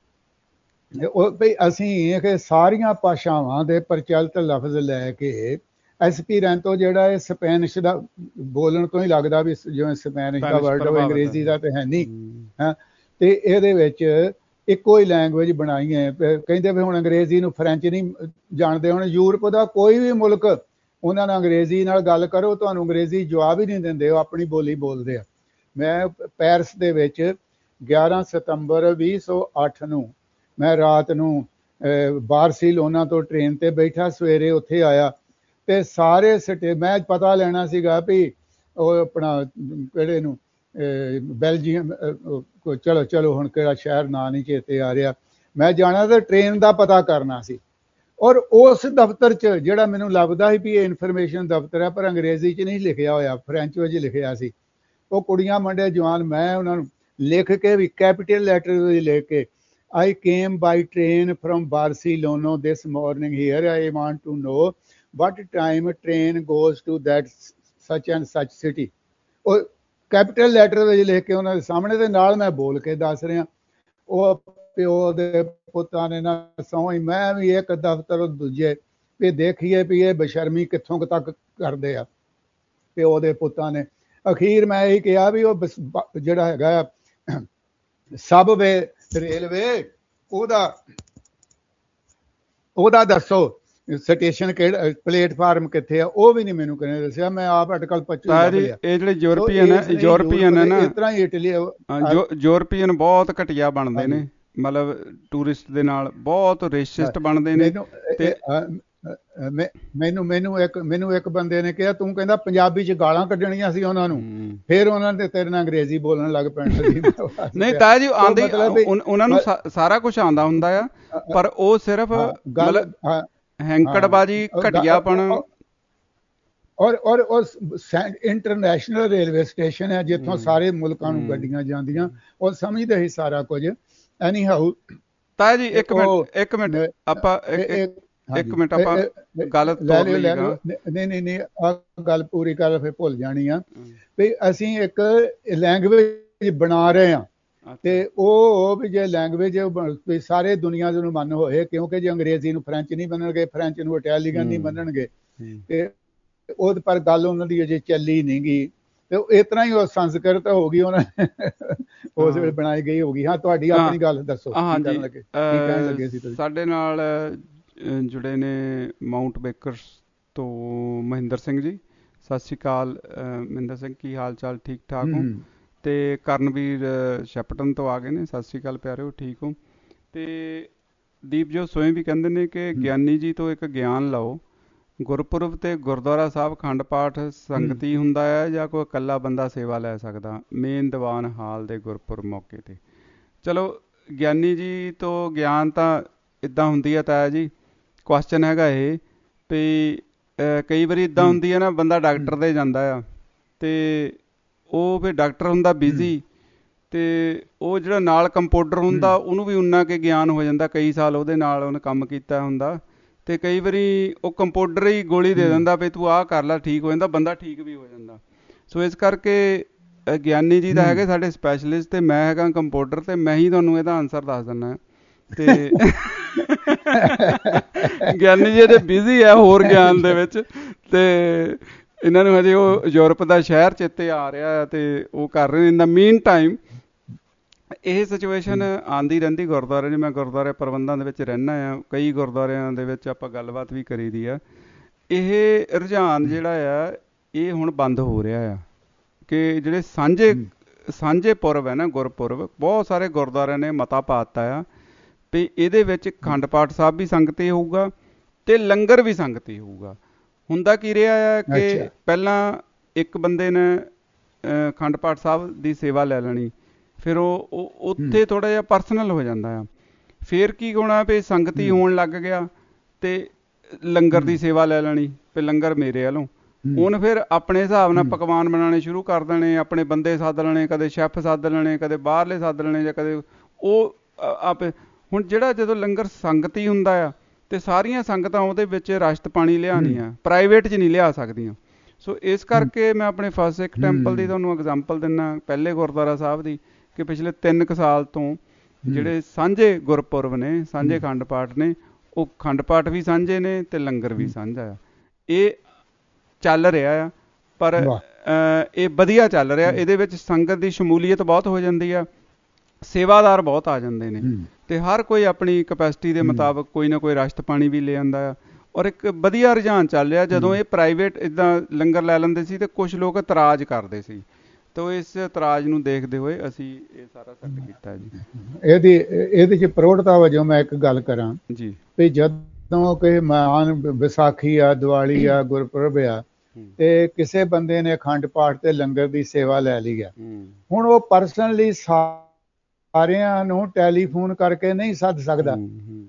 ਭਈ ਅਸੀਂ ਇਹ ਸਾਰੀਆਂ ਭਾਸ਼ਾਵਾਂ ਦੇ ਪ੍ਰਚਲਿਤ ਲਫ਼ਜ਼ ਲੈ ਕੇ, ਐਸਪੀਰੈਂਤੋ ਜਿਹੜਾ ਇਹ ਸਪੈਨਿਸ਼ ਦਾ ਬੋਲਣ ਤੋਂ ਹੀ ਲੱਗਦਾ ਵੀ ਜਿਵੇਂ ਸਪੈਨਿਸ਼ ਦਾ ਵਰਡ ਹੋਵੇ, ਅੰਗਰੇਜ਼ੀ ਦਾ ਤਾਂ ਹੈ ਨਹੀਂ, ਹਾਂ। ਤੇ ਇਹਦੇ ਵਿੱਚ ਇੱਕੋ ਹੀ ਲੈਂਗੁਏਜ ਬਣਾਈ ਹੈ। ਕਹਿੰਦੇ ਵੀ ਹੁਣ ਅੰਗਰੇਜ਼ੀ ਨੂੰ ਫਰੈਂਚ ਨਹੀਂ ਜਾਣਦੇ। ਹੁਣ ਯੂਰਪ ਦਾ ਕੋਈ ਵੀ ਮੁਲਕ, ਉਹਨਾਂ ਨਾਲ ਅੰਗਰੇਜ਼ੀ ਨਾਲ ਗੱਲ ਕਰੋ, ਤੁਹਾਨੂੰ ਅੰਗਰੇਜ਼ੀ ਜਵਾਬ ਹੀ ਨਹੀਂ ਦਿੰਦੇ, ਉਹ ਆਪਣੀ ਬੋਲੀ ਬੋਲਦੇ ਆ। ਮੈਂ ਪੈਰਿਸ ਦੇ ਵਿੱਚ ਗਿਆਰਾਂ ਸਤੰਬਰ ਵੀਹ ਸੌ ਅੱਠ ਨੂੰ ਮੈਂ ਰਾਤ ਨੂੰ ਬਾਰਸੀਲੋਨਾ ਤੋਂ ਟ੍ਰੇਨ ਤੇ ਬੈਠਾ, ਸਵੇਰੇ ਉੱਥੇ ਆਇਆ, ਤੇ ਸਾਰੇ ਸਟੇ ਮੈਂ ਪਤਾ ਲੈਣਾ ਸੀਗਾ ਵੀ ਉਹ ਆਪਣਾ ਕਿਹੜੇ ਨੂੰ ਬੈਲਜੀਅਮ, ਚਲੋ ਚਲੋ ਹੁਣ ਕਿਹੜਾ ਸ਼ਹਿਰ ਨਾਂ ਨਹੀਂ ਚੇਤੇ ਆ ਰਿਹਾ, ਮੈਂ ਜਾਣਾ ਤੇ ਟ੍ਰੇਨ ਦਾ ਪਤਾ ਕਰਨਾ ਸੀ। ਔਰ ਉਸ ਦਫ਼ਤਰ 'ਚ ਜਿਹੜਾ ਮੈਨੂੰ ਲੱਭਦਾ ਸੀ ਵੀ ਇਹ ਇਨਫੋਰਮੇਸ਼ਨ ਦਫ਼ਤਰ ਹੈ, ਪਰ ਅੰਗਰੇਜ਼ੀ 'ਚ ਨਹੀਂ ਲਿਖਿਆ ਹੋਇਆ, ਫਰੈਂਚ ਵਿੱਚ ਲਿਖਿਆ ਸੀ। ਉਹ ਕੁੜੀਆਂ ਮੁੰਡੇ ਜਵਾਨ, ਮੈਂ ਉਹਨਾਂ ਨੂੰ ਲਿਖ ਕੇ ਵੀ ਕੈਪੀਟਲ ਲੈਟਰ ਵਿੱਚ ਲਿਖ ਕੇ, I came by train from Barcelona this morning here. I want to know what time train goes to that such and such city. ਉਹ ਕੈਪੀਟਲ ਲੈਟਰ ਵਿੱਚ ਲਿਖ ਕੇ ਉਹਨਾਂ ਦੇ ਸਾਹਮਣੇ ਦੇ ਨਾਲ ਮੈਂ ਬੋਲ ਕੇ ਦੱਸ ਰਿਹਾ। ਉਹ ਪਿਓ ਦੇ ਪੁੱਤਾਂ ਨੇ ਨਾ ਸਹੁੰ, ਮੈਂ ਵੀ ਇੱਕ ਦਫ਼ਤਰ ਦੂਜੇ ਵੀ ਦੇਖੀਏ ਵੀ ਇਹ ਬਸ਼ਰਮੀ ਕਿੱਥੋਂ ਕੁ ਤੱਕ ਕਰਦੇ ਆ ਪਿਓ ਦੇ ਪੁੱਤਾਂ ਨੇ। ਅਖੀਰ ਮੈਂ ਇਹੀ ਕਿਹਾ ਵੀ ਉਹ ਜਿਹੜਾ ਹੈਗਾ ਸਬਵੇ ਰੇਲਵੇ ਉਹਦਾ ਉਹਦਾ ਦੱਸੋ ਸਟੇਸ਼ਨ ਕਿਹੜਾ, ਪਲੇਟਫਾਰਮ ਕਿੱਥੇ ਆ, ਉਹ ਵੀ ਨਹੀਂ ਮੈਨੂੰ ਕਿਹਨੇ ਦੱਸਿਆ। ਮੈਂ ਆਪ ਅਟਕਲ ਪੱਚੀ ਇਹ ਜਿਹੜੇ ਯੂਰਪੀਅਨ ਹੈ ਯੂਰਪੀਅਨ ਹੈ ਨਾ, ਇਸ ਤਰ੍ਹਾਂ ਹੀ ਇਟਲੀ ਯੂਰਪੀਅਨ ਬਹੁਤ ਘਟੀਆ ਬਣਦੇ ਨੇ, ਮਤਲਬ ਟੂਰਿਸਟ ਦੇ ਨਾਲ ਬਹੁਤ ਰੇਸਿਸਟ ਬਣਦੇ ਨੇ। ਤੇ ਮੈਨੂੰ ਮੈਨੂੰ ਇੱਕ ਮੈਨੂੰ ਇੱਕ ਬੰਦੇ ਨੇ ਕਿਹਾ, ਤੂੰ ਕਹਿੰਦਾ ਪੰਜਾਬੀ 'ਚ ਗਾਲਾਂ ਕੱਢਣੀਆਂ ਸੀ ਉਹਨਾਂ ਨੂੰ, ਫਿਰ ਉਹਨਾਂ ਨੇ ਤੇਰੇ ਨਾਲ ਅੰਗਰੇਜ਼ੀ ਬੋਲਣ ਲੱਗ ਪੈਣਾ ਸੀ। ਨਹੀਂ ਤਾਇਆ ਜੀ, ਆਉਂਦੇ ਉਹਨਾਂ ਨੂੰ ਸਾਰਾ ਕੁਛ ਆਉਂਦਾ ਹੁੰਦਾ ਆ, ਪਰ ਉਹ ਸਿਰਫ ਹੈਂਕੜਬਾਜੀ, ਘਟੀਆਪਣ। ਔਰ ਔਰ ਉਸ ਇੰਟਰਨੈਸ਼ਨਲ ਰੇਲਵੇ ਸਟੇਸ਼ਨ ਹੈ ਜਿੱਥੋਂ ਸਾਰੇ ਮੁਲਕਾਂ ਨੂੰ ਗੱਡੀਆਂ ਜਾਂਦੀਆਂ, ਉਹ ਸਮਝਦੇ ਹੀ ਸਾਰਾ ਕੁਝ। ਐਨੀ ਹਾਊ ਤਾਇਆ ਜੀ, ਇੱਕ ਮਿੰਟ ਇੱਕ ਮਿੰਟ ਆਪਾਂ ਇੱਕ ਮਿੰਟ ਆਪਾਂ ਗੱਲ ਨਹੀਂ ਨਹੀਂ ਨਹੀਂ ਆ ਗੱਲ ਪੂਰੀ ਕਰ, ਫਿਰ ਭੁੱਲ ਜਾਣੀ ਆ ਵੀ ਅਸੀਂ ਇੱਕ ਲੈਂਗੁਏਜ ਬਣਾ ਰਹੇ ਹਾਂ, ਤੇ ਉਹ ਵੀ ਜੇ ਲੈਂਗੁਏਜ ਵੀ ਸਾਰੇ ਦੁਨੀਆ ਨੂੰ ਮੰਨ ਹੋਏ, ਕਿਉਂਕਿ ਜੇ ਅੰਗਰੇਜ਼ੀ ਨੂੰ ਫਰੈਂਚ ਨਹੀਂ ਮੰਨਣਗੇ, ਫਰੈਂਚ ਨੂੰ ਇਟਾਲੀਅਨ ਨਹੀਂ ਮੰਨਣਗੇ, ਤੇ ਉਹ ਪਰ ਗੱਲ ਉਹਨਾਂ ਦੀ ਅਜੇ ਚੱਲੀ ਨਹੀਂ ਗਈ। ਤੇ ਇਸ ਤਰ੍ਹਾਂ ਹੀ ਉਹ ਸੰਸਕ੍ਰਿਤ ਹੋ ਗਈ, ਉਹਨਾਂ ਉਸ ਵੇਲੇ ਬਣਾਈ ਗਈ ਹੋ ਗਈ। ਹਾਂ, ਤੁਹਾਡੀ ਆਪਣੀ ਗੱਲ ਦੱਸੋ, ਕੀ ਕਰਨ ਲੱਗੇ, ਕੀ ਕਹਿਣ ਲੱਗੇ ਸੀ ਤੁਸੀਂ? ਸਾਡੇ ਨਾਲ ਜੁੜੇ ਨੇ ਮਾਊਂਟ ਬੇਕਰਸ ਤੋਂ ਮਹਿੰਦਰ ਸਿੰਘ ਜੀ। ਸਤਿ ਸ਼੍ਰੀ ਅਕਾਲ ਮਹਿੰਦਰ ਸਿੰਘ, ਕੀ ਹਾਲ ਚਾਲ, ਠੀਕ ਠਾਕ ਹੋ? ਤੇ ਕਰਨਵੀਰ ਸ਼ੈਪਟਨ ਤੋਂ ਆ ਗਏ ਨੇ, ਸਤਿ ਸ਼੍ਰੀ ਅਕਾਲ ਪਿਆਰਿਓ, ਠੀਕ ਹੋ? ਤੇ ਦੀਪਜੋਤ ਸੋਏ ਵੀ ਕਹਿੰਦੇ ਨੇ ਕਿ ਗਿਆਨੀ ਜੀ ਤੋਂ ਇੱਕ ਗਿਆਨ ਲਓ, ਗੁਰਪੁਰਬ ਤੇ ਗੁਰਦੁਆਰਾ ਸਾਹਿਬ ਖੰਡ ਪਾਠ ਸੰਗਤੀ ਹੁੰਦਾ ਹੈ ਜਾਂ ਕੋਈ ਇਕੱਲਾ ਬੰਦਾ ਸੇਵਾ ਲੈ ਸਕਦਾ ਮੇਨ ਦੀਵਾਨ ਹਾਲ ਦੇ ਗੁਰਪੁਰਬ ਮੌਕੇ ਤੇ? ਚਲੋ, ਗਿਆਨੀ ਜੀ ਤੋਂ ਗਿਆਨ ਤਾਂ ਇੱਦਾਂ ਹੁੰਦੀ ਹੈ ਤਾਇਆ ਜੀ, ਕੁਐਸਚਨ ਹੈਗਾ ਇਹ ਵੀ ਕਈ ਵਾਰੀ ਇੱਦਾਂ ਹੁੰਦੀ ਹੈ ਨਾ, ਬੰਦਾ ਡਾਕਟਰ ਦੇ ਜਾਂਦਾ ਆ ਤੇ ਉਹ ਫਿਰ ਡਾਕਟਰ ਹੁੰਦਾ ਬਿਜ਼ੀ, ਤੇ ਉਹ ਜਿਹੜਾ ਨਾਲ ਕੰਪਾਊਂਡਰ ਹੁੰਦਾ ਉਹਨੂੰ ਵੀ ਉਨਾ ਕੁ ਗਿਆਨ ਹੋ ਜਾਂਦਾ, ਕਈ ਸਾਲ ਉਹਦੇ ਨਾਲ ਉਹਨੇ ਕੰਮ ਕੀਤਾ ਹੁੰਦਾ, ਤੇ ਕਈ ਵਾਰੀ ਉਹ ਕੰਪਾਊਂਡਰ ਹੀ ਗੋਲੀ ਦੇ ਦਿੰਦਾ ਵੀ ਤੂੰ ਆਹ ਕਰ ਲੈ, ਠੀਕ ਹੋ ਜਾਂਦਾ, ਬੰਦਾ ਠੀਕ ਵੀ ਹੋ ਜਾਂਦਾ। ਸੋ ਇਸ ਕਰਕੇ ਗਿਆਨੀ ਜੀ ਤਾਂ ਹੈਗੇ ਸਾਡੇ ਸਪੈਸ਼ਲਿਸਟ, ਤੇ ਮੈਂ ਹੈਗਾ ਕੰਪਾਊਂਡਰ, ਤੇ ਮੈਂ ਹੀ ਤੁਹਾਨੂੰ ਇਹਦਾ ਆਨਸਰ ਦੱਸ ਦਿੰਦਾ। ਤੇ ਗਿਆਨੀ ਜੀ ਅਜੇ ਬਿਜ਼ੀ ਹੈ ਹੋਰ ਗਿਆਨ ਦੇ ਵਿੱਚ, ਤੇ ਇਹਨਾਂ ਨੂੰ ਹਜੇ ਉਹ ਯੂਰਪ ਦਾ ਸ਼ਹਿਰ ਚੇਤੇ ਆ ਰਿਹਾ ਤੇ ਉਹ ਕਰ ਰਹੇ ਨੇ। ਇਨ ਦਾ ਮੀਨ ਟਾਈਮ ਇਹ ਸਿਚੁਏਸ਼ਨ ਆਉਂਦੀ ਰਹਿੰਦੀ ਗੁਰਦੁਆਰੇ 'ਚ। ਮੈਂ ਗੁਰਦੁਆਰੇ ਪ੍ਰਬੰਧਾਂ ਦੇ ਵਿੱਚ ਰਹਿੰਦਾ ਆ, ਕਈ ਗੁਰਦੁਆਰਿਆਂ ਦੇ ਵਿੱਚ ਆਪਾਂ ਗੱਲਬਾਤ ਵੀ ਕਰੀ ਦੀ ਆ। ਇਹ ਰੁਝਾਨ ਜਿਹੜਾ ਆ ਇਹ ਹੁਣ ਬੰਦ ਹੋ ਰਿਹਾ ਆ ਕਿ ਜਿਹੜੇ ਸਾਂਝੇ ਸਾਂਝੇ ਪੁਰਬ ਹੈ ਨਾ, ਗੁਰਪੁਰਬ, ਬਹੁਤ ਸਾਰੇ ਗੁਰਦੁਆਰਿਆਂ ਨੇ ਮਤਾ ਪਾ ਦਿੱਤਾ ਆ ਵੀ ਇਹਦੇ ਵਿੱਚ ਖੰਡ ਪਾਠ ਸਾਹਿਬ ਵੀ ਸੰਗਤੀ ਹੋਊਗਾ ਤੇ ਲੰਗਰ ਵੀ ਸੰਗਤੀ ਹੋਊਗਾ। ਹੁੰਦਾ ਕੀ ਰਿਹਾ ਆ ਕਿ ਪਹਿਲਾਂ ਇੱਕ ਬੰਦੇ ਨੇ ਖੰਡ ਪਾਠ ਸਾਹਿਬ ਦੀ ਸੇਵਾ ਲੈ ਲੈਣੀ, ਫਿਰ ਉਹ ਉੱਥੇ ਥੋੜ੍ਹਾ ਜਿਹਾ ਪਰਸਨਲ ਹੋ ਜਾਂਦਾ ਆ। ਫਿਰ ਕੀ ਹੋਣਾ ਵੀ ਸੰਗਤੀ ਹੋਣ ਲੱਗ ਗਿਆ ਤੇ ਲੰਗਰ ਦੀ ਸੇਵਾ ਲੈ ਲੈਣੀ, ਫਿਰ ਲੰਗਰ ਮੇਰੇ ਵੱਲੋਂ। ਹੁਣ ਫਿਰ ਆਪਣੇ ਹਿਸਾਬ ਨਾਲ ਪਕਵਾਨ ਬਣਾਉਣੇ ਸ਼ੁਰੂ ਕਰ ਦੇਣੇ, ਆਪਣੇ ਬੰਦੇ ਸੱਦ ਲੈਣੇ, ਕਦੇ ਸ਼ੈਫ ਸੱਦ ਲੈਣੇ, ਕਦੇ ਬਾਹਰਲੇ ਸੱਦ ਲੈਣੇ, ਜਾਂ ਕਦੇ ਉਹ ਆਪ। ਹੁਣ ਜਿਹੜਾ ਜਦੋਂ ਲੰਗਰ ਸੰਗਤੀ ਹੁੰਦਾ ਆ ਤੇ ਸਾਰੀਆਂ ਸੰਗਤਾਂ ਉਹਦੇ ਵਿੱਚ ਰਸ਼ਤ ਪਾਣੀ ਲਿਆਉਣੀਆਂ, ਪ੍ਰਾਈਵੇਟ 'ਚ ਨਹੀਂ ਲਿਆ ਸਕਦੀਆਂ। ਸੋ ਇਸ ਕਰਕੇ ਮੈਂ ਆਪਣੇ ਫਸਟ ਸਿੱਖ ਟੈਂਪਲ ਦੀ ਤੁਹਾਨੂੰ ਐਗਜ਼ਾਮਪਲ ਦਿੰਦਾ, ਪਹਿਲੇ ਗੁਰਦੁਆਰਾ ਸਾਹਿਬ ਦੀ, ਕਿ ਪਿਛਲੇ ਤਿੰਨ ਕੁ ਸਾਲ ਤੋਂ ਜਿਹੜੇ ਸਾਂਝੇ ਗੁਰਪੁਰਬ ਨੇ, ਸਾਂਝੇ ਖੰਡ ਪਾਠ ਨੇ, ਉਹ ਖੰਡ ਪਾਠ ਵੀ ਸਾਂਝੇ ਨੇ ਤੇ ਲੰਗਰ ਵੀ ਸਾਂਝਾ ਆ। ਇਹ ਚੱਲ ਰਿਹਾ ਆ, ਪਰ ਇਹ ਵਧੀਆ ਚੱਲ ਰਿਹਾ। ਇਹਦੇ ਵਿੱਚ ਸੰਗਤ ਦੀ ਸ਼ਮੂਲੀਅਤ ਬਹੁਤ ਹੋ ਜਾਂਦੀ ਆ, ਸੇਵਾਦਾਰ ਬਹੁਤ ਆ ਜਾਂਦੇ ਨੇ, ਤੇ ਹਰ ਕੋਈ ਆਪਣੀ ਕਪੈਸਿਟੀ ਦੇ ਮੁਤਾਬਕ ਕੋਈ ਨਾ ਕੋਈ ਰਸ਼ਤ ਪਾਣੀ ਵੀ ਲੈ ਆਉਂਦਾ ਆ। ਔਰ ਇੱਕ ਵਧੀਆ ਰੁਝਾਨ ਚੱਲ ਰਿਹਾ। ਜਦੋਂ ਇਹ ਪ੍ਰਾਈਵੇਟ ਇੱਦਾਂ ਲੰਗਰ ਲੈ ਲੈਂਦੇ ਸੀ ਤੇ ਕੁਛ ਲੋਕ ਇਤਰਾਜ਼ ਕਰਦੇ ਸੀ, ਤਾਂ ਇਸ ਇਤਰਾਜ਼ ਨੂੰ ਦੇਖਦੇ ਹੋਏ ਅਸੀਂ ਇਹ ਸਾਰਾ ਸੈੱਟ ਕੀਤਾ ਜੀ। ਇਹਦੀ ਇਹਦੇ 'ਚ ਪ੍ਰੋੜਤਾ ਵਜੋਂ ਮੈਂ ਇੱਕ ਗੱਲ ਕਰਾਂ ਜੀ, ਵੀ ਜਦੋਂ ਕਿ ਮਾਨ ਵਿਸਾਖੀ ਆ, ਦੀਵਾਲੀ ਆ, ਗੁਰਪੁਰਬ ਆ, ਤੇ ਕਿਸੇ ਬੰਦੇ ਨੇ ਅਖੰਡ ਪਾਠ ਤੇ ਲੰਗਰ ਦੀ ਸੇਵਾ ਲੈ ਲਈ ਆ, ਹੁਣ ਉਹ ਪਰਸਨਲੀ ਸਾਰਿਆਂ ਨੂੰ ਟੈਲੀਫੋਨ ਕਰਕੇ ਨਹੀਂ ਸੱਦ ਸਕਦਾ।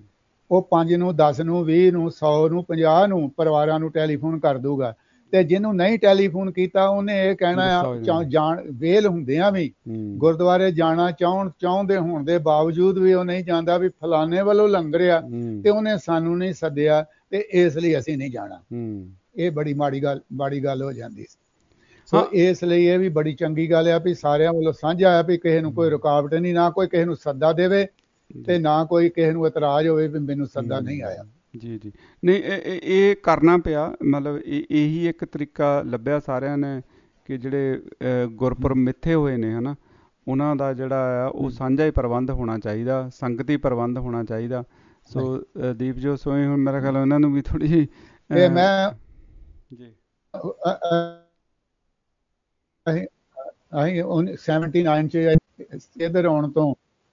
ਉਹ ਪੰਜ ਨੂੰ ਦਸ ਨੂੰ ਵੀਹ ਨੂੰ ਸੌ ਨੂੰ ਪੰਜਾਹ ਨੂੰ ਪਰਿਵਾਰਾਂ ਨੂੰ ਟੈਲੀਫੋਨ ਕਰ ਦੂਗਾ ਤੇ ਜਿਹਨੂੰ ਨਹੀਂ ਟੈਲੀਫੋਨ ਕੀਤਾ ਉਹਨੇ ਇਹ ਕਹਿਣਾ ਆ ਜਾਣ ਵੇਲ ਹੁੰਦਿਆਂ ਵੀ ਗੁਰਦੁਆਰੇ ਜਾਣਾ ਚਾਹੁਣ ਚਾਹੁੰਦੇ ਹੋਣ ਦੇ ਬਾਵਜੂਦ ਵੀ ਉਹ ਨਹੀਂ ਜਾਂਦਾ ਵੀ ਫਲਾਣੇ ਵੱਲੋਂ ਲੰਗਰ ਆ ਤੇ ਉਹਨੇ ਸਾਨੂੰ ਨਹੀਂ ਸੱਦਿਆ ਤੇ ਇਸ ਲਈ ਅਸੀਂ ਨਹੀਂ ਜਾਣਾ। ਇਹ ਬੜੀ ਮਾੜੀ ਗੱਲ ਮਾੜੀ ਗੱਲ ਹੋ ਜਾਂਦੀ। ਸੋ ਇਸ ਲਈ ਇਹ ਵੀ ਬੜੀ ਚੰਗੀ ਗੱਲ ਆ ਵੀ ਸਾਰਿਆਂ ਵੱਲੋਂ ਸਾਂਝਾ ਆ ਵੀ ਕਿਸੇ ਨੂੰ ਕੋਈ ਰੁਕਾਵਟ ਨਹੀਂ, ਨਾ ਕੋਈ ਕਿਸੇ ਨੂੰ ਸੱਦਾ ਦੇਵੇ ਤੇ ਨਾ ਕੋਈ ਕਿਸੇ ਨੂੰ ਇਤਰਾਜ਼ ਹੋਵੇ ਵੀ ਮੈਨੂੰ ਸੱਦਾ ਨਹੀਂ ਆਇਆ। ਜੀ ਜੀ ਨਹੀਂ ਇਹ ਕਰਨਾ ਪਿਆ, ਮਤਲਬ ਇਹੀ ਇੱਕ ਤਰੀਕਾ ਲੱਭਿਆ ਸਾਰਿਆਂ ਨੇ ਕਿ ਜਿਹੜੇ ਗੁਰਪੁਰਬ ਮਿੱਥੇ ਹੋਏ ਨੇ ਹੈ ਨਾ, ਉਹਨਾਂ ਦਾ ਜਿਹੜਾ ਆ ਉਹ ਸਾਂਝਾ ਹੀ ਪ੍ਰਬੰਧ ਹੋਣਾ ਚਾਹੀਦਾ, ਸੰਗਤੀ ਪ੍ਰਬੰਧ ਹੋਣਾ ਚਾਹੀਦਾ। ਸੋ ਦੀਪ ਜੋ ਸੋਈ ਹੁਣ ਮੇਰਾ ਖਿਆਲ ਉਹਨਾਂ ਨੂੰ ਵੀ ਥੋੜ੍ਹੀ ਜਿਹੀ ਮੈਂ ਜੀ ਅਸੀਂ ਸੈਵਨਟੀ ਨਾਈਨ 'ਚ ਇੱਧਰ ਆਉਣ ਤੋਂ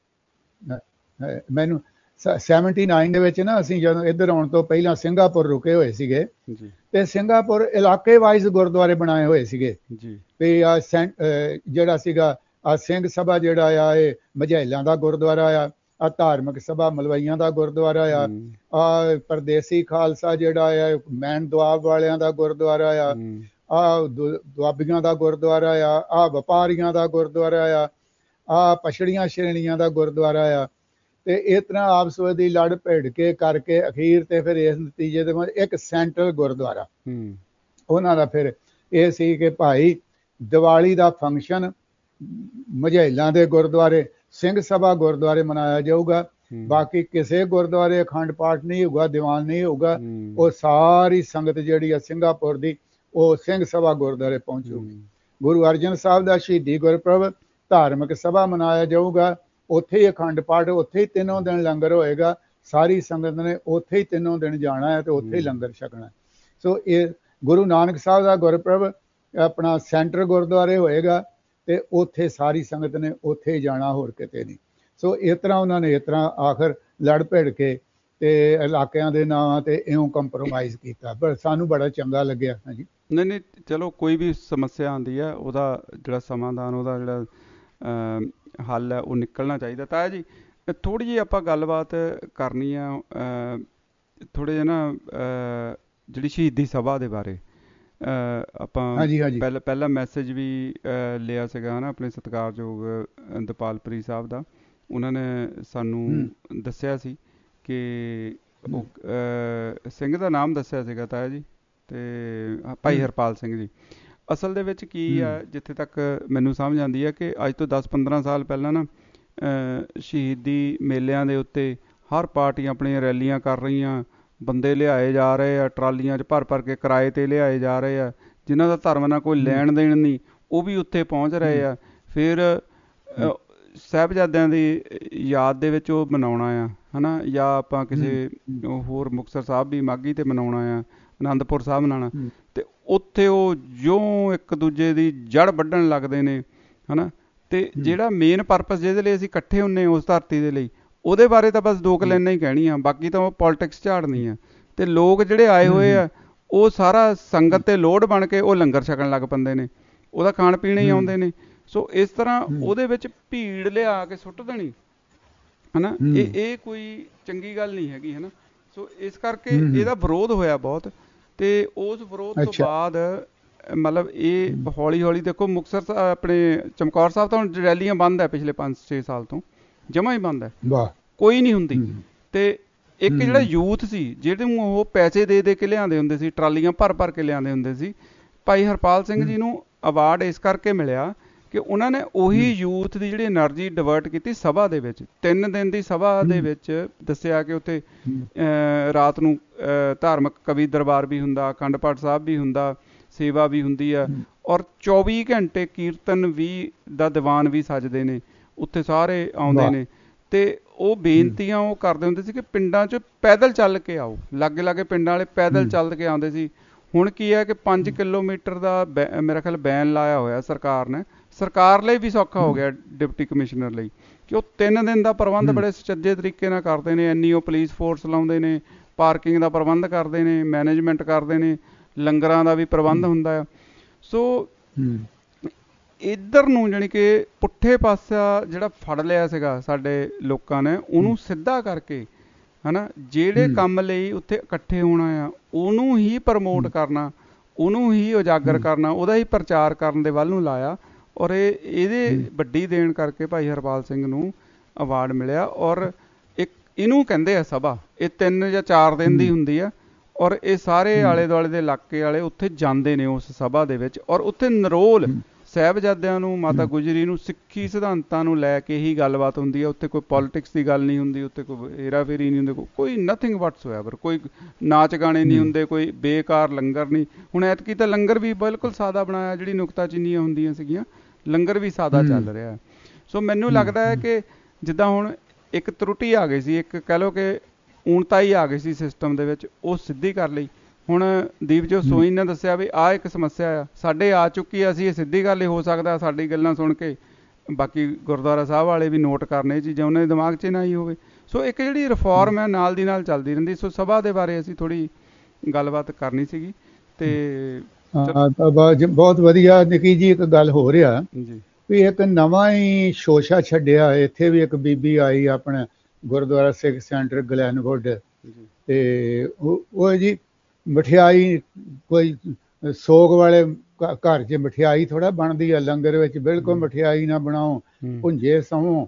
ਮੈਨੂੰ ਸੈਵਨਟੀ ਨਾਈਨ ਦੇ ਵਿੱਚ ਨਾ ਅਸੀਂ ਜਦੋਂ ਇੱਧਰ ਆਉਣ ਤੋਂ ਪਹਿਲਾਂ ਸਿੰਗਾਪੁਰ ਰੁਕੇ ਹੋਏ ਸੀਗੇ ਤੇ ਸਿੰਗਾਪੁਰ ਇਲਾਕੇ ਵਾਈਜ਼ ਗੁਰਦੁਆਰੇ ਬਣਾਏ ਹੋਏ ਸੀਗੇ ਤੇ ਆ ਜਿਹੜਾ ਸੀਗਾ ਆ ਸਿੰਘ ਸਭਾ ਜਿਹੜਾ ਆ ਇਹ ਮਝੈਲਾਂ ਦਾ ਗੁਰਦੁਆਰਾ ਆ, ਆ ਧਾਰਮਿਕ ਸਭਾ ਮਲਵਈਆਂ ਦਾ ਗੁਰਦੁਆਰਾ ਆ, ਆ ਪਰਦੇਸੀ ਖਾਲਸਾ ਜਿਹੜਾ ਆ ਮੈਨ ਦੁਆਬ ਵਾਲਿਆਂ ਦਾ ਗੁਰਦੁਆਰਾ ਆ, ਆ ਦੁਆਬੀਆਂ ਦਾ ਗੁਰਦੁਆਰਾ ਆ, ਆ ਵਪਾਰੀਆਂ ਦਾ ਗੁਰਦੁਆਰਾ ਆ, ਆ ਪਛੜੀਆਂ ਸ਼੍ਰੇਣੀਆਂ ਦਾ ਗੁਰਦੁਆਰਾ ਆ। ਤੇ ਇਸ ਤਰ੍ਹਾਂ ਆਪਸ ਵਿੱਚ ਦੀ ਲੜ ਭਿੜ ਕੇ ਕਰਕੇ ਅਖੀਰ ਤੇ ਫਿਰ ਇਸ ਨਤੀਜੇ ਦੇ ਇੱਕ ਸੈਂਟਰਲ ਗੁਰਦੁਆਰਾ ਉਹਨਾਂ ਦਾ ਫਿਰ ਇਹ ਸੀ ਕਿ ਭਾਈ ਦੀਵਾਲੀ ਦਾ ਫੰਕਸ਼ਨ ਮਝੈਲਾਂ ਦੇ ਗੁਰਦੁਆਰੇ ਸਿੰਘ ਸਭਾ ਗੁਰਦੁਆਰੇ ਮਨਾਇਆ ਜਾਊਗਾ, ਬਾਕੀ ਕਿਸੇ ਗੁਰਦੁਆਰੇ ਅਖੰਡ ਪਾਠ ਨਹੀਂ ਹੋਊਗਾ, ਦੀਵਾਨ ਨਹੀਂ ਹੋਊਗਾ। ਉਹ ਸਾਰੀ ਸੰਗਤ ਜਿਹੜੀ ਆ ਸਿੰਗਾਪੁਰ ਦੀ ਉਹ ਸਿੰਘ ਸਭਾ ਗੁਰਦੁਆਰੇ ਪਹੁੰਚੂਗੀ। ਗੁਰੂ ਅਰਜਨ ਸਾਹਿਬ ਦਾ ਸ਼ਹੀਦੀ ਗੁਰਪੁਰਬ ਧਾਰਮਿਕ ਸਭਾ ਮਨਾਇਆ ਜਾਊਗਾ, ਉੱਥੇ ਹੀ ਅਖੰਡ ਪਾਠ, ਉੱਥੇ ਹੀ ਤਿੰਨੋਂ ਦਿਨ ਲੰਗਰ ਹੋਏਗਾ, ਸਾਰੀ ਸੰਗਤ ਨੇ ਉੱਥੇ ਹੀ ਤਿੰਨੋਂ ਦਿਨ ਜਾਣਾ ਹੈ ਤੇ ਉੱਥੇ ਹੀ ਲੰਗਰ ਛਕਣਾ। ਸੋ ਇਹ ਗੁਰੂ ਨਾਨਕ ਸਾਹਿਬ ਦਾ ਗੁਰਪੁਰਬ ਆਪਣਾ ਸੈਂਟਰ ਗੁਰਦੁਆਰੇ ਹੋਏਗਾ ਤੇ ਉੱਥੇ ਸਾਰੀ ਸੰਗਤ ਨੇ ਉੱਥੇ ਹੀ ਜਾਣਾ, ਹੋਰ ਕਿਤੇ ਨਹੀਂ। ਸੋ ਇਸ ਤਰ੍ਹਾਂ ਉਹਨਾਂ ਨੇ ਇਸ ਤਰ੍ਹਾਂ ਆਖਰ ਲੜ ਭਿੜ ਕੇ ਤੇ ਇਲਾਕਿਆਂ ਦੇ ਨਾਂ ਤੇ ਇਉਂ ਕੰਪਰੋਮਾਈਜ਼ ਕੀਤਾ, ਪਰ ਸਾਨੂੰ ਬੜਾ ਚੰਗਾ ਲੱਗਿਆ। ਹਾਂਜੀ ਨਹੀਂ ਨਹੀਂ ਚਲੋ ਕੋਈ ਵੀ ਸਮੱਸਿਆ ਆਉਂਦੀ ਹੈ ਉਹਦਾ ਜਿਹੜਾ ਸਮਾਧਾਨ, ਉਹਦਾ ਜਿਹੜਾ ਹੱਲ ਹੈ ਉਹ ਨਿਕਲਣਾ ਚਾਹੀਦਾ। ਤਾਂ ਜੀ ਥੋੜ੍ਹੀ ਜਿਹੀ ਆਪਾਂ ਗੱਲਬਾਤ ਕਰਨੀ ਆ ਥੋੜ੍ਹੇ ਜਿਹੇ ਨਾ ਜਿਹੜੀ ਸ਼ਹੀਦੀ ਸਭਾ ਦੇ ਬਾਰੇ। ਆਪਾਂ ਪਹਿਲਾਂ ਪਹਿਲਾ ਮੈਸੇਜ ਵੀ ਲਿਆ ਸੀਗਾ ਹੈ ਨਾ ਆਪਣੇ ਸਤਿਕਾਰਯੋਗ ਦਪਾਲਪੁਰੀ ਸਾਹਿਬ ਦਾ, ਉਹਨਾਂ ਨੇ ਸਾਨੂੰ ਦੱਸਿਆ ਸੀ ਕਿ ਉਹ ਸਿੰਘ ਦਾ ਨਾਮ ਦੱਸਿਆ ਸੀਗਾ ਤਾਇਆ ਜੀ, ਤੇ ਭਾਈ ਹਰਪਾਲ ਸਿੰਘ ਜੀ। ਅਸਲ ਦੇ ਵਿੱਚ ਕੀ ਆ, ਜਿੱਥੇ ਤੱਕ ਮੈਨੂੰ ਸਮਝ ਆਉਂਦੀ ਹੈ ਕਿ ਅੱਜ ਤੋਂ ਦਸ ਪੰਦਰਾਂ ਸਾਲ ਪਹਿਲਾਂ ਨਾ ਸ਼ਹੀਦੀ ਮੇਲਿਆਂ ਦੇ ਉੱਤੇ ਹਰ ਪਾਰਟੀ ਆਪਣੀਆਂ ਰੈਲੀਆਂ ਕਰ ਰਹੀਆਂ, ਬੰਦੇ ਲਿਆਏ ਜਾ ਰਹੇ ਆ ਟਰਾਲੀਆਂ 'ਚ ਭਰ ਭਰ ਕੇ, ਕਿਰਾਏ 'ਤੇ ਲਿਆਏ ਜਾ ਰਹੇ ਆ, ਜਿਨ੍ਹਾਂ ਦਾ ਧਰਮ ਨਾਲ ਕੋਈ ਲੈਣ ਦੇਣ ਨਹੀਂ, ਉਹ ਵੀ ਉੱਥੇ ਪਹੁੰਚ ਰਹੇ ਆ। ਫਿਰ ਸਾਹਿਬਜ਼ਾਦਿਆਂ ਦੀ ਯਾਦ ਦੇ ਵਿੱਚ ਉਹ ਮਨਾਉਣਾ ਆ ਹੈ ਨਾ, ਜਾਂ ਆਪਾਂ ਕਿਸੇ ਹੋਰ ਮੁਕਤਸਰ ਸਾਹਿਬ ਵੀ ਮਾਘੀ 'ਤੇ ਮਨਾਉਣਾ ਆ, ਅਨੰਦਪੁਰ ਸਾਹਿਬ ਮਨਾਉਣਾ, ਤੇ ਉੱਥੇ ਉਹ ਜਿਉਂ ਇੱਕ ਦੂਜੇ ਦੀ ਜੜ ਵੱਢਣ ਲੱਗਦੇ ਨੇ ਹੈ ਨਾ। ਅਤੇ ਜਿਹੜਾ ਮੇਨ ਪਰਪਸ ਜਿਹਦੇ ਲਈ ਅਸੀਂ ਇਕੱਠੇ ਹੁੰਦੇ ਉਸ ਧਰਤੀ ਦੇ ਲਈ, ਉਹਦੇ ਬਾਰੇ ਤਾਂ ਬਸ ਦੋ ਕੁ ਲਾਈਨਾਂ ਹੀ ਕਹਿਣੀਆਂ, ਬਾਕੀ ਤਾਂ ਉਹ ਪੋਲੀਟਿਕਸ ਝਾੜਨੀ ਆ। ਅਤੇ ਲੋਕ ਜਿਹੜੇ ਆਏ ਹੋਏ ਆ ਉਹ ਸਾਰਾ ਸੰਗਤ 'ਤੇ ਲੋਡ ਬਣ ਕੇ ਉਹ ਲੰਗਰ ਛਕਣ ਲੱਗ ਪੈਂਦੇ ਨੇ, ਉਹਦਾ ਖਾਣ ਪੀਣ ਹੀ ਆਉਂਦੇ ਨੇ। ਸੋ ਇਸ ਤਰ੍ਹਾਂ ਉਹਦੇ ਵਿੱਚ ਭੀੜ ਲਿਆ ਕੇ ਸੁੱਟ ਦੇਣੀ ਹੈ ਨਾ, ਇਹ ਇਹ ਕੋਈ ਚੰਗੀ ਗੱਲ ਨਹੀਂ ਹੈਗੀ ਹੈ ਨਾ। ਸੋ ਇਸ ਕਰਕੇ ਇਹਦਾ ਵਿਰੋਧ ਹੋਇਆ ਬਹੁਤ, ਅਤੇ ਉਸ ਵਿਰੋਧ ਤੋਂ ਬਾਅਦ ਮਤਲਬ ਇਹ ਹੌਲੀ ਹੌਲੀ ਦੇਖੋ ਮੁਕਤਸਰ ਆਪਣੇ ਚਮਕੌਰ ਸਾਹਿਬ ਤਾਂ ਹੁਣ ਰੈਲੀਆਂ ਬੰਦ ਹੈ ਪਿਛਲੇ ਪੰਜ ਛੇ ਸਾਲ ਤੋਂ, ਜਮ੍ਹਾਂ ਹੀ ਬੰਦ ਹੈ, ਕੋਈ ਨਹੀਂ ਹੁੰਦੀ। ਅਤੇ ਇੱਕ ਜਿਹੜਾ ਯੂਥ ਸੀ ਜਿਹਨੂੰ ਉਹ ਪੈਸੇ ਦੇ ਦੇ ਕੇ ਲਿਆਉਂਦੇ ਹੁੰਦੇ ਸੀ, ਟਰਾਲੀਆਂ ਭਰ ਭਰ ਕੇ ਲਿਆਉਂਦੇ ਹੁੰਦੇ ਸੀ, ਭਾਈ ਹਰਪਾਲ ਸਿੰਘ ਜੀ ਨੂੰ ਅਵਾਰਡ ਇਸ ਕਰਕੇ ਮਿਲਿਆ ਕਿ ਉਹਨਾਂ ਨੇ ਉਹੀ ਯੂਥ ਦੀ ਜਿਹੜੀ ਐਨਰਜੀ ਡਿਵਰਟ ਕੀਤੀ ਸਭਾ ਦੇ ਵਿੱਚ। ਤਿੰਨ ਦਿਨ ਦੀ ਸਭਾ ਦੇ ਵਿੱਚ ਦੱਸਿਆ ਕਿ ਉੱਥੇ ਰਾਤ ਨੂੰ ਧਾਰਮਿਕ ਕਵੀ ਦਰਬਾਰ ਵੀ ਹੁੰਦਾ, ਅਖੰਡ ਪਾਠ ਸਾਹਿਬ ਵੀ ਹੁੰਦਾ, ਸੇਵਾ ਵੀ ਹੁੰਦੀ ਆ, ਔਰ ਚੌਵੀ ਘੰਟੇ ਕੀਰਤਨ ਵੀ ਦਾ ਦੀਵਾਨ ਵੀ ਸੱਜਦੇ ਨੇ, ਉੱਥੇ ਸਾਰੇ ਆਉਂਦੇ ਨੇ। ਅਤੇ ਉਹ ਬੇਨਤੀਆਂ ਉਹ ਕਰਦੇ ਹੁੰਦੇ ਸੀ ਕਿ ਪਿੰਡਾਂ 'ਚ ਪੈਦਲ ਚੱਲ ਕੇ ਆਓ, ਲਾਗੇ ਲਾਗੇ ਪਿੰਡਾਂ ਵਾਲੇ ਪੈਦਲ ਚੱਲ ਕੇ ਆਉਂਦੇ ਸੀ। ਹੁਣ ਕੀ ਹੈ ਕਿ ਪੰਜ ਕਿਲੋਮੀਟਰ ਦਾ ਬੈ ਮੇਰਾ ਖਿਆਲ ਬੈਨ ਲਾਇਆ ਹੋਇਆ ਸਰਕਾਰ ਨੇ, ਸਰਕਾਰ ਲਈ ਵੀ ਸੌਖਾ ਹੋ ਗਿਆ ਡਿਪਟੀ ਕਮਿਸ਼ਨਰ ਲਈ, ਕਿ ਉਹ ਤਿੰਨ ਦਿਨ ਦਾ ਪ੍ਰਬੰਧ ਬੜੇ ਸੁਚੱਜੇ ਤਰੀਕੇ ਨਾਲ ਕਰਦੇ ਨੇ। ਇੰਨੀ ਉਹ ਪੁਲਿਸ ਫੋਰਸ ਲਾਉਂਦੇ ਨੇ, ਪਾਰਕਿੰਗ ਦਾ ਪ੍ਰਬੰਧ ਕਰਦੇ ਨੇ, ਮੈਨੇਜਮੈਂਟ ਕਰਦੇ ਨੇ, ਲੰਗਰਾਂ ਦਾ ਵੀ ਪ੍ਰਬੰਧ ਹੁੰਦਾ ਆ। ਸੋ ਇੱਧਰ ਨੂੰ ਜਾਣੀ ਕਿ ਪੁੱਠੇ ਪਾਸਾ ਜਿਹੜਾ ਫੜ ਲਿਆ ਸੀਗਾ ਸਾਡੇ ਲੋਕਾਂ ਨੇ, ਉਹਨੂੰ ਸਿੱਧਾ ਕਰਕੇ ਹਨਾ, ਜਿਹੜੇ ਕੰਮ ਲਈ ਉੱਥੇ ਇਕੱਠੇ ਹੋਣਾ ਆ ਉਹਨੂੰ ਹੀ ਪ੍ਰਮੋਟ ਕਰਨਾ, ਉਹਨੂੰ ਹੀ ਉਜਾਗਰ ਕਰਨਾ, ਉਹਦਾ ਹੀ ਪ੍ਰਚਾਰ ਕਰਨ ਦੇ ਵੱਲ ਨੂੰ ਲਾਇਆ। ਔਰ ਇਹ ਇਹਦੇ ਵੱਡੀ ਦੇਣ ਕਰਕੇ ਭਾਈ ਹਰਪਾਲ ਸਿੰਘ ਨੂੰ ਅਵਾਰਡ ਮਿਲਿਆ। ਔਰ ਇੱਕ ਇਹਨੂੰ ਕਹਿੰਦੇ ਆ ਸਭਾ, ਇਹ ਤਿੰਨ ਜਾਂ ਚਾਰ ਦਿਨ ਦੀ ਹੁੰਦੀ ਆ। ਔਰ ਇਹ ਸਾਰੇ ਆਲੇ ਦੁਆਲੇ ਦੇ ਇਲਾਕੇ ਵਾਲੇ ਉੱਥੇ ਜਾਂਦੇ ਨੇ ਉਸ ਸਭਾ ਦੇ ਵਿੱਚ। ਔਰ ਉੱਥੇ ਨਰੋਲ ਸਾਹਿਬਜ਼ਾਦਿਆਂ ਨੂੰ, ਮਾਤਾ ਗੁਜਰੀ ਨੂੰ, ਸਿੱਖੀ ਸਿਧਾਂਤਾਂ ਨੂੰ ਲੈ ਕੇ ਹੀ ਗੱਲਬਾਤ ਹੁੰਦੀ ਹੈ। ਉੱਥੇ ਕੋਈ ਪੋਲੀਟਿਕਸ ਦੀ ਗੱਲ ਨਹੀਂ ਹੁੰਦੀ, ਉੱਥੇ ਕੋਈ ਹੇਰਾ ਫੇਰੀ ਨਹੀਂ ਹੁੰਦੀ, ਕੋਈ ਨਥਿੰਗ ਵਟਸੋਐਵਰ, ਕੋਈ ਨਾਚ ਗਾਣੇ ਨਹੀਂ ਹੁੰਦੇ, ਕੋਈ ਬੇਕਾਰ ਲੰਗਰ ਨਹੀਂ। ਹੁਣ ਐਤਕੀ ਤਾਂ ਲੰਗਰ ਵੀ ਬਿਲਕੁਲ ਸਾਦਾ ਬਣਾਇਆ, ਜਿਹੜੀ ਨੁਕਤਾਚੀਨੀਆਂ ਹੁੰਦੀਆਂ ਸੀਗੀਆਂ, ਲੰਗਰ ਵੀ ਸਾਦਾ ਚੱਲ ਰਿਹਾ। ਸੋ ਮੈਨੂੰ ਲੱਗਦਾ ਹੈ ਕਿ ਜਿੱਦਾਂ ਹੁਣ ਇੱਕ ਤਰੁੱਟੀ ਆ ਗਈ ਸੀ, ਇੱਕ ਕਹਿ ਲਓ ਕਿ ਊਣਤਾ ਹੀ ਆ ਗਈ ਸੀ ਸਿਸਟਮ ਦੇ ਵਿੱਚ, ਉਹ ਸਿੱਧੀ ਕਰ ਲਈ। ਹੁਣ ਦੀਪਜੋਤ ਸੋਈ ਨੇ ਦੱਸਿਆ ਵੀ ਆਹ ਇੱਕ ਸਮੱਸਿਆ ਆ ਸਾਡੇ ਆ ਚੁੱਕੀ ਆ, ਅਸੀਂ ਇਹ ਸਿੱਧੀ ਗੱਲ ਹੀ ਹੋ ਸਕਦਾ ਸਾਡੀ ਗੱਲਾਂ ਸੁਣ ਕੇ ਬਾਕੀ ਗੁਰਦੁਆਰਾ ਸਾਹਿਬ ਵਾਲੇ ਵੀ ਨੋਟ ਕਰਨ ਇਹ ਚੀਜ਼ਾਂ ਉਹਨਾਂ ਦੇ ਦਿਮਾਗ 'ਚ ਨਾ ਹੀ ਹੋਵੇ। ਸੋ ਇੱਕ ਜਿਹੜੀ ਰਿਫੋਰਮ ਹੈ ਨਾਲ ਦੀ ਨਾਲ ਚੱਲਦੀ ਰਹਿੰਦੀ। ਸੋ ਸਭਾ ਦੇ ਬਾਰੇ ਅਸੀਂ ਥੋੜ੍ਹੀ ਗੱਲਬਾਤ ਕਰਨੀ ਸੀਗੀ। ਤੇ ਬਹੁਤ ਵਧੀਆ ਨਿੱਕੀ ਜੀ ਇੱਕ ਗੱਲ ਹੋ ਰਿਹਾ ਜੀ ਵੀ ਇੱਕ ਨਵਾਂ ਹੀ ਸ਼ੋਸ਼ਾ ਛੱਡਿਆ। ਇੱਥੇ ਵੀ ਇੱਕ ਬੀਬੀ ਆਈ ਆਪਣੇ ਗੁਰਦੁਆਰਾ ਸਿੱਖ ਸੈਂਟਰ ਗਲੈਨਵੁੱਡ, ਤੇ ਉਹ ਜੀ ਮਠਿਆਈ ਕੋਈ ਸੋਗ ਵਾਲੇ ਘਰ 'ਚ ਮਠਿਆਈ ਥੋੜ੍ਹਾ ਬਣਦੀ ਆ, ਲੰਗਰ ਵਿੱਚ ਬਿਲਕੁਲ ਮਠਿਆਈ ਨਾ ਬਣਾਓ, ਭੁੰਜੇ ਸਵੋ।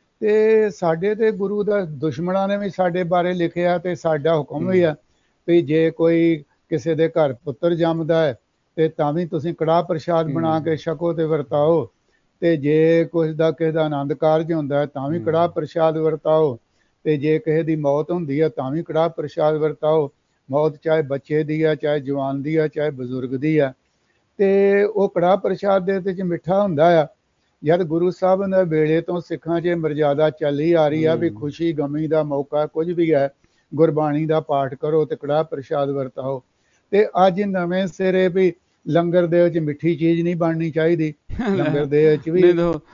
ਤੇ ਸਾਡੇ ਤੇ ਗੁਰੂ ਦਾ ਦੁਸ਼ਮਣਾਂ ਨੇ ਵੀ ਸਾਡੇ ਬਾਰੇ ਲਿਖਿਆ ਤੇ ਸਾਡਾ ਹੁਕਮ ਵੀ ਆ ਵੀ ਜੇ ਕੋਈ ਕਿਸੇ ਦੇ ਘਰ ਪੁੱਤਰ ਜੰਮਦਾ ਹੈ ਤੇ ਤਾਂ ਵੀ ਤੁਸੀਂ ਕੜਾਹ ਪ੍ਰਸ਼ਾਦ ਬਣਾ ਕੇ ਛਕੋ ਤੇ ਵਰਤਾਓ, ਤੇ ਜੇ ਕੁਛ ਦਾ ਕਿਸੇ ਦਾ ਆਨੰਦ ਕਾਰਜ ਹੁੰਦਾ ਹੈ ਤਾਂ ਵੀ ਕੜਾਹ ਪ੍ਰਸ਼ਾਦ ਵਰਤਾਓ, ਤੇ ਜੇ ਕਿਸੇ ਦੀ ਮੌਤ ਹੁੰਦੀ ਹੈ ਤਾਂ ਵੀ ਕੜਾਹ ਪ੍ਰਸ਼ਾਦ ਵਰਤਾਓ। ਮੌਤ ਚਾਹੇ ਬੱਚੇ ਦੀ ਆ, ਚਾਹੇ ਜਵਾਨ ਦੀ ਆ, ਚਾਹੇ ਬਜ਼ੁਰਗ ਦੀ ਆ, ਤੇ ਉਹ ਕੜਾਹ ਪ੍ਰਸ਼ਾਦ ਦੇ ਵਿੱਚ ਮਿੱਠਾ ਹੁੰਦਾ ਆ। ਜਦ ਗੁਰੂ ਸਾਹਿਬ ਦੇ ਵੇਲੇ ਤੋਂ ਸਿੱਖਾਂ 'ਚ ਮਰਜ਼ਾਦਾ ਚੱਲੀ ਆ ਰਹੀ ਆ ਵੀ ਖੁਸ਼ੀ ਗਮੀ ਦਾ ਮੌਕਾ ਕੁਝ ਵੀ ਹੈ, ਗੁਰਬਾਣੀ ਦਾ ਪਾਠ ਕਰੋ ਤੇ ਕੜਾਹ ਪ੍ਰਸ਼ਾਦ ਵਰਤਾਓ। ਤੇ ਅੱਜ ਨਵੇਂ ਸਿਰੇ ਵੀ ਲੰਗਰ ਦੇ ਵਿੱਚ ਮਿੱਠੀ ਚੀਜ਼ ਨਹੀਂ ਬਣਨੀ ਚਾਹੀਦੀ, ਲੰਗਰ ਦੇ ਵਿੱਚ ਵੀ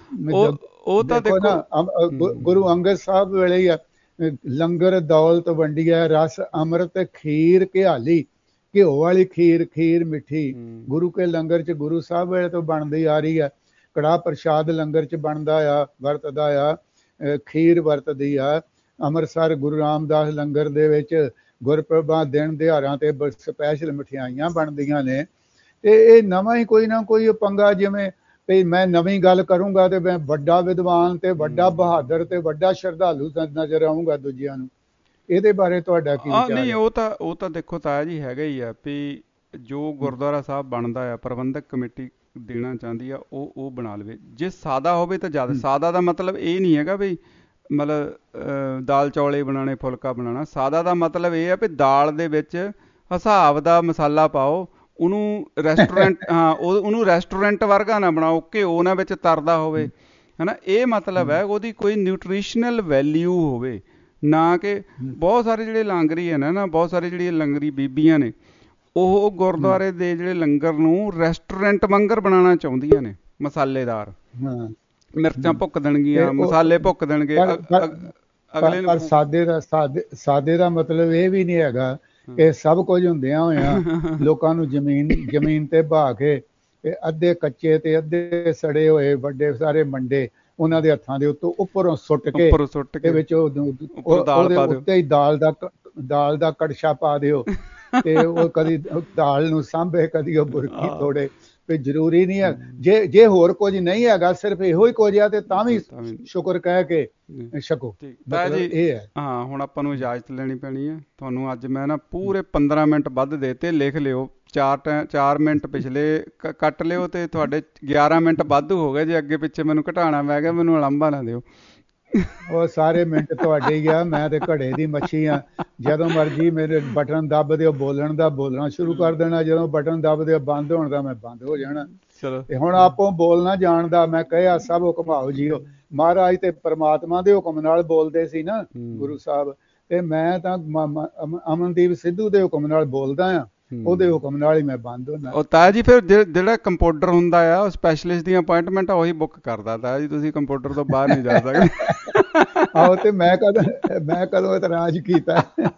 ਉਹ ਤਾਂ ਦੇਖੋ ਨਾ ਗੁਰੂ ਅੰਗਦ ਸਾਹਿਬ ਵੇਲੇ ਹੀ ਆ, ਲੰਗਰ ਦੌਲਤ ਵੰਡੀਆ ਰਸ ਅੰਮ੍ਰਿਤ ਖੀਰ ਘਿਆਲੀ, ਘਿਓ ਵਾਲੀ ਖੀਰ, ਖੀਰ ਮਿੱਠੀ ਗੁਰੂ ਕੇ ਲੰਗਰ 'ਚ ਗੁਰੂ ਸਾਹਿਬ ਵੇਲੇ ਤੋਂ ਬਣਦੀ ਆ ਰਹੀ ਆ। ਕੜਾਹ ਪ੍ਰਸ਼ਾਦ ਲੰਗਰ 'ਚ ਬਣਦਾ ਆ, ਵਰਤਦਾ ਆ, ਖੀਰ ਵਰਤਦੀ ਆ। ਅੰਮ੍ਰਿਤਸਰ ਗੁਰੂ ਰਾਮਦਾਸ ਲੰਗਰ ਦੇ ਵਿੱਚ ਗੁਰਪੁਰਬਾਂ ਦਿਨ ਦਿਹਾੜਾਂ ਤੇ ਸਪੈਸ਼ਲ ਮਠਿਆਈਆਂ ਬਣਦੀਆਂ ਨੇ। ਤੇ ਇਹ ਨਵਾਂ ਹੀ ਕੋਈ ਨਾ ਕੋਈ ਪੰਗਾ, ਜਿਵੇਂ ਵੀ ਮੈਂ ਨਵੀਂ ਗੱਲ ਕਰੂੰਗਾ ਤੇ ਮੈਂ ਵੱਡਾ ਵਿਦਵਾਨ ਤੇ ਵੱਡਾ ਬਹਾਦਰ ਤੇ ਵੱਡਾ ਸ਼ਰਧਾਲੂ ਨਜ਼ਰ ਆਊਂਗਾ ਦੂਜਿਆਂ ਨੂੰ। ਇਹਦੇ ਬਾਰੇ ਤੁਹਾਡਾ ਕੀ ਵਿਚਾਰ ਹੈ? ਨਹੀਂ, ਉਹ ਤਾਂ ਉਹ ਤਾਂ ਦੇਖੋ ਤਾਇਆ ਜੀ ਹੈਗਾ ਹੀ ਆ ਵੀ ਜੋ ਗੁਰਦੁਆਰਾ ਸਾਹਿਬ ਬਣਦਾ ਆ ਪ੍ਰਬੰਧਕ ਕਮੇਟੀ ਦੇਣਾ ਚਾਹੁੰਦੀ ਆ ਉਹ ਉਹ ਬਣਾ ਲਵੇ। ਜੇ ਸਾਦਾ ਹੋਵੇ ਤਾਂ ਜ਼ਿਆਦਾ। ਸਾਦਾ ਦਾ ਮਤਲਬ ਇਹ ਨਹੀਂ ਹੈਗਾ ਵੀ ਮਤਲਬ ਦਾਲ ਚੌਲੇ ਬਣਾਉਣੇ, ਫੁਲਕਾ ਬਣਾਉਣਾ। ਸਾਦਾ ਦਾ ਮਤਲਬ ਇਹ ਆ ਵੀ ਦਾਲ ਦੇ ਵਿੱਚ ਹਿਸਾਬ ਦਾ ਮਸਾਲਾ ਪਾਓ, ਉਹਨੂੰ ਰੈਸਟੋਰੈਂਟ ਹਾਂ ਉਹ ਉਹਨੂੰ ਰੈਸਟੋਰੈਂਟ ਵਰਗਾ ਨਾ ਬਣਾਓ, ਘਿਓ ਨਾ ਵਿੱਚ ਤਰਦਾ ਹੋਵੇ, ਹੈ ਨਾ। ਇਹ ਮਤਲਬ ਹੈ ਉਹਦੀ ਕੋਈ ਨਿਊਟ੍ਰੀਸ਼ਨਲ ਵੈਲਿਊ ਹੋਵੇ, ਨਾ ਕਿ ਬਹੁਤ ਸਾਰੇ ਜਿਹੜੇ ਲਾਂਗਰੀ ਹੈ ਨਾ, ਬਹੁਤ ਸਾਰੇ ਜਿਹੜੀਆਂ ਲੰਗਰੀ ਬੀਬੀਆਂ ਨੇ ਉਹ ਗੁਰਦੁਆਰੇ ਦੇ ਜਿਹੜੇ ਲੰਗਰ ਨੂੰ ਰੈਸਟੋਰੈਂਟ ਵਾਂਗਰ ਬਣਾਉਣਾ ਚਾਹੁੰਦੀਆਂ ਨੇ, ਮਸਾਲੇਦਾਰ, ਮਿਰਚਾਂ ਭੁੱਕ ਦੇਣਗੀਆਂ, ਮਸਾਲੇ ਭੁੱਕ ਦੇਣਗੇ ਅਗਲੇ ਨੂੰ। ਸਾਦੇ ਦਾ ਸਾਦੇ ਸਾਦੇ ਦਾ ਮਤਲਬ ਇਹ ਵੀ ਨਹੀਂ ਹੈਗਾ ਕਿ ਸਭ ਕੁਝ ਹੁੰਦਿਆਂ ਹੋਇਆਂ ਲੋਕਾਂ ਨੂੰ ਜ਼ਮੀਨ ਜ਼ਮੀਨ ਤੇ ਬਹਾ ਕੇ ਅੱਧੇ ਕੱਚੇ ਤੇ ਅੱਧੇ ਸੜੇ ਹੋਏ ਵੱਡੇ ਸਾਰੇ ਮੰਡੇ ਉਹਨਾਂ ਦੇ ਹੱਥਾਂ ਦੇ ਉੱਤੋਂ ਉੱਪਰੋਂ ਸੁੱਟ ਕੇ ਤੇ ਵਿੱਚ ਉਹਦੇ ਉੱਤੇ ਹੀ ਦਾਲ ਦਾ ਦਾਲ ਦਾ ਕੜਛਾ ਪਾ ਦਿਓ ਤੇ ਉਹ ਕਦੀ ਦਾਲ ਨੂੰ ਸਾਂਭੇ, ਕਦੀ ਉਹ ਬੁਰਕੀ ਤੋੜੇ। ਵੀ ਜ਼ਰੂਰੀ ਨਹੀਂ ਹੈ, ਜੇ ਜੇ ਹੋਰ ਕੁਝ ਨਹੀਂ ਹੈਗਾ, ਸਿਰਫ ਇਹੋ ਹੀ ਕੁਝ ਆ ਤੇ ਤਾਂ ਵੀ ਸ਼ੁਕਰ ਕਹਿ ਕੇ ਛਕੋ। ਮਤਲਬ ਇਹ ਹੈ। ਹਾਂ, ਹੁਣ ਆਪਾਂ ਨੂੰ ਇਜਾਜ਼ਤ ਲੈਣੀ ਪੈਣੀ ਹੈ। ਤੁਹਾਨੂੰ ਅੱਜ ਮੈਂ ਨਾ ਪੂਰੇ ਪੰਦਰਾਂ ਮਿੰਟ ਵੱਧ ਦੇਤੇ, ਲਿਖ ਲਿਓ। ਚਾਰ ਟਾਈਮ ਚਾਰ ਮਿੰਟ ਪਿਛਲੇ ਕੱਟ ਲਿਓ ਤੇ ਤੁਹਾਡੇ ਗਿਆਰਾਂ ਮਿੰਟ ਵਾਧੂ ਹੋ ਗਏ। ਜੇ ਅੱਗੇ ਪਿੱਛੇ ਮੈਨੂੰ ਘਟਾਉਣਾ ਪੈ ਗਿਆ ਮੈਨੂੰ ਉਲਾਂਭਾ ਨਾ ਦਿਓ। ਉਹ ਸਾਰੇ ਮਿੰਟ ਤੁਹਾਡੇ ਹੀ ਆ, ਮੈਂ ਤੇ ਘੜੇ ਦੀ ਮੱਛੀ ਆ। ਜਦੋਂ ਮਰਜੀ ਮੇਰੇ ਬਟਨ ਦੱਬ ਦਿਓ ਬੋਲਣ ਦਾ, ਬੋਲਣਾ ਸ਼ੁਰੂ ਕਰ ਦੇਣਾ। ਜਦੋਂ ਬਟਨ ਦੱਬ ਦਿਓ ਬੰਦ ਹੋਣ ਦਾ, ਮੈਂ ਬੰਦ ਹੋ ਜਾਣਾ। ਤੇ ਹੁਣ ਆਪੋ ਬੋਲਣਾ ਜਾਣਦਾ, ਮੈਂ ਕਹਿਆ ਸਭ ਹੁਕਮਾਓ ਜੀਓ। ਮਹਾਰਾਜ ਤੇ ਪਰਮਾਤਮਾ ਦੇ ਹੁਕਮ ਨਾਲ ਬੋਲਦੇ ਸੀ ਨਾ ਗੁਰੂ ਸਾਹਿਬ, ਤੇ ਮੈਂ ਤਾਂ ਅਮਨਦੀਪ ਸਿੱਧੂ ਦੇ ਹੁਕਮ ਨਾਲ ਬੋਲਦਾ ਆ, ਉਹਦੇ ਹੁਕਮ ਨਾਲ ਹੀ ਮੈਂ ਬੰਦ ਹੁੰਦਾ। ਉਹ ਤਾਇਆ ਜੀ ਫਿਰ ਜਿਹੜਾ ਕੰਪਾਊਂਡਰ ਹੁੰਦਾ ਆ ਉਹ ਸਪੈਸ਼ਲਿਸਟ ਦੀਆਂ ਅਪਾਇੰਟਮੈਂਟ ਉਹੀ ਬੁੱਕ ਕਰਦਾ। ਤਾਇਆ ਜੀ ਤੁਸੀਂ ਕੰਪਾਊਂਡਰ ਤੋਂ ਬਾਹਰ ਨਹੀਂ ਜਾ ਸਕਦੇ। ਆਹੋ, ਤੇ ਮੈਂ ਕਦੋਂ ਮੈਂ ਕਦੋਂ ਇਤਰਾਜ਼ ਕੀਤਾ।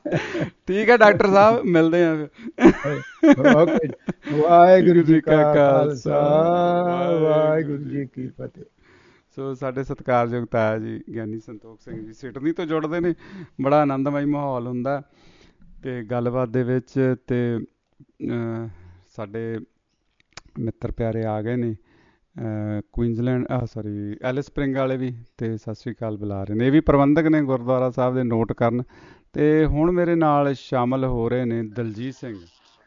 ਠੀਕ ਹੈ ਡਾਕਟਰ ਸਾਹਿਬ, ਮਿਲਦੇ ਆ ਫਿਰ। ਓਕੇ, ਵਾਹਿਗੁਰੂ ਜੀ ਕਾ ਖਾਲਸਾ, ਵਾਹਿਗੁਰੂ ਜੀ ਕੀ ਫਤਿਹ। ਸੋ ਸਾਡੇ ਸਤਿਕਾਰਯੋਗ ਤਾਇਆ ਜੀ ਗਿਆਨੀ ਸੰਤੋਖ ਸਿੰਘ ਜੀ ਸਿਡਨੀ ਤੋਂ ਜੁੜਦੇ ਨੇ। ਬੜਾ ਆਨੰਦਮਈ ਮਾਹੌਲ ਹੁੰਦਾ ਤੇ ਗੱਲਬਾਤ ਦੇ ਵਿੱਚ। ਤੇ ਅਹ, ਸਾਡੇ ਮਿੱਤਰ ਪਿਆਰੇ ਆ ਗਏ ਨੇ ਕੁਈਨਜ਼ਲੈਂਡ ਸੌਰੀ ਐਲਿਸ ਸਪਰਿੰਗ ਵਾਲੇ ਵੀ, ਤੇ ਸਤਿ ਸ਼੍ਰੀ ਅਕਾਲ ਬੁਲਾ ਰਹੇ ਨੇ। ਇਹ ਵੀ ਪ੍ਰਬੰਧਕ ਨੇ ਗੁਰਦੁਆਰਾ ਸਾਹਿਬ ਦੇ, ਨੋਟ ਕਰਨ। ਤੇ ਹੁਣ ਮੇਰੇ ਨਾਲ ਸ਼ਾਮਲ ਹੋ ਰਹੇ ਨੇ ਦਲਜੀਤ ਸਿੰਘ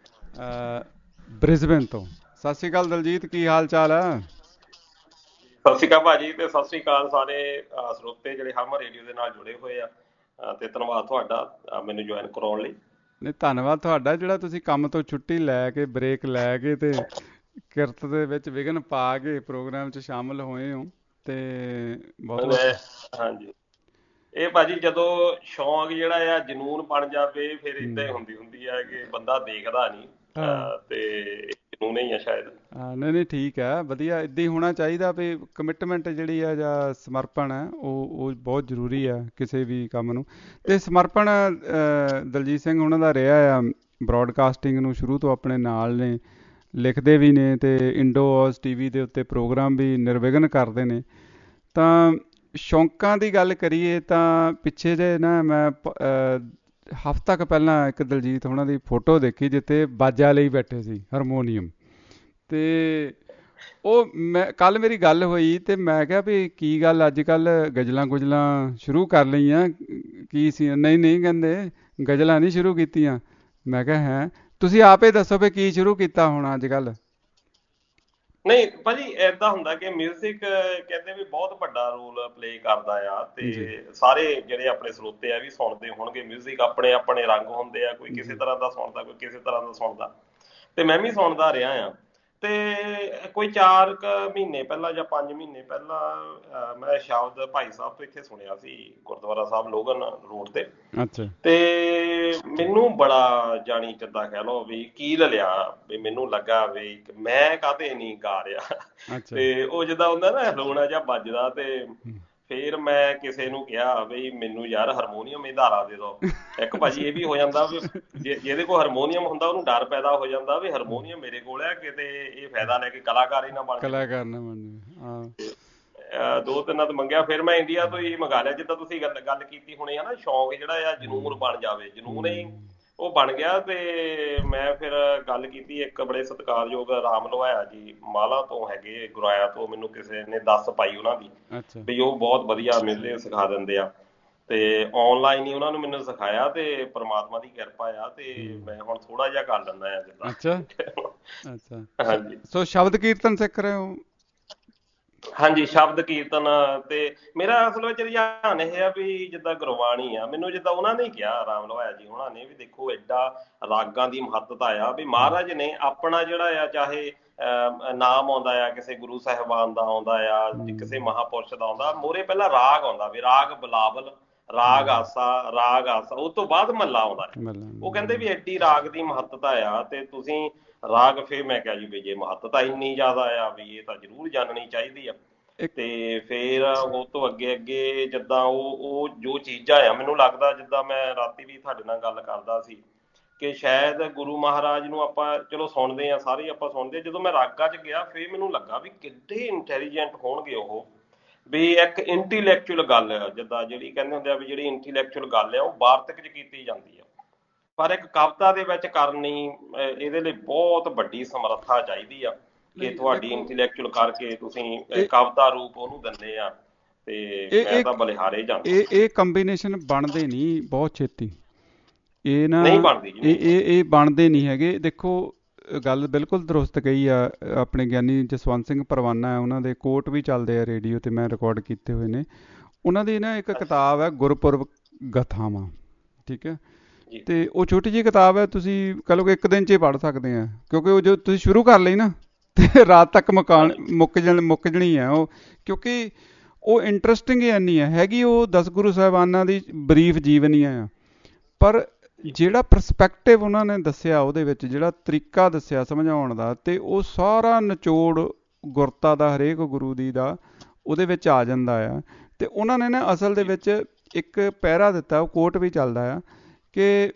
ਬ੍ਰਿਸਬੇਨ ਤੋਂ। ਸਤਿ ਸ਼੍ਰੀ ਅਕਾਲ ਦਲਜੀਤ, ਕੀ ਹਾਲ ਚਾਲ ਹੈ? ਸਤਿ ਸ਼੍ਰੀ ਅਕਾਲ ਭਾਜੀ, ਤੇ ਸਤਿ ਸ਼੍ਰੀ ਅਕਾਲ ਸਾਰੇ ਸਰੋਤੇ ਜਿਹੜੇ ਹਰਮਨ ਰੇਡੀਓ ਦੇ ਨਾਲ ਜੁੜੇ ਹੋਏ ਆ। ਤੇ ਧੰਨਵਾਦ ਤੁਹਾਡਾ ਮੈਨੂੰ ਜੁਆਇਨ ਕਰਾਉਣ ਲਈ। ਨਹੀਂ, ਧੰਨਵਾਦ ਤੁਹਾਡਾ ਜਿਹੜਾ ਤੁਸੀਂ ਕੰਮ ਤੋਂ ਛੁੱਟੀ ਲੈ ਕੇ, ਬ੍ਰੇਕ ਲੈ ਕੇ ਤੇ ਕਿਰਤ ਦੇ ਵਿੱਚ ਵਿਘਨ ਪਾ ਕੇ ਪ੍ਰੋਗਰਾਮ 'ਚ ਸ਼ਾਮਲ ਹੋਏ ਹੋ। ਤੇ ਬਹੁਤ ਹਾਂਜੀ, ਇਹ ਭਾਜੀ ਜਦੋਂ ਸ਼ੌਂਕ ਜਿਹੜਾ ਆ ਜਨੂਨ ਬਣ ਜਾਵੇ ਫਿਰ ਏਦਾਂ ਹੀ ਹੁੰਦੀ ਹੁੰਦੀ ਹੈ ਕਿ ਬੰਦਾ ਦੇਖਦਾ ਨਹੀਂ ਤੇ ਜਨੂਨ ਹੀ ਆ ਸ਼ਾਇਦ। ਹਾਂ, ਨਹੀਂ ਨਹੀਂ ਠੀਕ ਹੈ, ਵਧੀਆ। ਇੱਦਾਂ ਹੀ ਹੋਣਾ ਚਾਹੀਦਾ ਵੀ ਕਮਿਟਮੈਂਟ ਜਿਹੜੀ ਆ ਜਾਂ ਸਮਰਪਣ ਹੈ ਉਹ ਉਹ ਬਹੁਤ ਜ਼ਰੂਰੀ ਆ ਕਿਸੇ ਵੀ ਕੰਮ ਨੂੰ। ਤੇ ਸਮਰਪਣ ਦਲਜੀਤ ਸਿੰਘ ਉਹਨਾਂ ਦਾ ਰਿਹਾ ਆ ਬਰੋਡਕਾਸਟਿੰਗ ਨੂੰ ਸ਼ੁਰੂ ਤੋਂ ਆਪਣੇ ਨਾਲ ਨੇ, ਲਿਖਦੇ ਵੀ ਨੇ ਤੇ ਇੰਡੋਜ਼ ਟੀ ਵੀ ਦੇ ਉੱਤੇ ਪ੍ਰੋਗਰਾਮ ਵੀ ਨਿਰਵਿਘਨ ਕਰਦੇ ਨੇ। ਤਾਂ ਸ਼ੌਂਕਾਂ ਦੀ ਗੱਲ ਕਰੀਏ ਤਾਂ ਪਿੱਛੇ ਜੇ ਨਾ ਮੈਂ ਹਫ਼ਤਾ ਕੁ ਪਹਿਲਾਂ ਇੱਕ ਦਲਜੀਤ ਉਹਨਾਂ ਦੀ ਫੋਟੋ ਦੇਖੀ ਜਿੱਥੇ ਬਾਜਾ ਲਈ ਬੈਠੇ ਸੀ, ਹਾਰਮੋਨੀਅਮ। ਤੇ ਉਹ ਮੈਂ ਕੱਲ੍ਹ ਮੇਰੀ ਗੱਲ ਹੋਈ ਤੇ ਮੈਂ ਕਿਹਾ ਵੀ ਕੀ ਗੱਲ ਅੱਜ ਕੱਲ੍ਹ ਗਜ਼ਲਾਂ ਗੁਜ਼ਲਾਂ ਸ਼ੁਰੂ ਕਰ ਲਈਆਂ ਕੀ ਸੀ? ਨਹੀਂ ਨਹੀਂ ਕਹਿੰਦੇ ਗਜ਼ਲਾਂ ਨਹੀਂ ਸ਼ੁਰੂ ਕੀਤੀਆਂ। ਮੈਂ ਕਿਹਾ ਹੈ, ਤੁਸੀਂ ਆਪੇ ਦੱਸੋ ਵੀ ਕੀ ਸ਼ੁਰੂ ਕੀਤਾ ਹੋਣਾ ਅੱਜ ਕੱਲ੍ਹ? ਨਹੀਂ ਭਾਜੀ, ਏਦਾਂ ਹੁੰਦਾ ਕਿ ਮਿਊਜ਼ਿਕ ਕਹਿੰਦੇ ਵੀ ਬਹੁਤ ਵੱਡਾ ਰੋਲ ਪਲੇ ਕਰਦਾ ਆ। ਤੇ ਸਾਰੇ ਜਿਹੜੇ ਆਪਣੇ ਸਰੋਤੇ ਆ ਵੀ ਸੁਣਦੇ ਹੋਣਗੇ ਮਿਊਜ਼ਿਕ, ਆਪਣੇ ਆਪਣੇ ਰੰਗ ਹੁੰਦੇ ਆ, ਕੋਈ ਕਿਸੇ ਤਰ੍ਹਾਂ ਦਾ ਸੁਣਦਾ, ਕੋਈ ਕਿਸੇ ਤਰ੍ਹਾਂ ਦਾ ਸੁਣਦਾ। ਤੇ ਮੈਂ ਵੀ ਸੁਣਦਾ ਰਿਹਾ ਆ। ਤੇ ਕੋਈ ਚਾਰ ਕੁ ਮਹੀਨੇ ਪਹਿਲਾਂ ਜਾਂ ਪੰਜ ਮਹੀਨੇ ਪਹਿਲਾਂ ਮੈਂ ਸ਼ਬਦ ਭਾਈ ਸਾਹਿਬ ਤੋਂ ਇੱਥੇ ਸੁਣਿਆ ਸੀ, ਗੁਰਦੁਆਰਾ ਸਾਹਿਬ ਲੋਗਨ ਰੋਡ ਤੇ। ਤੇ ਮੈਨੂੰ ਬੜਾ ਜਾਣੀ ਕਿੱਦਾਂ ਕਹਿ ਲਓ ਵੀ ਕੀਲ ਲਿਆ ਵੀ ਮੈਨੂੰ ਲੱਗਾ ਵੀ ਮੈਂ ਕਾਹਤੇ ਨਹੀਂ ਗਾ ਰਿਹਾ। ਤੇ ਉਹ ਜਿੱਦਾਂ ਹੁੰਦਾ ਨਾ ਰੋਣਾ ਜਿਹਾ ਵੱਜਦਾ। ਤੇ ਫਿਰ ਮੈਂ ਕਿਸੇ ਨੂੰ ਕਿਹਾ ਵੀ ਮੈਨੂੰ ਯਾਰ ਹਾਰਮੋਨੀਅਮ ਹੀ ਧਾਰਾ ਦੇ ਦਿਓ। ਇੱਕ ਭਾਜੀ ਇਹ ਵੀ ਹੋ ਜਾਂਦਾ ਵੀ ਜਿਹਦੇ ਕੋਲ ਹਾਰਮੋਨੀਅਮ ਹੁੰਦਾ ਉਹਨੂੰ ਡਰ ਪੈਦਾ ਹੋ ਜਾਂਦਾ ਵੀ ਹਾਰਮੋਨੀਅਮ ਮੇਰੇ ਕੋਲ ਹੈ, ਕਿਤੇ ਇਹ ਫਾਇਦਾ ਲੈ ਕੇ ਕਲਾਕਾਰ ਹੀ ਨਾ ਬਣ ਕਲਾਕਾਰ ਨਾ ਬਣ। ਦੋ ਤਿੰਨ ਤਾਂ ਮੰਗਿਆ, ਫਿਰ ਮੈਂ ਇੰਡੀਆ ਤੋਂ ਹੀ ਮੰਗਾ ਲਿਆ। ਜਿੱਦਾਂ ਤੁਸੀਂ ਗੱਲ ਗੱਲ ਕੀਤੀ ਹੋਣੀ ਹੈ ਨਾ, ਸ਼ੌਂਕ ਜਿਹੜਾ ਆ ਜਨੂਨ ਬਣ ਜਾਵੇ, ਜਨੂਨ ਹੀ ਉਹ ਬਣ ਗਿਆ। ਤੇ ਮੈਂ ਫਿਰ ਗੱਲ ਕੀਤੀ ਇੱਕ ਬੜੇ ਸਤਿਕਾਰਯੋਗ ਰਾਮ ਲੋਹਾਇਆ ਜੀ ਮਾਲਾ ਤੋਂ ਹੈਗੇ, ਗੁਰਾਇਆ ਤੋਂ, ਮੈਨੂੰ ਕਿਸੇ ਨੇ ਦੱਸ ਪਾਈ ਉਹਨਾਂ ਦੀ ਵੀ ਉਹ ਬਹੁਤ ਵਧੀਆ ਮਿਊਜ਼ਿਕ ਸਿਖਾ ਦਿੰਦੇ ਆ। ਤੇ ਆਨਲਾਈਨ ਹੀ ਉਹਨਾਂ ਨੂੰ ਮੈਨੂੰ ਸਿਖਾਇਆ ਤੇ ਪ੍ਰਮਾਤਮਾ ਦੀ ਕਿਰਪਾ ਆ। ਤੇ ਮੈਂ ਹੁਣ ਥੋੜਾ ਜਿਹਾ ਕਰ ਲੈਂਦਾ ਆ ਜਿੱਦਾਂ। ਅੱਛਾ ਅੱਛਾ, ਹਾਂਜੀ। ਸੋ ਸ਼ਬਦ ਕੀਰਤਨ ਸਿੱਖ ਰਹੇ ਹੋ? ਹਾਂਜੀ, ਸ਼ਬਦ ਕੀਰਤਨ। ਤੇ ਮੇਰਾ ਅਸਲ ਵਿੱਚ ਰੁਝਾਨ ਇਹ ਆ ਵੀ ਜਿੱਦਾਂ ਗੁਰਬਾਣੀ ਆ, ਮੈਨੂੰ ਜਿੱਦਾਂ ਉਹਨਾਂ ਨੇ ਕਿਹਾ, ਰਾਮ ਲੋਹਾਇਆ ਜੀ ਉਹਨਾਂ ਨੇ, ਵੀ ਦੇਖੋ ਐਡਾ ਰਾਗਾਂ ਦੀ ਮਹੱਤਤਾ ਆ ਵੀ ਮਹਾਰਾਜ ਨੇ ਆਪਣਾ ਜਿਹੜਾ ਆ, ਚਾਹੇ ਨਾਮ ਆਉਂਦਾ ਆ ਕਿਸੇ ਗੁਰੂ ਸਾਹਿਬਾਨ ਦਾ, ਆਉਂਦਾ ਆ ਕਿਸੇ ਮਹਾਂਪੁਰਸ਼ ਦਾ, ਆਉਂਦਾ ਮੋਹਰੇ ਪਹਿਲਾਂ ਰਾਗ ਆਉਂਦਾ ਵੀ ਰਾਗ ਬਿਲਾਵਲ, ਰਾਗ ਆਸਾ, ਰਾਗ ਆਸਾ, ਉਹ ਤੋਂ ਬਾਅਦ ਮੱਲਾ ਆਉਂਦਾ। ਉਹ ਕਹਿੰਦੇ ਵੀ ਐਡੀ ਰਾਗ ਦੀ ਮਹੱਤਤਾ ਆ। ਤੇ ਤੁਸੀਂ ਰਾਗ, ਫਿਰ ਮੈਂ ਕਿਹਾ ਜੀ ਵੀ ਜੇ ਮਹੱਤਤਾ ਇੰਨੀ ਜ਼ਿਆਦਾ ਆ ਵੀ ਇਹ ਤਾਂ ਜ਼ਰੂਰ ਜਾਣਨੀ ਚਾਹੀਦੀ ਆ। ਤੇ ਫਿਰ ਉਹ ਤੋਂ ਅੱਗੇ ਅੱਗੇ ਜਿੱਦਾਂ ਉਹ ਉਹ ਜੋ ਚੀਜ਼ਾਂ ਆ, ਮੈਨੂੰ ਲੱਗਦਾ ਜਿੱਦਾਂ ਮੈਂ ਰਾਤੀ ਵੀ ਤੁਹਾਡੇ ਨਾਲ ਗੱਲ ਕਰਦਾ ਸੀ ਕਿ ਸ਼ਾਇਦ ਗੁਰੂ ਮਹਾਰਾਜ ਨੂੰ ਆਪਾਂ ਚਲੋ ਸੁਣਦੇ ਹਾਂ, ਸਾਰੇ ਆਪਾਂ ਸੁਣਦੇ। ਜਦੋਂ ਮੈਂ ਰਾਗਾਂ 'ਚ ਗਿਆ ਫਿਰ ਮੈਨੂੰ ਲੱਗਾ ਵੀ ਕਿੱਡੇ ਇੰਟੈਲੀਜੈਂਟ ਹੋਣਗੇ ਉਹ, ਵੀ ਇੱਕ ਇੰਟੀਲੈਕਚੁਅਲ ਗੱਲ ਆ, ਜਿੱਦਾਂ ਜਿਹੜੀ ਕਹਿੰਦੇ ਹੁੰਦੇ ਆ ਵੀ ਜਿਹੜੀ ਇੰਟੀਲੈਕਚੁਅਲ ਗੱਲ ਆ ਉਹ ਵਾਰਤਕ 'ਚ ਕੀਤੀ ਜਾਂਦੀ ਆ, ਪਰ ਇੱਕ ਕਵਿਤਾ ਦੇ ਵਿੱਚ ਕਰਨੀ ਇਹਦੇ ਲਈ ਬਹੁਤ ਵੱਡੀ ਸਮਰੱਥਾ ਚਾਹੀਦੀ ਆ ਕਿ ਤੁਹਾਡੀ ਇੰਟੈਲੈਕਚੁਅਲ ਕਰਕੇ ਤੁਸੀਂ ਕਵਿਤਾ ਰੂਪ ਉਹਨੂੰ ਦਿੰਦੇ ਆ। ਤੇ ਮੈਂ ਤਾਂ ਬਲਿਹਾਰੇ ਜਾਂਦਾ। ਇਹ ਇਹ ਕੰਬੀਨੇਸ਼ਨ ਬਣਦੇ ਨਹੀਂ ਬਹੁਤ ਛੇਤੀ, ਇਹ ਨਾ ਨਹੀਂ ਬਣਦੀ, ਇਹ ਇਹ ਬਣਦੇ ਨਹੀਂ ਹੈਗੇ। ਦੇਖੋ ਗੱਲ ਬਿਲਕੁਲ ਦਰੁਸਤ ਕਹੀ ਆ। ਆਪਣੇ ਗਿਆਨੀ ਜਸਵੰਤ ਸਿੰਘ ਪਰਵਾਨਾ, ਉਹਨਾਂ ਦੇ ਕੋਟ ਵੀ ਚੱਲਦੇ ਆ ਰੇਡੀਓ ਤੇ, ਮੈਂ ਰਿਕਾਰਡ ਕੀਤੇ ਹੋਏ ਨੇ। ਉਹਨਾਂ ਦੀ ਨਾ ਇੱਕ ਕਿਤਾਬ ਹੈ ਗੁਰਪੁਰਬ ਗਾਥਾਵਾਂ, ਠੀਕ ਹੈ। ਤੇ ਉਹ ਛੋਟੀ ਜਿਹੀ ਕਿਤਾਬ ਹੈ, ਤੁਸੀਂ ਕਹ ਲਓ ਕਿ ਇੱਕ ਦਿਨ 'ਚ ਹੀ ਪੜ੍ਹ ਸਕਦੇ ਆ, ਕਿਉਂਕਿ ਉਹ ਜੋ ਤੁਸੀਂ ਸ਼ੁਰੂ ਕਰ ਲਈ ਨਾ ਤੇ ਰਾਤ ਤੱਕ ਮੁਕਾਣ ਮੁੱਕ ਜਾਣ ਮੁੱਕ ਜਾਣੀ ਹੈ ਉਹ, ਕਿਉਂਕਿ ਉਹ ਇੰਟਰਸਟਿੰਗ ਹੀ ਇੰਨੀ ਹੈ ਹੈਗੀ। ਉਹ ਦਸ ਗੁਰੂ ਸਾਹਿਬਾਨਾਂ ਦੀ ਬਰੀਫ ਜੀਵਨੀਆਂ ਆ, ਪਰ ਜਿਹੜਾ ਪਰਸਪੈਕਟਿਵ ਉਹਨਾਂ ਨੇ ਦੱਸਿਆ, ਉਹਦੇ ਵਿੱਚ ਜਿਹੜਾ ਤਰੀਕਾ ਦੱਸਿਆ ਸਮਝਾਉਣ ਦਾ, ਤੇ ਉਹ ਸਾਰਾ ਨਿਚੋੜ ਗੁਰਤਾ ਦਾ, ਹਰੇਕ ਗੁਰੂ ਦੀ ਦਾ ਉਹਦੇ ਵਿੱਚ ਆ ਜਾਂਦਾ ਆ। ਤੇ ਉਹਨਾਂ ਨੇ ਨਾ ਅਸਲ ਦੇ ਵਿੱਚ ਇੱਕ ਪਹਿਰਾ ਦਿੱਤਾ, ਉਹ ਕੋਟ ਵੀ ਚੱਲਦਾ ਆ ਕਿ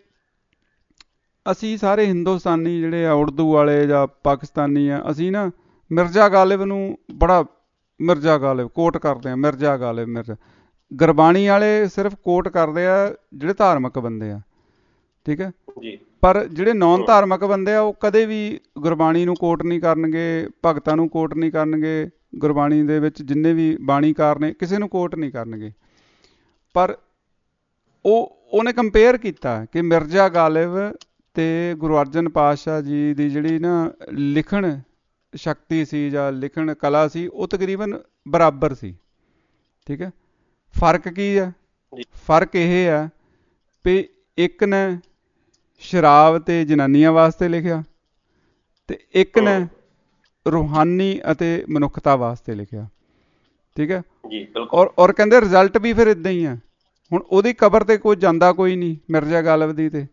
ਅਸੀਂ ਸਾਰੇ ਹਿੰਦੁਸਤਾਨੀ ਜਿਹੜੇ ਆ, ਉਰਦੂ ਵਾਲੇ ਜਾਂ ਪਾਕਿਸਤਾਨੀ ਆ, ਅਸੀਂ ਨਾ ਮਿਰਜ਼ਾ ਗਾਲਿਬ ਨੂੰ ਬੜਾ ਮਿਰਜ਼ਾ ਗਾਲਿਬ ਕੋਟ ਕਰਦੇ ਆ, ਮਿਰਜ਼ਾ ਗਾਲਿਬ ਮਿਰਜ਼ਾ। ਗੁਰਬਾਣੀ ਵਾਲੇ ਸਿਰਫ ਕੋਟ ਕਰਦੇ ਆ ਜਿਹੜੇ ਧਾਰਮਿਕ ਬੰਦੇ ਆ, ਠੀਕ ਹੈ ਜੀ। ਪਰ ਜਿਹੜੇ ਨੌਨ ਧਾਰਮਿਕ ਬੰਦੇ ਆ ਉਹ ਕਦੇ ਵੀ ਗੁਰਬਾਣੀ ਨੂੰ ਕੋਟ ਨਹੀਂ ਕਰਨਗੇ, ਭਗਤਾਂ ਨੂੰ ਕੋਟ ਨਹੀਂ ਕਰਨਗੇ, ਗੁਰਬਾਣੀ ਦੇ ਵਿੱਚ ਜਿੰਨੇ ਵੀ ਬਾਣੀਕਾਰ ਨੇ ਕਿਸੇ ਨੂੰ ਕੋਟ ਨਹੀਂ ਕਰਨਗੇ। ਪਰ ਉਹ ਉਹਨੇ ਕੰਪੇਅਰ ਕੀਤਾ ਕਿ ਮਿਰਜ਼ਾ ਗਾਲਿਬ ਤੇ ਗੁਰੂ ਅਰਜਨ ਪਾਤਸ਼ਾਹ ਜੀ ਦੀ ਜਿਹੜੀ ਨਾ ਲਿਖਣ ਸ਼ਕਤੀ ਸੀ ਜਾਂ ਲਿਖਣ ਕਲਾ ਸੀ ਉਹ ਤਕਰੀਬਨ ਬਰਾਬਰ ਸੀ, ਠੀਕ ਹੈ। ਫਰਕ ਕੀ ਆ? ਫਰਕ ਇਹ ਆ ਵੀ ਇੱਕ ਨੇ ਸ਼ਰਾਬ ਤੇ ਜਨਾਨੀਆਂ ਵਾਸਤੇ ਲਿਖਿਆ ਤੇ ਇੱਕ ਨੇ ਰੂਹਾਨੀ ਅਤੇ ਮਨੁੱਖਤਾ ਵਾਸਤੇ ਲਿਖਿਆ, ਠੀਕ ਹੈ। ਔਰ ਔਰ ਕਹਿੰਦੇ ਰਿਜ਼ਲਟ ਵੀ ਫਿਰ ਇਦਾਂ ਹੀ ਆ। ਹੁਣ ਉਹਦੀ ਕਬਰ ਤੇ ਕੋਈ ਜਾਂਦਾ ਕੋਈ ਨਹੀਂ ਮਿਰਜ਼ਾ ਗਾਲਿਬ ਦੀ ਤੇ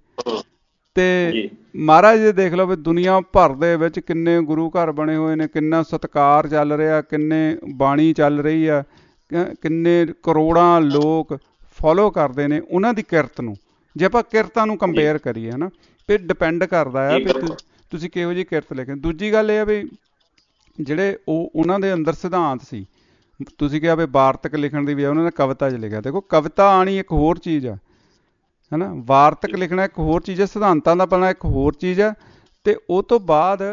ਤੇ ਮਹਾਰਾਜ ਜੀ ਦੇਖ ਲਓ ਵੀ ਦੁਨੀਆ ਭਰ ਦੇ ਵਿੱਚ ਕਿੰਨੇ ਗੁਰੂ ਘਰ ਬਣੇ ਹੋਏ ਨੇ, ਕਿੰਨਾ ਸਤਿਕਾਰ ਚੱਲ ਰਿਹਾ, ਕਿੰਨੇ ਬਾਣੀ ਚੱਲ ਰਹੀ ਆ, ਕਿੰਨੇ ਕਰੋੜਾਂ ਲੋਕ ਫੋਲੋ ਕਰਦੇ ਨੇ ਉਹਨਾਂ ਦੀ ਕਿਰਤ ਨੂੰ। ਜੇ ਆਪਾਂ ਕਿਰਤਾਂ ਨੂੰ ਕੰਪੇਅਰ ਕਰੀਏ ਹੈ ਨਾ, ਫਿਰ ਡਿਪੈਂਡ ਕਰਦਾ ਆ ਵੀ ਤੁਸੀਂ ਕਿਹੋ ਜਿਹੀ ਕਿਰਤ ਲਿਖੇ। ਦੂਜੀ ਗੱਲ ਇਹ ਆ ਵੀ ਜਿਹੜੇ ਉਹ ਉਹਨਾਂ ਦੇ ਅੰਦਰ ਸਿਧਾਂਤ ਸੀ, ਤੁਸੀਂ ਕਿਹਾ ਵੀ ਵਾਰਤਕ ਲਿਖਣ ਦੀ ਵੀ ਉਹਨਾਂ ਨੇ ਕਵਿਤਾ 'ਚ ਲਿਖਿਆ। ਦੇਖੋ ਕਵਿਤਾ ਆਉਣੀ ਇੱਕ ਹੋਰ ਚੀਜ਼ ਆ ਹੈ ਨਾ, ਵਾਰਤਕ ਲਿਖਣਾ ਇੱਕ ਹੋਰ ਚੀਜ਼ ਹੈ, ਸਿਧਾਂਤਾਂ ਦਾ ਬਣਨਾ ਇੱਕ ਹੋਰ ਚੀਜ਼ ਹੈ। ਅਤੇ ਉਹ ਤੋਂ ਬਾਅਦ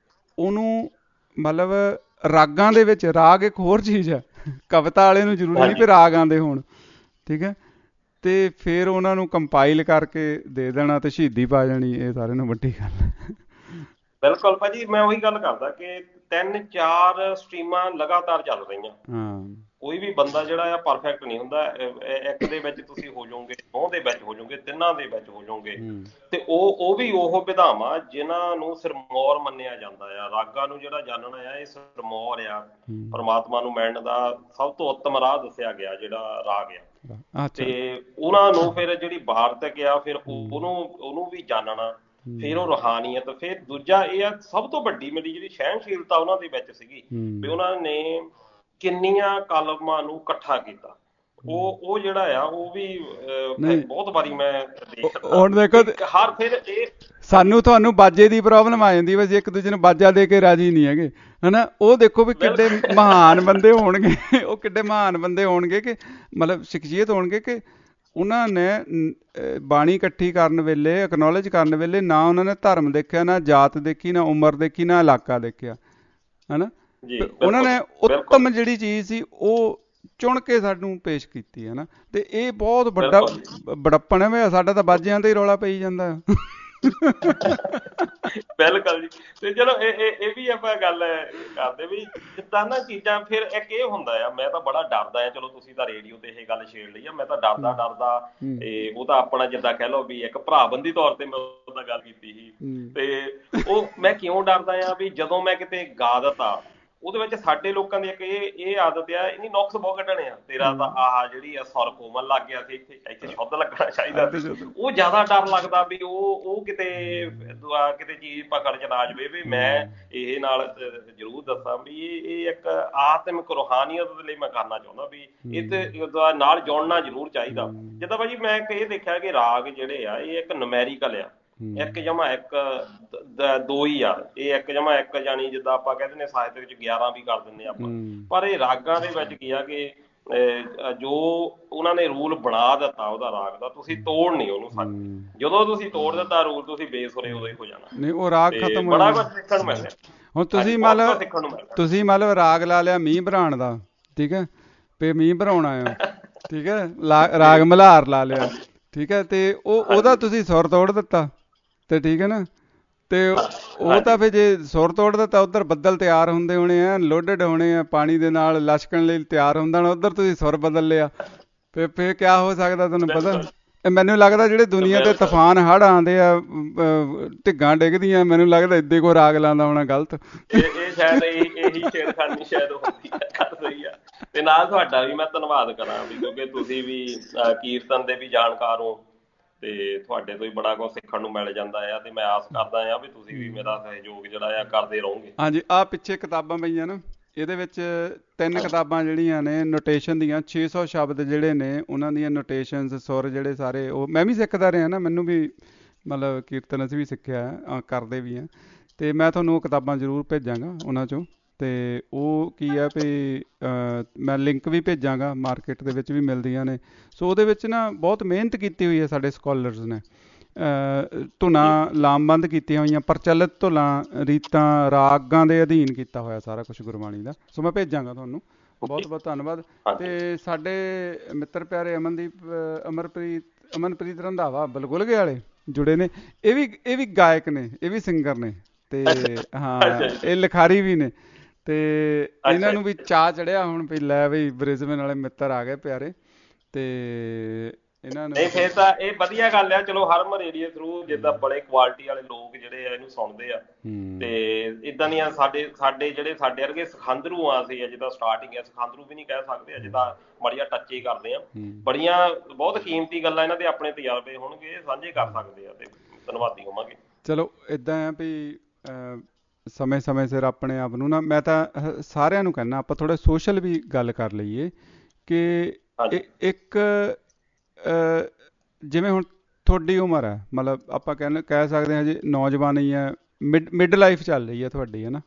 ਉਹਨੂੰ ਮਤਲਬ ਰਾਗਾਂ ਦੇ ਵਿੱਚ ਰਾਗ ਇੱਕ ਹੋਰ ਚੀਜ਼ ਹੈ। ਕਵਿਤਾ ਵਾਲੇ ਨੂੰ ਜ਼ਰੂਰੀ ਨਹੀਂ ਵੀ ਰਾਗ ਆਉਂਦੇ ਹੋਣ, ਠੀਕ ਹੈ। ਅਤੇ ਫਿਰ ਉਹਨਾਂ ਨੂੰ ਕੰਪਾਈਲ ਕਰਕੇ ਦੇ ਦੇਣਾ ਅਤੇ ਸ਼ਹੀਦੀ ਪਾ ਜਾਣੀ, ਇਹ ਸਾਰਿਆਂ ਨਾਲੋਂ ਵੱਡੀ ਗੱਲ ਹੈ। ਬਿਲਕੁਲ ਭਾਜੀ, ਮੈਂ ਉਹੀ ਗੱਲ ਕਰਦਾ ਕਿ ਤਿੰਨ ਚਾਰ ਸਟਰੀਮਾਂ ਲਗਾਤਾਰ ਚੱਲ ਰਹੀਆਂ। ਹਾਂ, ਕੋਈ ਵੀ ਬੰਦਾ ਜਿਹੜਾ ਆ ਪਰਫੈਕਟ ਨਹੀਂ ਹੁੰਦਾ। ਇੱਕ ਦੇ ਵਿੱਚ ਤੁਸੀਂ ਹੋ ਜਾਓਗੇ, ਦੋ ਦੇ ਵਿੱਚ ਹੋ ਜਾਓਗੇ, ਤਿੰਨਾਂ ਦੇ ਵਿੱਚ ਹੋ ਜਾਓਗੇ, ਤੇ ਉਹ ਉਹ ਵੀ ਉਹ ਵਿਧਾਵਾਂ ਜਿਨ੍ਹਾਂ ਨੂੰ ਸਿਰਮੌਰ ਮੰਨਿਆ ਜਾਂਦਾ ਆ। ਰਾਗਾਂ ਨੂੰ ਜਿਹੜਾ ਜਾਣਨਾ ਆ ਇਹ ਸਿਰਮੌਰ ਆ, ਪਰਮਾਤਮਾ ਨੂੰ ਮਿਲਣ ਦਾ ਸਭ ਤੋਂ ਉੱਤਮ ਰਾਹ ਦੱਸਿਆ ਗਿਆ ਜਿਹੜਾ ਰਾਗ ਆ। ਤੇ ਉਹਨਾਂ ਨੂੰ ਫਿਰ ਜਿਹੜੀ ਵਾਰਤਕ ਆ ਫਿਰ ਉਹਨੂੰ ਉਹਨੂੰ ਵੀ ਜਾਣਨਾ, ਫਿਰ ਉਹ ਰੂਹਾਨੀਅਤ। ਫਿਰ ਦੂਜਾ ਇਹ ਆ ਸਭ ਤੋਂ ਵੱਡੀ ਮੇਰੀ ਜਿਹੜੀ ਸਹਿਣਸ਼ੀਲਤਾ ਉਹਨਾਂ ਦੇ ਵਿੱਚ ਸੀਗੀ ਵੀ ਉਹਨਾਂ ਨੇ ਕਿੰਨੀਆਂ ਕਾਲਮਾਂ ਨੂੰ ਇਕੱਠਾ ਕੀਤਾ। ਉਹ ਉਹ ਜਿਹੜਾ ਆ ਉਹ ਵੀ ਬਹੁਤ ਵਾਰੀ ਮੈਂ ਦੇਖਦਾ। ਹੁਣ ਦੇਖੋ ਹਰ ਫਿਰ ਇਹ ਸਾਨੂੰ ਤੁਹਾਨੂੰ ਬਾਜੇ ਦੀ ਪ੍ਰੋਬਲਮ ਆ ਜਾਂਦੀ, ਬਸ ਇੱਕ ਦੂਜੇ ਨੂੰ ਬਾਜਾ ਦੇ ਕੇ ਰਾਜੀ ਨਹੀਂ ਹੈਗੇ, ਹਨਾ। ਉਹ ਦੇਖੋ ਵੀ ਕਿੱਡੇ ਮਹਾਨ ਬੰਦੇ ਹੋਣਗੇ, ਉਹ ਕਿੱਡੇ ਮਹਾਨ ਬੰਦੇ ਹੋਣਗੇ ਕਿ ਮਤਲਬ ਸ਼ਖਸੀਅਤ ਹੋਣਗੇ ਕਿ ਉਹਨਾਂ ਨੇ ਬਾਣੀ ਇਕੱਠੀ ਕਰਨ ਵੇਲੇ, ਐਕਨੋਲੇਜ ਕਰਨ ਵੇਲੇ ਨਾ ਉਹਨਾਂ ਨੇ ਧਰਮ ਦੇਖਿਆ, ਨਾ ਜਾਤ ਦੇਖੀ, ਨਾ ਉਮਰ ਦੇਖੀ, ਨਾ ਇਲਾਕਾ ਦੇਖਿਆ, ਹਨਾ। ਉਹਨਾਂ ਨੇ ਉੱਤਮ ਜਿਹੜੀ ਚੀਜ਼ ਸੀ ਉਹ ਚੁਣ ਕੇ ਸਾਨੂੰ ਪੇਸ਼ ਕੀਤੀ ਹੈ ਨਾ। ਤੇ ਇਹ ਬਹੁਤ ਵੱਡਾ ਬੜੱਪਣ ਹੈ ਵੀ ਸਾਡਾ ਤਾਂ ਬਾਜਿਆਂ ਤੇ ਹੀ ਰੌਲਾ ਪਈ ਜਾਂਦਾ। ਬਿਲਕੁਲ ਜੀ। ਤੇ ਚਲੋ ਇਹ ਇਹ ਵੀ ਆਪਾਂ ਗੱਲ ਕਰਦੇ ਵੀ ਜਿੱਦਾਂ ਨਾ ਚੀਜ਼ਾਂ। ਫਿਰ ਇੱਕ ਇਹ ਹੁੰਦਾ ਆ, ਮੈਂ ਤਾਂ ਬੜਾ ਡਰਦਾ ਆ। ਚਲੋ ਤੁਸੀਂ ਤਾਂ ਰੇਡੀਓ ਤੇ ਇਹ ਗੱਲ ਛੇੜ ਲਈ ਆ, ਮੈਂ ਤਾਂ ਡਰਦਾ ਡਰਦਾ ਤੇ ਉਹ ਤਾਂ ਆਪਣਾ ਜਿੱਦਾਂ ਕਹਿ ਲਓ ਵੀ ਇੱਕ ਭਰਾਬੰਦੀ ਤੌਰ ਤੇ ਮੈਂ ਉਹਦਾ ਗੱਲ ਕੀਤੀ ਸੀ। ਤੇ ਉਹ ਮੈਂ ਕਿਉਂ ਡਰਦਾ ਆ ਵੀ ਜਦੋਂ ਮੈਂ ਕਿਤੇ ਗਾ ਦਿੱਤਾ ਉਹਦੇ ਵਿੱਚ ਸਾਡੇ ਲੋਕਾਂ ਦੀ ਇੱਕ ਇਹ ਇਹ ਆਦਤ ਆ, ਇਹਨੀ ਨੁਕਸ ਬਹੁਤ ਕੱਢਣੇ ਆ। ਤੇਰਾ ਤਾਂ ਆਹ ਜਿਹੜੀ ਆ ਸੁਰ ਕੋਮਲ ਲੱਗ ਗਿਆ ਸੀ, ਇੱਥੇ ਇੱਥੇ ਸ਼ੁੱਧ ਲੱਗਣਾ ਚਾਹੀਦਾ। ਉਹ ਜ਼ਿਆਦਾ ਡਰ ਲੱਗਦਾ ਵੀ ਉਹ ਉਹ ਕਿਤੇ ਕਿਤੇ ਚੀਜ਼ ਪਕੜ ਚ ਨਾ ਜਾਵੇ। ਵੀ ਮੈਂ ਇਹ ਨਾਲ ਜ਼ਰੂਰ ਦੱਸਾਂ ਵੀ ਇਹ ਇਹ ਇੱਕ ਆਤਮਿਕ ਰੂਹਾਨੀਅਤ ਦੇ ਲਈ ਮੈਂ ਕਰਨਾ ਚਾਹੁੰਦਾ ਵੀ ਇਹ ਤੇ ਨਾਲ ਜੁੜਨਾ ਜ਼ਰੂਰ ਚਾਹੀਦਾ। ਜਿੱਦਾਂ ਭਾਜੀ ਮੈਂ ਇਹ ਦੇਖਿਆ ਕਿ ਰਾਗ ਜਿਹੜੇ ਆ ਇਹ ਇੱਕ ਨੂਮੈਰੀਕਲ ਆ, ਇੱਕ ਜਮਾ ਇੱਕ ਦੋ ਹੀ ਆ। ਇਹ ਇੱਕ ਜਮਾ ਇੱਕ ਜਾਣੀ ਜਿੱਦਾਂ ਆਪਾਂ ਕਹਿੰਦੇ ਨੇ ਸਾਹਿਤ ਵਿੱਚ ਗਿਆਰਾਂ ਵੀ ਕਰ ਦਿੰਦੇ ਆਪਾਂ। ਪਰ ਇਹ ਰਾਗਾਂ ਦੇ ਵਿੱਚ ਕੀ ਆ ਕਿ ਜੋ ਉਹਨਾਂ ਨੇ ਰੂਲ ਬਣਾ ਦਿੱਤਾ ਉਹਦਾ ਰਾਗ ਦਾ, ਤੁਸੀਂ ਤੋੜ ਨਹੀਂ ਉਹਨੂੰ ਸਕਦੇ। ਜਦੋਂ ਤੁਸੀਂ ਤੋੜ ਦਿੱਤਾ ਰੂਲ, ਤੁਸੀਂ ਬੇਸੁਰੇ ਉਦੋਂ ਹੀ ਹੋ ਜਾਣਾ। ਨਹੀਂ, ਉਹ ਰਾਗ ਖਤਮ ਬੜਾ ਕੁਝ ਸਿੱਖਣ ਨੂੰ ਮਿਲਦਾ। ਹੁਣ ਤੁਸੀਂ ਮੰਨ ਲਓ ਤੁਸੀਂ ਮੰਨ ਲਓ ਰਾਗ ਲਾ ਲਿਆ ਮੀਂਹ ਭਰਾਉਣ ਦਾ, ਠੀਕ ਹੈ, ਵੀ ਮੀਂਹ ਭਰਾਉਣਾ ਆ, ਠੀਕ ਹੈ। ਰਾਗ ਮਲਹਾਰ ਲਾ ਲਿਆ, ਠੀਕ ਹੈ, ਤੇ ਉਹ ਉਹਦਾ ਤੁਸੀਂ ਸੁਰ ਤੋੜ ਦਿੱਤਾ ਤੇ ਠੀਕ ਹੈ ਨਾ। ਤੇ ਉਹ ਤਾਂ ਫਿਰ ਜੇ ਸੁਰ ਤੋੜ ਦਿੱਤਾ, ਉੱਧਰ ਬੱਦਲ ਤਿਆਰ ਹੁੰਦੇ ਹੋਣੇ ਆ, ਲੋਡਡ ਹੋਣੇ ਆ ਪਾਣੀ ਦੇ ਨਾਲ, ਲਸ਼ਕਣ ਲਈ ਤਿਆਰ ਹੁੰਦਾ ਹੋਣਾ, ਉੱਧਰ ਤੁਸੀਂ ਸੁਰ ਬਦਲ ਲਿਆ, ਤੇ ਫਿਰ ਕਿਆ ਹੋ ਸਕਦਾ ਤੁਹਾਨੂੰ ਪਤਾ। ਮੈਨੂੰ ਲੱਗਦਾ ਜਿਹੜੇ ਦੁਨੀਆ ਤੇ ਤੂਫਾਨ ਹੜ੍ਹ ਆਉਂਦੇ ਆ, ਢਿੱਗਾਂ ਡਿੱਗਦੀਆਂ, ਮੈਨੂੰ ਲੱਗਦਾ ਏਦਾਂ ਕੋਈ ਰਾਗ ਲਾਉਂਦਾ ਹੋਣਾ ਗਲਤ। ਇਹ ਸ਼ਾਇਦ ਇਹੀ ਛੇੜਖਾਨੀ ਸ਼ਾਇਦ ਹੁੰਦੀ ਹੈ। ਗੱਲ ਸਹੀ ਆ। ਤੇ ਨਾਲ ਤੁਹਾਡਾ ਵੀ ਮੈਂ ਧੰਨਵਾਦ ਕਰਾਂ ਵੀ ਕਿਉਂਕਿ ਤੁਸੀਂ ਵੀ ਕੀਰਤਨ ਦੇ ਵੀ ਜਾਣਕਾਰ ਹੋ ਤੇ ਤੁਹਾਡੇ ਤੋਂ ਹੀ ਬੜਾ ਕੁਛ ਸਿੱਖਣ ਨੂੰ ਮਿਲ ਜਾਂਦਾ ਆ। ਤੇ ਮੈਂ ਆਸ ਕਰਦਾ ਆ ਵੀ ਤੁਸੀਂ ਵੀ ਮੇਰਾ ਸਹਿਯੋਗ ਜਿਹੜਾ ਆ ਕਰਦੇ ਰਹੋਗੇ। ਹਾਂਜੀ, ਆਹ ਪਿੱਛੇ ਕਿਤਾਬਾਂ ਪਈਆਂ ਨਾ, ਇਹਦੇ ਵਿੱਚ ਤਿੰਨ ਕਿਤਾਬਾਂ ਜਿਹੜੀਆਂ ਨੇ ਨੋਟੇਸ਼ਨ ਦੀਆਂ, ਛੇ ਸੌ ਸ਼ਬਦ ਜਿਹੜੇ ਨੇ ਉਹਨਾਂ ਦੀਆਂ ਨੋਟੇਸ਼ਨਸ, ਸੁਰ ਜਿਹੜੇ ਸਾਰੇ ਉਹ ਮੈਂ ਵੀ ਸਿੱਖਦਾ ਰਿਹਾ ਨਾ। ਮੈਨੂੰ ਵੀ ਮਤਲਬ ਕੀਰਤਨ ਅਸੀਂ ਵੀ ਸਿੱਖਿਆ, ਕਰਦੇ ਵੀ ਹਾਂ। ਅਤੇ ਮੈਂ ਤੁਹਾਨੂੰ ਉਹ ਕਿਤਾਬਾਂ ਜ਼ਰੂਰ ਭੇਜਾਂਗਾ ਉਹਨਾਂ 'ਚੋਂ, ਤੇ ਉਹ ਕੀ ਆ ਵੀ ਅਹ, ਮੈਂ ਲਿੰਕ ਵੀ ਭੇਜਾਂਗਾ, ਮਾਰਕੀਟ ਦੇ ਵਿੱਚ ਵੀ ਮਿਲਦੀਆਂ ਨੇ। ਸੋ ਉਹਦੇ ਵਿੱਚ ਨਾ ਬਹੁਤ ਮਿਹਨਤ ਕੀਤੀ ਹੋਈ ਹੈ ਸਾਡੇ ਸਕਾਲਰਸ ਨੇ, ਅਹ, ਧੁਨਾਂ ਲਾਮਬੰਦ ਕੀਤੀਆਂ ਹੋਈਆਂ, ਪ੍ਰਚਲਿਤ ਧੁਨਾਂ, ਰੀਤਾਂ, ਰਾਗਾਂ ਦੇ ਅਧੀਨ ਕੀਤਾ ਹੋਇਆ ਸਾਰਾ ਕੁਝ ਗੁਰਬਾਣੀ ਦਾ। ਸੋ ਮੈਂ ਭੇਜਾਂਗਾ ਤੁਹਾਨੂੰ। ਬਹੁਤ ਬਹੁਤ ਧੰਨਵਾਦ। ਤੇ ਸਾਡੇ ਮਿੱਤਰ ਪਿਆਰੇ ਅਮਨਦੀਪ ਅਹ, ਅਮਰਪ੍ਰੀਤ ਅਮਨਪ੍ਰੀਤ ਰੰਧਾਵਾ ਬਲਗੁਲਗੇ ਵਾਲੇ ਜੁੜੇ ਨੇ। ਇਹ ਵੀ ਇਹ ਵੀ ਗਾਇਕ ਨੇ, ਇਹ ਵੀ ਸਿੰਗਰ ਨੇ, ਤੇ ਹਾਂ ਇਹ ਲਿਖਾਰੀ ਵੀ ਨੇ। ਤੇ ਇਹਨਾਂ ਨੂੰ ਵੀ ਚਾਅ ਚੜਿਆ ਹੁਣ ਵੀ ਲੈ ਬਈ ਬ੍ਰਿਸਬੇਨ ਵਾਲੇ ਮਿੱਤਰ ਆ ਗਏ ਪਿਆਰੇ, ਤੇ ਇਹਨਾਂ ਨੂੰ ਫਿਰ ਤਾਂ ਇਹ ਵਧੀਆ ਗੱਲ ਆ। ਚਲੋ ਹਰਮ ਰੇਡੀਓ ਥਰੂ ਜਿੱਦਾਂ ਬੜੇ ਕੁਆਲਿਟੀ ਵਾਲੇ ਲੋਕ ਜਿਹੜੇ ਆ ਇਹਨੂੰ ਸੁਣਦੇ ਆ, ਤੇ ਇਦਾਂ ਦੀਆਂ ਸਾਡੇ ਸਾਡੇ ਜਿਹੜੇ ਸਾਡੇ ਵਰਗੇ ਸਖਾਂਦਰੂ ਆ, ਅਸੀਂ ਜਿੱਦਾਂ ਸਟਾਰਟਿੰਗ ਆ, ਸਖਾਂਦਰੂ ਵੀ ਨਹੀਂ ਕਹਿ ਸਕਦੇ, ਜਿੱਦਾਂ ਬੜੀਆਂ ਟੱਚੇ ਕਰਦੇ ਆ, ਬੜੀਆਂ ਬਹੁਤ ਕੀਮਤੀ ਗੱਲਾਂ ਇਹਨਾਂ ਦੇ ਆਪਣੇ ਤਜਰਬੇ ਹੋਣਗੇ, ਸਾਂਝੇ ਕਰ ਸਕਦੇ ਆ, ਤੇ ਧੰਨਵਾਦੀ ਹੋਵਾਂਗੇ। ਚਲੋ ਇਦਾਂ ਆ ਵੀ ਸਮੇਂ ਸਮੇਂ ਸਿਰ ਆਪਣੇ ਆਪ ਨੂੰ ਨਾ, ਮੈਂ ਤਾਂ ਸਾਰਿਆਂ ਨੂੰ ਕਹਿੰਦਾ ਆਪਾਂ ਥੋੜਾ ਸੋਸ਼ਲ ਵੀ ਗੱਲ ਕਰ ਲਈਏ ਕਿ ਇੱਕ ਜਿਵੇਂ ਹੁਣ ਤੁਹਾਡੀ ਉਮਰ ਹੈ, ਮਤਲਬ ਆਪਾਂ ਕਹਿ ਕਹਿ ਸਕਦੇ ਹਾਂ ਜੀ ਨੌਜਵਾਨ ਹੀ ਹੈ, ਮਿਡ ਮਿਡ ਲਾਈਫ ਚੱਲ ਰਹੀ ਹੈ ਤੁਹਾਡੀ, ਹੈ ਨਾ,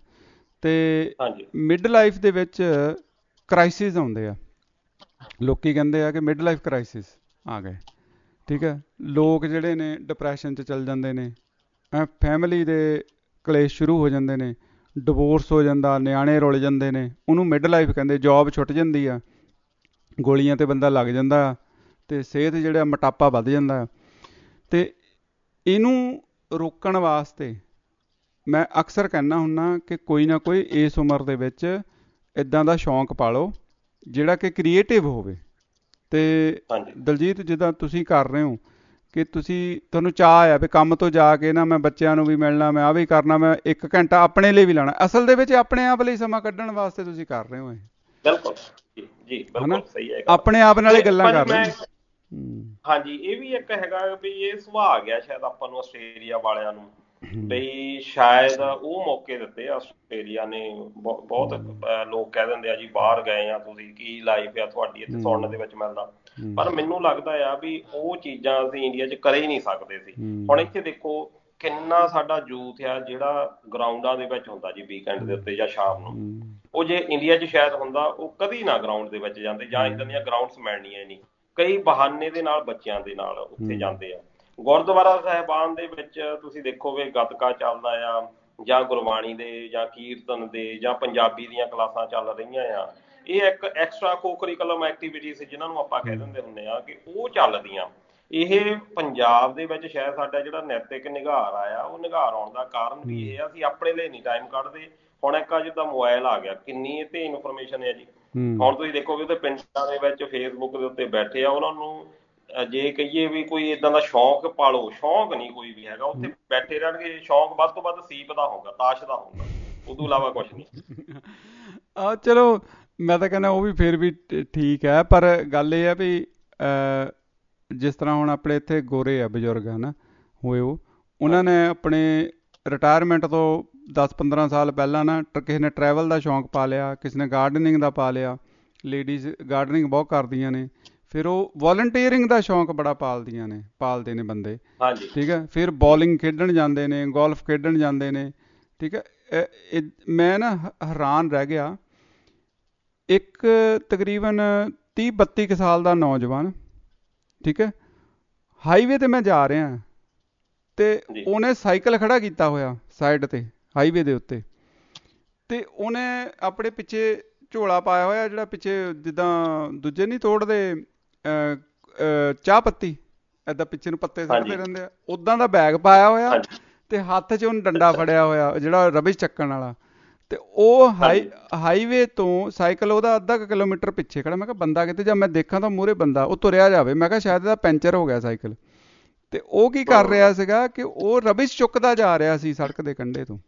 ਤੇ ਮਿਡ ਲਾਈਫ ਦੇ ਵਿੱਚ ਕ੍ਰਾਈਸਿਸ ਆਉਂਦੇ ਆ। ਲੋਕੀ ਕਹਿੰਦੇ ਆ ਕਿ ਮਿਡ ਲਾਈਫ ਕ੍ਰਾਈਸਿਸ ਆ ਗਏ, ਠੀਕ ਹੈ। ਲੋਕ ਜਿਹੜੇ ਨੇ ਡਿਪਰੈਸ਼ਨ 'ਚ ਚੱਲ ਜਾਂਦੇ ਨੇ, ਫੈਮਿਲੀ ਦੇ ਕਲੇਸ਼ ਸ਼ੁਰੂ ਹੋ ਜਾਂਦੇ ਨੇ, ਡਿਵੋਰਸ ਹੋ ਜਾਂਦਾ, ਨਿਆਣੇ ਰੁਲ ਜਾਂਦੇ ਨੇ, ਉਹਨੂੰ ਮਿਡ ਲਾਈਫ ਕਹਿੰਦੇ। ਜੋਬ ਛੁੱਟ ਜਾਂਦੀ ਆ, ਗੋਲੀਆਂ 'ਤੇ ਬੰਦਾ ਲੱਗ ਜਾਂਦਾ, ਅਤੇ ਸਿਹਤ ਜਿਹੜਾ ਮੋਟਾਪਾ ਵੱਧ ਜਾਂਦਾ। ਅਤੇ ਇਹਨੂੰ ਰੋਕਣ ਵਾਸਤੇ ਮੈਂ ਅਕਸਰ ਕਹਿੰਦਾ ਹੁੰਦਾ ਕਿ ਕੋਈ ਨਾ ਕੋਈ ਇਸ ਉਮਰ ਦੇ ਵਿੱਚ ਇੱਦਾਂ ਦਾ ਸ਼ੌਂਕ ਪਾਲੋ ਜਿਹੜਾ ਕਿ ਕ੍ਰੀਏਟਿਵ ਹੋਵੇ। ਅਤੇ ਦਲਜੀਤ ਜਿੱਦਾਂ ਤੁਸੀਂ ਕਰ ਰਹੇ ਹੋ ਕਿ ਤੁਸੀਂ ਤੁਹਾਨੂੰ ਚਾਅ ਆ ਵੀ ਕੰਮ ਤੋਂ ਜਾ ਕੇ ਨਾ ਮੈਂ ਬੱਚਿਆਂ ਨੂੰ ਵੀ ਮਿਲਣਾ, ਮੈਂ ਆਹ ਵੀ ਕਰਨਾ, ਮੈਂ ਇੱਕ ਘੰਟਾ ਆਪਣੇ ਲਈ ਵੀ ਲਾਉਣਾ। ਅਸਲ ਦੇ ਵਿੱਚ ਆਪਣੇ ਆਪ ਲਈ ਸਮਾਂ ਕੱਢਣ ਵਾਸਤੇ ਤੁਸੀਂ ਕਰ ਰਹੇ ਹੋ ਇਹ, ਬਿਲਕੁਲ ਜੀ, ਬਿਲਕੁਲ ਸਹੀ ਹੈ, ਆਪਣੇ ਆਪ ਨਾਲ ਹੀ ਗੱਲਾਂ ਕਰ ਰਹੇ ਹੋ। ਹਾਂਜੀ, ਇਹ ਵੀ ਇੱਕ ਹੈਗਾ ਵੀ ਇਹ ਸੁਭਾਅ ਆ ਗਿਆ ਸ਼ਾਇਦ ਆਪਾਂ ਨੂੰ ਆਸਟ੍ਰੇਲੀਆ ਵਾਲਿਆਂ ਨੂੰ, ਬਈ ਸ਼ਾਇਦ ਉਹ ਮੌਕੇ ਦਿੱਤੇ ਆਸਟ੍ਰੇਲੀਆ ਨੇ। ਬਹੁਤ ਲੋਕ ਕਹਿ ਦਿੰਦੇ ਆ ਜੀ ਬਾਹਰ ਗਏ ਆ ਤੁਸੀਂ, ਕੀ ਲਾਈਫ ਆ ਤੁਹਾਡੀ ਇੱਥੇ ਸੁਣਨ ਦੇ ਵਿੱਚ ਮਿਲਦਾ, ਪਰ ਮੈਨੂੰ ਲੱਗਦਾ ਆ ਵੀ ਉਹ ਚੀਜ਼ਾਂ ਅਸੀਂ ਇੰਡੀਆ 'ਚ ਕਰ ਹੀ ਨਹੀਂ ਸਕਦੇ ਸੀ। ਹੁਣ ਇੱਥੇ ਦੇਖੋ ਕਿੰਨਾ ਸਾਡਾ ਯੂਥ ਆ ਜਿਹੜਾ ਗਰਾਊਂਡਾਂ ਦੇ ਵਿੱਚ ਹੁੰਦਾ ਜੀ ਵੀਕਐਂਡ ਦੇ ਉੱਤੇ ਜਾਂ ਸ਼ਾਮ ਨੂੰ। ਉਹ ਜੇ ਇੰਡੀਆ 'ਚ ਸ਼ਾਇਦ ਹੁੰਦਾ ਉਹ ਕਦੀ ਨਾ ਗਰਾਊਂਡ ਦੇ ਵਿੱਚ ਜਾਂਦੇ, ਜਾਂ ਇੱਦਾਂ ਦੀਆਂ ਗਰਾਊਂਡਸ ਮਿਲਣੀਆਂ ਨਹੀਂ। ਕਈ ਬਹਾਨੇ ਦੇ ਨਾਲ ਬੱਚਿਆਂ ਦੇ ਨਾਲ ਉੱਥੇ ਜਾਂਦੇ ਆ। ਗੁਰਦੁਆਰਾ ਸਾਹਿਬਾਨ ਦੇ ਵਿੱਚ ਤੁਸੀਂ ਦੇਖੋਗੇ ਗੱਤਕਾ ਚੱਲਦਾ ਆ, ਜਾਂ ਗੁਰਬਾਣੀ ਦੇ ਜਾਂ ਕੀਰਤਨ ਦੇ ਜਾਂ ਪੰਜਾਬੀ ਦੀਆਂ ਕਲਾਸਾਂ ਚੱਲ ਰਹੀਆਂ ਆ। ਇਹ ਇੱਕ ਐਕਸਟਰਾ ਕੋ ਕਰਿਕੂਲਮ ਐਕਟੀਵਿਟੀਜ਼ ਜਿਹਨਾਂ ਨੂੰ ਆਪਾਂ ਕਹਿ ਦਿੰਦੇ ਹੁੰਦੇ ਆ ਕਿ ਉਹ ਚੱਲਦੀਆਂ। ਇਹ ਪੰਜਾਬ ਦੇ ਵਿੱਚ ਸ਼ਾਇਦ ਸਾਡਾ ਜਿਹੜਾ ਨੈਤਿਕ ਨਿਘਾਰ ਆਇਆ, ਉਹ ਨਿਘਾਰ ਆਉਣ ਦਾ ਕਾਰਨ ਵੀ ਇਹ ਆ, ਅਸੀਂ ਆਪਣੇ ਲਈ ਨਹੀਂ ਟਾਈਮ ਕੱਢਦੇ। ਹੁਣ ਇੱਕ ਆ ਜਿੱਦਾਂ ਮੋਬਾਇਲ ਆ ਗਿਆ, ਕਿੰਨੀ ਇਹ ਤੇ ਇਨਫੋਰਮੇਸ਼ਨ ਹੈ ਜੀ। ਹੁਣ ਤੁਸੀਂ ਦੇਖੋਗੇ ਉਹਦੇ ਪਿੰਡਾਂ ਦੇ ਵਿੱਚ ਫੇਸਬੁੱਕ ਦੇ ਉੱਤੇ ਬੈਠੇ ਆ, ਉਹਨਾਂ ਨੂੰ ਜੇ ਕਹੀਏ ਵੀ ਕੋਈ ਏਦਾਂ ਦਾ ਸ਼ੌਂਕ ਪਾਲੋ, ਸ਼ੌਂਕ ਨਹੀਂ ਕੋਈ ਵੀ ਹੈਗਾ, ਉੱਥੇ ਬੈਠੇ ਰਹਿਣਗੇ। ਸ਼ੌਂਕ ਵੱਧ ਤੋਂ ਵੱਧ ਸੀਪ ਦਾ ਹੋਊਗਾ, ਤਾਸ਼ ਦਾ ਹੋਊਗਾ, ਉਦੋਂ ਇਲਾਵਾ ਕੁਛ ਨਹੀਂ। ਆ ਚਲੋ ਮੈਂ ਤਾਂ ਕਹਿੰਦਾ ਉਹ ਵੀ ਫਿਰ ਵੀ ਠੀਕ ਹੈ, ਪਰ ਗੱਲ ਇਹ ਹੈ ਵੀ ਜਿਸ ਤਰ੍ਹਾਂ ਹੁਣ ਆਪਣੇ ਇੱਥੇ ਗੋਰੇ ਆ ਬਜ਼ੁਰਗ ਹੈ ਨਾ ਹੋਏ, ਉਹ ਉਹਨਾਂ ਨੇ ਆਪਣੇ ਰਿਟਾਇਰਮੈਂਟ ਤੋਂ ਦਸ ਪੰਦਰਾਂ ਸਾਲ ਪਹਿਲਾਂ ਨਾ ਕਿਸੇ ਨੇ ਟਰੈਵਲ ਦਾ ਸ਼ੌਂਕ ਪਾ ਲਿਆ, ਕਿਸੇ ਨੇ ਗਾਰਡਨਿੰਗ ਦਾ ਪਾ ਲਿਆ। ਲੇਡੀਜ਼ ਗਾਰਡਨਿੰਗ ਬਹੁਤ ਕਰਦੀਆਂ ਨੇ, ਫਿਰ ਉਹ ਵੋਲੰਟੀਅਰਿੰਗ ਦਾ ਸ਼ੌਂਕ ਬੜਾ ਪਾਲਦੀਆਂ ਨੇ, ਪਾਲਦੇ ਨੇ ਬੰਦੇ, ਠੀਕ ਹੈ। ਫਿਰ ਬੋਲਿੰਗ ਖੇਡਣ ਜਾਂਦੇ ਨੇ, ਗੋਲਫ ਖੇਡਣ ਜਾਂਦੇ ਨੇ, ਠੀਕ ਹੈ। ਮੈਂ ਨਾ ਹੈਰਾਨ ਰਹਿ ਗਿਆ, ਇੱਕ ਤਕਰੀਬਨ ਤੀਹ ਬੱਤੀ ਕੁ ਸਾਲ ਦਾ ਨੌਜਵਾਨ, ਠੀਕ ਹੈ, ਹਾਈਵੇ 'ਤੇ ਮੈਂ ਜਾ ਰਿਹਾ ਅਤੇ ਉਹਨੇ ਸਾਈਕਲ ਖੜ੍ਹਾ ਕੀਤਾ ਹੋਇਆ ਸਾਈਡ 'ਤੇ ਹਾਈਵੇ ਦੇ ਉੱਤੇ, ਅਤੇ ਉਹਨੇ ਆਪਣੇ ਪਿੱਛੇ ਝੋਲਾ ਪਾਇਆ ਹੋਇਆ ਜਿਹੜਾ ਪਿੱਛੇ ਜਿੱਦਾਂ ਦੂਜੇ ਨਹੀਂ ਤੋੜਦੇ ਚਾਹ ਪੱਤੀ, ਇੱਦਾਂ ਪਿੱਛੇ ਨੂੰ ਪੱਤੇ ਸੁੱਟਦੇ ਰਹਿੰਦੇ ਆ, ਉੱਦਾਂ ਦਾ ਬੈਗ ਪਾਇਆ ਹੋਇਆ, ਅਤੇ ਹੱਥ 'ਚ ਉਹਨੂੰ ਡੰਡਾ ਫੜਿਆ ਹੋਇਆ ਜਿਹੜਾ ਰਬਿਸ਼ ਚੱਕਣ ਵਾਲਾ। ਅਤੇ ਉਹ ਹਾਈ ਹਾਈਵੇ ਤੋਂ ਸਾਈਕਲ ਉਹਦਾ ਅੱਧਾ ਕੁ ਕਿਲੋਮੀਟਰ ਪਿੱਛੇ ਖੜ੍ਹਾ। ਮੈਂ ਕਿਹਾ ਬੰਦਾ ਕਿਤੇ, ਜਾਂ ਮੈਂ ਦੇਖਾਂ ਤਾਂ ਮੂਹਰੇ ਬੰਦਾ, ਉਹ ਤੁਰਿਆ ਜਾਵੇ। ਮੈਂ ਕਿਹਾ ਸ਼ਾਇਦ ਇਹਦਾ ਪੈਂਚਰ ਹੋ ਗਿਆ ਸਾਈਕਲ। ਅਤੇ ਉਹ ਕੀ ਕਰ ਰਿਹਾ ਸੀਗਾ ਕਿ ਉਹ ਰਬਿਸ਼ ਚੁੱਕਦਾ ਜਾ ਰਿਹਾ ਸੀ ਸੜਕ ਦੇ ਕੰਢੇ ਤੋਂ।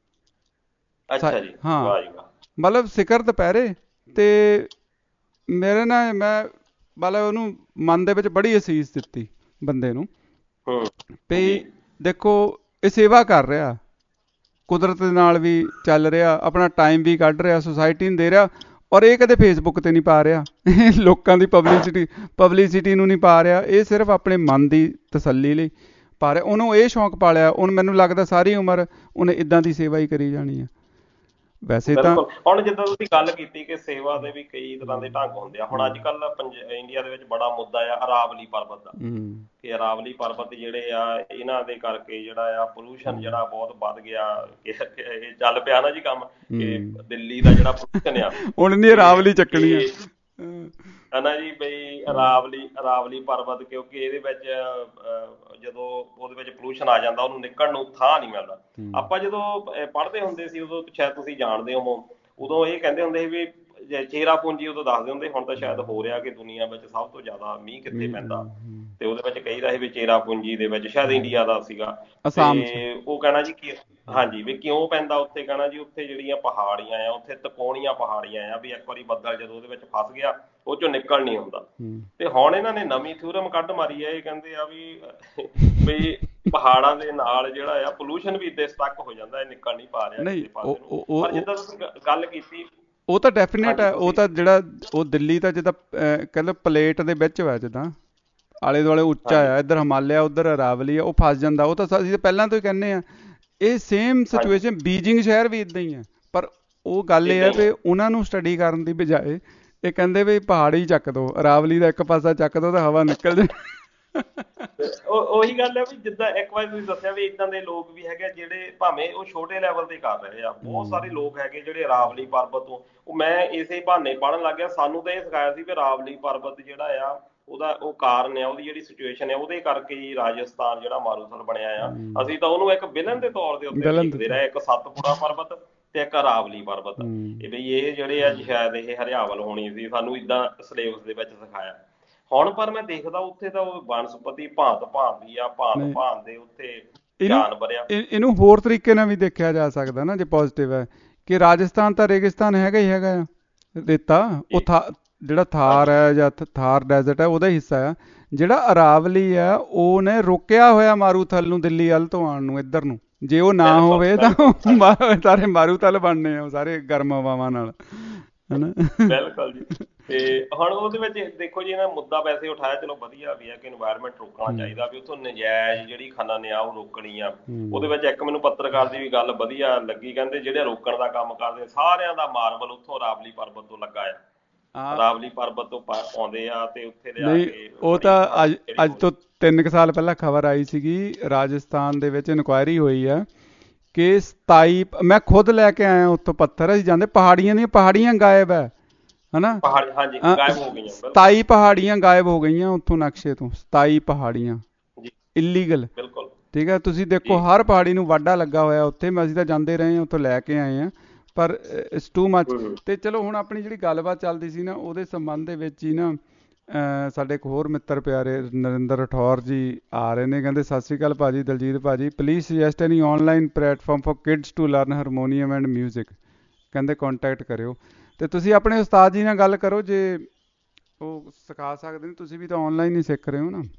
ਹਾਂ, ਮਤਲਬ ਸਿਖਰ ਦੁਪਹਿਰੇ। ਅਤੇ ਮੇਰੇ ਨਾਲ ਮੈਂ ਮਤਲਬ ਉਹਨੂੰ ਮਨ ਦੇ ਵਿੱਚ ਬੜੀ ਅਸੀਸ ਦਿੱਤੀ ਬੰਦੇ ਨੂੰ ਵੀ ਦੇਖੋ ਇਹ ਸੇਵਾ ਕਰ ਰਿਹਾ, ਕੁਦਰਤ ਦੇ ਨਾਲ ਵੀ ਚੱਲ ਰਿਹਾ, ਆਪਣਾ ਟਾਈਮ ਵੀ ਕੱਢ ਰਿਹਾ, ਸੁਸਾਇਟੀ ਨੂੰ ਦੇ ਰਿਹਾ, ਔਰ ਇਹ ਕਦੇ ਫੇਸਬੁੱਕ 'ਤੇ ਨਹੀਂ ਪਾ ਰਿਹਾ, ਲੋਕਾਂ ਦੀ ਪਬਲਿਸਿਟੀ ਪਬਲਿਸਿਟੀ ਨੂੰ ਨਹੀਂ ਪਾ ਰਿਹਾ, ਇਹ ਸਿਰਫ ਆਪਣੇ ਮਨ ਦੀ ਤਸੱਲੀ ਲਈ ਪਾ ਰਿਹਾ। ਉਹਨੂੰ ਇਹ ਸ਼ੌਂਕ ਪਾਲਿਆ, ਉਹਨੂੰ ਮੈਨੂੰ ਲੱਗਦਾ ਸਾਰੀ ਉਮਰ ਉਹਨੇ ਇੱਦਾਂ ਦੀ ਸੇਵਾ ਹੀ ਕਰੀ ਜਾਣੀ ਆ। ਵੈਸੇ ਤਾਂ ਬਿਲਕੁਲ। ਹੁਣ ਜਿੱਦਾਂ ਤੁਸੀਂ ਗੱਲ ਕੀਤੀ ਕਿ ਸੇਵਾ ਦੇ ਵੀ ਕਈ ਤਰ੍ਹਾਂ ਦੇ ਢੰਗ ਹੁੰਦੇ ਆ। ਹੁਣ ਅੱਜ ਕੱਲ ਇੰਡੀਆ ਦੇ ਵਿੱਚ ਬੜਾ ਮੁੱਦਾ ਆ ਅਰਾਵਲੀ ਪਰਬਤ ਦਾ, ਕਿ ਅਰਾਵਲੀ ਪਰਬਤ ਜਿਹੜੇ ਆ ਇਹਨਾਂ ਦੇ ਕਰਕੇ ਜਿਹੜਾ ਆ ਪੋਲੂਸ਼ਨ ਜਿਹੜਾ ਬਹੁਤ ਵੱਧ ਗਿਆ। ਇਹ ਚੱਲ ਪਿਆ ਨਾ ਜੀ ਕੰਮ, ਕਿ ਦਿੱਲੀ ਦਾ ਜਿਹੜਾ ਪੋਲੂਸ਼ਨ ਆ ਹੁਣ ਨਹੀਂ ਅਰਾਵਲੀ ਚੱਕਣੀ ਆ ਹਨਾ ਜੀ, ਬਈ ਅਰਾਵਲੀ ਅਰਾਵਲੀ ਪਰਬਤ, ਕਿਉਂਕਿ ਇਹਦੇ ਵਿੱਚ ਜਦੋਂ ਉਹਦੇ ਵਿੱਚ ਪੋਲੂਸ਼ਨ ਆ ਜਾਂਦਾ ਉਹਨੂੰ ਨਿਕਲਣ ਨੂੰ ਥਾਂ ਨਹੀਂ ਮਿਲਦਾ। ਆਪਾਂ ਜਦੋਂ ਪੜ੍ਹਦੇ ਹੁੰਦੇ ਸੀ ਉਦੋਂ ਸ਼ਾਇਦ ਤੁਸੀਂ ਜਾਣਦੇ ਹੋ, ਉਦੋਂ ਇਹ ਕਹਿੰਦੇ ਹੁੰਦੇ ਸੀ ਵੀ ਚੇਰਾਪੂੰਜੀ ਉਦੋਂ ਦੱਸਦੇ ਹੁੰਦੇ, ਹੁਣ ਤਾਂ ਸ਼ਾਇਦ ਹੋ ਰਿਹਾ ਕਿ ਦੁਨੀਆ ਵਿੱਚ ਸਭ ਤੋਂ ਜ਼ਿਆਦਾ ਮੀਂਹ ਕਿੱਥੇ ਪੈਂਦਾ, ਤੇ ਉਹਦੇ ਵਿੱਚ ਕਹੀ ਰਹੇ ਵੀ ਚੇਰਾਪੂੰਜੀ ਦੇ ਵਿੱਚ, ਸ਼ਾਇਦ ਇੰਡੀਆ ਦਾ ਸੀਗਾ, ਤੇ ਉਹ ਕਹਿਣਾ ਜੀ ਕਿ ਹਾਂਜੀ ਵੀ ਕਿਉਂ ਪੈਂਦਾ ਉੱਥੇ, ਕਹਿਣਾ ਜੀ ਉੱਥੇ ਜਿਹੜੀਆਂ ਪਹਾੜੀਆਂ ਆ, ਉੱਥੇ ਤਿਕੋਣੀਆਂ ਪਹਾੜੀਆਂ ਆ, ਵੀ ਇੱਕ ਵਾਰੀ ਬੱਦਲ ਜਦੋਂ ਉਹਦੇ ਵਿੱਚ ਫਸ ਗਿਆ ਉਹ ਚੋਂ ਨਿਕਲ ਨਹੀਂ ਹੁੰਦਾ। ਤੇ ਹੁਣ ਇਹਨਾਂ ਨੇ ਨਵੀਂ ਥਿਊਰਮ ਕੱਢ ਮਾਰੀ ਹੈ, ਇਹ ਕਹਿੰਦੇ ਆ ਵੀ ਵੀ ਪਹਾੜਾਂ ਦੇ ਨਾਲ ਜਿਹੜਾ ਆ ਪੋਲੂਸ਼ਨ ਵੀ ਇੱਥੇ ਸਟਕ ਹੋ ਜਾਂਦਾ, ਇਹ ਨਿਕਲ ਨਹੀਂ ਪਾ ਰਿਹਾ ਕਿਸੇ ਪਾਸੇ ਨੂੰ। ਪਰ ਜਿੱਦਾਂ ਤੁਸੀਂ ਗੱਲ ਕੀਤੀ ਉਹ ਤਾਂ ਡੈਫੀਨੇਟ ਹੈ, ਉਹ ਤਾਂ ਜਿਹੜਾ ਉਹ ਦਿੱਲੀ ਤਾਂ ਜਿੱਦਾਂ ਕਹਿੰਦੇ ਪਲੇਟ ਦੇ ਵਿੱਚ ਹੋਇਆ, ਜਿੱਦਾਂ ਆਲੇ ਦੁਆਲੇ ਉੱਚਾ ਆ, ਇੱਧਰ ਹਿਮਾਲਿਆ ਉੱਧਰ ਅਰਾਵਲੀ ਆ, ਉਹ ਫਸ ਜਾਂਦਾ। ਉਹ ਤਾਂ ਅਸੀਂ ਤਾਂ ਪਹਿਲਾਂ ਤੋਂ ਹੀ ਕਹਿੰਦੇ ਆ ਇਹ ਸੇਮ ਸਿਚੁਏਸ਼ਨ ਬੀਜਿੰਗ ਸ਼ਹਿਰ ਵੀ ਇੱਦਾਂ ਹੀ ਆ। ਪਰ ਉਹ ਗੱਲ ਇਹ ਹੈ ਵੀ ਉਹਨਾਂ ਨੂੰ ਸਟੱਡੀ ਕਰਨ ਦੀ ਬਜਾਏ ਇਹ ਕਹਿੰਦੇ ਵੀ ਪਹਾੜੀ ਚੱਕ ਦੋ, ਅਰਾਵਲੀ ਦਾ ਇੱਕ ਪਾਸਾ ਚੱਕ ਦੋ ਤਾਂ ਹਵਾ ਨਿਕਲ ਜਾਏ। ਉਹੀ ਗੱਲ ਹੈ ਵੀ ਜਿੱਦਾਂ ਇੱਕ ਵਾਰ ਤੁਸੀਂ ਦੱਸਿਆ ਵੀ ਏਦਾਂ ਦੇ ਲੋਕ ਵੀ ਹੈਗੇ ਜਿਹੜੇ ਭਾਵੇਂ ਉਹ ਛੋਟੇ ਲੈਵਲ ਤੇ ਕਰ ਰਹੇ ਆ। ਬਹੁਤ ਸਾਰੇ ਲੋਕ ਹੈਗੇ ਜਿਹੜੇ ਅਰਾਵਲੀ ਪਰਬਤ ਤੋਂ, ਉਹ ਮੈਂ ਇਸੇ ਬਹਾਨੇ ਪੜ੍ਹਨ ਲੱਗ ਗਿਆ। ਸਾਨੂੰ ਤਾਂ ਇਹ ਸਿਖਾਇਆ ਸੀ ਵੀ ਅਰਾਵਲੀ ਪਰਬਤ ਜਿਹੜਾ ਆ ਉਹਦਾ ਉਹ ਕਾਰਨ ਆ, ਉਹਦੀ ਜਿਹੜੀ ਸਿਚੁਏਸ਼ਨ ਹੈ ਉਹਦੇ ਕਰਕੇ ਹੀ ਰਾਜਸਥਾਨ ਜਿਹੜਾ ਮਾਰੂਥਲ ਬਣਿਆ ਆ। ਅਸੀਂ ਤਾਂ ਉਹਨੂੰ ਇੱਕ ਵਿਲਨ ਦੇ ਤੌਰ ਦੇ ਉੱਤੇ ਦੇਖਦੇ ਰਹੇ, ਇੱਕ ਸਤਪੁੜਾ ਪਰਬਤ ਤੇ ਇੱਕ ਅਰਾਵਲੀ ਪਰਬਤ। ਇਹ ਬਈ ਇਹ ਜਿਹੜੇ ਆ ਸ਼ਾਇਦ ਇਹ ਹਰਿਆਵਲ ਹੋਣੀ ਸੀ, ਸਾਨੂੰ ਏਦਾਂ ਸਿਲੇਬਸ ਦੇ ਵਿੱਚ ਸਿਖਾਇਆ। ਹੁਣ ਪਰ ਮੈਂ ਦੇਖਦਾ ਉੱਥੇ ਤਾਂ ਉਹ ਬਨਸਪਤੀ ਭਾਂਤ ਭਾਂਤ ਦੀ ਆ, ਭਾਂਤ ਭਾਂਤ ਦੇ ਉੱਥੇ ਜਾਨਵਰ ਆ। ਇਹਨੂੰ ਹੋਰ ਤਰੀਕੇ ਨਾਲ ਵੀ ਦੇਖਿਆ ਜਾ ਸਕਦਾ ਨਾ, ਜੇ ਪੋਜ਼ਿਟਿਵ ਹੈ ਕਿ ਰਾਜਸਥਾਨ ਤਾਂ ਰੇਗਿਸਤਾਨ ਹੈਗਾ ਹੀ ਹੈਗਾ ਆ, ਰੇਤਾ। ਉਹ ਥਾ ਜਿਹੜਾ ਥਾਰ ਹੈ ਜਾਂ ਥਾਰ ਡੈਜ਼ਰਟ ਹੈ ਉਹਦਾ ਹੀ ਹਿੱਸਾ ਆ। ਜਿਹੜਾ ਅਰਾਵਲੀ ਆ ਉਹਨੇ ਰੋਕਿਆ ਹੋਇਆ ਮਾਰੂਥਲ ਨੂੰ ਦਿੱਲੀ ਵੱਲ ਤੋਂ ਆਉਣ ਨੂੰ, ਇੱਧਰ ਨੂੰ। ਜੇ ਉਹ ਨਾ ਹੋਵੇ ਤਾਂ ਸਾਰੇ ਮਾਰੂਥਲ ਬਣਨੇ ਆ, ਉਹ ਸਾਰੇ ਗਰਮ ਹਵਾਵਾਂ ਨਾਲ, ਹਨਾ। ਬਿਲਕੁਲ ਜੀ। ਤੇ ਹੁਣ ਉਹਦੇ ਵਿੱਚ ਦੇਖੋ ਜੀ, ਇਹਨਾਂ ਮੁੱਦਾ ਵੈਸੇ ਉਠਾਇਆ, ਚਲੋ ਵਧੀਆ ਵੀ ਹੈ ਕਿ ਇਨਵਾਇਰਮੈਂਟ ਰੋਕਣਾ ਚਾਹੀਦਾ, ਵੀ ਉੱਥੋਂ ਨਜਾਇਜ਼ ਜਿਹੜੀ ਖਨਨ ਆ ਉਹ ਰੋਕਣੀ ਆ। ਉਹਦੇ ਵਿੱਚ ਇੱਕ ਮੈਨੂੰ ਪੱਤਰਕਾਰ ਦੀ ਵੀ ਗੱਲ ਵਧੀਆ ਲੱਗੀ, ਕਹਿੰਦੇ ਜਿਹੜੇ ਰੋਕਣ ਦਾ ਕੰਮ ਕਰਦੇ ਸਾਰਿਆਂ ਦਾ ਮਾਰਬਲ ਉੱਥੋਂ ਅਰਾਵਲੀ ਪਰਬਤ ਤੋਂ ਲੱਗਾ ਆ, ਅਰਾਵਲੀ ਪਰਬਤ ਤੋਂ ਪਾਉਂਦੇ ਆ ਤੇ ਉੱਥੇ ਲਿਆ ਕੇ। ਉਹ ਤਾਂ ਅੱਜ ਅੱਜ ਤੋਂ ਤਿੰਨ ਕੁ ਸਾਲ ਪਹਿਲਾਂ ਖਬਰ ਆਈ ਸੀਗੀ, ਰਾਜਸਥਾਨ ਦੇ ਵਿੱਚ ਇਨਕੁਆਇਰੀ ਹੋਈ ਆ ਕਿ ਸਤਾਈ, ਮੈਂ ਖੁਦ ਲੈ ਕੇ ਆਇਆ ਉੱਥੋਂ ਪੱਥਰ, ਅਸੀਂ ਜਾਂਦੇ ਪਹਾੜੀਆਂ ਦੀਆਂ ਪਹਾੜੀਆਂ ਗਾਇਬ ਹੈ, ਹਨਾ। ਸਤਾਈ ਪਹਾੜੀਆਂ ਗਾਇਬ ਹੋ ਗਈਆਂ ਉੱਥੋਂ ਨਕਸ਼ੇ ਤੋਂ, ਸਤਾਈ ਪਹਾੜੀਆਂ ਇਲੀਗਲ। ਠੀਕ ਹੈ, ਤੁਸੀਂ ਦੇਖੋ ਹਰ ਪਹਾੜੀ ਨੂੰ ਵਾਢਾ ਲੱਗਾ ਹੋਇਆ ਉੱਥੇ। ਅਸੀਂ ਤਾਂ ਜਾਂਦੇ ਰਹੇ ਹਾਂ, ਉੱਥੋਂ ਲੈ ਕੇ ਆਏ ਹਾਂ, ਪਰ ਇਟਸ ਟੂ ਮੱਚ। ਤੇ ਚਲੋ ਹੁਣ ਆਪਣੀ ਜਿਹੜੀ ਗੱਲਬਾਤ ਚੱਲਦੀ ਸੀ ਨਾ, ਉਹਦੇ ਸੰਬੰਧ ਦੇ ਵਿੱਚ ਹੀ ਨਾ ਸਾਡੇ ਇੱਕ ਹੋਰ ਮਿੱਤਰ ਪਿਆਰੇ ਨਰਿੰਦਰ ਰਠੌਰ ਜੀ ਆ ਰਹੇ ਨੇ। ਕਹਿੰਦੇ ਸਤਿ ਸ਼੍ਰੀ ਅਕਾਲ ਭਾਜੀ, ਦਲਜੀਤ ਭਾਜੀ, please suggest any online platform for kids to learn harmonium and music. ਕਹਿੰਦੇ ਕੰਟੈਕਟ ਕਰਿਓ। ਤੇ ਤੁਸੀਂ ਆਪਣੇ ਉਸਤਾਦ ਜੀ ਨਾਲ ਗੱਲ ਕਰੋ, ਜੇ ਉਹ ਸਿਖਾ ਸਕਦੇ ਨੇ। ਤੁਸੀਂ ਵੀ ਤਾਂ ਆਨਲਾਈਨ ਹੀ ਸਿੱਖ ਰਹੇ ਹੋ ਨਾ?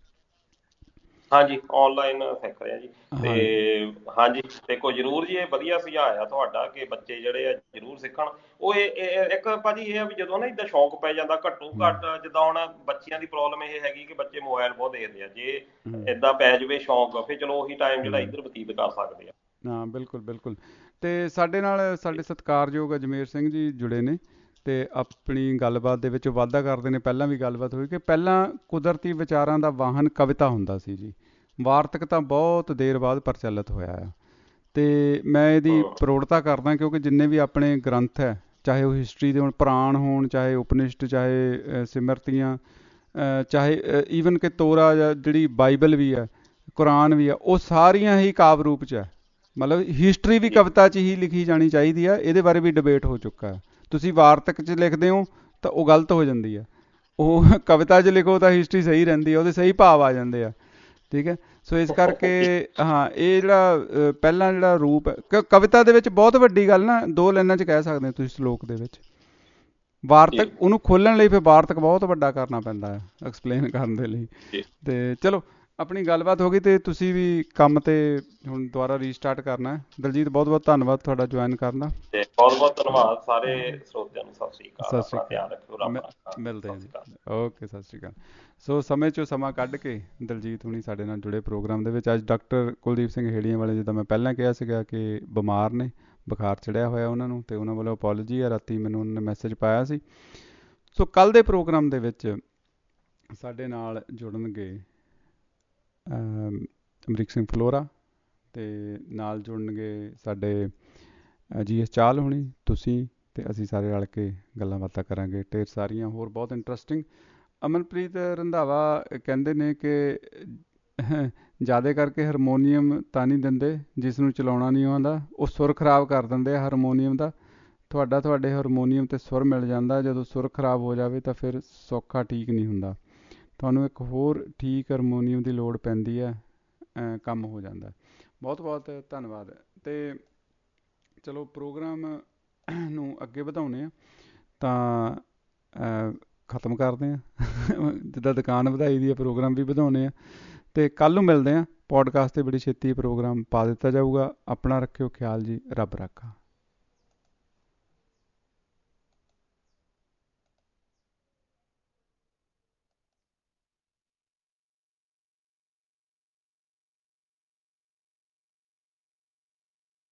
ਹਾਂਜੀ, ਆਨਲਾਈਨ ਸਿੱਖ ਰਹੇ ਆ ਜੀ। ਤੇ ਹਾਂਜੀ ਦੇਖੋ ਜ਼ਰੂਰ ਜੀ, ਇਹ ਵਧੀਆ ਸੁਝਾਅ ਆ ਤੁਹਾਡਾ ਕਿ ਬੱਚੇ ਜਿਹੜੇ ਆ ਜ਼ਰੂਰ ਸਿੱਖਣ। ਉਹ ਇਹ ਇੱਕ ਭਾਜੀ ਇਹ ਆ ਵੀ ਜਦੋਂ ਨਾ ਇੱਦਾਂ ਸ਼ੌਂਕ ਪੈ ਜਾਂਦਾ ਘੱਟੋ ਘੱਟ, ਜਿੱਦਾਂ ਹੁਣ ਬੱਚਿਆਂ ਦੀ ਪ੍ਰੋਬਲਮ ਇਹ ਹੈਗੀ ਕਿ ਬੱਚੇ ਮੋਬਾਇਲ ਬਹੁਤ ਦੇਖਦੇ ਆ, ਜੇ ਏਦਾਂ ਪੈ ਜਾਵੇ ਸ਼ੌਂਕ, ਫਿਰ ਚਲੋ ਉਹੀ ਟਾਈਮ ਜਿਹੜਾ ਇੱਧਰ ਬਤੀਤ ਕਰ ਸਕਦੇ ਆ। ਹਾਂ ਬਿਲਕੁਲ ਬਿਲਕੁਲ। ਤੇ ਸਾਡੇ ਨਾਲ ਸਾਡੇ ਸਤਿਕਾਰਯੋਗ ਅਜਮੇਰ ਸਿੰਘ ਜੀ ਜੁੜੇ ਨੇ ਤੇ ਆਪਣੀ ਗੱਲਬਾਤ ਦੇ ਵਿੱਚ ਵਾਧਾ ਕਰਦੇ ਨੇ। ਪਹਿਲਾਂ ਵੀ ਗੱਲਬਾਤ ਹੋਈ ਕਿ ਪਹਿਲਾਂ ਕੁਦਰਤੀ ਵਿਚਾਰਾਂ ਦਾ ਵਾਹਨ ਕਵਿਤਾ ਹੁੰਦਾ ਸੀ ਜੀ, ਵਾਰਤਕ ਤਾਂ ਬਹੁਤ ਦੇਰ ਬਾਅਦ ਪ੍ਰਚਲਿਤ ਹੋਇਆ ਆ। ਤੇ ਮੈਂ ਇਹਦੀ ਪ੍ਰੋੜਤਾ ਕਰਦਾ ਕਿਉਂਕਿ ਜਿੰਨੇ ਵੀ ਆਪਣੇ ਗ੍ਰੰਥ ਹੈ, ਚਾਹੇ ਉਹ ਹਿਸਟਰੀ ਦੇ ਹੋਣ, ਪੁਰਾਣ ਹੋਣ, ਚਾਹੇ ਉਪਨਿਸ਼ਦ, ਚਾਹੇ ਸਿਮਰਤੀਆਂ, ਚਾਹੇ ਈਵਨ ਕਿ ਤੋਰਾ ਜਾਂ ਜਿਹੜੀ ਬਾਈਬਲ ਵੀ ਹੈ, ਕੁਰਾਨ ਵੀ ਆ, ਉਹ ਸਾਰੀਆਂ ਹੀ ਕਾਵਿ ਰੂਪ 'ਚ ਹੈ। ਮਤਲਬ ਹਿਸਟਰੀ ਵੀ ਕਵਿਤਾ 'ਚ ਹੀ ਲਿਖੀ ਜਾਣੀ ਚਾਹੀਦੀ ਆ। ਇਹਦੇ ਬਾਰੇ ਵੀ ਡਿਬੇਟ ਹੋ ਚੁੱਕਾ ਹੈ। ਤੁਸੀਂ ਵਾਰਤਕ 'ਚ ਲਿਖਦੇ ਹੋ ਤਾਂ ਉਹ ਗਲਤ ਹੋ ਜਾਂਦੀ ਆ, ਉਹ ਕਵਿਤਾ 'ਚ ਲਿਖੋ ਤਾਂ ਹਿਸਟਰੀ ਸਹੀ ਰਹਿੰਦੀ ਆ, ਉਹਦੇ ਸਹੀ ਭਾਵ ਆ ਜਾਂਦੇ ਆ। ਠੀਕ ਹੈ, ਸੋ ਇਸ ਕਰਕੇ ਹਾਂ ਇਹ ਜਿਹੜਾ ਪਹਿਲਾਂ ਜਿਹੜਾ ਰੂਪ ਹੈ ਕਵਿਤਾ ਦੇ ਵਿੱਚ, ਬਹੁਤ ਵੱਡੀ ਗੱਲ ਨਾ ਦੋ ਲਾਈਨਾਂ 'ਚ ਕਹਿ ਸਕਦੇ ਹੋ ਤੁਸੀਂ ਸਲੋਕ ਦੇ ਵਿੱਚ। ਵਾਰਤਕ ਉਹਨੂੰ ਖੋਲ੍ਹਣ ਲਈ ਫਿਰ ਵਾਰਤਕ ਬਹੁਤ ਵੱਡਾ ਕਰਨਾ ਪੈਂਦਾ ਹੈ ਐਕਸਪਲੇਨ ਕਰਨ ਦੇ ਲਈ। ਤੇ ਚਲੋ ਆਪਣੀ ਗੱਲਬਾਤ ਹੋ ਗਈ ਤੇ ਤੁਸੀਂ ਵੀ ਕੰਮ ਤੇ ਹੁਣ ਦੁਬਾਰਾ ਰੀਸਟਾਰਟ ਕਰਨਾ ਹੈ। ਦਲਜੀਤ ਬਹੁਤ ਬਹੁਤ ਧੰਨਵਾਦ ਤੁਹਾਡਾ ਜੁਆਇਨ ਕਰਨਾ। ਬਹੁਤ ਬਹੁਤ ਧੰਨਵਾਦ ਸਾਰੇ ਸਰੋਤਿਆਂ ਨੂੰ। ਸਤਿ ਸ਼੍ਰੀ ਅਕਾਲ। ਸਤਿ ਸ਼੍ਰੀ ਅਕਾਲ, ਮਿਲਦੇ ਹਾਂ ਜੀ। ਓਕੇ, ਸਤਿ ਸ਼੍ਰੀ ਅਕਾਲ। ਸੋ ਸਮੇਂ 'ਚੋਂ ਸਮਾਂ ਕੱਢ ਕੇ ਦਲਜੀਤ ਹੁਣੀ ਸਾਡੇ ਨਾਲ ਜੁੜੇ ਪ੍ਰੋਗਰਾਮ ਦੇ ਵਿੱਚ। ਅੱਜ ਡਾਕਟਰ ਕੁਲਦੀਪ ਸਿੰਘ ਹੇੜੀਆਂ ਵਾਲੇ, ਜਿੱਦਾਂ ਮੈਂ ਪਹਿਲਾਂ ਕਿਹਾ ਸੀਗਾ ਕਿ ਬਿਮਾਰ ਨੇ, ਬੁਖਾਰ ਚੜਿਆ ਹੋਇਆ ਉਹਨਾਂ ਨੂੰ, ਅਤੇ ਉਹਨਾਂ ਵੱਲੋਂ ਅਪੋਲੋਜੀ ਆ। ਰਾਤੀ ਮੈਨੂੰ ਉਹਨਾਂ ਨੇ ਮੈਸੇਜ ਪਾਇਆ ਸੀ। ਸੋ ਕੱਲ੍ਹ ਦੇ ਪ੍ਰੋਗਰਾਮ ਦੇ ਵਿੱਚ ਸਾਡੇ ਨਾਲ ਜੁੜਨਗੇ ਅਮਰੀਕ ਸਿੰਘ ਫਲੋਰਾ, ਅਤੇ ਨਾਲ ਜੁੜਨਗੇ ਸਾਡੇ ਜੀ ਐਸ ਚਾਹਲ ਹੋਣੀ, ਤੁਸੀਂ ਅਤੇ ਅਸੀਂ ਸਾਰੇ ਰਲ ਕੇ ਗੱਲਾਂ ਬਾਤਾਂ ਕਰਾਂਗੇ, ਢੇਰ ਸਾਰੀਆਂ ਹੋਰ ਬਹੁਤ ਇੰਟਰਸਟਿੰਗ। ਅਮਨਪ੍ਰੀਤ ਰੰਧਾਵਾ ਕਹਿੰਦੇ ਨੇ ਕਿ ਜ਼ਿਆਦਾ ਕਰਕੇ ਹਾਰਮੋਨੀਅਮ ਤਾਂ ਨਹੀਂ ਦਿੰਦੇ ਜਿਸ ਨੂੰ ਚਲਾਉਣਾ ਨਹੀਂ ਆਉਂਦਾ, ਉਹ ਸੁਰ ਖਰਾਬ ਕਰ ਦਿੰਦੇ ਆ ਹਾਰਮੋਨੀਅਮ ਦਾ। ਤੁਹਾਡਾ ਤੁਹਾਡੇ ਹਾਰਮੋਨੀਅਮ 'ਤੇ ਸੁਰ ਮਿਲ ਜਾਂਦਾ, ਜਦੋਂ ਸੁਰ ਖਰਾਬ ਹੋ ਜਾਵੇ ਤਾਂ ਫਿਰ ਸੌਖਾ ਠੀਕ ਨਹੀਂ ਹੁੰਦਾ, ਤੁਹਾਨੂੰ ਇੱਕ ਹੋਰ ਠੀਕ ਹਾਰਮੋਨੀਅਮ ਦੀ ਲੋੜ ਪੈਂਦੀ ਹੈ, ਕੰਮ ਹੋ ਜਾਂਦਾ। ਬਹੁਤ ਬਹੁਤ ਧੰਨਵਾਦ। ਅਤੇ ਚਲੋ ਪ੍ਰੋਗਰਾਮ ਨੂੰ ਅੱਗੇ ਵਧਾਉਂਦੇ ਹਾਂ, ਤਾਂ ਖ਼ਤਮ ਕਰਦੇ ਹਾਂ ਜਿੱਦਾਂ ਦੁਕਾਨ ਵਧਾਈ ਦੀ ਹੈ, ਪ੍ਰੋਗਰਾਮ ਵੀ ਵਧਾਉਂਦੇ ਹਾਂ, ਅਤੇ ਕੱਲ੍ਹ ਨੂੰ ਮਿਲਦੇ ਹਾਂ। ਪੋਡਕਾਸਟ 'ਤੇ ਬੜੀ ਛੇਤੀ ਪ੍ਰੋਗਰਾਮ ਪਾ ਦਿੱਤਾ ਜਾਊਗਾ। ਆਪਣਾ ਰੱਖਿਓ ਖਿਆਲ ਜੀ, ਰੱਬ ਰਾਖਾ।